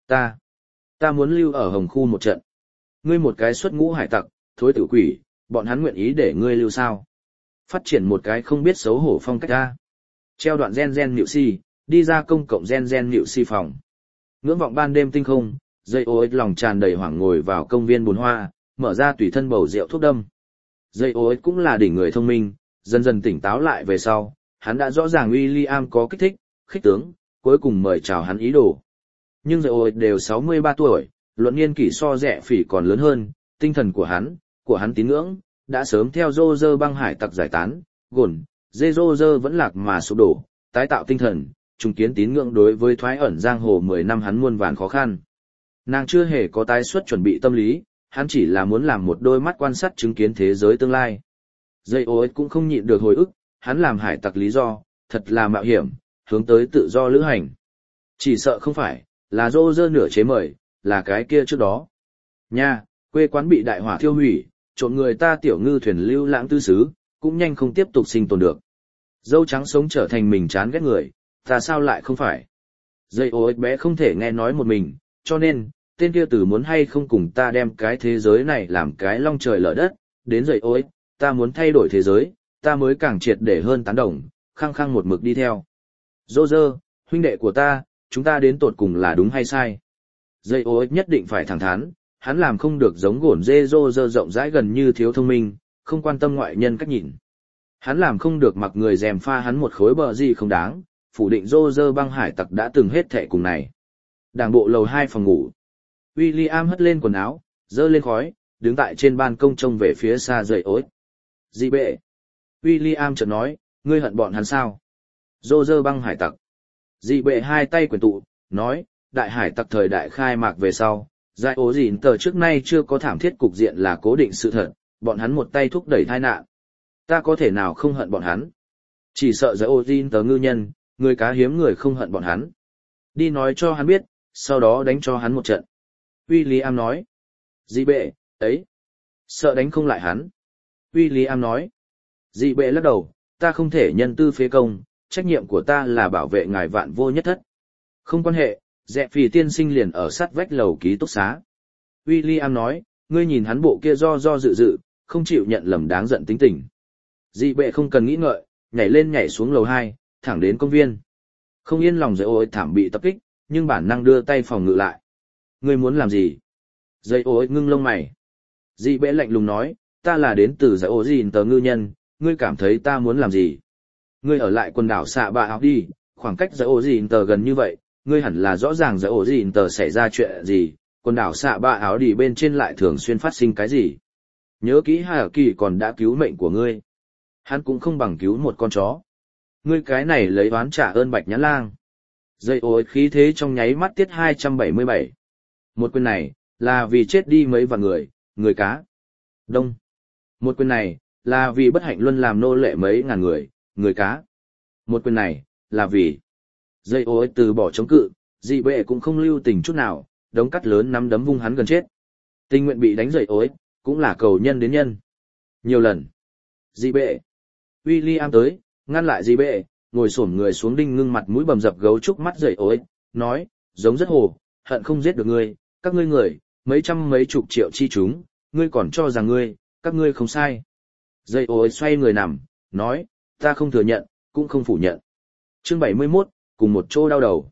Ta muốn lưu ở Hồng Khu một trận. Ngươi một cái xuất ngũ hải tặc, thối tử quỷ, bọn hắn nguyện ý để ngươi lưu sao? Phát triển một cái không biết xấu hổ phong cách ra. Treo đoạn gen nhịu si, đi ra công cộng gen nhịu si phòng. Ngưỡng vọng ban đêm tinh không, dây ô ích lòng tràn đầy hoảng ngồi vào công viên bồn hoa, mở ra tùy thân bầu rượu thuốc đâm. Dây ô ích cũng là đỉnh người thông minh, dần dần tỉnh táo lại về sau, hắn đã rõ ràng William có kích thích, khích tướng, cuối cùng mời chào hắn ý đồ. Nhưng dây ô ích đều 63 tuổi, luận niên kỷ so rẻ phỉ còn lớn hơn, tinh thần của hắn tín ngưỡng, đã sớm theo Roger băng hải tặc giải tán, gồn, dê Roger vẫn lạc mà sụp đổ, tái tạo tinh thần, trùng kiến tín ngưỡng đối với thoái ẩn giang hồ 10 năm hắn muôn vàn khó khăn. Nàng chưa hề có tái xuất chuẩn bị tâm lý, hắn chỉ là muốn làm một đôi mắt quan sát chứng kiến thế giới tương lai. Dây ô ích cũng không nhịn được hồi ức, hắn làm hải tặc lý do, thật là mạo hiểm, hướng tới tự do lữ hành. Chỉ sợ không phải, là Roger nửa chế mời, là cái kia trước đó. Nha, quê quán bị đại hỏa thiêu hủy, trộm người ta tiểu ngư thuyền lưu lãng tư xứ, cũng nhanh không tiếp tục sinh tồn được. Dâu trắng sống trở thành mình chán ghét người, ta sao lại không phải. Dây ô ích bé không thể nghe nói một mình, cho nên, tên kia tử muốn hay không cùng ta đem cái thế giới này làm cái long trời lở đất, đến dây ô ích, ta muốn thay đổi thế giới, ta mới càng triệt để hơn tán đồng, khăng khăng một mực đi theo. Roger, huynh đệ của ta, chúng ta đến tột cùng là đúng hay sai? Dây ô ích nhất định phải thẳng thắn, hắn làm không được giống gổn dê Roger rộng rãi gần như thiếu thông minh, không quan tâm ngoại nhân cách nhìn. Hắn làm không được mặc người dèm pha hắn một khối bờ gì không đáng, phủ định Roger băng hải tặc đã từng hết thệ cùng này. Đảng bộ lầu 2 phòng ngủ. William hất lên quần áo, dơ lên khói, đứng tại trên ban công trông về phía xa dậy ối. Dị bệ. William chợt nói, ngươi hận bọn hắn sao? Roger băng hải tặc. Dị bệ hai tay quyền tụ, nói, đại hải tặc thời đại khai mạc về sau, giải ố dịn tờ trước nay chưa có thảm thiết cục diện là cố định sự thật, bọn hắn một tay thúc đẩy tai nạn. Ta có thể nào không hận bọn hắn? Chỉ sợ giải ố dịn tờ ngư nhân, người cá hiếm người không hận bọn hắn. Đi nói cho hắn biết, sau đó đánh cho hắn một trận. William nói. Dị bệ, ấy. Sợ đánh không lại hắn. William nói. Dị bệ lắc đầu, ta không thể nhân tư phế công, trách nhiệm của ta là bảo vệ ngài vạn vô nhất thất. Không quan hệ, dẹ phì tiên sinh liền ở sát vách lầu ký túc xá. William nói, ngươi nhìn hắn bộ kia do dự dự, không chịu nhận lầm đáng giận tính tình. Dị bệ không cần nghĩ ngợi, nhảy lên nhảy xuống lầu 2, thẳng đến công viên. Không yên lòng dậy ôi thảm bị tập kích, nhưng bản năng đưa tay phòng ngự lại. Ngươi muốn làm gì? Dậy ôi ngưng lông mày. Dị bệ lạnh lùng nói, ta là đến từ dậy ôi gìn tờ ngư nhân, ngươi cảm thấy ta muốn làm gì? Ngươi ở lại quần đảo xạ bạ áo đi, khoảng cách dậy ôi gìn tờ gần như vậy, ngươi hẳn là rõ ràng dậy ôi gìn tờ xảy ra chuyện gì, quần đảo xạ bạ áo đi bên trên lại thường xuyên phát sinh cái gì. Nhớ kỹ Hà Kỳ còn đã cứu mệnh của ngươi. Hắn cũng không bằng cứu một con chó. Ngươi cái này lấy oán trả ơn Bạch Nhãn Lang. Dây ối khí thế trong nháy mắt tiết 277. Một quyền này, là vì chết đi mấy vạn người, người cá. Đông. Một quyền này, là vì bất hạnh luân làm nô lệ mấy ngàn người, người cá. Một quyền này, là vì... Dây ối từ bỏ chống cự, dị bệ cũng không lưu tình chút nào, đống cắt lớn nắm đấm vung hắn gần chết. Tình nguyện bị đánh dây ối, cũng là cầu nhân đến nhân. Nhiều lần. Dị bệ. William tới, ngăn lại dị bệ, ngồi xổm người xuống đinh ngưng mặt mũi bầm dập gấu trúc mắt dậy ối, nói, giống rất hồ, hận không giết được ngươi, các ngươi người, mấy trăm mấy chục triệu chi chúng, ngươi còn cho rằng các ngươi không sai. Dậy ối xoay người nằm, nói, ta không thừa nhận, cũng không phủ nhận. Chương 71, cùng một chỗ đau đầu.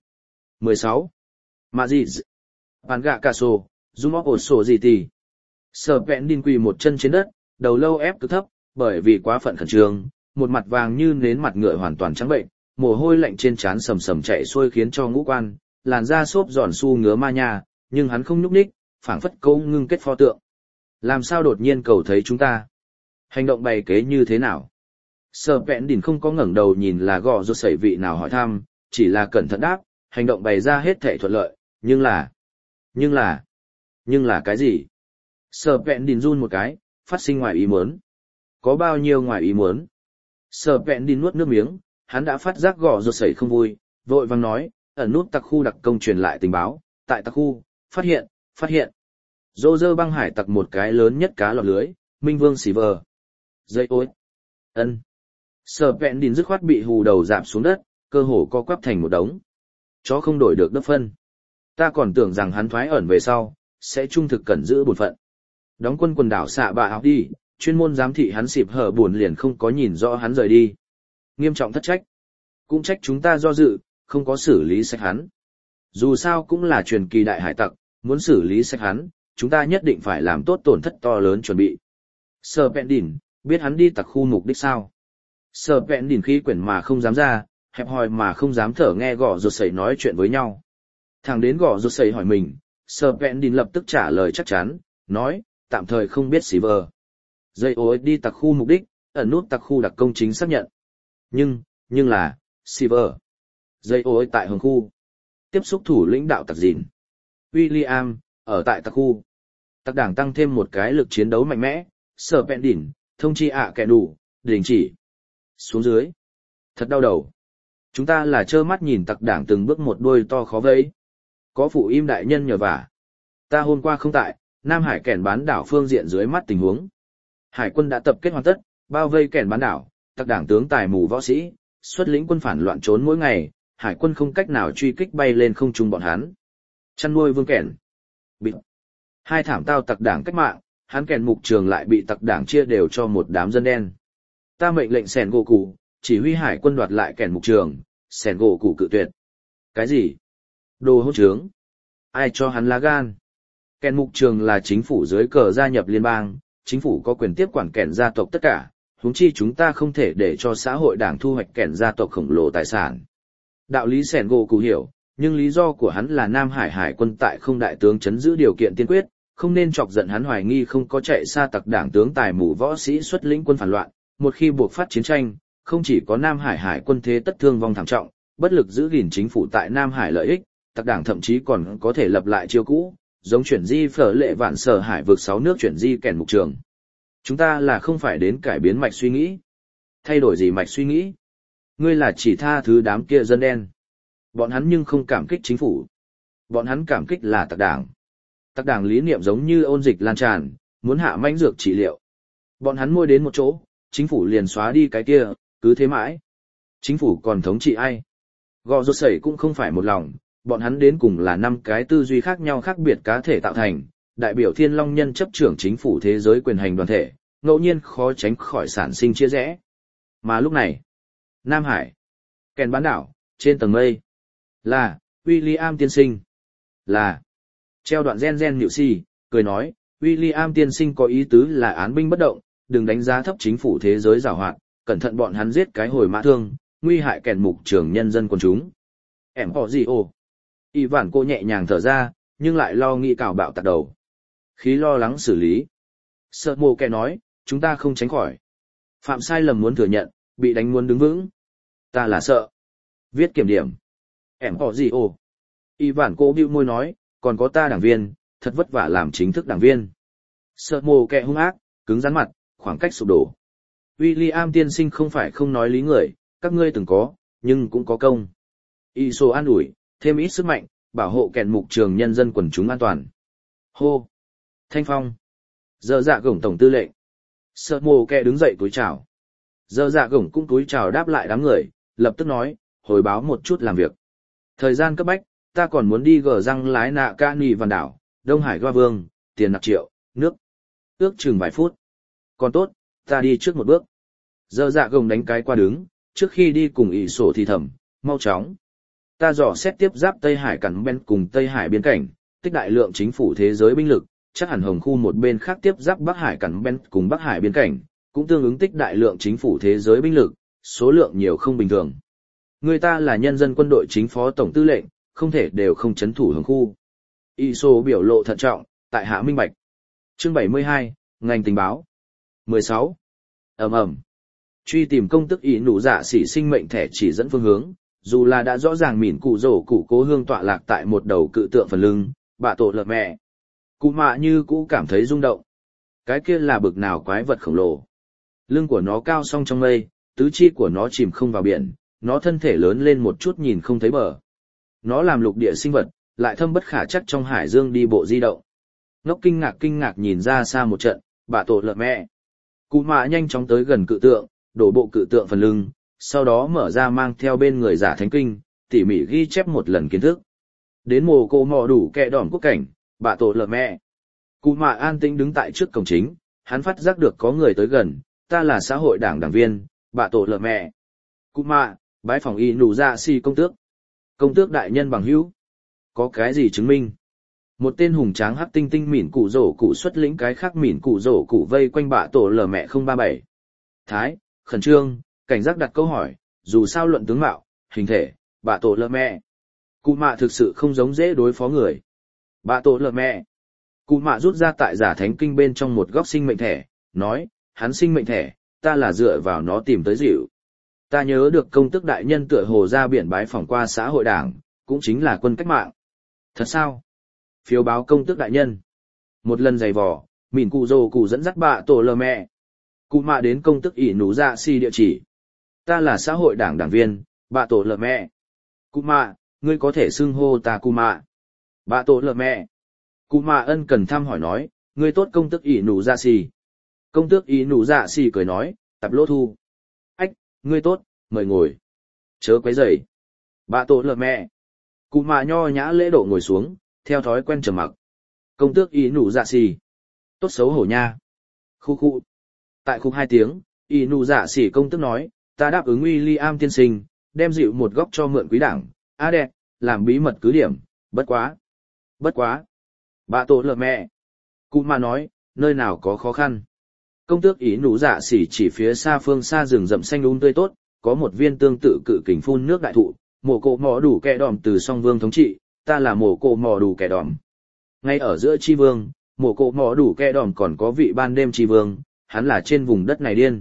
16. Mà gì? Bàn gạ cà sổ, zoom óc ổ sổ gì tì. Sở vẹn đinh quỳ một chân trên đất, đầu lâu ép cực thấp, Bởi vì quá phận khẩn trương, một mặt vàng như nến mặt ngựa hoàn toàn trắng bệnh, mồ hôi lạnh trên trán sầm sầm chạy xuôi khiến cho ngũ quan, làn da xốp giòn su ngứa ma nha, nhưng hắn không nhúc nhích, phảng phất câu ngưng kết pho tượng. Làm sao đột nhiên cầu thấy chúng ta? Hành động bày kế như thế nào? Sở Vẹn Đỉnh không có ngẩng đầu nhìn là gò rốt sẩy vị nào hỏi thăm, chỉ là cẩn thận đáp, hành động bày ra hết thảy thuận lợi, nhưng là cái gì? Sở Vẹn Đỉnh run một cái, phát sinh ngoài ý muốn. Có bao nhiêu ngoài ý muốn? Sở Vẹn Đỉnh nuốt nước miếng, hắn đã phát giác gò rốt sẩy không vui, vội vàng nói, ẩn nút tặc khu đặc công truyền lại tình báo, tại tặc khu, phát hiện. Dô dơ băng hải tặc một cái lớn nhất cá lọt lưới, Minh Vương Silver. Dây ối. Ân. Sở Vẹn Đỉnh dứt khoát bị hù đầu rạp xuống đất, cơ hồ co quắp thành một đống. Chó không đổi được đất phân. Ta còn tưởng rằng hắn thoái ẩn về sau, sẽ trung thực cẩn giữ bổn phận. Đóng quân quần đảo xạ bạ học đi, chuyên môn giám thị hắn xịp hở buồn liền không có nhìn rõ hắn rời đi. Nghiêm trọng thất trách. Cũng trách chúng ta do dự, không có xử lý sạch hắn. Dù sao cũng là truyền kỳ đại hải tặc, muốn xử lý sạch hắn, chúng ta nhất định phải làm tốt tổn thất to lớn chuẩn bị. Sở Vẹn Đỉnh, biết hắn đi tặc khu mục đích sao? Sở Vẹn Đỉnh khí quyển mà không dám ra, hẹp hòi mà không dám thở nghe gõ rột sẩy nói chuyện với nhau. Thằng đến gõ rột sẩy hỏi mình, Sở Vẹn Đỉnh lập tức trả lời chắc chắn, nói, tạm thời không biết Silver. Dây ối đi tặc khu mục đích, ẩn nút tặc khu đặc công chính xác nhận. Nhưng là, Silver. Dây ối tại hướng khu. Tiếp xúc thủ lĩnh đạo tặc dìn. William, ở tại tặc khu. Tặc đảng tăng thêm một cái lực chiến đấu mạnh mẽ, Sở Vẹn Đỉnh, thông chi kẻ đủ, đình chỉ. Xuống dưới. Thật đau đầu. Chúng ta là trơ mắt nhìn tặc đảng từng bước một đuôi to khó vẫy. Có phụ im đại nhân nhờ vả. Ta hôm qua không tại, Nam Hải kẻn bán đảo phương diện dưới mắt tình huống. Hải quân đã tập kết hoàn tất, bao vây kẻn bán đảo, tặc đảng tướng tài mù võ sĩ, xuất lĩnh quân phản loạn trốn mỗi ngày, hải quân không cách nào truy kích bay lên không trung bọn hắn. Chăn nuôi vương kẻn. Bị hai thảm tao tặc đảng cách mạng, hắn kẻn mục trường lại bị tặc đảng chia đều cho một đám dân đen. Ta mệnh lệnh Sẻn gỗ cụ, chỉ huy hải quân đoạt lại kẻn mục trường, Sẻn gỗ cụ cự tuyệt. Cái gì? Đồ hỗn trướng. Ai cho hắn lá gan? Kẻn mục trường là chính phủ dưới cờ gia nhập liên bang, chính phủ có quyền tiếp quản kẻn gia tộc tất cả, huống chi chúng ta không thể để cho xã hội đảng thu hoạch kẻn gia tộc khổng lồ tài sản. Đạo lý Sẻn gỗ cụ hiểu, nhưng lý do của hắn là Nam Hải hải quân tại không đại tướng chấn giữ điều kiện tiên quyết, không nên chọc giận hắn hoài nghi không có chạy xa tặc đảng tướng tài mù võ sĩ xuất lĩnh quân phản loạn, một khi buộc phát chiến tranh, không chỉ có Nam Hải hải quân thế tất thương vong thảm trọng, bất lực giữ gìn chính phủ tại Nam Hải lợi ích, tặc đảng thậm chí còn có thể lập lại chiêu cũ, giống chuyển di phở lệ vạn sở hải vượt 6 nước chuyển di kẻn mục trường. Chúng ta là không phải đến cải biến mạch suy nghĩ. Thay đổi gì mạch suy nghĩ? Ngươi là chỉ tha thứ đám kia dân đen. Bọn hắn nhưng không cảm kích chính phủ. Bọn hắn cảm kích là tặc đảng. Tặc đảng lý niệm giống như ôn dịch lan tràn, muốn hạ mãnh dược trị liệu. Bọn hắn môi đến một chỗ, chính phủ liền xóa đi cái kia, cứ thế mãi. Chính phủ còn thống trị ai? Gò rột sẩy cũng không phải một lòng, bọn hắn đến cùng là 5 cái tư duy khác nhau khác biệt cá thể tạo thành, đại biểu Thiên Long Nhân chấp trưởng chính phủ thế giới quyền hành đoàn thể, ngẫu nhiên khó tránh khỏi sản sinh chia rẽ. Mà lúc này, Nam Hải, kèn bán đảo, trên tầng mây, là, William tiên sinh, là, treo đoạn gen nhịu si, cười nói, William tiên sinh có ý tứ là án binh bất động, đừng đánh giá thấp chính phủ thế giới giàu hoạt, cẩn thận bọn hắn giết cái hồi mã thương, nguy hại kèn mục trưởng nhân dân quần chúng. Em họ gì ồ? Y vản cô nhẹ nhàng thở ra, nhưng lại lo nghĩ cào bạo tạt đầu. Khí lo lắng xử lý. Sợ mồ kẻ nói, chúng ta không tránh khỏi. Phạm sai lầm muốn thừa nhận, bị đánh muốn đứng vững. Ta là sợ. Viết kiểm điểm. Em họ gì ồ? Y vản cô bĩu môi nói, còn có ta đảng viên, thật vất vả làm chính thức đảng viên. Sợ mồ kẻ hung ác, cứng rắn mặt, khoảng cách sụp đổ. William tiên sinh không phải không nói lý người, các ngươi từng có, nhưng cũng có công. Y sô an ủi, thêm ít sức mạnh, bảo hộ kèn mục trường nhân dân quần chúng an toàn. Hô! Thanh phong! Giờ dạ gổng tổng tư lệnh. Sợ mồ kẹ đứng dậy túi chào. Giờ dạ gổng cũng túi chào đáp lại đám người, lập tức nói, hồi báo một chút làm việc. Thời gian cấp bách, ta còn muốn đi gờ răng lái nạ ca nì vàn đảo, Đông Hải Goa Vương, tiền nạp triệu, nước. Ước chừng vài phút. Còn tốt, ta đi trước một bước. Giờ dạ gồng đánh cái qua đứng, trước khi đi cùng ỷ sổ thì thầm, mau chóng. Ta dò xét tiếp giáp Tây Hải cắn bên cùng Tây Hải biên cảnh, tích đại lượng chính phủ thế giới binh lực, chắc hẳn hồng khu một bên khác tiếp giáp Bắc Hải cắn bên cùng Bắc Hải biên cảnh, cũng tương ứng tích đại lượng chính phủ thế giới binh lực, số lượng nhiều không bình thường. Người ta là nhân dân quân đội chính phó tổng tư lệnh, không thể đều không chấn thủ hướng khu. ISO biểu lộ thận trọng, tại hạ minh bạch. Chương 72, ngành tình báo. 16. ầm. Truy tìm công tức ý nụ dạ xỉ sinh mệnh thẻ chỉ dẫn phương hướng, dù là đã rõ ràng mỉn cụ rổ cụ cố hương tọa lạc tại một đầu cự tượng phần lưng, bạ tổ lợt mẹ. Cụ mạ như cũ cảm thấy rung động. Cái kia là bực nào quái vật khổng lồ. Lưng của nó cao song trong mây, tứ chi của nó chìm không vào biển, nó thân thể lớn lên một chút nhìn không thấy bờ. Nó làm lục địa sinh vật, lại thâm bất khả chắc trong hải dương đi bộ di động. Ngốc kinh ngạc nhìn ra xa một trận, bạ tổ lợt mẹ. Cụ mạ nhanh chóng tới gần cự tượng, đổ bộ cự tượng phần lưng, sau đó mở ra mang theo bên người giả thánh kinh, tỉ mỉ ghi chép một lần kiến thức. Đến mồ cô mò đủ kẹ đỏm quốc cảnh, bạ tổ lợt mẹ. Cụ mạ an tĩnh đứng tại trước cổng chính, hắn phát giác được có người tới gần, ta là xã hội đảng đảng viên, bạ tổ lợt mẹ. Cụ mạ, bái phòng y nụ ra si công tước. Công tước đại nhân bằng hữu. Có cái gì chứng minh? Một tên hùng tráng hắc tinh tinh mỉn cụ rổ cụ xuất lĩnh cái khác mỉn cụ rổ cụ vây quanh bạ tổ lờ mẹ 037. Thái, khẩn trương, cảnh giác đặt câu hỏi, dù sao luận tướng mạo, hình thể, bạ tổ lờ mẹ. Cụ mạ thực sự không giống dễ đối phó người. Bạ tổ lờ mẹ. Cụ mạ rút ra tại giả thánh kinh bên trong một góc sinh mệnh thẻ, nói, hắn sinh mệnh thẻ, ta là dựa vào nó tìm tới dịu. Ta nhớ được công tước đại nhân tựa hồ ra biển bái phỏng qua xã hội đảng, cũng chính là quân cách mạng. Thật sao? Phiếu báo công tước đại nhân. Một lần giày vò, mỉn cụ rồ cụ dẫn dắt bạ tổ lờ mẹ. Cụ mạ đến công tước ỷ nú dạ si địa chỉ. Ta là xã hội đảng đảng viên, bạ tổ lờ mẹ. Cụ mạ, ngươi có thể xưng hô ta cụ mạ. Bạ tổ lờ mẹ. Cụ mạ ân cần thăm hỏi nói, ngươi tốt công tước ỷ nú dạ si. Công tước ỷ nú dạ si cười nói, tập lỗ thu. Ách, ngươi tốt, mời ngồi. Chớ quấy rầy. Bạ tổ lờ mẹ. Cụ mạ nho nhã lễ độ ngồi xuống, theo thói quen trầm mặc. Công tước ý nụ dạ xì. Tốt xấu hổ nha. Khu. Tại khúc 2 tiếng, ý nụ dạ xì công tước nói, ta đáp ứng William tiên sinh, đem dịu một góc cho mượn quý đảng, đẹp, làm bí mật cứ điểm, bất quá. Bạ tổ lờ mẹ. Cụ mà nói, nơi nào có khó khăn. Công tước ý nụ dạ xì chỉ phía xa phương xa rừng rậm xanh tươi tốt, có một viên tương tự cự kình phun nước đại thụ, mồ cổ mò đủ kẹ đòm từ song vương thống trị, ta là mồ cổ mò đủ kẹ đòm. Ngay ở giữa chi vương, mồ cổ mò đủ kẹ đòm còn có vị ban đêm chi vương, hắn là trên vùng đất này điên.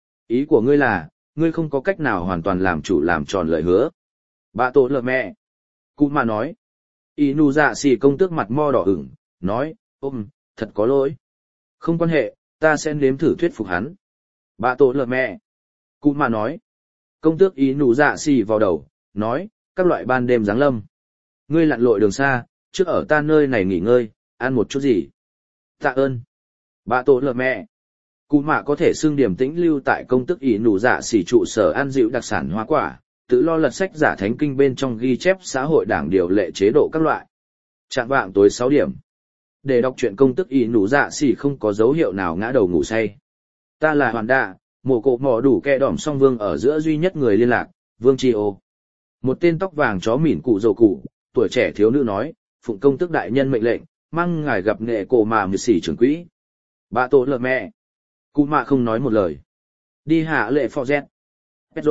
Ý của ngươi là, ngươi không có cách nào hoàn toàn làm chủ làm tròn lời hứa. Bạ tổ lờ mẹ. Cụ mà nói. Ý nụ dạ xì công tước mặt mo đỏ ửng, nói, thật có lỗi. Không quan hệ, ta sẽ nếm thử thuyết phục hắn. Bạ tổ lờ mẹ. Cụ mà nói. Công tước ý nụ dạ xì vào đầu, nói, các loại ban đêm giáng lâm. Ngươi lặn lội đường xa, trước ở ta nơi này nghỉ ngơi, ăn một chút gì. Tạ ơn. Bạ tổ lờ mẹ. Cụ mạ có thể xưng điểm tĩnh lưu tại công tức ỷ nụ dạ xỉ trụ sở ăn dịu đặc sản hoa quả, tự lo lật sách giả thánh kinh bên trong ghi chép xã hội đảng điều lệ chế độ các loại. Trạng vạng tối 6 điểm. Để đọc truyện công tức ỷ nụ dạ xỉ không có dấu hiệu nào ngã đầu ngủ say. Ta là Hoàn Đạ, mồ cổ mò đủ kẹ đỏm song vương ở giữa duy nhất người liên lạc, Vương Chi Ô. Một tên tóc vàng chó mỉn cụ dầu cụ, tuổi trẻ thiếu nữ nói, phụng công tước đại nhân mệnh lệnh, mang ngài gặp nghệ cổ mà mười xỉ trưởng quỹ. Bạ tổ lờ mẹ. Cụ mạ không nói một lời. Đi hạ lệ phò dẹt. Petro.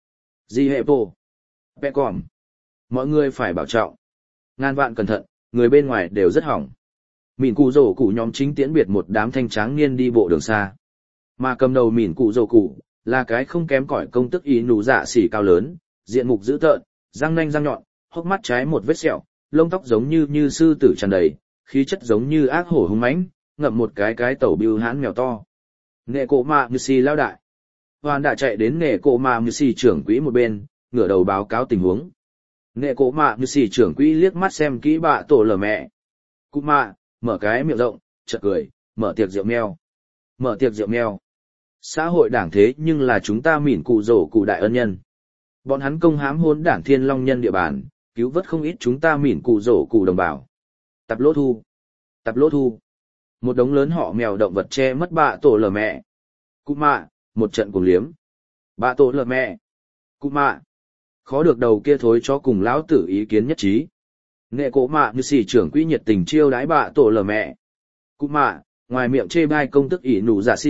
Di hệ bồ. Pẹ còm. Mọi người phải bảo trọng. Ngàn vạn cẩn thận, người bên ngoài đều rất hỏng. Mỉn cụ dầu cụ nhóm chính tiễn biệt một đám thanh tráng niên đi bộ đường xa. Mà cầm đầu mỉn cụ dầu cụ, là cái không kém cỏi công tức ý nụ dạ xỉ cao lớn, diện mục dữ tợn, răng nanh răng nhọn, hốc mắt trái một vết sẹo, lông tóc giống như sư tử tràn đầy, khí chất giống như ác hổ hung mãnh, ngậm một cái tẩu bưu hãn mèo to. Nghệ cổ mạ như xì lao đại. Hoàn đã chạy đến nghệ cổ mạ như xì trưởng quỹ một bên, ngửa đầu báo cáo tình huống. Nghệ cổ mạ như xì trưởng quỹ liếc mắt xem kỹ bạ tổ lờ mẹ. Cụ mạ, mở cái miệng rộng, chợt cười, mở tiệc rượu mèo. Mở tiệc rượu mèo. Xã hội đảng thế nhưng là chúng ta mỉn cụ rổ cụ đại ân nhân. Bọn hắn công hãm hôn đảng thiên long nhân địa bàn, cứu vớt không ít chúng ta mỉn cụ rổ cụ đồng bào. Tập lỗ thu. Tập lỗ thu. Một đống lớn họ mèo động vật che mất bạ tổ lờ mẹ. Cụ mạ, một trận cùng liếm. Bạ tổ lờ mẹ. Cụ mạ. Khó được đầu kia thối cho cùng lão tử ý kiến nhất trí. Nghệ cổ mạ như xì trưởng quỹ nhiệt tình chiêu đái bạ tổ lờ mẹ. Cụ mạ, ngoài miệng chê bai công tức ỷ nụ giả si,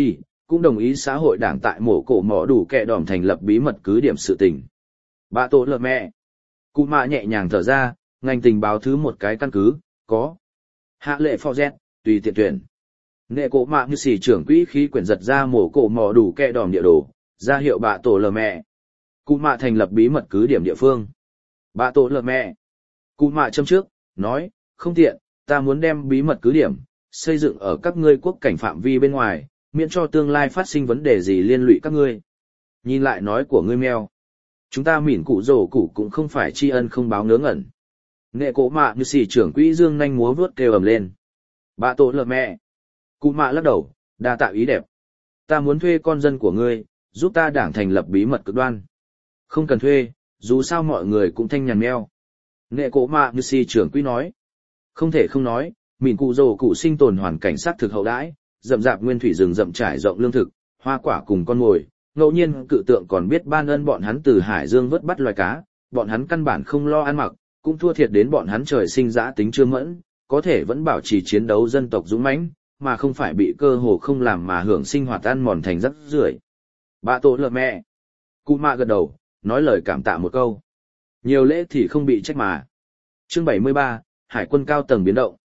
cũng đồng ý xã hội đảng tại mổ cổ mỏ đủ kẹ đòm thành lập bí mật cứ điểm sự tình. Bà tổ lờ mẹ. Cụ mạ nhẹ nhàng thở ra, ngành tình báo thứ một cái căn cứ, có. Hạ lệ phò dẹt, tùy tiện tuyển. Nghệ cổ mạ như xỉ trưởng quỹ khí quyển giật ra mổ cổ mỏ đủ kẹ đòm địa đồ, ra hiệu bà tổ lờ mẹ. Cụ mạ thành lập bí mật cứ điểm địa phương. Bà tổ lờ mẹ. Cụ mạ châm trước, nói, không tiện, ta muốn đem bí mật cứ điểm, xây dựng ở các ngươi quốc cảnh phạm vi bên ngoài, miễn cho tương lai phát sinh vấn đề gì liên lụy các ngươi. Nhìn lại nói của ngươi mèo. Chúng ta mỉn cụ rổ cụ cũng không phải tri ân không báo ngớ ngẩn. Nghệ cổ mạ như xỉ trưởng quỹ dương nhanh múa vướt kêu ầm lên. Bà tổ lờ mẹ. Cụ mạ lắc đầu, đa tạo ý đẹp. Ta muốn thuê con dân của ngươi, giúp ta đảng thành lập bí mật cực đoan. Không cần thuê, dù sao mọi người cũng thanh nhàn meo. Nghệ cổ mạ như xỉ trưởng quỹ nói. Không thể không nói, mỉn cụ rổ cụ sinh tồn hoàn cảnh sát thực hậu đãi, rậm rạp nguyên thủy rừng rậm trải rộng lương thực, hoa quả cùng con mồi. Ngẫu nhiên cự tượng còn biết ban ân bọn hắn từ hải dương vớt bắt loài cá, bọn hắn căn bản không lo ăn mặc, cũng thua thiệt đến bọn hắn trời sinh dã tính chưa mẫn, có thể vẫn bảo trì chiến đấu dân tộc dũng mãnh, mà không phải bị cơ hồ không làm mà hưởng sinh hoạt ăn mòn thành rắc rưởi. Bà tổ lợ mẹ. Cụ mạ gật đầu, nói lời cảm tạ một câu. Nhiều lễ thì không bị trách mà. Chương 73, Hải quân cao tầng biến động.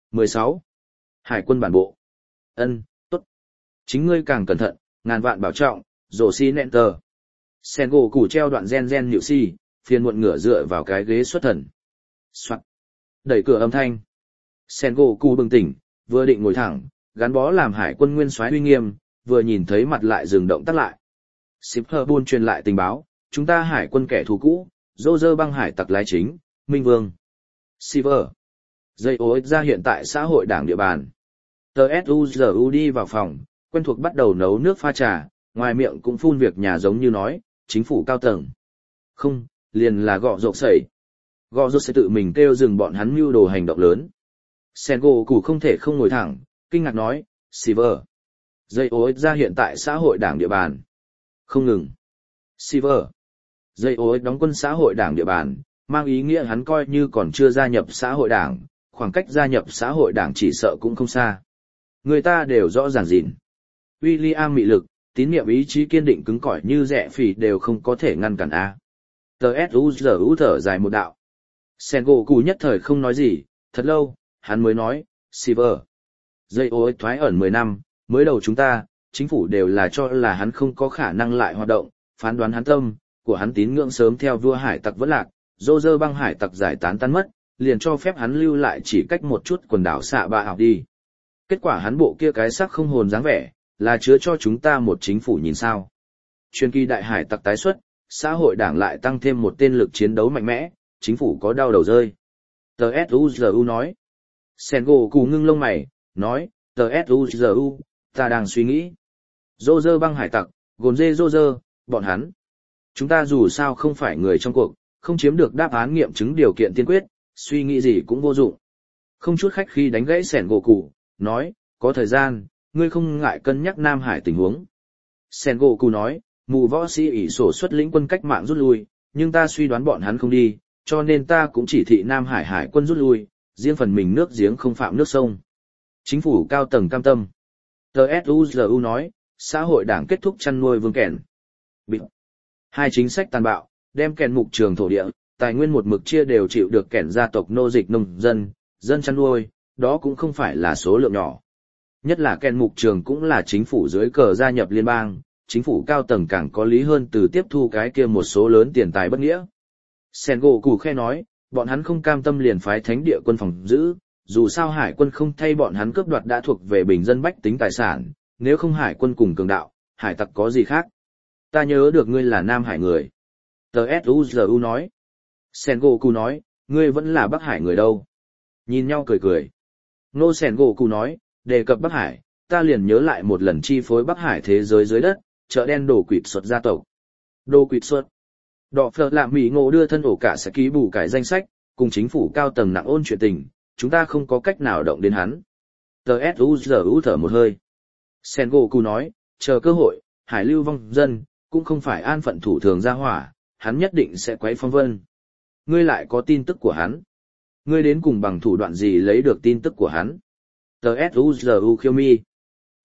16. Hải quân bản bộ. Ân, tốt. Chính ngươi càng cẩn thận, ngàn vạn bảo trọng. Rổ xi nẹn tờ. Sen gỗ củ treo đoạn gen nhịu xi, phiền muộn ngửa dựa vào cái ghế xuất thần. Soạn. Đẩy cửa âm thanh. Sen gỗ củ bừng tỉnh, vừa định ngồi thẳng, gắn bó làm hải quân nguyên soái uy nghiêm, vừa nhìn thấy mặt lại dừng động tắt lại. Shipper buôn truyền lại tình báo, chúng ta hải quân kẻ thù cũ, dô dơ băng hải tặc lái chính, Minh Vương. Silver. Dây ối ra hiện tại xã hội đảng địa bàn. Tờ S.U.G.U. đi vào phòng, quen thuộc bắt đầu nấu nước pha trà. Ngoài miệng cũng phun việc nhà giống như nói, chính phủ cao tầng. Không, liền là gọ rộp sẩy. Gọ rộp sẽ tự mình kêu dừng bọn hắn mưu đồ hành động lớn. Sengo củ không thể không ngồi thẳng, kinh ngạc nói, Silver. Dây ối ra hiện tại xã hội đảng địa bàn. Không ngừng. Silver. Dây ối đóng quân xã hội đảng địa bàn, mang ý nghĩa hắn coi như còn chưa gia nhập xã hội đảng, khoảng cách gia nhập xã hội đảng chỉ sợ cũng không xa. Người ta đều rõ ràng gìn. William mị lực, tín niệm ý chí kiên định cứng cỏi như rẽ phỉ đều không có thể ngăn cản a. Tờ S.U.G.U. thở dài một đạo. Sengo cù nhất thời không nói gì, thật lâu, hắn mới nói, Silver. Dây ối thoái ẩn 10 năm, mới đầu chúng ta, chính phủ đều là cho là hắn không có khả năng lại hoạt động, phán đoán hắn tâm, của hắn tín ngưỡng sớm theo vua hải tặc vẫn lạc, dô dơ băng hải tặc giải tán tan mất, liền cho phép hắn lưu lại chỉ cách một chút quần đảo xạ bạ học đi. Kết quả hắn bộ kia cái xác không hồn dáng vẻ, là chứa cho chúng ta một chính phủ nhìn sao. Truyền kỳ đại hải tặc tái xuất, xã hội đảng lại tăng thêm một tên lực chiến đấu mạnh mẽ, chính phủ có đau đầu rơi. Tờ S.U.G.U. nói. Sengo cù ngưng lông mày, nói, tờ S.U.G.U. ta đang suy nghĩ. Dô dơ băng hải tặc, gồn dê dô dơ, bọn hắn. Chúng ta dù sao không phải người trong cuộc, không chiếm được đáp án nghiệm chứng điều kiện tiên quyết, suy nghĩ gì cũng vô dụng. Không chút khách khi đánh gãy Sengo cù, nói, có thời gian, ngươi không ngại cân nhắc Nam Hải tình huống. Sengoku nói, mù võ sĩ ỷ sổ xuất lĩnh quân cách mạng rút lui, nhưng ta suy đoán bọn hắn không đi, cho nên ta cũng chỉ thị Nam Hải hải quân rút lui, riêng phần mình nước giếng không phạm nước sông. Chính phủ cao tầng cam tâm. Tờ S.U.G.U. nói, xã hội đảng kết thúc chăn nuôi vương kèn. Bị. Hai chính sách tàn bạo, đem kèn mục trường thổ địa, tài nguyên một mực chia đều chịu được kèn gia tộc nô dịch nông dân, dân chăn nuôi, đó cũng không phải là số lượng nhỏ. Nhất là kèn mục trường cũng là chính phủ dưới cờ gia nhập liên bang, chính phủ cao tầng càng có lý hơn từ tiếp thu cái kia một số lớn tiền tài bất nghĩa. Sengoku khe nói, bọn hắn không cam tâm liền phái thánh địa quân phòng giữ, dù sao hải quân không thay bọn hắn cướp đoạt đã thuộc về bình dân bách tính tài sản, nếu không hải quân cùng cường đạo, hải tặc có gì khác. Ta nhớ được ngươi là Nam Hải người. Tờ S.U.G.U. nói. Sengoku nói, ngươi vẫn là Bắc Hải người đâu. Nhìn nhau cười cười. Nô Sengoku nói, đề cập Bắc Hải, ta liền nhớ lại một lần chi phối Bắc Hải thế giới dưới đất, chợ đen đồ quỵt xuất gia tộc. Đồ quỵt xuất. Đỏ phở lạm Mỹ Ngộ đưa thân ổ cả sẽ ký bù cải danh sách, cùng chính phủ cao tầng nặng ôn chuyện tình, chúng ta không có cách nào động đến hắn. Tờ S.U.G.U. thở một hơi. Sengoku nói, chờ cơ hội, hải lưu vong dân, cũng không phải an phận thủ thường ra hỏa, hắn nhất định sẽ quấy phong vân. Ngươi lại có tin tức của hắn. Ngươi đến cùng bằng thủ đoạn gì lấy được tin tức của hắn. Tờ S.U.G.U. khiêu mi.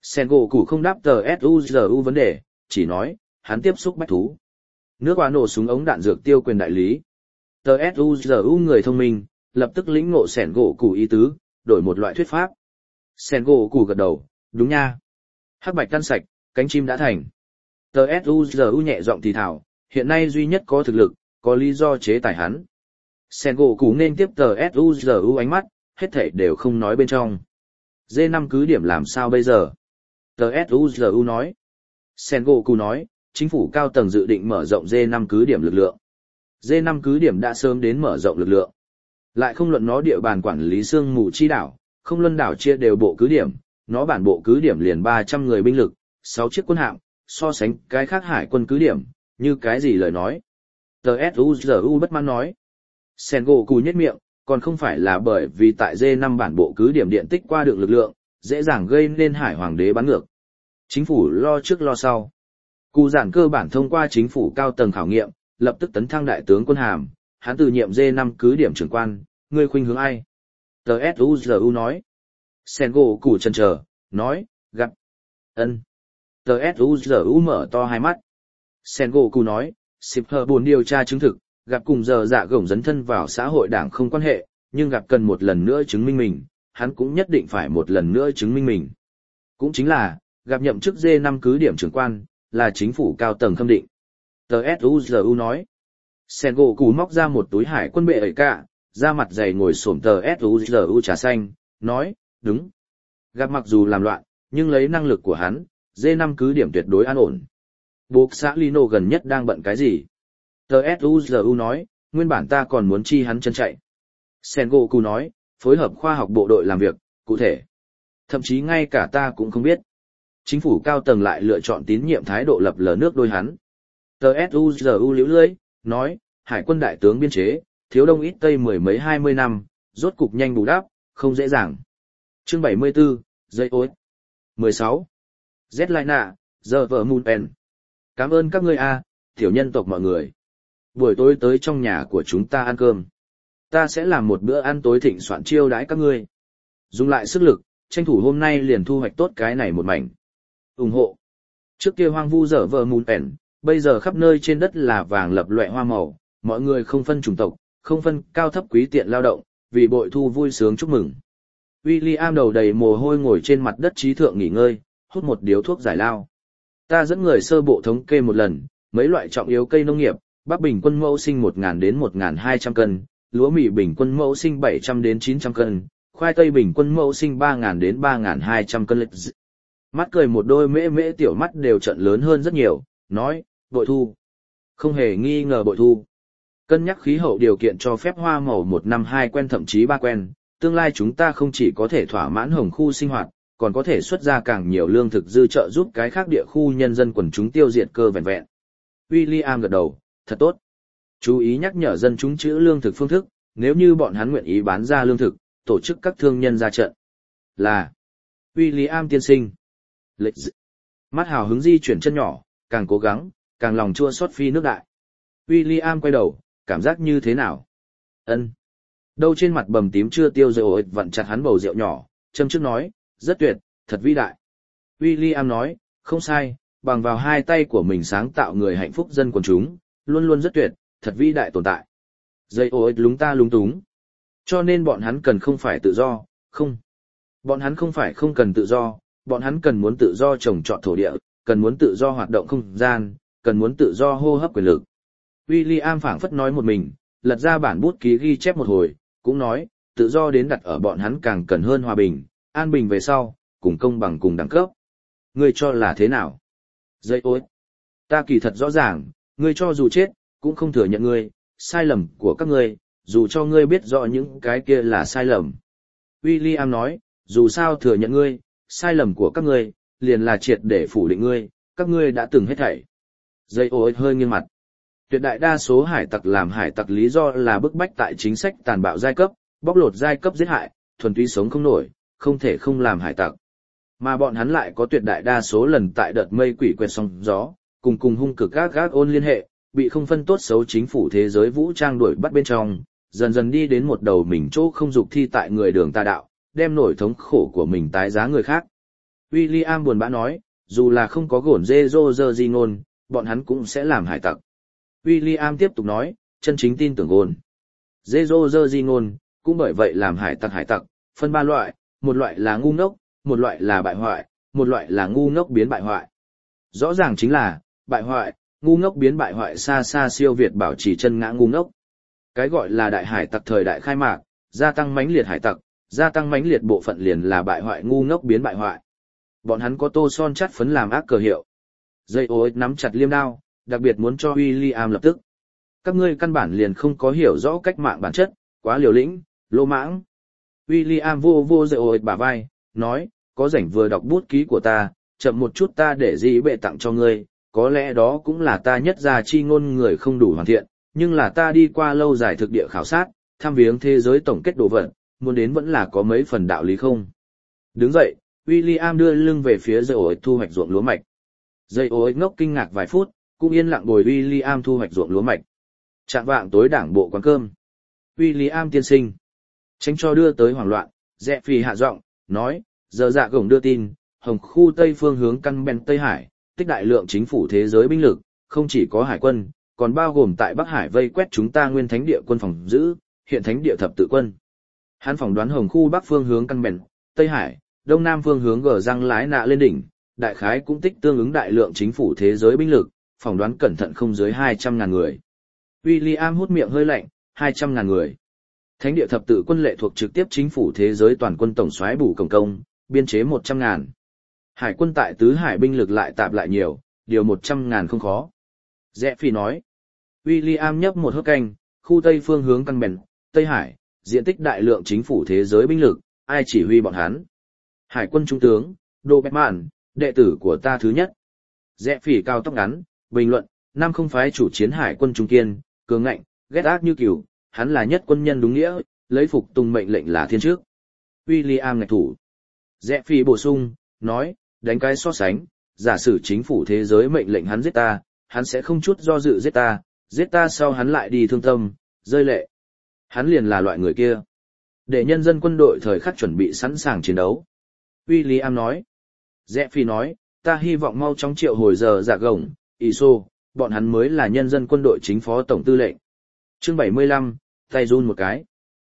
Sengoku không đáp tờ SUZU vấn đề, chỉ nói, hắn tiếp xúc bách thú. Nước Hoa nổ súng ống đạn dược tiêu quyền đại lý. Tờ SUZU người thông minh, lập tức lĩnh ngộ Sengoku ý tứ, đổi một loại thuyết pháp. Sengoku gật đầu, đúng nha. Hắc bạch căn sạch, cánh chim đã thành. Tờ SUZU nhẹ giọng thì thảo, hiện nay duy nhất có thực lực, có lý do chế tài hắn. Sengoku nên tiếp tờ SUZU ánh mắt, hết thảy đều không nói bên trong. D5 cứ điểm làm sao bây giờ? Tờ SUZU nói. Sengoku nói, chính phủ cao tầng dự định mở rộng D5 cứ điểm lực lượng. D5 cứ điểm đã sớm đến mở rộng lực lượng. Lại không luận nó địa bàn quản lý sương mù chi đảo, không luân đảo chia đều bộ cứ điểm, nó bản bộ cứ điểm liền 300 người binh lực, 6 chiếc quân hạm, so sánh cái khác hải quân cứ điểm, như cái gì lời nói. Tờ SUZU bất mãn nói. Sengoku nhếch miệng, còn không phải là bởi vì tại D5 bản bộ cứ điểm điện tích qua được lực lượng, dễ dàng gây nên hải hoàng đế bắn ngược. Chính phủ lo trước lo sau. Cụ giản cơ bản thông qua chính phủ cao tầng khảo nghiệm, lập tức tấn thăng đại tướng quân hàm, hắn từ nhiệm D5 cứ điểm trưởng quan, ngươi khuynh hướng ai? Tờ SUZU nói. Sengoku chần chờ, nói, gặp. Ân. Tờ SUZU mở to hai mắt. Sengoku nói, xịp hờ buồn điều tra chứng thực, gặp cùng giờ dạ gổng dấn thân vào xã hội đảng không quan hệ, nhưng gặp cần một lần nữa chứng minh mình, hắn cũng nhất định phải một lần nữa chứng minh mình. Cũng chính là, gặp nhậm chức D5 cứ điểm trưởng quan, là chính phủ cao tầng khâm định. Tờ SUZU nói. Sengoku móc ra một túi hải quân bệ ẩy cả, da mặt dày ngồi xổm tờ SUZU trà xanh, nói, đúng. Gặp mặc dù làm loạn, nhưng lấy năng lực của hắn, D5 cứ điểm tuyệt đối an ổn. Buộc xã Lino gần nhất đang bận cái gì? Tờ SUZU nói, nguyên bản ta còn muốn chi hắn chân chạy. Sengoku nói, phối hợp khoa học bộ đội làm việc, cụ thể. Thậm chí ngay cả ta cũng không biết. Chính phủ cao tầng lại lựa chọn tín nhiệm thái độ lập lờ nước đôi hắn. Tờ SUZU liễu lưỡi, nói, hải quân đại tướng biên chế, thiếu đông ít tây mười mấy 20 năm, rốt cục nhanh bù đắp, không dễ dàng. Chương 74, dây ối. 16. Z-Lina, giờ vợ Moon Pen. Cảm ơn các ngươi a, tiểu nhân tộc mọi người. Buổi tối tới trong nhà của chúng ta ăn cơm. Ta sẽ làm một bữa ăn tối thịnh soạn chiêu đãi các ngươi. Dùng lại sức lực, tranh thủ hôm nay liền thu hoạch tốt cái này một mảnh. Ủng hộ. Trước kia hoang vu dở vợ Moon Pen, bây giờ khắp nơi trên đất là vàng lập loè hoa màu, mọi người không phân chủng tộc, không phân cao thấp quý tiện lao động, vì bội thu vui sướng chúc mừng. William đầu đầy mồ hôi ngồi trên mặt đất trí thượng nghỉ ngơi, hút một điếu thuốc giải lao. Ta dẫn người sơ bộ thống kê một lần, mấy loại trọng yếu cây nông nghiệp, bắp bình quân mẫu sinh 1.000 đến 1.200 cân, lúa mì bình quân mẫu sinh 700 đến 900 cân, khoai tây bình quân mẫu sinh 3.000 đến 3.200 cân. Mắt cười một đôi mễ mễ tiểu mắt đều trận lớn hơn rất nhiều, nói, bội thu. Không hề nghi ngờ bội thu. Cân nhắc khí hậu điều kiện cho phép hoa màu 1 năm 2 quen thậm chí 3 quen, tương lai chúng ta không chỉ có thể thỏa mãn hồng khu sinh hoạt, còn có thể xuất ra càng nhiều lương thực dư trợ giúp cái khác địa khu nhân dân quần chúng tiêu diệt cơ vẹn vẹn. William gật đầu, thật tốt. Chú ý nhắc nhở dân chúng trữ lương thực phương thức, nếu như bọn hắn nguyện ý bán ra lương thực, tổ chức các thương nhân ra trận. Là William tiên sinh. Lệch mắt hào hứng di chuyển chân nhỏ, càng cố gắng, càng lòng chua xót phi nước đại. William quay đầu, cảm giác như thế nào? Ân. Đâu trên mặt bầm tím chưa tiêu rồi vặn chặt hắn bầu rượu nhỏ, châm trước nói, rất tuyệt, thật vĩ đại. William nói, không sai, bằng vào hai tay của mình sáng tạo người hạnh phúc dân quần chúng, luôn luôn rất tuyệt, thật vĩ đại tồn tại. Dây lúng ta lúng túng. Cho nên bọn hắn cần không phải tự do, không. Bọn hắn không phải không cần tự do, bọn hắn cần muốn tự do trồng trọt thổ địa, cần muốn tự do hoạt động không gian, cần muốn tự do hô hấp quyền lực. William phảng phất nói một mình, lật ra bản bút ký ghi chép một hồi, cũng nói, tự do đến đặt ở bọn hắn càng cần hơn hòa bình, an bình về sau, cùng công bằng cùng đẳng cấp. Ngươi cho là thế nào? Dây ta kỳ thật rõ ràng, ngươi cho dù chết, cũng không thừa nhận ngươi, sai lầm của các ngươi, dù cho ngươi biết rõ những cái kia là sai lầm. William nói, dù sao thừa nhận ngươi, sai lầm của các ngươi, liền là triệt để phủ định ngươi, các ngươi đã từng hết thảy. Dây hơi nghiêng mặt. Tuyệt đại đa số hải tặc làm hải tặc lý do là bức bách tại chính sách tàn bạo giai cấp, bóc lột giai cấp giết hại, thuần túy sống không nổi, không thể không làm hải tặc. Mà bọn hắn lại có tuyệt đại đa số lần tại đợt mây quỷ quẹt sóng gió, cùng hung cực gác ôn liên hệ, bị không phân tốt xấu chính phủ thế giới vũ trang đuổi bắt bên trong, dần dần đi đến một đầu mình chỗ không dục thi tại người đường tà đạo, đem nổi thống khổ của mình tái giá người khác. William buồn bã nói, dù là không có gổn dê dô dơ gì ngôn, bọn hắn cũng sẽ làm hải tặc. William tiếp tục nói, chân chính tin tưởng gồn. Dê dô dơ gì ngôn, cũng bởi vậy làm hải tặc, phân ba loại, một loại là ngu ngốc, một loại là bại hoại, một loại là ngu ngốc biến bại hoại. Rõ ràng chính là, bại hoại, ngu ngốc biến bại hoại xa xa siêu việt bảo trì chân ngã ngu ngốc. Cái gọi là đại hải tặc thời đại khai mạc, gia tăng mãnh liệt hải tặc, gia tăng mãnh liệt bộ phận liền là bại hoại ngu ngốc biến bại hoại. Bọn hắn có tô son chắt phấn làm ác cờ hiệu. Dây ô nắm chặt liêm đao, đặc biệt muốn cho William lập tức. Các ngươi căn bản liền không có hiểu rõ cách mạng bản chất, quá liều lĩnh, lô mãng. William vô dây ô bả vai, nói, có rảnh vừa đọc bút ký của ta, chậm một chút ta để gì bệ tặng cho ngươi, có lẽ đó cũng là ta nhất ra chi ngôn người không đủ hoàn thiện, nhưng là ta đi qua lâu dài thực địa khảo sát, thăm viếng thế giới tổng kết đồ vật, muốn đến vẫn là có mấy phần đạo lý không. Đứng dậy, William đưa lưng về phía dây ổi thu hoạch ruộng lúa mạch. Dây ổi ngốc kinh ngạc vài phút, cũng yên lặng bồi William thu hoạch ruộng lúa mạch. Trạng vạng tối đảng bộ quán cơm. William tiên sinh. Tránh cho đưa tới hoảng loạn, Rẽ Phì hạ giọng, nói, giờ dạ gổng đưa tin, hồng khu Tây phương hướng căn ben Tây Hải, tích đại lượng chính phủ thế giới binh lực, không chỉ có hải quân, còn bao gồm tại Bắc Hải vây quét chúng ta nguyên thánh địa quân phòng giữ, hiện thánh địa thập tự quân. Hắn phỏng đoán hồng khu Bắc phương hướng căn ben Tây Hải, Đông Nam phương hướng gờ răng lái nạ lên đỉnh, đại khái cũng tích tương ứng đại lượng chính phủ thế giới binh lực, phỏng đoán cẩn thận không dưới 200.000 người. William hút miệng hơi lạnh, 200.000 người. Thánh địa thập tự quân lệ thuộc trực tiếp chính phủ thế giới toàn quân tổng soái bù cổng công, biên chế 100.000. Hải quân tại tứ hải binh lực lại tạp lại nhiều, điều 100.000 không khó. Rẽ Phi nói. William nhấp một hớp canh, khu Tây phương hướng căn bèn, Tây Hải, diện tích đại lượng chính phủ thế giới binh lực, ai chỉ huy bọn hắn. Hải quân trung tướng, Đô Bẹt Mạn, đệ tử của ta thứ nhất. Rẽ Phỉ cao tóc ngắn, bình luận, năm không phái chủ chiến hải quân trung kiên, cường ngạnh, ghét ác như cừu, hắn là nhất quân nhân đúng nghĩa, lấy phục tùng mệnh lệnh là thiên trước. William ngạch thủ. Rẽ Phỉ bổ sung, nói, đánh cái so sánh, giả sử chính phủ thế giới mệnh lệnh hắn giết ta, hắn sẽ không chút do dự giết ta sau hắn lại đi thương tâm, rơi lệ. Hắn liền là loại người kia. Để nhân dân quân đội thời khắc chuẩn bị sẵn sàng chiến đấu. William nói. Rẽ Phi nói, ta hy vọng mau chóng triệu hồi giờ dạ gồng, ISO, bọn hắn mới là nhân dân quân đội chính phó tổng tư lệnh. Chương 75, tay run một cái.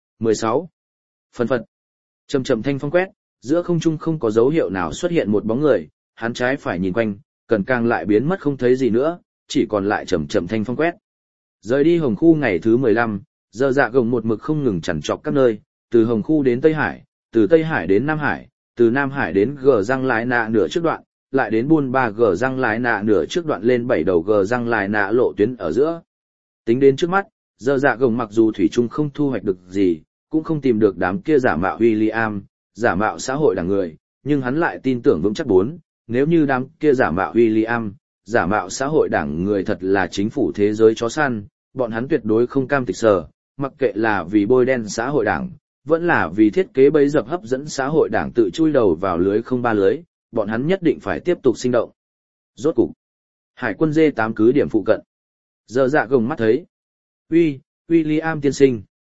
16. Phân phật. Chậm chậm thanh phong quét, giữa không trung không có dấu hiệu nào xuất hiện một bóng người, hắn trái phải nhìn quanh, cần càng lại biến mất không thấy gì nữa, chỉ còn lại chậm chậm thanh phong quét. Rời đi hồng khu ngày thứ 15, giờ dạ gồng một mực không ngừng chằn trọc các nơi, từ hồng khu đến Tây Hải, từ Tây Hải đến Nam Hải, từ Nam Hải đến gờ răng lái nạ nửa trước đoạn, lại đến buôn ba gờ răng lái nạ nửa trước đoạn lên 7 đầu gờ răng lái nạ lộ tuyến ở giữa. Tính đến trước mắt, giờ dạ gồng mặc dù thủy chung không thu hoạch được gì, cũng không tìm được đám kia giả mạo William, giả mạo xã hội đảng người, nhưng hắn lại tin tưởng vững chắc nếu như đám kia giả mạo William, giả mạo xã hội đảng người thật là chính phủ thế giới chó săn, bọn hắn tuyệt đối không cam tịch sờ, mặc kệ là vì bôi đen xã hội đảng, vẫn là vì thiết kế bẫy dập hấp dẫn xã hội đảng tự chui đầu vào lưới không ba lưới, bọn hắn nhất định phải tiếp tục sinh động. Rốt cục, hải quân D8 cứ điểm phụ cận. Giờ dạ gồng mắt thấy. William tiên sinh.